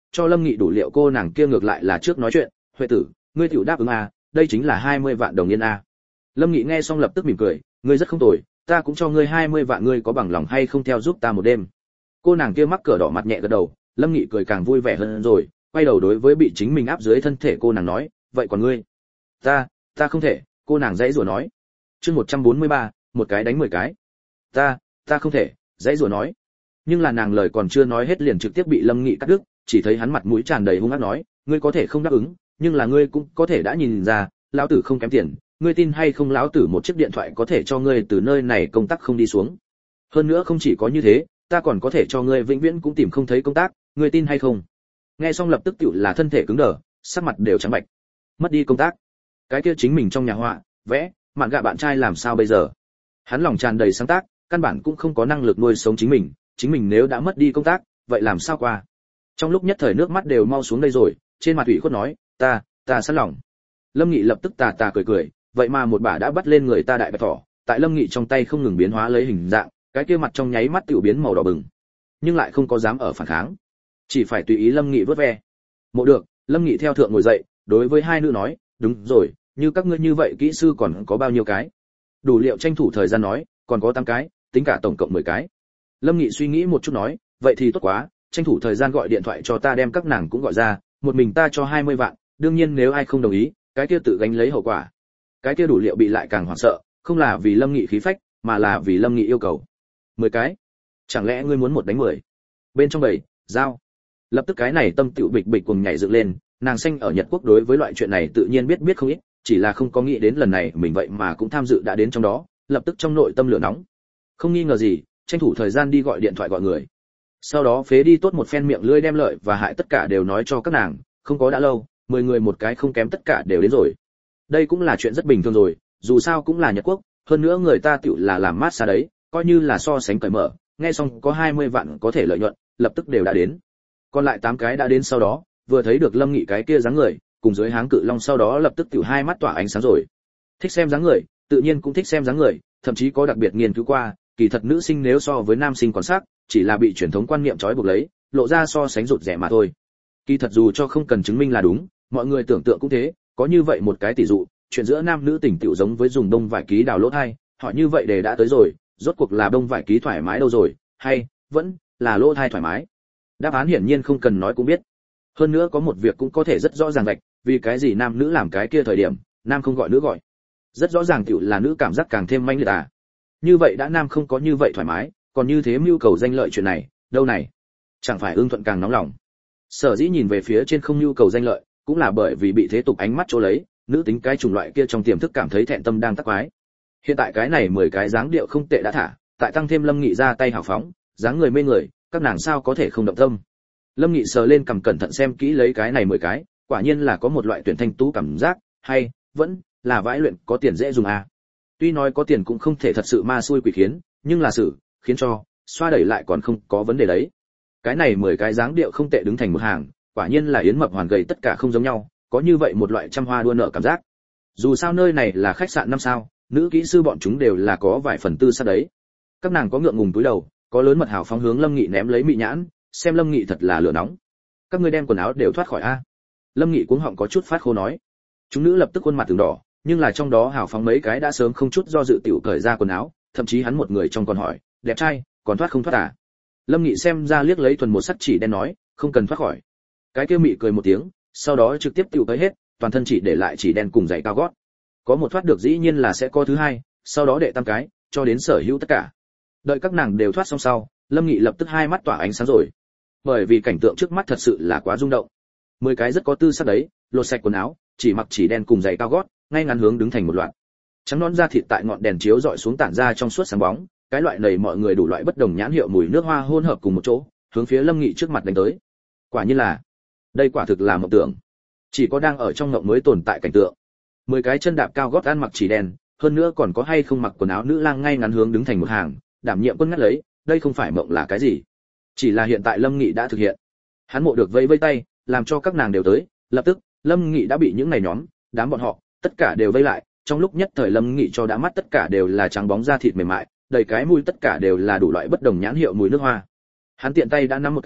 A: cho Lâm Nghị đủ liệu, cô nàng kia ngược lại là trước nói chuyện, "Huệ tử, ngươi tiểu đáp ứng à, đây chính là hai mươi vạn đồng yên a." Lâm Nghị nghe xong lập tức mỉm cười, "Ngươi rất không tồi, ta cũng cho ngươi hai mươi vạn, ngươi có bằng lòng hay không theo giúp ta một đêm?" Cô nàng kia mắc cỡ đỏ mặt nhẹ gật đầu, Lâm Nghị cười càng vui vẻ hơn rồi, quay đầu đối với bị chính mình áp dưới thân thể cô nàng nói, "Vậy còn ngươi?" "Ta, ta không thể." Cô nàng dãy rủa nói. Chương một trăm bốn mươi ba, một cái đánh mười cái. "Ta, ta không thể." Dãy rủa nói. Nhưng là nàng lời còn chưa nói hết liền trực tiếp bị Lâm Nghị cắt đứt, chỉ thấy hắn mặt mũi tràn đầy hung ác nói, "Ngươi có thể không đáp ứng, nhưng là ngươi cũng có thể đã nhìn ra, lão tử không kém tiền, ngươi tin hay không, lão tử một chiếc điện thoại có thể cho ngươi từ nơi này công tác không đi xuống. Hơn nữa không chỉ có như thế, ta còn có thể cho ngươi vĩnh viễn cũng tìm không thấy công tác, ngươi tin hay không?" Nghe xong lập tức tựu là thân thể cứng đờ, sắc mặt đều trắng bệch. Mất đi công tác, cái kia chính mình trong nhà họa, vẽ, mạn gạ bạn trai làm sao bây giờ? Hắn lòng tràn đầy sáng tác, căn bản cũng không có năng lực nuôi sống chính mình, chính mình nếu đã mất đi công tác, vậy làm sao qua? Trong lúc nhất thời nước mắt đều mau xuống đây rồi, trên mặt ủy khuất nói, "Ta, ta sẵn lòng." Lâm Nghị lập tức tà tà cười cười, vậy mà một bả đã bắt lên người ta đại bạch thỏ, tại Lâm Nghị trong tay không ngừng biến hóa lấy hình dạng, cái kia mặt trong nháy mắt tiểu biến màu đỏ bừng, nhưng lại không có dám ở phản kháng, chỉ phải tùy ý Lâm Nghị vớt ve. Mộ được, Lâm Nghị theo thượng ngồi dậy, đối với hai nữ nói, "Đúng rồi, như các ngươi như vậy kỹ sư còn có bao nhiêu cái?" Đủ liệu tranh thủ thời gian nói, "Còn có tám cái, tính cả tổng cộng mười cái." Lâm Nghị suy nghĩ một chút nói, "Vậy thì tốt quá, tranh thủ thời gian gọi điện thoại cho ta đem các nàng cũng gọi ra, một mình ta cho hai mươi vạn, đương nhiên nếu ai không đồng ý, cái kia tự gánh lấy hậu quả." Cái kia đủ liệu bị lại càng hoảng sợ, không là vì Lâm Nghị khí phách, mà là vì Lâm Nghị yêu cầu. Mười cái? Chẳng lẽ ngươi muốn một đánh mười? Bên trong bầy, dao. Lập tức cái này tâm tiểu bịch bịch cùng nhảy dựng lên, nàng xanh ở Nhật Quốc đối với loại chuyện này tự nhiên biết biết không ít, chỉ là không có nghĩ đến lần này mình vậy mà cũng tham dự đã đến trong đó, lập tức trong nội tâm lửa nóng. Không nghi ngờ gì, tranh thủ thời gian đi gọi điện thoại gọi người. Sau đó phế đi tốt một phen miệng lưỡi đem lợi và hại tất cả đều nói cho các nàng, không có đã lâu, mười người một cái không kém tất cả đều đến rồi. Đây cũng là chuyện rất bình thường rồi, dù sao cũng là Nhật Quốc, hơn nữa người ta tiểu là làm mát xa đấy, coi như là so sánh cởi mở, nghe xong có hai mươi vạn có thể lợi nhuận, lập tức đều đã đến. Còn lại tám cái đã đến sau đó, vừa thấy được Lâm Nghị cái kia dáng người, cùng dưới háng cự long sau đó lập tức tiểu hai mắt tỏa ánh sáng rồi. Thích xem dáng người, tự nhiên cũng thích xem dáng người, thậm chí có đặc biệt nghiên cứu qua, kỳ thật nữ sinh nếu so với nam sinh còn sắc, chỉ là bị truyền thống quan niệm trói buộc lấy, lộ ra so sánh rụt rẻ mà thôi. Kỳ thật dù cho không cần chứng minh là đúng, mọi người tưởng tượng cũng thế, có như vậy một cái tỷ dụ, chuyện giữa nam nữ tình tiểu giống với dùng đông vải ký đào lỗ hai, họ như vậy đề đã tới rồi, rốt cuộc là đông vải ký thoải mái đâu rồi, hay vẫn là lỗ thai thoải mái? Đáp án hiển nhiên không cần nói cũng biết. Hơn nữa có một việc cũng có thể rất rõ ràng vạch, vì cái gì nam nữ làm cái kia thời điểm, nam không gọi nữ gọi. Rất rõ ràng tiểu là nữ cảm giác càng thêm manh liệt à. Như vậy đã nam không có như vậy thoải mái, còn như thế mưu cầu danh lợi chuyện này, đâu này? Chẳng phải ương thuận càng nóng lòng. Sở dĩ nhìn về phía trên không nhu cầu danh lợi, cũng là bởi vì bị thế tục ánh mắt chỗ lấy, nữ tính cái chủng loại kia trong tiềm thức cảm thấy thẹn tâm đang tắc quái. Hiện tại cái này mười cái dáng điệu không tệ đã thả, tại tăng thêm Lâm Nghị ra tay hào phóng, dáng người mê người, các nàng sao có thể không động tâm. Lâm Nghị sờ lên cầm cẩn thận xem kỹ lấy cái này mười cái, quả nhiên là có một loại tuyển thanh tú cảm giác, hay vẫn là vãi luyện có tiền dễ dùng à. Tuy nói có tiền cũng không thể thật sự ma xui quỷ khiến, nhưng là sự khiến cho xoa đẩy lại còn không có vấn đề đấy. Cái này mười cái dáng điệu không tệ đứng thành một hàng, quả nhiên là yến mập hoàn gầy tất cả không giống nhau, có như vậy một loại trăm hoa đua nở cảm giác. Dù sao nơi này là khách sạn năm sao, nữ kỹ sư bọn chúng đều là có vài phần tư sát đấy. Các nàng có ngượng ngùng túi đầu, có lớn mật hào phóng hướng Lâm Nghị ném lấy mị nhãn, xem Lâm Nghị thật là lửa nóng. Các ngươi đem quần áo đều thoát khỏi a. Lâm Nghị cuống họng có chút phát khô nói. Chúng nữ lập tức khuôn mặt từng đỏ, nhưng là trong đó hào phóng mấy cái đã sớm không chút do dự tiểu cởi ra quần áo, thậm chí hắn một người trong còn hỏi, đẹp trai, còn thoát không thoát à? Lâm Nghị xem ra liếc lấy thuần một sắt chỉ đen nói, không cần thoát khỏi. Cái kia mị cười một tiếng, sau đó trực tiếp tiểu tới hết, toàn thân chỉ để lại chỉ đen cùng giày cao gót. Có một thoát được dĩ nhiên là sẽ có thứ hai, sau đó đệ tam cái, cho đến sở hữu tất cả. Đợi các nàng đều thoát xong sau, Lâm Nghị lập tức hai mắt tỏa ánh sáng rồi. Bởi vì cảnh tượng trước mắt thật sự là quá rung động. Mười cái rất có tư sắc đấy, lột sạch quần áo, chỉ mặc chỉ đen cùng giày cao gót, ngay ngắn hướng đứng thành một loạt. Trắng nõn da thịt tại ngọn đèn chiếu rọi xuống tản ra trong suốt sáng bóng, cái loại này mọi người đủ loại bất đồng nhãn hiệu mùi nước hoa hỗn hợp cùng một chỗ, hướng phía Lâm Nghị trước mặt đánh tới. Quả nhiên là, đây quả thực là mộng tưởng. Chỉ có đang ở trong mộng mới tồn tại cảnh tượng. Mười cái chân đạp cao gót ăn mặc chỉ đen, hơn nữa còn có hay không mặc quần áo nữ lang ngay ngắn hướng đứng thành một hàng, đảm nhiệm quân ngắt lấy, đây không phải mộng là cái gì? Chỉ là hiện tại Lâm Nghị đã thực hiện. Hắn mộ được vẫy vẫy tay, làm cho các nàng đều tới, lập tức, Lâm Nghị đã bị những này nhóm, đám bọn họ, tất cả đều vây lại, trong lúc nhất thời Lâm Nghị cho đã mắt tất cả đều là trắng bóng da thịt mềm mại, đầy cái mùi tất cả đều là đủ loại bất đồng nhãn hiệu mùi nước hoa. Hắn tiện tay đã nắm một cái,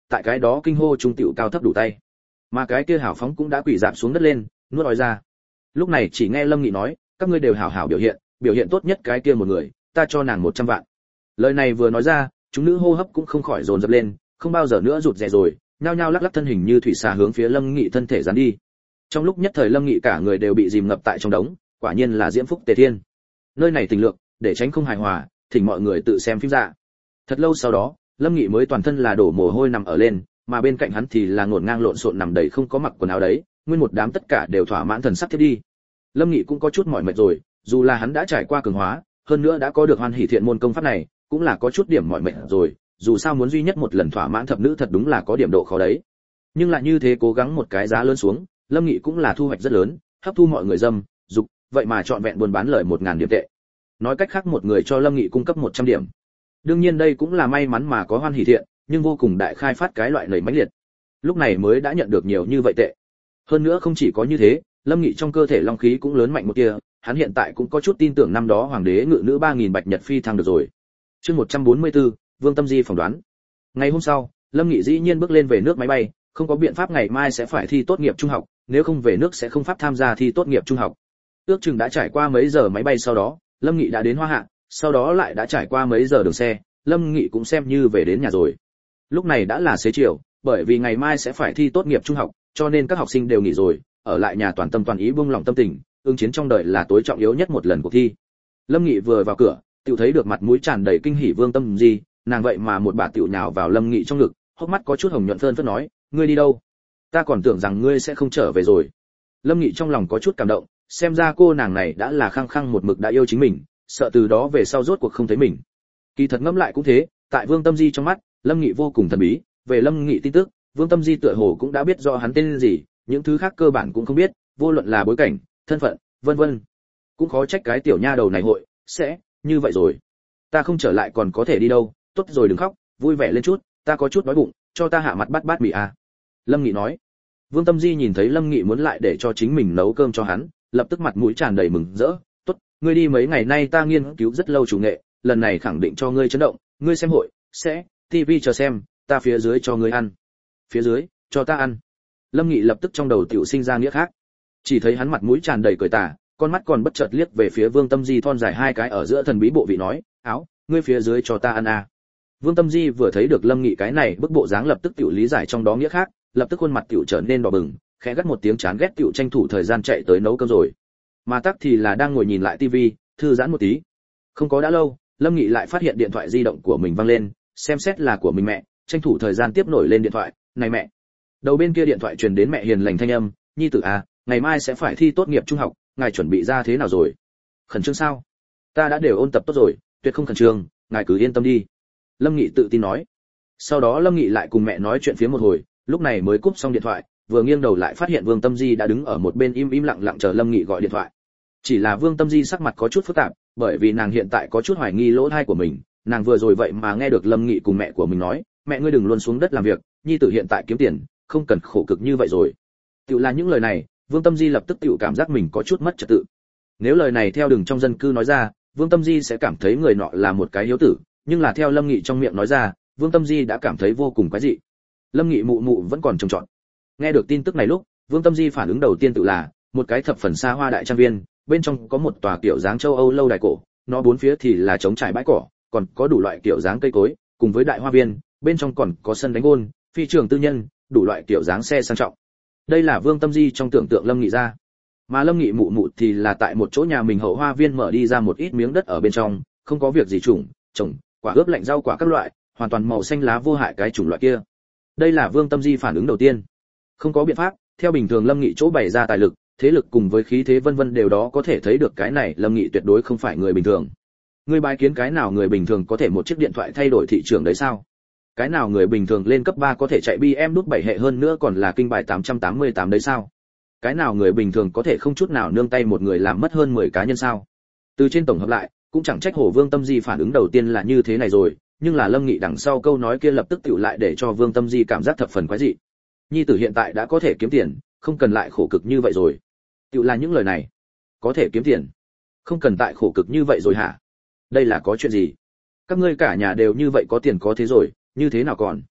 A: tại cái đó kinh hô trung tiểu cao thấp đủ tay. Mà cái kia hảo phóng cũng đã quỳ rạp xuống đất lên, nuốt nói ra. Lúc này chỉ nghe Lâm Nghị nói, các ngươi đều hảo hảo biểu hiện, biểu hiện tốt nhất cái kia một người, ta cho nàng một trăm vạn. Lời này vừa nói ra, chúng nữ hô hấp cũng không khỏi dồn dập lên, không bao giờ nữa rụt rè rồi, nhao nhao lắc lắc thân hình như thủy xà hướng phía Lâm Nghị thân thể dán đi. Trong lúc nhất thời Lâm Nghị cả người đều bị dìm ngập tại trong đống, quả nhiên là diễm phúc tề thiên. Nơi này tình lượng, để tránh không hài hòa, thỉnh mọi người tự xem phim ra. Thật lâu sau đó, Lâm Nghị mới toàn thân là đổ mồ hôi nằm ở lên, mà bên cạnh hắn thì là ngổn ngang lộn xộn nằm đầy không có mặc quần áo đấy, nguyên một đám tất cả đều thỏa mãn thần sắc thiết đi. Lâm Nghị cũng có chút mỏi mệt rồi, dù là hắn đã trải qua cường hóa, hơn nữa đã có được Hoan Hỷ Thiện môn công pháp này, cũng là có chút điểm mỏi mệt rồi, dù sao muốn duy nhất một lần thỏa mãn thập nữ thật đúng là có điểm độ khó đấy. Nhưng lại như thế cố gắng một cái giá lớn xuống, Lâm Nghị cũng là thu hoạch rất lớn, hấp thu mọi người dâm, dục, vậy mà chọn vẹn buôn bán lời một ngàn điểm tệ. Nói cách khác một người cho Lâm Nghị cung cấp một trăm điểm. Đương nhiên đây cũng là may mắn mà có Hoan Hỷ Thiện, nhưng vô cùng đại khai phát cái loại nảy mãnh liệt. Lúc này mới đã nhận được nhiều như vậy tệ. Hơn nữa không chỉ có như thế, Lâm Nghị trong cơ thể long khí cũng lớn mạnh một tia, hắn hiện tại cũng có chút tin tưởng năm đó hoàng đế ngự nữ ba nghìn bạch nhật phi thăng được rồi. Chương một trăm bốn mươi tư, Vương Tâm Di phỏng đoán. Ngày hôm sau, Lâm Nghị dĩ nhiên bước lên về nước máy bay, không có biện pháp ngày mai sẽ phải thi tốt nghiệp trung học, nếu không về nước sẽ không pháp tham gia thi tốt nghiệp trung học. Ước chừng đã trải qua mấy giờ máy bay sau đó, Lâm Nghị đã đến Hoa Hạ, sau đó lại đã trải qua mấy giờ đường xe, Lâm Nghị cũng xem như về đến nhà rồi. Lúc này đã là xế chiều, bởi vì ngày mai sẽ phải thi tốt nghiệp trung học, cho nên các học sinh đều nghỉ rồi, ở lại nhà toàn tâm toàn ý buông lòng tâm tình, ứng chiến trong đời là tối trọng yếu nhất một lần cuộc thi. Lâm Nghị vừa vào cửa, tiểu thấy được mặt mũi tràn đầy kinh hỉ Vương Tâm Di, nàng vậy mà một bà tiểu nhào vào Lâm Nghị trong ngực, hốc mắt có chút hồng nhuận phơn phớt nói, ngươi đi đâu? Ta còn tưởng rằng ngươi sẽ không trở về rồi. Lâm Nghị trong lòng có chút cảm động, xem ra cô nàng này đã là khăng khăng một mực đã yêu chính mình, sợ từ đó về sau rốt cuộc không thấy mình. Kỳ thật ngẫm lại cũng thế, tại Vương Tâm Di trong mắt, Lâm Nghị vô cùng thần bí, về Lâm Nghị tin tức, Vương Tâm Di tựa hồ cũng đã biết rõ hắn tên gì, những thứ khác cơ bản cũng không biết, vô luận là bối cảnh, thân phận, vân vân. Cũng khó trách cái tiểu nha đầu này hội sẽ như vậy rồi. Ta không trở lại còn có thể đi đâu, tốt rồi đừng khóc, vui vẻ lên chút, ta có chút đói bụng, cho ta hạ mặt bát bát mì à. Lâm Nghị nói. Vương Tâm Di nhìn thấy Lâm Nghị muốn lại để cho chính mình nấu cơm cho hắn, lập tức mặt mũi tràn đầy mừng rỡ, tốt, ngươi đi mấy ngày nay ta nghiên cứu rất lâu chủ nghệ, lần này khẳng định cho ngươi chấn động, ngươi xem hội sẽ tivi chờ xem, ta phía dưới cho ngươi ăn. Phía dưới, cho ta ăn. Lâm Nghị lập tức trong đầu tiểu sinh ra nghĩa khác. Chỉ thấy hắn mặt mũi tràn đầy cười tà, con mắt còn bất chợt liếc về phía Vương Tâm Di thon dài hai cái ở giữa thần bí bộ vị nói, áo, ngươi phía dưới cho ta ăn à. Vương Tâm Di vừa thấy được Lâm Nghị cái này bức bộ dáng lập tức tiểu lý giải trong đó nghĩa khác, lập tức khuôn mặt tiểu trở nên đỏ bừng, khẽ gắt một tiếng chán ghét tiểu tranh thủ thời gian chạy tới nấu cơm rồi. Mà Tắc thì là đang ngồi nhìn lại tivi, thư giãn một tí. Không có đã lâu, Lâm Nghị lại phát hiện điện thoại di động của mình vang lên, xem xét là của mình mẹ, tranh thủ thời gian tiếp nổi lên điện thoại, "Này mẹ." Đầu bên kia điện thoại truyền đến mẹ hiền lành thanh âm, "Nhi tử à, ngày mai sẽ phải thi tốt nghiệp trung học, ngài chuẩn bị ra thế nào rồi? Khẩn trương sao?" "Ta đã đều ôn tập tốt rồi, tuyệt không khẩn trương, ngài cứ yên tâm đi." Lâm Nghị tự tin nói. Sau đó Lâm Nghị lại cùng mẹ nói chuyện phía một hồi, lúc này mới cúp xong điện thoại, vừa nghiêng đầu lại phát hiện Vương Tâm Di đã đứng ở một bên im im lặng lặng chờ Lâm Nghị gọi điện thoại. Chỉ là Vương Tâm Di sắc mặt có chút phức tạp, bởi vì nàng hiện tại có chút hoài nghi lỗ tai của mình, nàng vừa rồi vậy mà nghe được Lâm Nghị cùng mẹ của mình nói, "Mẹ ngươi đừng luôn xuống đất làm việc, nhi tử hiện tại kiếm tiền, không cần khổ cực như vậy rồi." Tiểu là những lời này, Vương Tâm Di lập tức tiểu cảm giác mình có chút mất trật tự. Nếu lời này theo đường trong dân cư nói ra, Vương Tâm Di sẽ cảm thấy người nọ là một cái hiếu tử, nhưng là theo Lâm Nghị trong miệng nói ra, Vương Tâm Di đã cảm thấy vô cùng quái dị. Lâm Nghị mụ mụ vẫn còn trông trọn. Nghe được tin tức này lúc, Vương Tâm Di phản ứng đầu tiên tự là một cái thập phần xa hoa đại trang viên, bên trong có một tòa kiểu dáng châu Âu lâu đài cổ, nó bốn phía thì là trống trải bãi cỏ, còn có đủ loại kiểu dáng cây cối, cùng với đại hoa viên, bên trong còn có sân đánh gôn, phi trường tư nhân, đủ loại kiểu dáng xe sang trọng. Đây là Vương Tâm Di trong tưởng tượng Lâm Nghị ra. Mà Lâm Nghị mụ mụ thì là tại một chỗ nhà mình hậu hoa viên mở đi ra một ít miếng đất ở bên trong, không có việc gì trồng, trồng quả ướp lạnh rau quả các loại, hoàn toàn màu xanh lá vô hại cái chủng loại kia. Đây là Vương Tâm Di phản ứng đầu tiên. Không có biện pháp, theo bình thường Lâm Nghị chỗ bày ra tài lực, thế lực cùng với khí thế vân vân đều đó có thể thấy được cái này Lâm Nghị tuyệt đối không phải người bình thường. Người bài kiến cái nào người bình thường có thể một chiếc điện thoại thay đổi thị trường đấy sao? Cái nào người bình thường lên cấp ba có thể chạy bê em nút bảy hệ hơn nữa còn là kinh bài tám trăm tám mươi tám đấy sao? Cái nào người bình thường có thể không chút nào nương tay một người làm mất hơn mười cá nhân sao? Từ trên tổng hợp lại, cũng chẳng trách Hổ Vương Tâm Di phản ứng đầu tiên là như thế này rồi, nhưng là Lâm Nghị đằng sau câu nói kia lập tức tựu lại để cho Vương Tâm Di cảm giác thập phần quái dị. Nhi tử hiện tại đã có thể kiếm tiền, không cần lại khổ cực như vậy rồi. Tựu là những lời này, có thể kiếm tiền, không cần tại khổ cực như vậy rồi hả? Đây là có chuyện gì? Các ngươi cả nhà đều như vậy có tiền có thế rồi, như thế nào còn?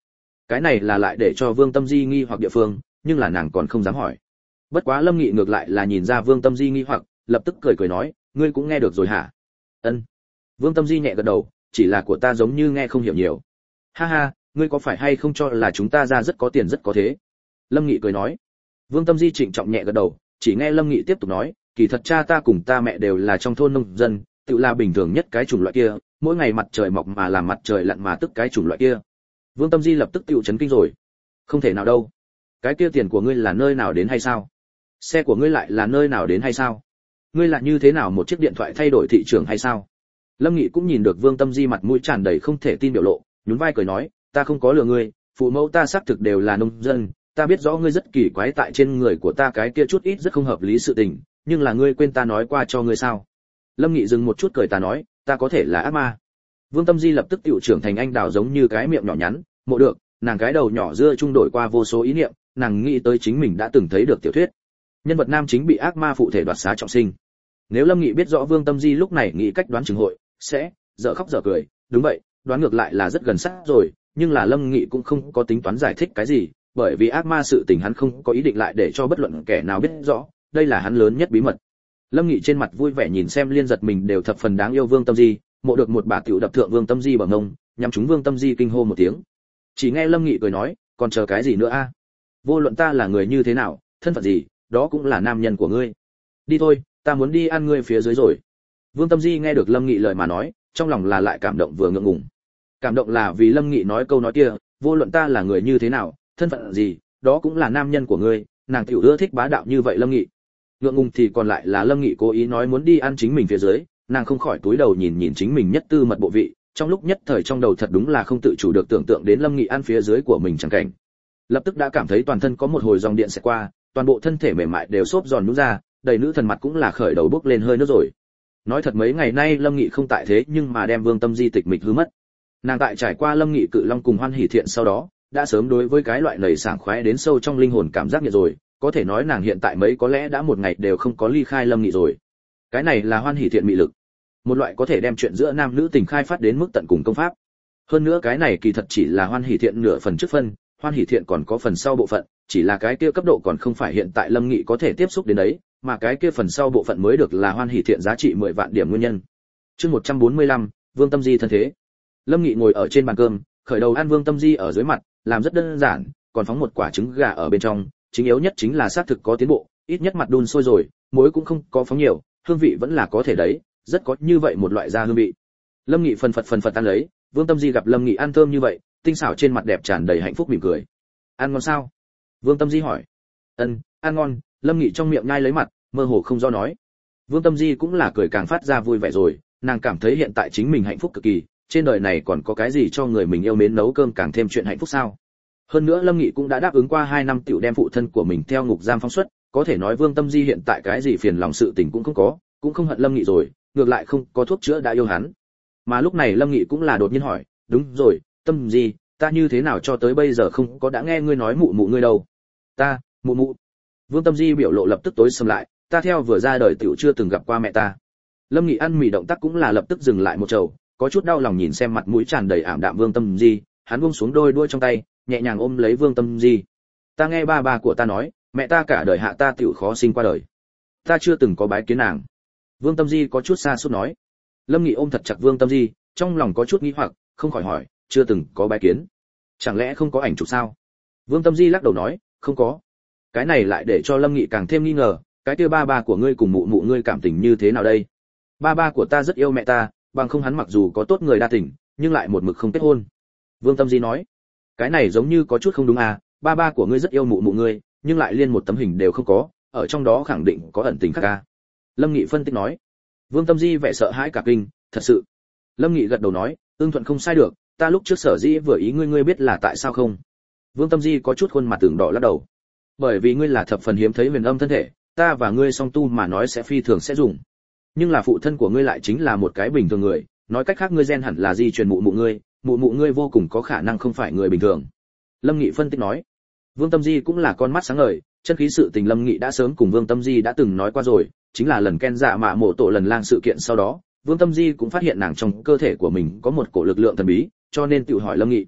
A: Cái này là lại để cho Vương Tâm Di nghi hoặc địa phương, nhưng là nàng còn không dám hỏi. Bất quá Lâm Nghị ngược lại là nhìn ra Vương Tâm Di nghi hoặc, lập tức cười cười nói, ngươi cũng nghe được rồi hả? Ân. Vương Tâm Di nhẹ gật đầu, chỉ là của ta giống như nghe không hiểu nhiều. Ha ha, ngươi có phải hay không cho là chúng ta ra rất có tiền rất có thế? Lâm Nghị cười nói. Vương Tâm Di trịnh trọng nhẹ gật đầu, chỉ nghe Lâm Nghị tiếp tục nói, kỳ thật cha ta cùng ta mẹ đều là trong thôn nông dân, tự là bình thường nhất cái chủng loại kia, mỗi ngày mặt trời mọc mà làm mặt trời lặn mà tức cái chủng loại kia. Vương Tâm Di lập tức tựu chấn kinh rồi. Không thể nào đâu. Cái kia tiền của ngươi là nơi nào đến hay sao? Xe của ngươi lại là nơi nào đến hay sao? Ngươi là như thế nào một chiếc điện thoại thay đổi thị trường hay sao? Lâm Nghị cũng nhìn được Vương Tâm Di mặt mũi tràn đầy không thể tin biểu lộ, nhún vai cười nói, ta không có lừa ngươi, phụ mẫu ta xác thực đều là nông dân, ta biết rõ ngươi rất kỳ quái tại trên người của ta cái kia chút ít rất không hợp lý sự tình, nhưng là ngươi quên ta nói qua cho ngươi sao? Lâm Nghị dừng một chút cười ta nói, ta có thể là ác ma. Vương Tâm Di lập tức tiểu trưởng thành anh đào giống như cái miệng nhỏ nhắn, mộ được, nàng cái đầu nhỏ dưa trung đổi qua vô số ý niệm, nàng nghĩ tới chính mình đã từng thấy được tiểu thuyết. Nhân vật nam chính bị ác ma phụ thể đoạt xá trọng sinh. Nếu Lâm Nghị biết rõ Vương Tâm Di lúc này nghĩ cách đoán chừng hội, sẽ dở khóc dở cười, đúng vậy, đoán ngược lại là rất gần sát rồi, nhưng là Lâm Nghị cũng không có tính toán giải thích cái gì, bởi vì ác ma sự tình hắn không có ý định lại để cho bất luận kẻ nào biết rõ, đây là hắn lớn nhất bí mật. Lâm Nghị trên mặt vui vẻ nhìn xem liên giật mình đều thập phần đáng yêu Vương Tâm Di, mộ được một bà tiểu đập thượng Vương Tâm Di bằng ngông, nhằm chúng Vương Tâm Di kinh hô một tiếng. Chỉ nghe Lâm Nghị cười nói, còn chờ cái gì nữa a? Vô luận ta là người như thế nào, thân phận gì, đó cũng là nam nhân của ngươi. Đi thôi, ta muốn đi ăn ngươi phía dưới rồi. Vương Tâm Di nghe được Lâm Nghị lời mà nói, trong lòng là lại cảm động vừa ngượng ngùng. Cảm động là vì Lâm Nghị nói câu nói kia, vô luận ta là người như thế nào, thân phận gì, đó cũng là nam nhân của ngươi, nàng tiểu ưa thích bá đạo như vậy Lâm Nghị. Ngượng ngùng thì còn lại là Lâm Nghị cố ý nói muốn đi ăn chính mình phía dưới, nàng không khỏi túi đầu nhìn nhìn chính mình nhất tư mật bộ vị, trong lúc nhất thời trong đầu thật đúng là không tự chủ được tưởng tượng đến Lâm Nghị ăn phía dưới của mình chẳng cảnh. Lập tức đã cảm thấy toàn thân có một hồi dòng điện sẽ qua, toàn bộ thân thể mềm mại đều xốp giòn nhũ ra, đầy nữ thần mặt cũng là khởi đầu bốc lên hơi nước rồi. Nói thật mấy ngày nay Lâm Nghị không tại thế nhưng mà đem Vương Tâm Di tịch mịch hư mất. Nàng tại trải qua Lâm Nghị cự long cùng hoan hỷ thiện sau đó, đã sớm đối với cái loại nảy sảng khoái đến sâu trong linh hồn cảm giác nghiện rồi, có thể nói nàng hiện tại mấy có lẽ đã một ngày đều không có ly khai Lâm Nghị rồi. Cái này là hoan hỷ thiện mị lực, một loại có thể đem chuyện giữa nam nữ tình khai phát đến mức tận cùng công pháp. Hơn nữa cái này kỳ thật chỉ là hoan hỷ thiện nửa phần trước phân, hoan hỷ thiện còn có phần sau bộ phận, chỉ là cái kia cấp độ còn không phải hiện tại Lâm Nghị có thể tiếp xúc đến đấy, mà cái kia phần sau bộ phận mới được là hoan hỷ thiện giá trị mười vạn điểm nguyên nhân. Chương một trăm bốn mươi lăm, Vương Tâm Di thân thế. Lâm Nghị ngồi ở trên bàn cơm, khởi đầu ăn Vương Tâm Di ở dưới mặt, làm rất đơn giản, còn phóng một quả trứng gà ở bên trong, chính yếu nhất chính là xác thực có tiến bộ, ít nhất mặt đun sôi rồi, muối cũng không có phóng nhiều, hương vị vẫn là có thể đấy, rất có như vậy một loại da hương vị. Lâm Nghị phần phật phần phật ăn lấy, Vương Tâm Di gặp Lâm Nghị ăn thơm như vậy, tinh xảo trên mặt đẹp tràn đầy hạnh phúc mỉm cười. Ăn ngon sao? Vương Tâm Di hỏi. Ân, ăn ngon. Lâm Nghị trong miệng nhai lấy mặt, mơ hồ không do nói. Vương Tâm Di cũng là cười càng phát ra vui vẻ rồi, nàng cảm thấy hiện tại chính mình hạnh phúc cực kỳ, trên đời này còn có cái gì cho người mình yêu mến nấu cơm càng thêm chuyện hạnh phúc sao? Hơn nữa Lâm Nghị cũng đã đáp ứng qua hai năm tiểu đem phụ thân của mình theo ngục giam phóng xuất, có thể nói Vương Tâm Di hiện tại cái gì phiền lòng sự tình cũng không có, cũng không hận Lâm Nghị rồi, ngược lại không có thuốc chữa đã yêu hắn. Mà lúc này Lâm Nghị cũng là đột nhiên hỏi, đúng rồi, Tâm Di, ta như thế nào cho tới bây giờ không có đã nghe ngươi nói mụ mụ ngươi đâu? Ta, mụ mụ. Vương Tâm Di biểu lộ lập tức tối sầm lại, ta theo vừa ra đời tiểu chưa từng gặp qua mẹ ta. Lâm Nghị ăn mì động tác cũng là lập tức dừng lại một chầu, có chút đau lòng nhìn xem mặt mũi tràn đầy ảm đạm Vương Tâm Di, hắn buông xuống đôi đuôi trong tay, nhẹ nhàng ôm lấy Vương Tâm Di. Ta nghe ba ba của ta nói, mẹ ta cả đời hạ ta tiểu khó sinh qua đời. Ta chưa từng có bái kiến nàng. Vương Tâm Di có chút xa sút nói. Lâm Nghị ôm thật chặt Vương Tâm Di, trong lòng có chút nghi hoặc, không khỏi hỏi, chưa từng có bái kiến? Chẳng lẽ không có ảnh chụp sao? Vương Tâm Di lắc đầu nói, không có. Cái này lại để cho Lâm Nghị càng thêm nghi ngờ, cái kia ba ba của ngươi cùng mụ mụ ngươi cảm tình như thế nào đây? Ba ba của ta rất yêu mẹ ta, bằng không hắn mặc dù có tốt người đa tình, nhưng lại một mực không kết hôn. Vương Tâm Di nói, cái này giống như có chút không đúng à, ba ba của ngươi rất yêu mụ mụ ngươi, nhưng lại liên một tấm hình đều không có, ở trong đó khẳng định có ẩn tình khác à? Lâm Nghị phân tích nói. Vương Tâm Di vẻ sợ hãi cả kinh, thật sự. Lâm Nghị gật đầu nói, ưng thuận không sai được, ta lúc trước sở dĩ vừa ý ngươi ngươi biết là tại sao không? Vương Tâm Di có chút khuôn mặt tưởng đỏ lắc đầu. Bởi vì ngươi là thập phần hiếm thấy huyền âm thân thể, ta và ngươi song tu mà nói sẽ phi thường sẽ dùng. Nhưng là phụ thân của ngươi lại chính là một cái bình thường người, nói cách khác ngươi gen hẳn là di truyền mụ mụ ngươi, mụ mụ ngươi vô cùng có khả năng không phải người bình thường. Lâm Nghị phân tích nói. Vương Tâm Di cũng là con mắt sáng ngời, chân khí sự tình Lâm Nghị đã sớm cùng Vương Tâm Di đã từng nói qua rồi, chính là lần Ken Dạ Mạ Mộ Tổ lần lang sự kiện sau đó, Vương Tâm Di cũng phát hiện nàng trong cơ thể của mình có một cổ lực lượng thần bí, cho nên tự hỏi Lâm Nghị.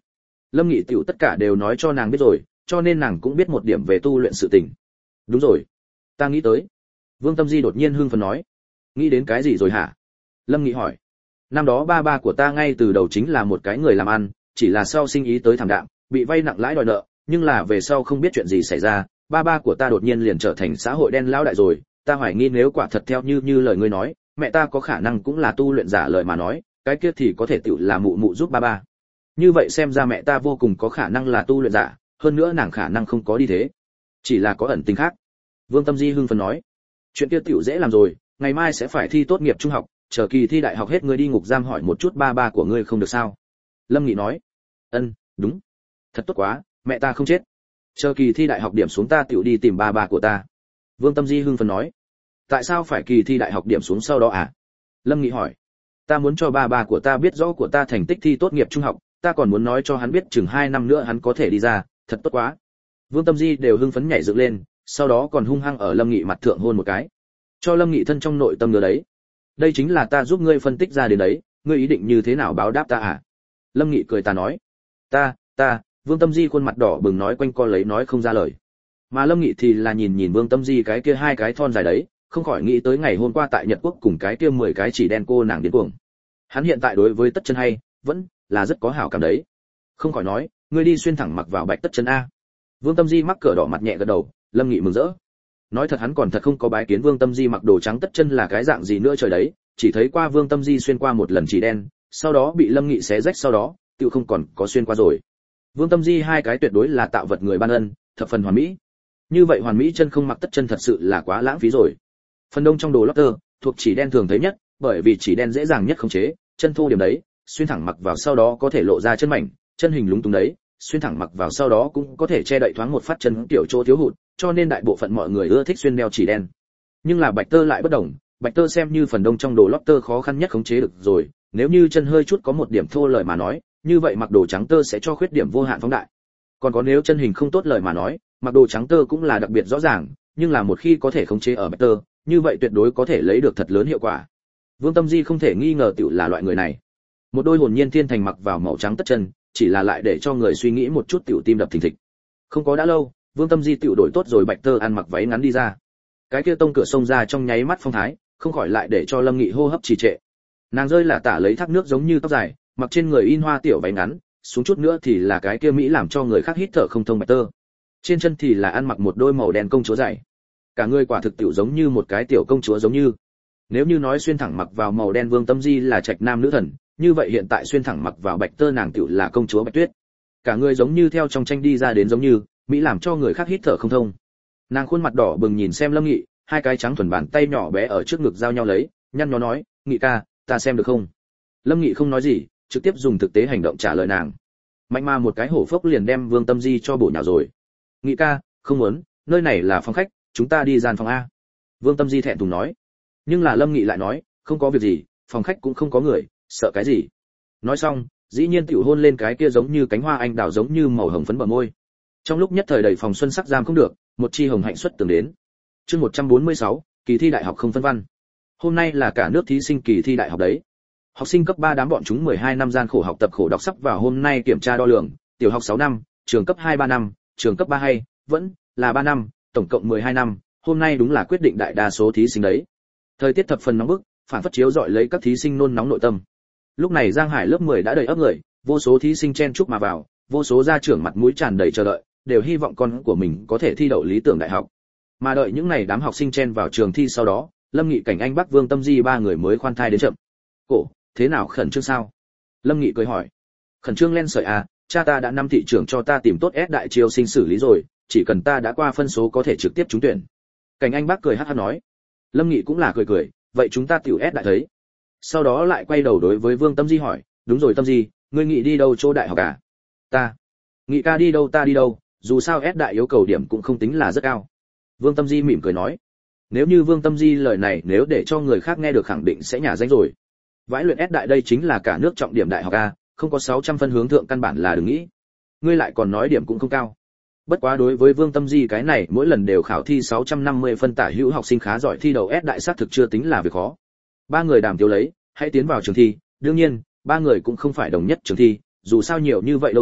A: Lâm Nghị tiểu tất cả đều nói cho nàng biết rồi, cho nên nàng cũng biết một điểm về tu luyện sự tình. Đúng rồi, ta nghĩ tới. Vương Tâm Di đột nhiên hưng phấn nói. Nghĩ đến cái gì rồi hả? Lâm Nghị hỏi. Năm đó ba ba của ta ngay từ đầu chính là một cái người làm ăn, chỉ là sau sinh ý tới thảm đạm, bị vay nặng lãi đòi nợ, nhưng là về sau không biết chuyện gì xảy ra, ba ba của ta đột nhiên liền trở thành xã hội đen lão đại rồi, ta hoài nghi nếu quả thật theo như như lời ngươi nói, mẹ ta có khả năng cũng là tu luyện giả lời mà nói, cái kia thì có thể tựu là mụ mụ giúp ba ba. Như vậy xem ra mẹ ta vô cùng có khả năng là tu luyện giả, hơn nữa nàng khả năng không có đi thế, chỉ là có ẩn tình khác. Vương Tâm Di hưng phấn nói. Chuyện kia tiểu dễ làm rồi, ngày mai sẽ phải thi tốt nghiệp trung học, chờ kỳ thi đại học hết ngươi đi ngục giam hỏi một chút ba ba của ngươi không được sao? Lâm Nghị nói. Ân, đúng. Thật tốt quá, mẹ ta không chết. Chờ kỳ thi đại học điểm xuống ta tiểu đi tìm ba ba của ta. Vương Tâm Di hưng phấn nói. Tại sao phải kỳ thi đại học điểm xuống sau đó à? Lâm Nghị hỏi. Ta muốn cho ba ba của ta biết rõ của ta thành tích thi tốt nghiệp trung học, ta còn muốn nói cho hắn biết chừng hai năm nữa hắn có thể đi ra, thật tốt quá. Vương Tâm Di đều hưng phấn nhảy dựng lên, sau đó còn hung hăng ở Lâm Nghị mặt thượng hôn một cái. Cho Lâm Nghị thân trong nội tâm ngứa đấy. Đây chính là ta giúp ngươi phân tích ra đến đấy, ngươi ý định như thế nào báo đáp ta à? Lâm Nghị cười ta nói. Ta, ta, Vương Tâm Di khuôn mặt đỏ bừng nói quanh co lấy nói không ra lời. Mà Lâm Nghị thì là nhìn nhìn Vương Tâm Di cái kia hai cái thon dài đấy, không khỏi nghĩ tới ngày hôm qua tại Nhật Quốc cùng cái kia mười cái chỉ đen cô nàng điên cuồng. Hắn hiện tại đối với Tất Chân hay, vẫn là rất có hảo cảm đấy. Không khỏi nói, ngươi đi xuyên thẳng mặc vào Bạch Tất Chân a. Vương Tâm Di mắc cỡ đỏ mặt nhẹ gật đầu, Lâm Nghị mừng rỡ. Nói thật hắn còn thật không có bái kiến Vương Tâm Di mặc đồ trắng Tất Chân là cái dạng gì nữa trời đấy, chỉ thấy qua Vương Tâm Di xuyên qua một lần chỉ đen, sau đó bị Lâm Nghị xé rách sau đó, tiêu không còn có xuyên qua rồi. Vương Tâm Di hai cái tuyệt đối là tạo vật người ban ân, thập phần hoàn mỹ. Như vậy hoàn mỹ chân không mặc Tất Chân thật sự là quá lãng phí rồi. Phần đông trong đồ lót tơ, thuộc chỉ đen thường thấy nhất, bởi vì chỉ đen dễ dàng nhất khống chế, chân thô điểm đấy, xuyên thẳng mặc vào sau đó có thể lộ ra chân mảnh, chân hình lúng túng đấy, xuyên thẳng mặc vào sau đó cũng có thể che đậy thoáng một phát chân tiểu chỗ thiếu hụt, cho nên đại bộ phận mọi người ưa thích xuyên đeo chỉ đen. Nhưng là bạch tơ lại bất đồng, bạch tơ xem như phần đông trong đồ lót tơ khó khăn nhất khống chế được rồi, nếu như chân hơi chút có một điểm thô lời mà nói, như vậy mặc đồ trắng tơ sẽ cho khuyết điểm vô hạn phóng đại. Còn có nếu chân hình không tốt lời mà nói, mặc đồ trắng tơ cũng là đặc biệt rõ ràng, nhưng là một khi có thể khống chế ở bạch tơ, như vậy tuyệt đối có thể lấy được thật lớn hiệu quả. Vương Tâm Di không thể nghi ngờ tiểu là loại người này. Một đôi hồn nhiên thiên thành mặc vào màu trắng Tất Chân, chỉ là lại để cho người suy nghĩ một chút tiểu tim đập thình thịch. Không có đã lâu, Vương Tâm Di tiểu đổi tốt rồi bạch tơ ăn mặc váy ngắn đi ra. Cái kia tông cửa xông ra trong nháy mắt phong thái, không khỏi lại để cho Lâm Nghị hô hấp trì trệ. Nàng rơi là tả lấy thác nước giống như tóc dài, mặc trên người in hoa tiểu váy ngắn, xuống chút nữa thì là cái kia mỹ làm cho người khác hít thở không thông bạch tơ. Trên chân thì là ăn mặc một đôi màu đen công chúa giày. Cả người quả thực tiểu giống như một cái tiểu công chúa giống như. Nếu như nói xuyên thẳng mặc vào màu đen Vương Tâm Di là trạch nam nữ thần, như vậy hiện tại xuyên thẳng mặc vào bạch tơ nàng tiểu là công chúa Bạch Tuyết. Cả người giống như theo trong tranh đi ra đến giống như, mỹ làm cho người khác hít thở không thông. Nàng khuôn mặt đỏ bừng nhìn xem Lâm Nghị, hai cái trắng thuần bàn tay nhỏ bé ở trước ngực giao nhau lấy, nhăn nhó nói, "Nghị ca, ta xem được không?" Lâm Nghị không nói gì, trực tiếp dùng thực tế hành động trả lời nàng. Mạnh mà một cái hổ phốc liền đem Vương Tâm Di cho bổ nhào rồi. "Nghị ca, không muốn, nơi này là phòng khách, chúng ta đi gian phòng a." Vương Tâm Di thẹn thùng nói. Nhưng là Lâm Nghị lại nói, "Không có việc gì, phòng khách cũng không có người, sợ cái gì?" Nói xong, dĩ nhiên tiểu hôn lên cái kia giống như cánh hoa anh đào giống như màu hồng phấn bờ môi. Trong lúc nhất thời đầy phòng xuân sắc giam không được, một chi hồng hạnh xuất tường đến. Chương một trăm bốn mươi sáu, kỳ thi đại học không phân văn. Hôm nay là cả nước thí sinh kỳ thi đại học đấy. Học sinh cấp ba đám bọn chúng mười hai năm gian khổ học tập khổ đọc sắp vào hôm nay kiểm tra đo lường, tiểu học sáu năm, trường cấp hai ba năm, trường cấp ba hay, vẫn là ba năm, tổng cộng mười hai năm, hôm nay đúng là quyết định đại đa số thí sinh đấy. Thời tiết thập phần nóng bức, phản phất chiếu dọi lấy các thí sinh nôn nóng nội tâm. Lúc này Giang Hải lớp mười đã đầy ấp người, vô số thí sinh chen chúc mà vào, vô số gia trưởng mặt mũi tràn đầy chờ đợi, đều hy vọng con của mình có thể thi đậu lý tưởng đại học. Mà đợi những này đám học sinh chen vào trường thi sau đó, Lâm Nghị Cảnh Anh Bắc Vương Tâm Di ba người mới khoan thai đến chậm. "Cổ, thế nào khẩn trương sao?" Lâm Nghị cười hỏi. "Khẩn trương len sợi à, cha ta đã năm thị trưởng cho ta tìm tốt ép đại chiêu sinh xử lý rồi, chỉ cần ta đã qua phân số có thể trực tiếp trúng tuyển." Cảnh Anh Bắc cười hắc hắc nói. Lâm Nghị cũng là cười cười, "Vậy chúng ta tiểu ép đại thấy." Sau đó lại quay đầu đối với Vương Tâm Di hỏi, "Đúng rồi Tâm Di, ngươi nghĩ đi đâu chỗ đại học à?" "Ta, Nghị ca đi đâu ta đi đâu, dù sao ép đại yêu cầu điểm cũng không tính là rất cao." Vương Tâm Di mỉm cười nói. Nếu như Vương Tâm Di lời này nếu để cho người khác nghe được khẳng định sẽ nhả danh rồi. Vãi luyện ép đại đây chính là cả nước trọng điểm đại học a, không có sáu trăm phân hướng thượng căn bản là đừng nghĩ. Ngươi lại còn nói điểm cũng không cao. Bất quá đối với Vương Tâm Di cái này mỗi lần đều khảo thi sáu trăm năm mươi phân tả hữu học sinh khá giỏi thi đầu ép đại xác thực chưa tính là việc khó. Ba người đàm tiếu lấy, hãy tiến vào trường thi, đương nhiên, ba người cũng không phải đồng nhất trường thi, dù sao nhiều như vậy lâu rồi,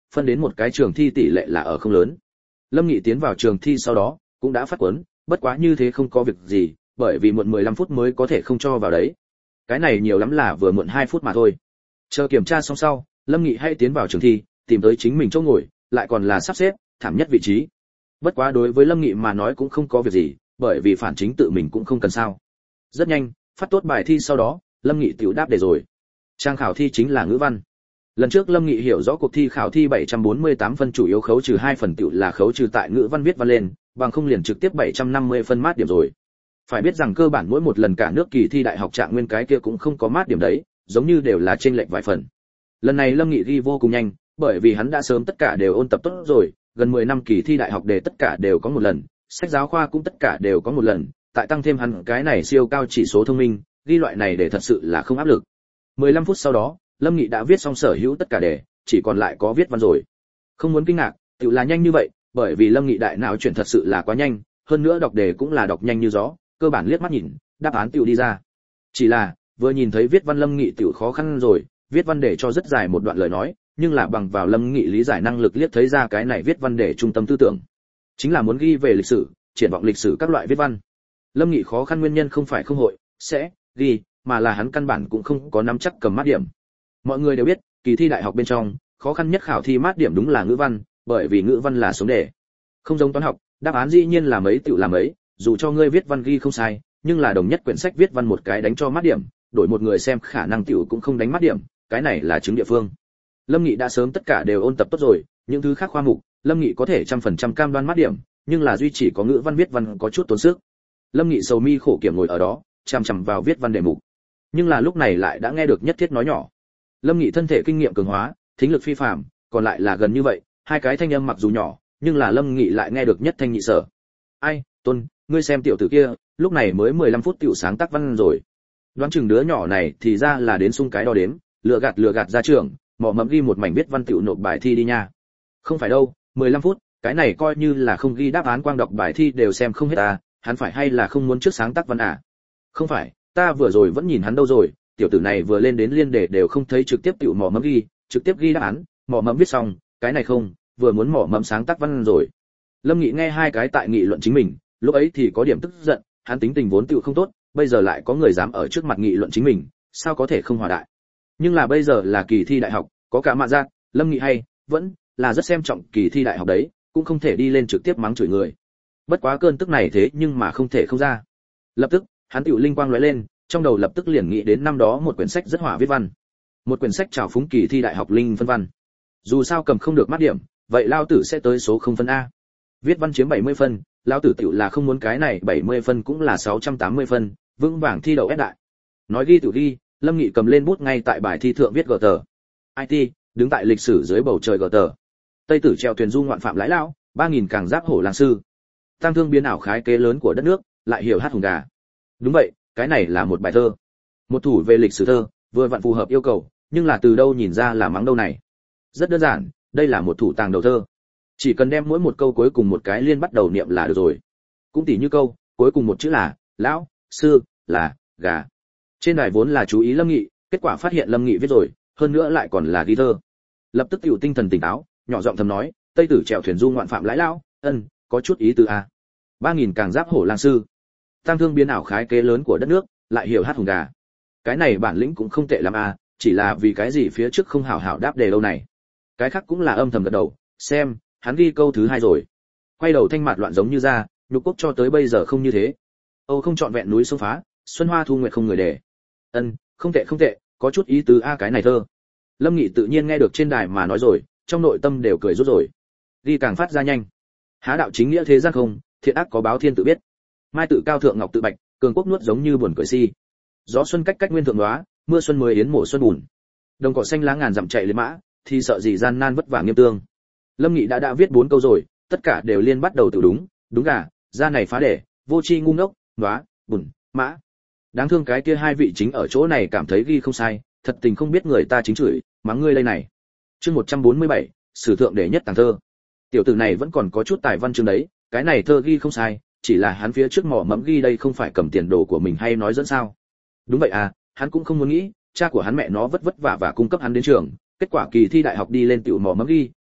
A: phân đến một cái trường thi tỷ lệ là ở không lớn. Lâm Nghị tiến vào trường thi sau đó cũng đã phát cuốn, bất quá như thế không có việc gì, bởi vì muộn mười lăm phút mới có thể không cho vào đấy. Cái này nhiều lắm là vừa muộn hai phút mà thôi. Chờ kiểm tra xong sau, Lâm Nghị hay tiến vào trường thi, tìm tới chính mình chỗ ngồi, lại còn là sắp xếp thảm nhất vị trí. Bất quá đối với Lâm Nghị mà nói cũng không có việc gì, bởi vì phản chính tự mình cũng không cần sao. Rất nhanh, phát tốt bài thi sau đó, Lâm Nghị tiểu đáp đề rồi. Trang khảo thi chính là ngữ văn. Lần trước Lâm Nghị hiểu rõ cuộc thi khảo thi bảy trăm bốn mươi tám phân chủ yếu khấu trừ hai phần tiểu là khấu trừ tại ngữ văn viết văn lên, bằng không liền trực tiếp bảy trăm năm mươi phân mát điểm rồi. Phải biết rằng cơ bản mỗi một lần cả nước kỳ thi đại học trạng nguyên cái kia cũng không có mát điểm đấy, giống như đều là chênh lệch vài phần. Lần này Lâm Nghị ghi vô cùng nhanh, bởi vì hắn đã sớm tất cả đều ôn tập tốt rồi, gần mười năm kỳ thi đại học đề tất cả đều có một lần, sách giáo khoa cũng tất cả đều có một lần, tại tăng thêm hắn cái này siêu cao chỉ số thông minh, ghi loại này để thật sự là không áp lực. mười lăm phút sau đó, Lâm Nghị đã viết xong sở hữu tất cả đề, chỉ còn lại có viết văn rồi. Không muốn kinh ngạc, tự là nhanh như vậy, bởi vì Lâm Nghị đại não chuyển thật sự là quá nhanh, hơn nữa đọc đề cũng là đọc nhanh như gió, cơ bản liếc mắt nhìn, đáp án tiểu đi ra. Chỉ là, vừa nhìn thấy viết văn Lâm Nghị tiểu khó khăn rồi, viết văn để cho rất dài một đoạn lời nói, nhưng là bằng vào Lâm Nghị lý giải năng lực liếc thấy ra cái này viết văn để trung tâm tư tưởng, chính là muốn ghi về lịch sử, triển vọng lịch sử các loại viết văn. Lâm Nghị khó khăn nguyên nhân không phải không hội, sẽ ghi, mà là hắn căn bản cũng không có nắm chắc cầm mát điểm. Mọi người đều biết, kỳ thi đại học bên trong, khó khăn nhất khảo thi mát điểm đúng là ngữ văn, bởi vì ngữ văn là sống đề. Không giống toán học, đáp án dĩ nhiên là mấy tiểu là mấy, dù cho ngươi viết văn ghi không sai, nhưng là đồng nhất quyển sách viết văn một cái đánh cho mát điểm, đổi một người xem khả năng tiểu cũng không đánh mát điểm, cái này là chứng địa phương. Lâm Nghị đã sớm tất cả đều ôn tập tốt rồi, những thứ khác khoa mục, Lâm Nghị có thể trăm phần trăm cam đoan mát điểm, nhưng là duy chỉ có ngữ văn viết văn có chút tốn sức. Lâm Nghị sầu mi khổ kiểm ngồi ở đó, chằm chằm vào viết văn đề mục. Nhưng là lúc này lại đã nghe được Nhất Thiết nói nhỏ. Lâm Nghị thân thể kinh nghiệm cường hóa, thính lực phi phàm, còn lại là gần như vậy, hai cái thanh âm mặc dù nhỏ, nhưng là Lâm Nghị lại nghe được nhất thanh nhị sở. Ai, Tôn, ngươi xem tiểu tử kia, lúc này mới mười lăm phút tiểu sáng tác văn rồi. Đoán chừng đứa nhỏ này thì ra là đến sung cái đo đếm, lừa gạt lừa gạt ra trường, mỏ mẫm ghi một mảnh viết văn tiểu nộp bài thi đi nha. Không phải đâu, mười lăm phút, cái này coi như là không ghi đáp án quang đọc bài thi đều xem không hết à, hắn phải hay là không muốn trước sáng tác văn à? Không phải, ta vừa rồi vẫn nhìn hắn đâu rồi, tiểu tử này vừa lên đến liên đề đều không thấy trực tiếp tiểu mỏ mẫm ghi, trực tiếp ghi đáp án, mỏ mẫm viết xong, cái này không, vừa muốn mỏ mẫm sáng tác văn rồi. Lâm Nghị nghe hai cái tại nghị luận chính mình, lúc ấy thì có điểm tức giận, hắn tính tình vốn tiểu không tốt, bây giờ lại có người dám ở trước mặt nghị luận chính mình, sao có thể không hòa đại. Nhưng là bây giờ là kỳ thi đại học, có cả mạ giác, Lâm Nghị hay vẫn là rất xem trọng kỳ thi đại học đấy, cũng không thể đi lên trực tiếp mắng chửi người. Bất quá cơn tức này thế nhưng mà không thể không ra. Lập tức, hắn tiểu linh quang lóe lên, trong đầu lập tức liền nghĩ đến năm đó một quyển sách rất hỏa viết văn. Một quyển sách trào phúng kỳ thi đại học linh phân văn. Dù sao cầm không được mát điểm, vậy lao tử sẽ tới số không phân a. Viết văn chiếm bảy mươi phân, lao tử tiểu là không muốn cái này bảy mươi phân cũng là sáu trăm tám mươi phân, vững vàng thi đậu ép đại. Nói ghi tiểu ghi, Lâm Nghị cầm lên bút ngay tại bài thi thượng viết gờ tờ. i tê, đứng tại lịch sử dưới bầu trời gờ tờ. Tây tử treo thuyền du ngoạn phạm lãi lao, ba nghìn càng giáp hổ lang sư. Tăng thương biến ảo khái kế lớn của đất nước, lại hiểu hát hùng gà. Đúng vậy, cái này là một bài thơ. Một thủ về lịch sử thơ, vừa vặn phù hợp yêu cầu, nhưng là từ đâu nhìn ra là mắng đâu này. Rất đơn giản, đây là một thủ tàng đầu thơ. Chỉ cần đem mỗi một câu cuối cùng một cái liên bắt đầu niệm là được rồi. Cũng tỉ như câu, cuối cùng một chữ là lão, sư, là gà. Trên đài vốn là chú ý Lâm Nghị, kết quả phát hiện Lâm Nghị viết rồi, hơn nữa lại còn là ghi thơ. Lập tức tiểu tinh thần tỉnh táo, nhỏ giọng thầm nói, Tây tử trèo thuyền du ngoạn phạm lãi lão, ân, có chút ý tứ a. Ba nghìn càng giáp hổ lang sư. Tăng thương biến ảo khái kế lớn của đất nước, lại hiểu hát hùng gà. Cái này bản lĩnh cũng không tệ lắm a, chỉ là vì cái gì phía trước không hảo hảo đáp đề đâu này. Cái khác cũng là âm thầm gật đầu, xem, hắn ghi câu thứ hai rồi. Quay đầu thanh mạt loạn giống như ra, nhục quốc cho tới bây giờ không như thế. Âu không chọn vẹn núi sông phá, xuân hoa thu nguyệt không người để. Ân, không tệ không tệ, có chút ý tứ a cái này thơ. Lâm Nghị tự nhiên nghe được trên đài mà nói rồi, trong nội tâm đều cười rút rồi. Ghi càng phát ra nhanh. Há đạo chính nghĩa thế gian không, thiện ác có báo thiên tự biết. Mai tự cao thượng ngọc tự bạch, cường quốc nuốt giống như buồn cười si. Gió xuân cách cách nguyên thượng đóa, mưa xuân mới yến mùa xuân bùn. Đồng cỏ xanh lá ngàn dặm chạy lên mã, thì sợ gì gian nan vất vả nghiêm tương. Lâm Nghị đã đã viết bốn câu rồi, tất cả đều liên bắt đầu từ đúng, đúng gà, ra này phá để, vô tri ngu ngốc, đóa, bùn, mã. Đáng thương cái kia hai vị chính ở chỗ này cảm thấy ghi không sai, thật tình không biết người ta chính chửi, mắng ngươi đây này. Chương một trăm bốn mươi bảy, sử thượng đệ nhất tàng thơ. Tiểu tử này vẫn còn có chút tài văn chương đấy, cái này thơ ghi không sai, chỉ là hắn phía trước mỏ mẫm ghi đây không phải cầm tiền đồ của mình hay nói dẫn sao? Đúng vậy à, hắn cũng không muốn nghĩ, cha của hắn mẹ nó vất vất vả và cung cấp hắn đến trường, kết quả kỳ thi đại học đi lên tiểu mỏ mẫm ghi,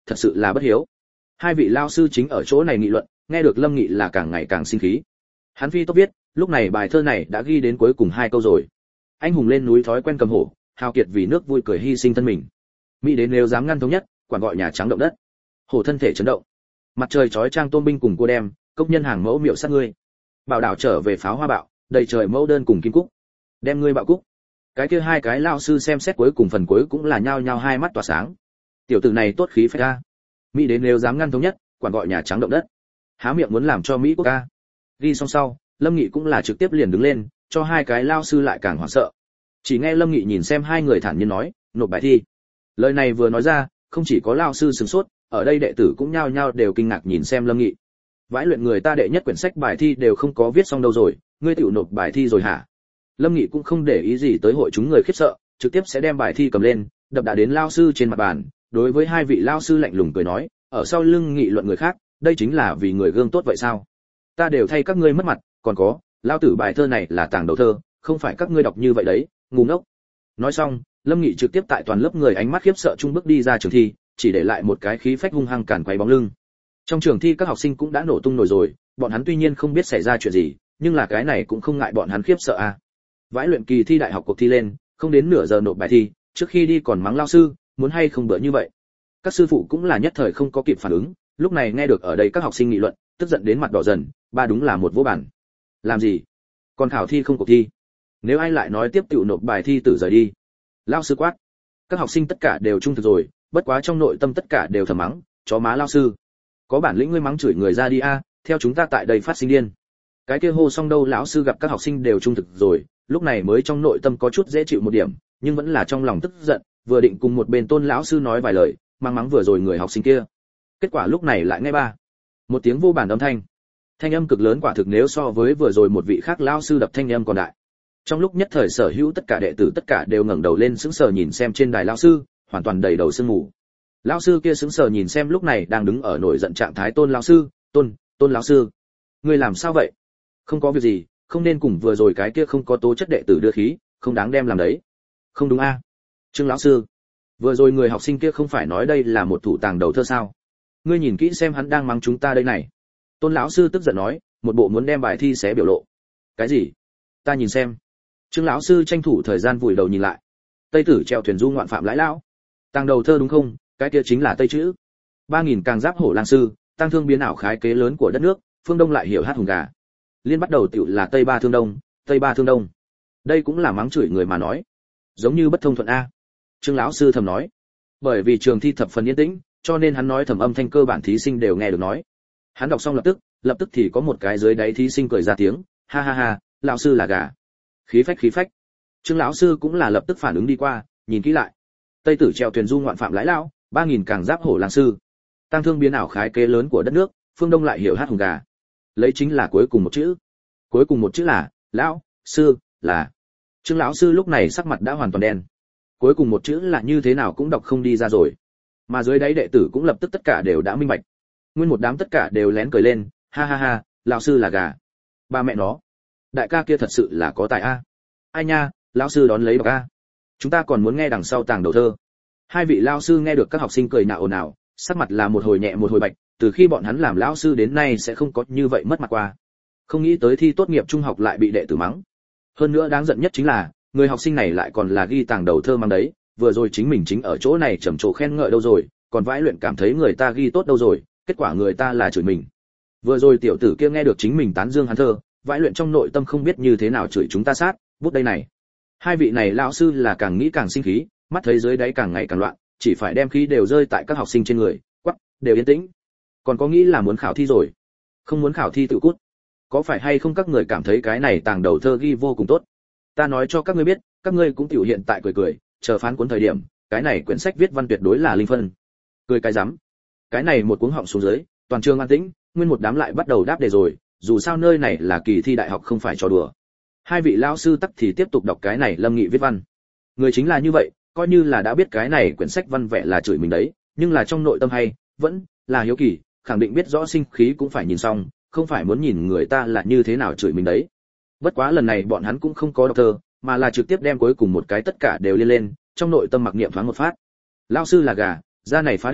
A: thật sự là bất hiếu. Hai vị lao sư chính ở chỗ này nghị luận, nghe được Lâm Nghị là càng ngày càng sinh khí. Hắn phi tốt viết, lúc này bài thơ này đã ghi đến cuối cùng hai câu rồi. Anh hùng lên núi thói quen cầm hổ, hào kiệt vì nước vui cười hy sinh thân mình. Mỹ đến nếu dám ngăn thống nhất, quản gọi nhà trắng động đất. Hổ thân thể chấn động. Mặt trời chói chang tôn binh cùng cua đem, công nhân hàng mẫu miệu sát ngươi. Bảo đảo trở về pháo hoa bạo, đầy trời mẫu đơn cùng kim cúc. Đem ngươi bạo cúc. Cái kia hai cái lao sư xem xét cuối cùng phần cuối cũng là nhao nhao hai mắt tỏa sáng. Tiểu tử này tốt khí phách a. Mỹ đến nếu dám ngăn thống nhất, quản gọi nhà trắng động đất. Há miệng muốn làm cho Mỹ quốc ca. Ghi xong sau, Lâm Nghị cũng là trực tiếp liền đứng lên, cho hai cái lao sư lại càng hoảng sợ. Chỉ nghe Lâm Nghị nhìn xem hai người thản nhiên nói, nộp bài thi. Lời này vừa nói ra, không chỉ có lao sư sửng sốt, ở đây đệ tử cũng nhao nhao đều kinh ngạc nhìn xem Lâm Nghị. Vãi luyện người ta đệ nhất quyển sách bài thi đều không có viết xong đâu rồi, ngươi tiểu nộp bài thi rồi hả? Lâm Nghị cũng không để ý gì tới hội chúng người khiếp sợ, trực tiếp sẽ đem bài thi cầm lên, đập đã đến lao sư trên mặt bàn, đối với hai vị lao sư lạnh lùng cười nói, ở sau lưng nghị luận người khác, đây chính là vì người gương tốt vậy sao? Ta đều thay các ngươi mất mặt, còn có, lao tử bài thơ này là tàng đầu thơ, không phải các ngươi đọc như vậy đấy, ngu ngốc. Nói xong, Lâm Nghị trực tiếp tại toàn lớp người ánh mắt khiếp sợ chung bước đi ra trường thi, chỉ để lại một cái khí phách hung hăng cản quay bóng lưng. Trong trường thi các học sinh cũng đã nổ tung nổi rồi, bọn hắn tuy nhiên không biết xảy ra chuyện gì, nhưng là cái này cũng không ngại bọn hắn khiếp sợ a. À. Vãi luyện kỳ thi đại học cuộc thi lên, không đến nửa giờ nộp bài thi, trước khi đi còn mắng lao sư, muốn hay không bữa như vậy. Các sư phụ cũng là nhất thời không có kịp phản ứng, lúc này nghe được ở đây các học sinh nghị luận, tức giận đến mặt đỏ dần, ba đúng là một vô bản. Làm gì? Còn khảo thi không cuộc thi. Nếu ai lại nói tiếp tiểu nộp bài thi tử rời đi. Lao sư quát. Các học sinh tất cả đều trung thực rồi, bất quá trong nội tâm tất cả đều thầm mắng, chó má lao sư. Có bản lĩnh ngươi mắng chửi người ra đi a, theo chúng ta tại đây phát sinh điên. Cái kia hô xong đâu lão sư gặp các học sinh đều trung thực rồi, lúc này mới trong nội tâm có chút dễ chịu một điểm, nhưng vẫn là trong lòng tức giận, vừa định cùng một bên Tôn lão sư nói vài lời, mang mắng vừa rồi người học sinh kia. Kết quả lúc này lại nghe ba, một tiếng vô bản âm thanh. Thanh âm cực lớn quả thực nếu so với vừa rồi một vị khác lão sư đập thanh âm còn đại. Trong lúc nhất thời sở hữu tất cả đệ tử tất cả đều ngẩng đầu lên sững sờ nhìn xem trên đài lão sư, hoàn toàn đầy đầu sương mù. Lão sư kia sững sờ nhìn xem lúc này đang đứng ở nổi giận trạng thái Tôn lão sư, "Tôn, Tôn lão sư, ngươi làm sao vậy?" "Không có việc gì, không nên cùng vừa rồi cái kia không có tố chất đệ tử đưa khí, không đáng đem làm đấy." "Không đúng a? À? Trương lão sư, vừa rồi người học sinh kia không phải nói đây là một thủ tàng đầu thơ sao? Ngươi nhìn kỹ xem hắn đang mắng chúng ta đây này." Tôn lão sư tức giận nói, một bộ muốn đem bài thi xé biểu lộ. "Cái gì? Ta nhìn xem." Trương lão sư tranh thủ thời gian vùi đầu nhìn lại. Tây tử treo thuyền du ngoạn phạm lãi lão. Tàng đầu thơ đúng không? Cái kia chính là Tây chữ. Ba nghìn càng giáp hổ lang sư, tăng thương biến ảo khái kế lớn của đất nước, phương Đông lại hiểu hát hùng gà. Liên bắt đầu tiểu là Tây ba thương Đông, Tây ba thương Đông. Đây cũng là mắng chửi người mà nói. Giống như bất thông thuận a. Trương lão sư thầm nói. Bởi vì trường thi thập phần yên tĩnh, cho nên hắn nói thầm âm thanh cơ bản thí sinh đều nghe được nói. Hắn đọc xong lập tức, lập tức thì có một cái dưới đáy thí sinh cười ra tiếng, ha ha ha, lão sư là gà. Khí phách khí phách. Trương lão sư cũng là lập tức phản ứng đi qua, nhìn kỹ lại. Tây tử treo thuyền du ngoạn phạm lãi lão, ba nghìn càng giáp hổ lang sư. Tăng thương biến ảo khái kế lớn của đất nước, phương Đông lại hiểu hát hùng gà. Lấy chính là cuối cùng một chữ. Cuối cùng một chữ là lão sư là. Trương lão sư lúc này sắc mặt đã hoàn toàn đen. Cuối cùng một chữ là như thế nào cũng đọc không đi ra rồi. Mà dưới đáy đệ tử cũng lập tức tất cả đều đã minh bạch. Nguyên một đám tất cả đều lén cười lên, ha ha ha, lão sư là gà. Ba mẹ nó, đại ca kia thật sự là có tài a. Ai nha, lão sư đón lấy bậc a. Chúng ta còn muốn nghe đằng sau tàng đầu thơ. Hai vị lão sư nghe được các học sinh cười nhạo ồn ào, sắc mặt là một hồi nhẹ một hồi bạch, từ khi bọn hắn làm lão sư đến nay sẽ không có như vậy mất mặt qua. Không nghĩ tới thi tốt nghiệp trung học lại bị đệ tử mắng. Hơn nữa đáng giận nhất chính là, người học sinh này lại còn là ghi tàng đầu thơ mang đấy, vừa rồi chính mình chính ở chỗ này trầm trồ khen ngợi đâu rồi, còn vãi luyện cảm thấy người ta ghi tốt đâu rồi, kết quả người ta là chửi mình. Vừa rồi tiểu tử kia nghe được chính mình tán dương hắn thơ, vãi luyện trong nội tâm không biết như thế nào chửi chúng ta sát, bút đây này. Hai vị này lão sư là càng nghĩ càng sinh khí, mắt thấy dưới đáy càng ngày càng loạn, chỉ phải đem khí đều rơi tại các học sinh trên người, quắc, đều yên tĩnh. Còn có nghĩ là muốn khảo thi rồi, không muốn khảo thi tự cút. Có phải hay không các người cảm thấy cái này tàng đầu thơ ghi vô cùng tốt? Ta nói cho các ngươi biết, các ngươi cũng tiểu hiện tại cười cười, chờ phán cuốn thời điểm, cái này quyển sách viết văn tuyệt đối là linh phân. Cười cái rắm. Cái này một cuống họng xuống dưới, toàn trường an tĩnh, nguyên một đám lại bắt đầu đáp đề rồi, dù sao nơi này là kỳ thi đại học không phải trò đùa. Hai vị lão sư tắc thì tiếp tục đọc cái này Lâm Nghị viết văn. Người chính là như vậy, coi như là đã biết cái này quyển sách văn vẽ là chửi mình đấy, nhưng là trong nội tâm hay, vẫn là hiếu kỳ, khẳng định biết rõ sinh khí cũng phải nhìn xong, không phải muốn nhìn người ta là như thế nào chửi mình đấy. Bất quá lần này bọn hắn cũng không có đọc thơ, mà là trực tiếp đem cuối cùng một cái tất cả đều liên lên, trong nội tâm mặc niệm thoáng một phát. Lão sư là gà, ra này phá để,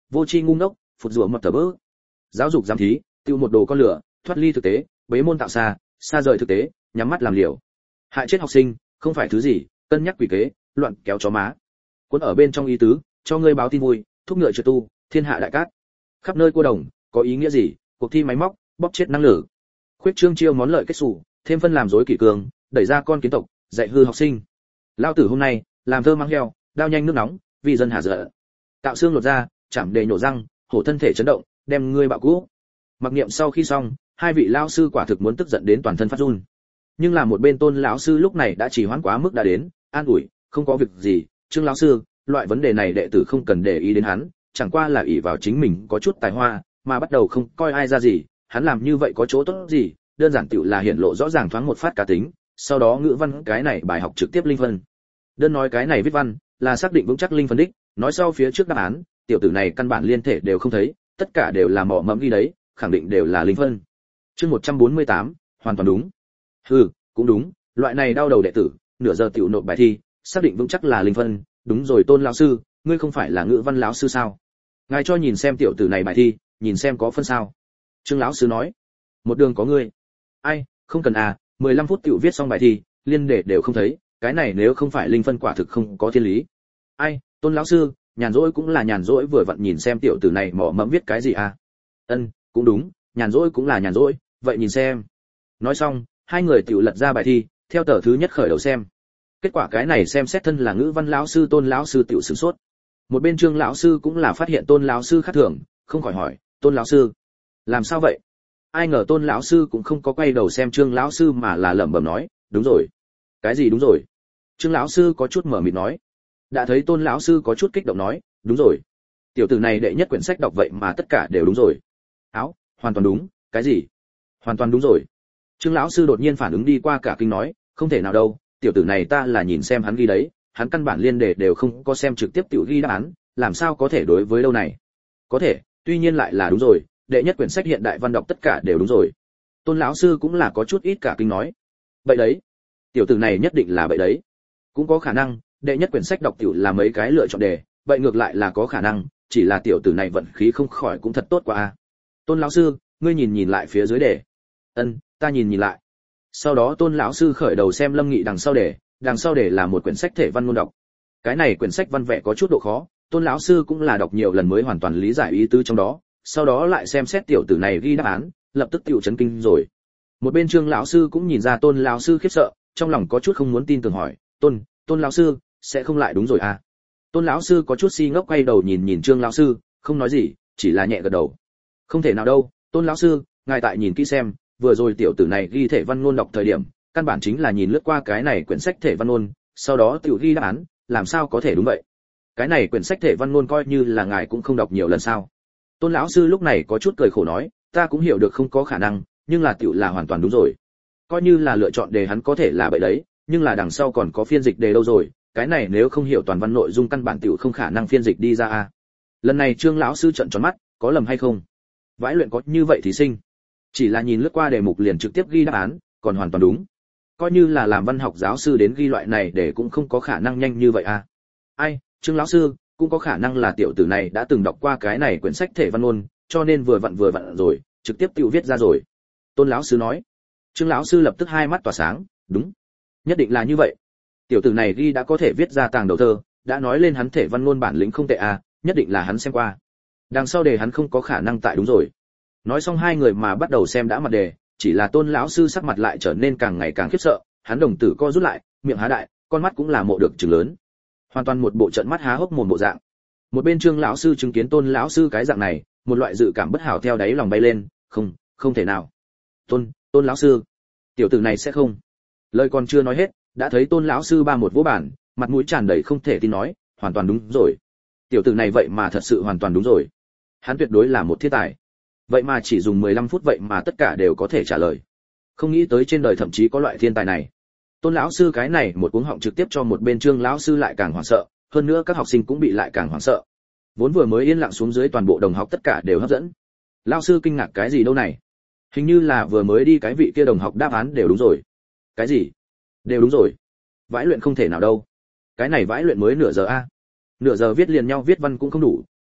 A: vô tri ngu ngốc, phụt rủa mập tờ bớ. Giáo dục giám thí, tiêu một đồ con lửa, thoát ly thực tế, bế môn tạo xa, xa rời thực tế, nhắm mắt làm liều. Hại chết học sinh, không phải thứ gì, cân nhắc quỷ kế, loạn kéo chó má. Cuốn ở bên trong ý tứ, cho ngươi báo tin vui, thúc ngựa trượt tu, thiên hạ đại cát. Khắp nơi cô đồng, có ý nghĩa gì? Cuộc thi máy móc, bóp chết năng lử. Khuyết trương chiêu món lợi kết sủ, thêm phân làm rối kỷ cương, đẩy ra con kiến tộc, dạy hư học sinh. Lao tử hôm nay, làm thơ mang heo, đao nhanh nước nóng, vì dân hạ dở. Tạo xương lột ra, chạm đề nhổ răng, hổ thân thể chấn động, đem ngươi bạo cũ. Mặc niệm sau khi xong, hai vị lão sư quả thực muốn tức giận đến toàn thân phát run. Nhưng là một bên Tôn lão sư lúc này đã chỉ hoãn quá mức đã đến, an ủi, không có việc gì, Trương lão sư, loại vấn đề này đệ tử không cần để ý đến hắn, chẳng qua là ỷ vào chính mình có chút tài hoa, mà bắt đầu không coi ai ra gì, hắn làm như vậy có chỗ tốt gì, đơn giản tựu là hiển lộ rõ ràng thoáng một phát cá tính, sau đó ngữ văn cái này bài học trực tiếp linh phân. Đơn nói cái này viết văn, là xác định vững chắc linh phân đích, nói sau phía trước đáp án, tiểu tử này căn bản liên thể đều không thấy, tất cả đều là mỏ mẫm ghi đấy, khẳng định đều là linh phân. Chương một trăm bốn mươi tám, hoàn toàn đúng. Hừ, cũng đúng, loại này đau đầu đệ tử, nửa giờ tiểu nộp bài thi, xác định vững chắc là linh phân, đúng rồi Tôn lão sư, ngươi không phải là ngữ văn lão sư sao? Ngài cho nhìn xem tiểu tử này bài thi, nhìn xem có phân sao? Trương lão sư nói. Một đường có ngươi. Ai, không cần à, mười lăm phút tiểu viết xong bài thi, liên đề đều không thấy, cái này nếu không phải linh phân quả thực không có thiên lý. Ai, Tôn lão sư, nhàn rỗi cũng là nhàn rỗi vừa vặn nhìn xem tiểu tử này mỏ mẫm viết cái gì à? Ân, cũng đúng, nhàn rỗi cũng là nhàn rỗi, vậy nhìn xem. Nói xong, hai người tiểu lật ra bài thi, theo tờ thứ nhất khởi đầu xem. Kết quả cái này xem xét thân là ngữ văn lão sư Tôn lão sư tiểu sửng sốt. Một bên Trương lão sư cũng là phát hiện Tôn lão sư khác thường, không khỏi hỏi, Tôn lão sư, làm sao vậy? Ai ngờ Tôn lão sư cũng không có quay đầu xem Trương lão sư mà là lẩm bẩm nói, đúng rồi. Cái gì đúng rồi? Trương lão sư có chút mở mịt nói. Đã thấy Tôn lão sư có chút kích động nói, đúng rồi. Tiểu tử này đệ nhất quyển sách đọc vậy mà tất cả đều đúng rồi. Áo, hoàn toàn đúng, cái gì? Hoàn toàn đúng rồi. Trương lão sư đột nhiên phản ứng đi qua cả kinh nói, không thể nào đâu, tiểu tử này ta là nhìn xem hắn ghi đấy, hắn căn bản liên đề đều không có xem trực tiếp tiểu ghi đáp án, làm sao có thể đối với đâu này? Có thể, tuy nhiên lại là đúng rồi, đệ nhất quyển sách hiện đại văn đọc tất cả đều đúng rồi. Tôn lão sư cũng là có chút ít cả kinh nói. Vậy đấy, tiểu tử này nhất định là vậy đấy. Cũng có khả năng, đệ nhất quyển sách đọc tiểu là mấy cái lựa chọn đề, vậy ngược lại là có khả năng, chỉ là tiểu tử này vận khí không khỏi cũng thật tốt quá a. Tôn lão sư, ngươi nhìn nhìn lại phía dưới đề. Ân, ta nhìn nhìn lại. Sau đó Tôn lão sư khởi đầu xem Lâm Nghị đằng sau đề, đằng sau đề là một quyển sách thể văn ngôn đọc. Cái này quyển sách văn vẽ có chút độ khó, Tôn lão sư cũng là đọc nhiều lần mới hoàn toàn lý giải ý tứ trong đó, sau đó lại xem xét tiểu tử này ghi đáp án, lập tức tiểu chấn kinh rồi. Một bên Trương lão sư cũng nhìn ra Tôn lão sư khiếp sợ, trong lòng có chút không muốn tin tưởng hỏi, "Tôn, Tôn lão sư, sẽ không lại đúng rồi à?" Tôn lão sư có chút si ngốc quay đầu nhìn nhìn Trương lão sư, không nói gì, chỉ là nhẹ gật đầu. "Không thể nào đâu, Tôn lão sư, ngài tại nhìn kỹ xem, vừa rồi tiểu tử này ghi thể văn ngôn đọc thời điểm, căn bản chính là nhìn lướt qua cái này quyển sách thể văn ngôn, sau đó tiểu ghi đáp án, làm sao có thể đúng vậy? Cái này quyển sách thể văn ngôn coi như là ngài cũng không đọc nhiều lần sao?" Tôn lão sư lúc này có chút cười khổ nói, "Ta cũng hiểu được không có khả năng, nhưng là tiểu là hoàn toàn đúng rồi. Coi như là lựa chọn đề hắn có thể là bậy đấy, nhưng là đằng sau còn có phiên dịch đề đâu rồi, cái này nếu không hiểu toàn văn nội dung căn bản tiểu không khả năng phiên dịch đi ra a." Lần này Trương lão sư trợn tròn mắt, có lầm hay không? Vãi luyện có như vậy thí sinh, chỉ là nhìn lướt qua đề mục liền trực tiếp ghi đáp án, còn hoàn toàn đúng. Coi như là làm văn học giáo sư đến ghi loại này để cũng không có khả năng nhanh như vậy a. Ai, Trương lão sư, cũng có khả năng là tiểu tử này đã từng đọc qua cái này quyển sách thể văn ngôn, cho nên vừa vặn vừa vặn rồi, trực tiếp tự viết ra rồi. Tôn lão sư nói. Trương lão sư lập tức hai mắt tỏa sáng, đúng, nhất định là như vậy. Tiểu tử này ghi đã có thể viết ra tàng đầu thơ, đã nói lên hắn thể văn ngôn bản lĩnh không tệ à, nhất định là hắn xem qua. Đằng sau đề hắn không có khả năng tại đúng rồi. Nói xong hai người mà bắt đầu xem đã mặt đề, chỉ là Tôn lão sư sắc mặt lại trở nên càng ngày càng khiếp sợ, hắn đồng tử co rút lại, miệng há đại, con mắt cũng là mộ được trừng lớn. Hoàn toàn một bộ trận mắt há hốc mồm bộ dạng. Một bên Trương lão sư chứng kiến Tôn lão sư cái dạng này, một loại dự cảm bất hảo theo đáy lòng bay lên, không, không thể nào. Tôn, Tôn lão sư, tiểu tử này sẽ không. Lời còn chưa nói hết, đã thấy Tôn lão sư ba một vỗ bản, mặt mũi tràn đầy không thể tin nói, hoàn toàn đúng rồi. Tiểu tử này vậy mà thật sự hoàn toàn đúng rồi. Hắn tuyệt đối là một thiên tài. Vậy mà chỉ dùng mười lăm phút vậy mà tất cả đều có thể trả lời. Không nghĩ tới trên đời thậm chí có loại thiên tài này. Tôn lão sư cái này một cuống họng trực tiếp cho một bên Trương lão sư lại càng hoảng sợ, hơn nữa các học sinh cũng bị lại càng hoảng sợ. Vốn vừa mới yên lặng xuống dưới toàn bộ đồng học tất cả đều hấp dẫn. Lão sư kinh ngạc cái gì đâu này? Hình như là vừa mới đi cái vị kia đồng học đáp án đều đúng rồi. Cái gì? Đều đúng rồi. Vãi luyện không thể nào đâu. Cái này vãi luyện mới nửa giờ a. Nửa giờ viết liền nhau viết văn cũng không đủ,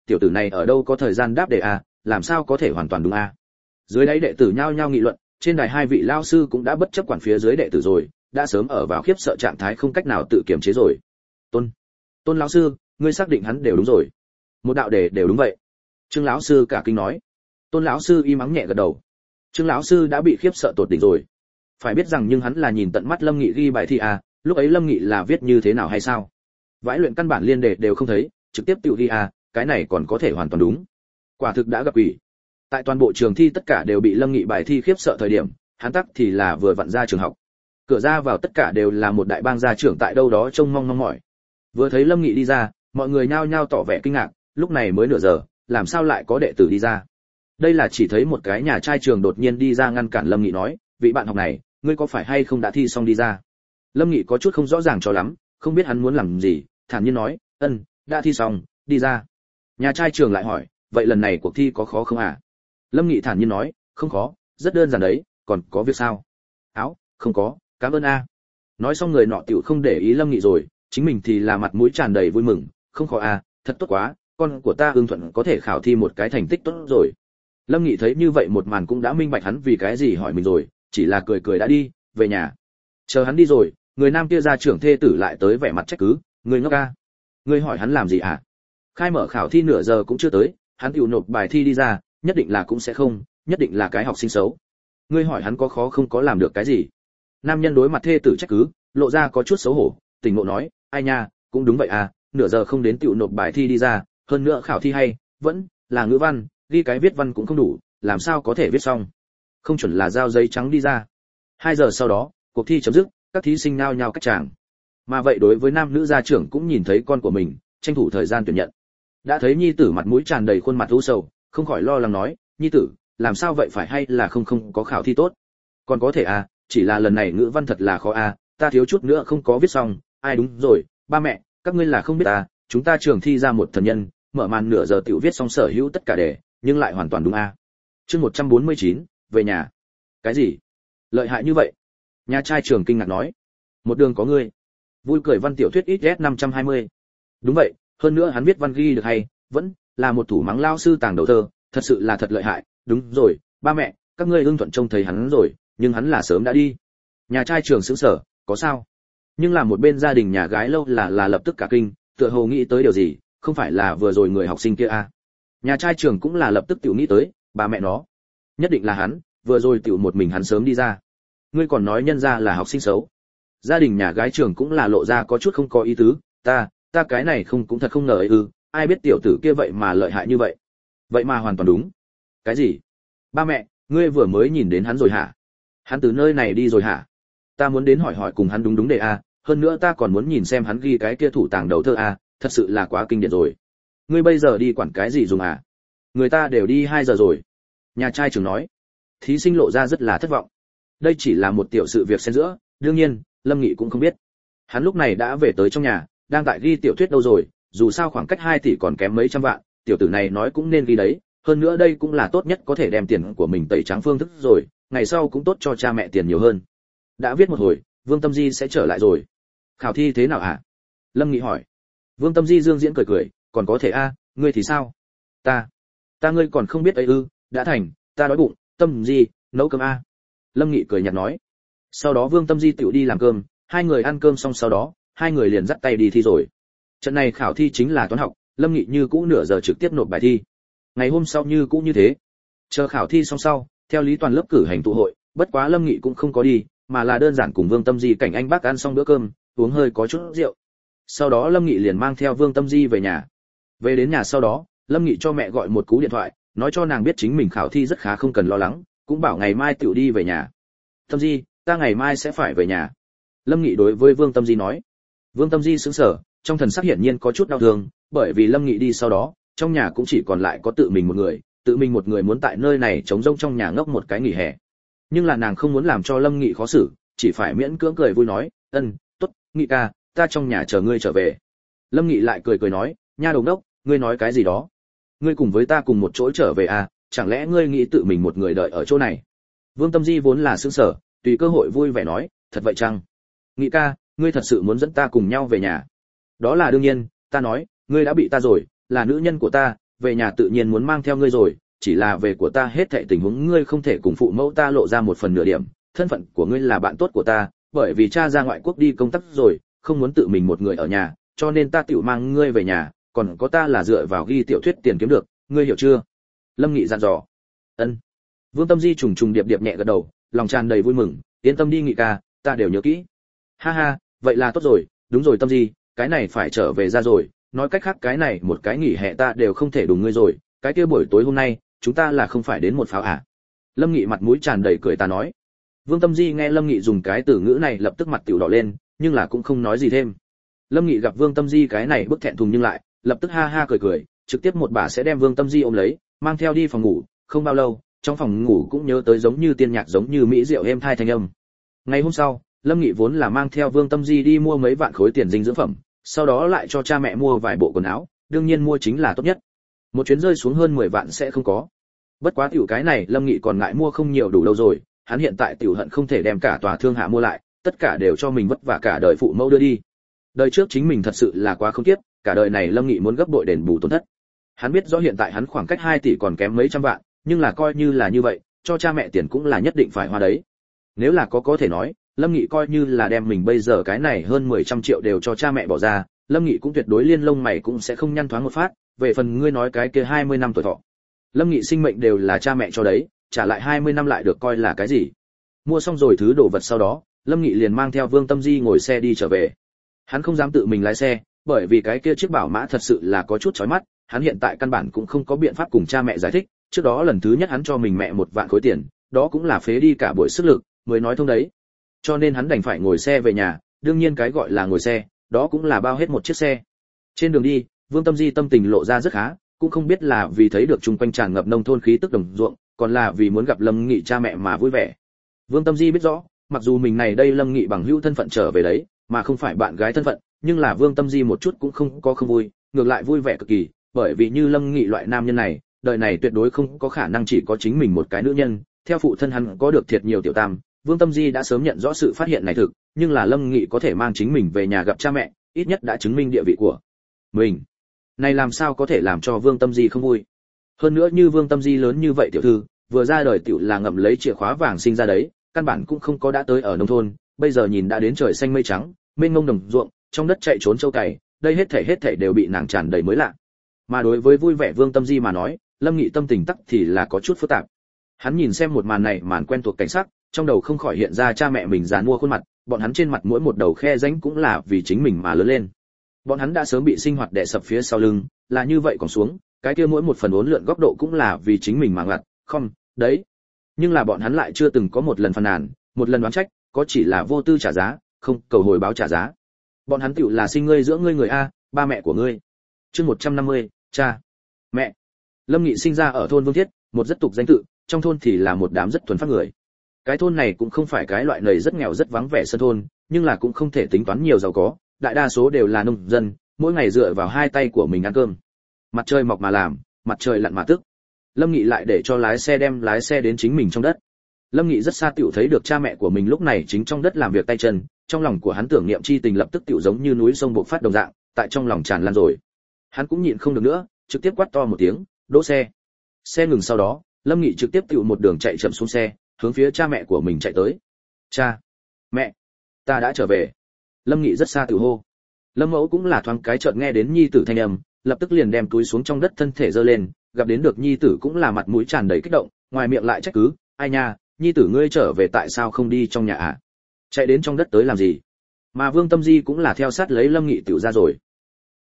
A: tiểu tử này ở đâu có thời gian đáp đề a, làm sao có thể hoàn toàn đúng a. Dưới đáy đệ tử nhao nhao nghị luận, trên đài hai vị lao sư cũng đã bất chấp quản phía dưới đệ tử rồi, đã sớm ở vào khiếp sợ trạng thái không cách nào tự kiềm chế rồi. Tôn, Tôn lão sư, ngươi xác định hắn đều đúng rồi? Một đạo đề đều đúng vậy. Trương lão sư cả kinh nói. Tôn lão sư im ắng nhẹ gật đầu. Trương lão sư đã bị khiếp sợ tột đỉnh rồi. Phải biết rằng nhưng hắn là nhìn tận mắt Lâm Nghị ghi bài thi à, lúc ấy Lâm Nghị là viết như thế nào hay sao? Vãi luyện căn bản liên đề đều không thấy, trực tiếp tự ghi à, cái này còn có thể hoàn toàn đúng. Quả thực đã gặp quỷ. Tại toàn bộ trường thi tất cả đều bị Lâm Nghị bài thi khiếp sợ thời điểm, hắn tắc thì là vừa vặn ra trường học. Cửa ra vào tất cả đều là một đại bang gia trưởng tại đâu đó trông mong mong mỏi. Vừa thấy Lâm Nghị đi ra, mọi người nhao nhao tỏ vẻ kinh ngạc, lúc này mới nửa giờ, làm sao lại có đệ tử đi ra? Đây là chỉ thấy một cái nhà trai trường đột nhiên đi ra ngăn cản Lâm Nghị nói, vị bạn học này, ngươi có phải hay không đã thi xong đi ra? Lâm Nghị có chút không rõ ràng cho lắm, không biết hắn muốn làm gì, thản nhiên nói, ân, đã thi xong, đi ra. Nhà trai trường lại hỏi, vậy lần này cuộc thi có khó không à? Lâm Nghị thản nhiên nói, không khó, rất đơn giản đấy, còn có việc sao? Áo, không có, cảm ơn a. Nói xong người nọ tiểu không để ý Lâm Nghị rồi, chính mình thì là mặt mũi tràn đầy vui mừng, không khó a, thật tốt quá, con của ta ưng thuận có thể khảo thi một cái thành tích tốt rồi. Lâm Nghị thấy như vậy một màn cũng đã minh bạch hắn vì cái gì hỏi mình rồi, chỉ là cười cười đã đi, về nhà. Chờ hắn đi rồi, người nam kia ra trưởng thê tử lại tới vẻ mặt trách cứ, người ngốc a, ngươi hỏi hắn làm gì à? Khai mở khảo thi nửa giờ cũng chưa tới, hắn tiểu nộp bài thi đi ra, nhất định là cũng sẽ không, nhất định là cái học sinh xấu. Ngươi hỏi hắn có khó không có làm được cái gì? Nam nhân đối mặt thê tử trách cứ, lộ ra có chút xấu hổ, tỉnh ngộ nói, ai nha, cũng đúng vậy à, nửa giờ không đến tiểu nộp bài thi đi ra, hơn nữa khảo thi hay, vẫn là ngữ văn, ghi cái viết văn cũng không đủ, làm sao có thể viết xong? Không chuẩn là giao giấy trắng đi ra. Hai giờ sau đó, cuộc thi chấm dứt, các thí sinh nao nhao cách tràng. Mà vậy đối với nam nữ gia trưởng cũng nhìn thấy con của mình, tranh thủ thời gian tuyển nhận. Đã thấy nhi tử mặt mũi tràn đầy khuôn mặt u sầu, không khỏi lo lắng nói, nhi tử, làm sao vậy phải hay là không không có khảo thi tốt? Còn có thể à, chỉ là lần này ngữ văn thật là khó à, ta thiếu chút nữa không có viết xong, ai đúng rồi, ba mẹ, các ngươi là không biết à, chúng ta trường thi ra một thần nhân, mở màn nửa giờ tiểu viết xong sở hữu tất cả đề, nhưng lại hoàn toàn đúng à. Chương một trăm bốn mươi chín, về nhà. Cái gì? Lợi hại như vậy? Nhà trai trường kinh ngạc nói. Một đường có ngươi. Vui cười văn tiểu thuyết ít ét năm trăm hai mươi. Đúng vậy, hơn nữa hắn viết văn ghi được hay, vẫn là một thủ mắng lao sư tàng đầu thơ, thật sự là thật lợi hại, đúng rồi, ba mẹ, các ngươi ưng thuận trông thấy hắn rồi, nhưng hắn là sớm đã đi. Nhà trai trường sững sờ, có sao? Nhưng là một bên gia đình nhà gái lâu là là lập tức cả kinh, tựa hồ nghĩ tới điều gì, không phải là vừa rồi người học sinh kia à? Nhà trai trường cũng là lập tức tiểu nghĩ tới, ba mẹ nó, nhất định là hắn, vừa rồi tiểu một mình hắn sớm đi ra. Ngươi còn nói nhân ra là học sinh xấu. Gia đình nhà gái trường cũng là lộ ra có chút không có ý tứ, ta, ta cái này không cũng thật không ngờ ấy ư, ai biết tiểu tử kia vậy mà lợi hại như vậy. Vậy mà hoàn toàn đúng. Cái gì? Ba mẹ, ngươi vừa mới nhìn đến hắn rồi hả? Hắn từ nơi này đi rồi hả? Ta muốn đến hỏi hỏi cùng hắn đúng đúng đề a, hơn nữa ta còn muốn nhìn xem hắn ghi cái kia thủ tàng đầu thơ a, thật sự là quá kinh điển rồi. Ngươi bây giờ đi quản cái gì dùng à? Người ta đều đi hai giờ rồi. Nhà trai trưởng nói. Thí sinh lộ ra rất là thất vọng. Đây chỉ là một tiểu sự việc xen giữa, đương nhiên, Lâm Nghị cũng không biết. Hắn lúc này đã về tới trong nhà, đang tại ghi tiểu thuyết đâu rồi, dù sao khoảng cách hai tỷ còn kém mấy trăm vạn, tiểu tử này nói cũng nên ghi đấy, hơn nữa đây cũng là tốt nhất có thể đem tiền của mình tẩy trắng phương thức rồi, ngày sau cũng tốt cho cha mẹ tiền nhiều hơn. Đã viết một hồi, Vương Tâm Di sẽ trở lại rồi. Khảo thi thế nào hả? Lâm Nghị hỏi. Vương Tâm Di dương diễn cười cười, còn có thể a, ngươi thì sao? Ta, ta ngươi còn không biết ấy ư, đã thành, ta đói bụng, Tâm Di, nấu cơm a. Lâm Nghị cười nhạt nói. Sau đó Vương Tâm Di tiểu đi làm cơm, hai người ăn cơm xong sau đó, hai người liền dắt tay đi thi rồi. Trận này khảo thi chính là toán học, Lâm Nghị như cũ nửa giờ trực tiếp nộp bài thi. Ngày hôm sau như cũ như thế. Chờ khảo thi xong sau, theo lý toàn lớp cử hành tụ hội, bất quá Lâm Nghị cũng không có đi, mà là đơn giản cùng Vương Tâm Di cảnh anh bác ăn xong bữa cơm, uống hơi có chút rượu. Sau đó Lâm Nghị liền mang theo Vương Tâm Di về nhà. Về đến nhà sau đó, Lâm Nghị cho mẹ gọi một cú điện thoại, nói cho nàng biết chính mình khảo thi rất khá không cần lo lắng, cũng bảo ngày mai tiểu đi về nhà. Tâm Di, ta ngày mai sẽ phải về nhà. Lâm Nghị đối với Vương Tâm Di nói. Vương Tâm Di sững sờ, trong thần sắc hiển nhiên có chút đau thương, bởi vì Lâm Nghị đi sau đó, trong nhà cũng chỉ còn lại có tự mình một người, tự mình một người muốn tại nơi này trống rỗng trong nhà ngốc một cái nghỉ hè. Nhưng là nàng không muốn làm cho Lâm Nghị khó xử, chỉ phải miễn cưỡng cười vui nói, "Ân, tốt, Nghị ca, ta trong nhà chờ ngươi trở về." Lâm Nghị lại cười cười nói, "Nha đồng đốc, ngươi nói cái gì đó? Ngươi cùng với ta cùng một chỗ trở về à, chẳng lẽ ngươi nghĩ tự mình một người đợi ở chỗ này?" Vương Tâm Di vốn là sững sờ, tùy cơ hội vui vẻ nói, "Thật vậy chăng? Nghị ca, ngươi thật sự muốn dẫn ta cùng nhau về nhà?" "Đó là đương nhiên, ta nói, ngươi đã bị ta rồi, là nữ nhân của ta, về nhà tự nhiên muốn mang theo ngươi rồi, chỉ là về của ta hết thảy tình huống ngươi không thể cùng phụ mẫu ta lộ ra một phần nửa điểm, thân phận của ngươi là bạn tốt của ta, bởi vì cha ra ngoại quốc đi công tác rồi, không muốn tự mình một người ở nhà, cho nên ta tiểu mang ngươi về nhà, còn có ta là dựa vào ghi tiểu thuyết tiền kiếm được, ngươi hiểu chưa? Lâm Nghị dặn dò. Ân. Vương Tâm Di trùng trùng điệp điệp nhẹ gật đầu, lòng tràn đầy vui mừng, yên tâm đi Nghị ca, ta đều nhớ kỹ. Ha ha, vậy là tốt rồi, đúng rồi Tâm Di, cái này phải trở về ra rồi, nói cách khác cái này một cái nghỉ hè ta đều không thể đùng ngươi rồi, cái kia buổi tối hôm nay, chúng ta là không phải đến một pháo à? Lâm Nghị mặt mũi tràn đầy cười ta nói. Vương Tâm Di nghe Lâm Nghị dùng cái từ ngữ này lập tức mặt tiểu đỏ lên, nhưng là cũng không nói gì thêm. Lâm Nghị gặp Vương Tâm Di cái này bức thẹn thùng nhưng lại, lập tức ha ha cười cười, trực tiếp một bà sẽ đem Vương Tâm Di ôm lấy, mang theo đi phòng ngủ, không bao lâu, trong phòng ngủ cũng nhớ tới giống như tiên nhạc giống như mỹ diệu êm thai thanh âm. Ngày hôm sau, Lâm Nghị vốn là mang theo Vương Tâm Di đi mua mấy vạn khối tiền dinh dưỡng phẩm, sau đó lại cho cha mẹ mua vài bộ quần áo, đương nhiên mua chính là tốt nhất. Một chuyến rơi xuống hơn mười vạn sẽ không có. Bất quá tiểu cái này Lâm Nghị còn ngại mua không nhiều đủ đâu rồi, hắn hiện tại tiểu hận không thể đem cả tòa thương hạ mua lại, tất cả đều cho mình vất vả cả đời phụ mẫu đưa đi. Đời trước chính mình thật sự là quá không tiếp, cả đời này Lâm Nghị muốn gấp bội đền bù tổn thất. Hắn biết rõ hiện tại hắn khoảng cách hai tỷ còn kém mấy trăm vạn, nhưng là coi như là như vậy, cho cha mẹ tiền cũng là nhất định phải hoa đấy. Nếu là có có thể nói, Lâm Nghị coi như là đem mình bây giờ cái này hơn mười trăm triệu đều cho cha mẹ bỏ ra, Lâm Nghị cũng tuyệt đối liên lông mày cũng sẽ không nhăn thoáng một phát, về phần ngươi nói cái kia hai mươi năm tuổi thọ. Lâm Nghị sinh mệnh đều là cha mẹ cho đấy, trả lại hai mươi năm lại được coi là cái gì? Mua xong rồi thứ đồ vật sau đó, Lâm Nghị liền mang theo Vương Tâm Di ngồi xe đi trở về. Hắn không dám tự mình lái xe, bởi vì cái kia chiếc bảo mã thật sự là có chút chói mắt, hắn hiện tại căn bản cũng không có biện pháp cùng cha mẹ giải thích, trước đó lần thứ nhất hắn cho mình mẹ một vạn khối tiền, đó cũng là phế đi cả buổi sức lực mới nói thông đấy. Cho nên hắn đành phải ngồi xe về nhà, đương nhiên cái gọi là ngồi xe, đó cũng là bao hết một chiếc xe. Trên đường đi, Vương Tâm Di tâm tình lộ ra rất khá, cũng không biết là vì thấy được chung quanh tràn ngập nông thôn khí tức đồng ruộng, còn là vì muốn gặp Lâm Nghị cha mẹ mà vui vẻ. Vương Tâm Di biết rõ, mặc dù mình này đây Lâm Nghị bằng hữu thân phận trở về đấy, mà không phải bạn gái thân phận, nhưng là Vương Tâm Di một chút cũng không có không vui, ngược lại vui vẻ cực kỳ, bởi vì như Lâm Nghị loại nam nhân này, đời này tuyệt đối không có khả năng chỉ có chính mình một cái nữ nhân, theo phụ thân hắn có được thiệt nhiều tiểu tam, Vương Tâm Di đã sớm nhận rõ sự phát hiện này thực, nhưng là Lâm Nghị có thể mang chính mình về nhà gặp cha mẹ, ít nhất đã chứng minh địa vị của mình. Này làm sao có thể làm cho Vương Tâm Di không vui? Hơn nữa như Vương Tâm Di lớn như vậy tiểu thư, vừa ra đời tiểu là ngậm lấy chìa khóa vàng sinh ra đấy, căn bản cũng không có đã tới ở nông thôn, bây giờ nhìn đã đến trời xanh mây trắng, mênh mông đồng ruộng, trong đất chạy trốn châu cày, đây hết thảy hết thảy đều bị nàng tràn đầy mới lạ. Mà đối với vui vẻ Vương Tâm Di mà nói, Lâm Nghị tâm tình tắc thì là có chút phức tạp. Hắn nhìn xem một màn này, màn quen thuộc cảnh sắc, trong đầu không khỏi hiện ra cha mẹ mình già mua khuôn mặt, bọn hắn trên mặt mỗi một đầu khe rãnh cũng là vì chính mình mà lớn lên. Bọn hắn đã sớm bị sinh hoạt đè sập phía sau lưng, là như vậy còn xuống, cái kia mỗi một phần uốn lượn góc độ cũng là vì chính mình mà ngặt, không, đấy. Nhưng là bọn hắn lại chưa từng có một lần phàn nàn, một lần đoán trách, có chỉ là vô tư trả giá, không cầu hồi báo trả giá. Bọn hắn tiểu là sinh ngươi giữa ngươi người a, ba mẹ của ngươi. Chương một trăm năm mươi, cha, mẹ. Lâm Nghị sinh ra ở thôn Vương Thiết, một rất tục danh tự, trong thôn thì là một đám rất thuần phát người. Cái thôn này cũng không phải cái loại nầy rất nghèo rất vắng vẻ sân thôn, nhưng là cũng không thể tính toán nhiều giàu có, đại đa số đều là nông dân, mỗi ngày dựa vào hai tay của mình ăn cơm. Mặt trời mọc mà làm, mặt trời lặn mà tức. Lâm Nghị lại để cho lái xe đem lái xe đến chính mình trong đất. Lâm Nghị rất xa tiểu thấy được cha mẹ của mình lúc này chính trong đất làm việc tay chân, trong lòng của hắn tưởng niệm chi tình lập tức tiểu giống như núi sông bộc phát đồng dạng, tại trong lòng tràn lan rồi. Hắn cũng nhịn không được nữa, trực tiếp quát to một tiếng, đỗ xe. Xe ngừng sau đó, Lâm Nghị trực tiếp tiểu một đường chạy chậm xuống xe, hướng phía cha mẹ của mình chạy tới. Cha, mẹ, ta đã trở về. Lâm Nghị rất xa tiểu hô. Lâm Mẫu cũng là thoáng cái chợt nghe đến nhi tử thanh âm, lập tức liền đem túi xuống trong đất thân thể giơ lên, gặp đến được nhi tử cũng là mặt mũi tràn đầy kích động, ngoài miệng lại trách cứ, ai nha, nhi tử ngươi trở về tại sao không đi trong nhà à? Chạy đến trong đất tới làm gì? Mà Vương Tâm Di cũng là theo sát lấy Lâm Nghị tiểu ra rồi.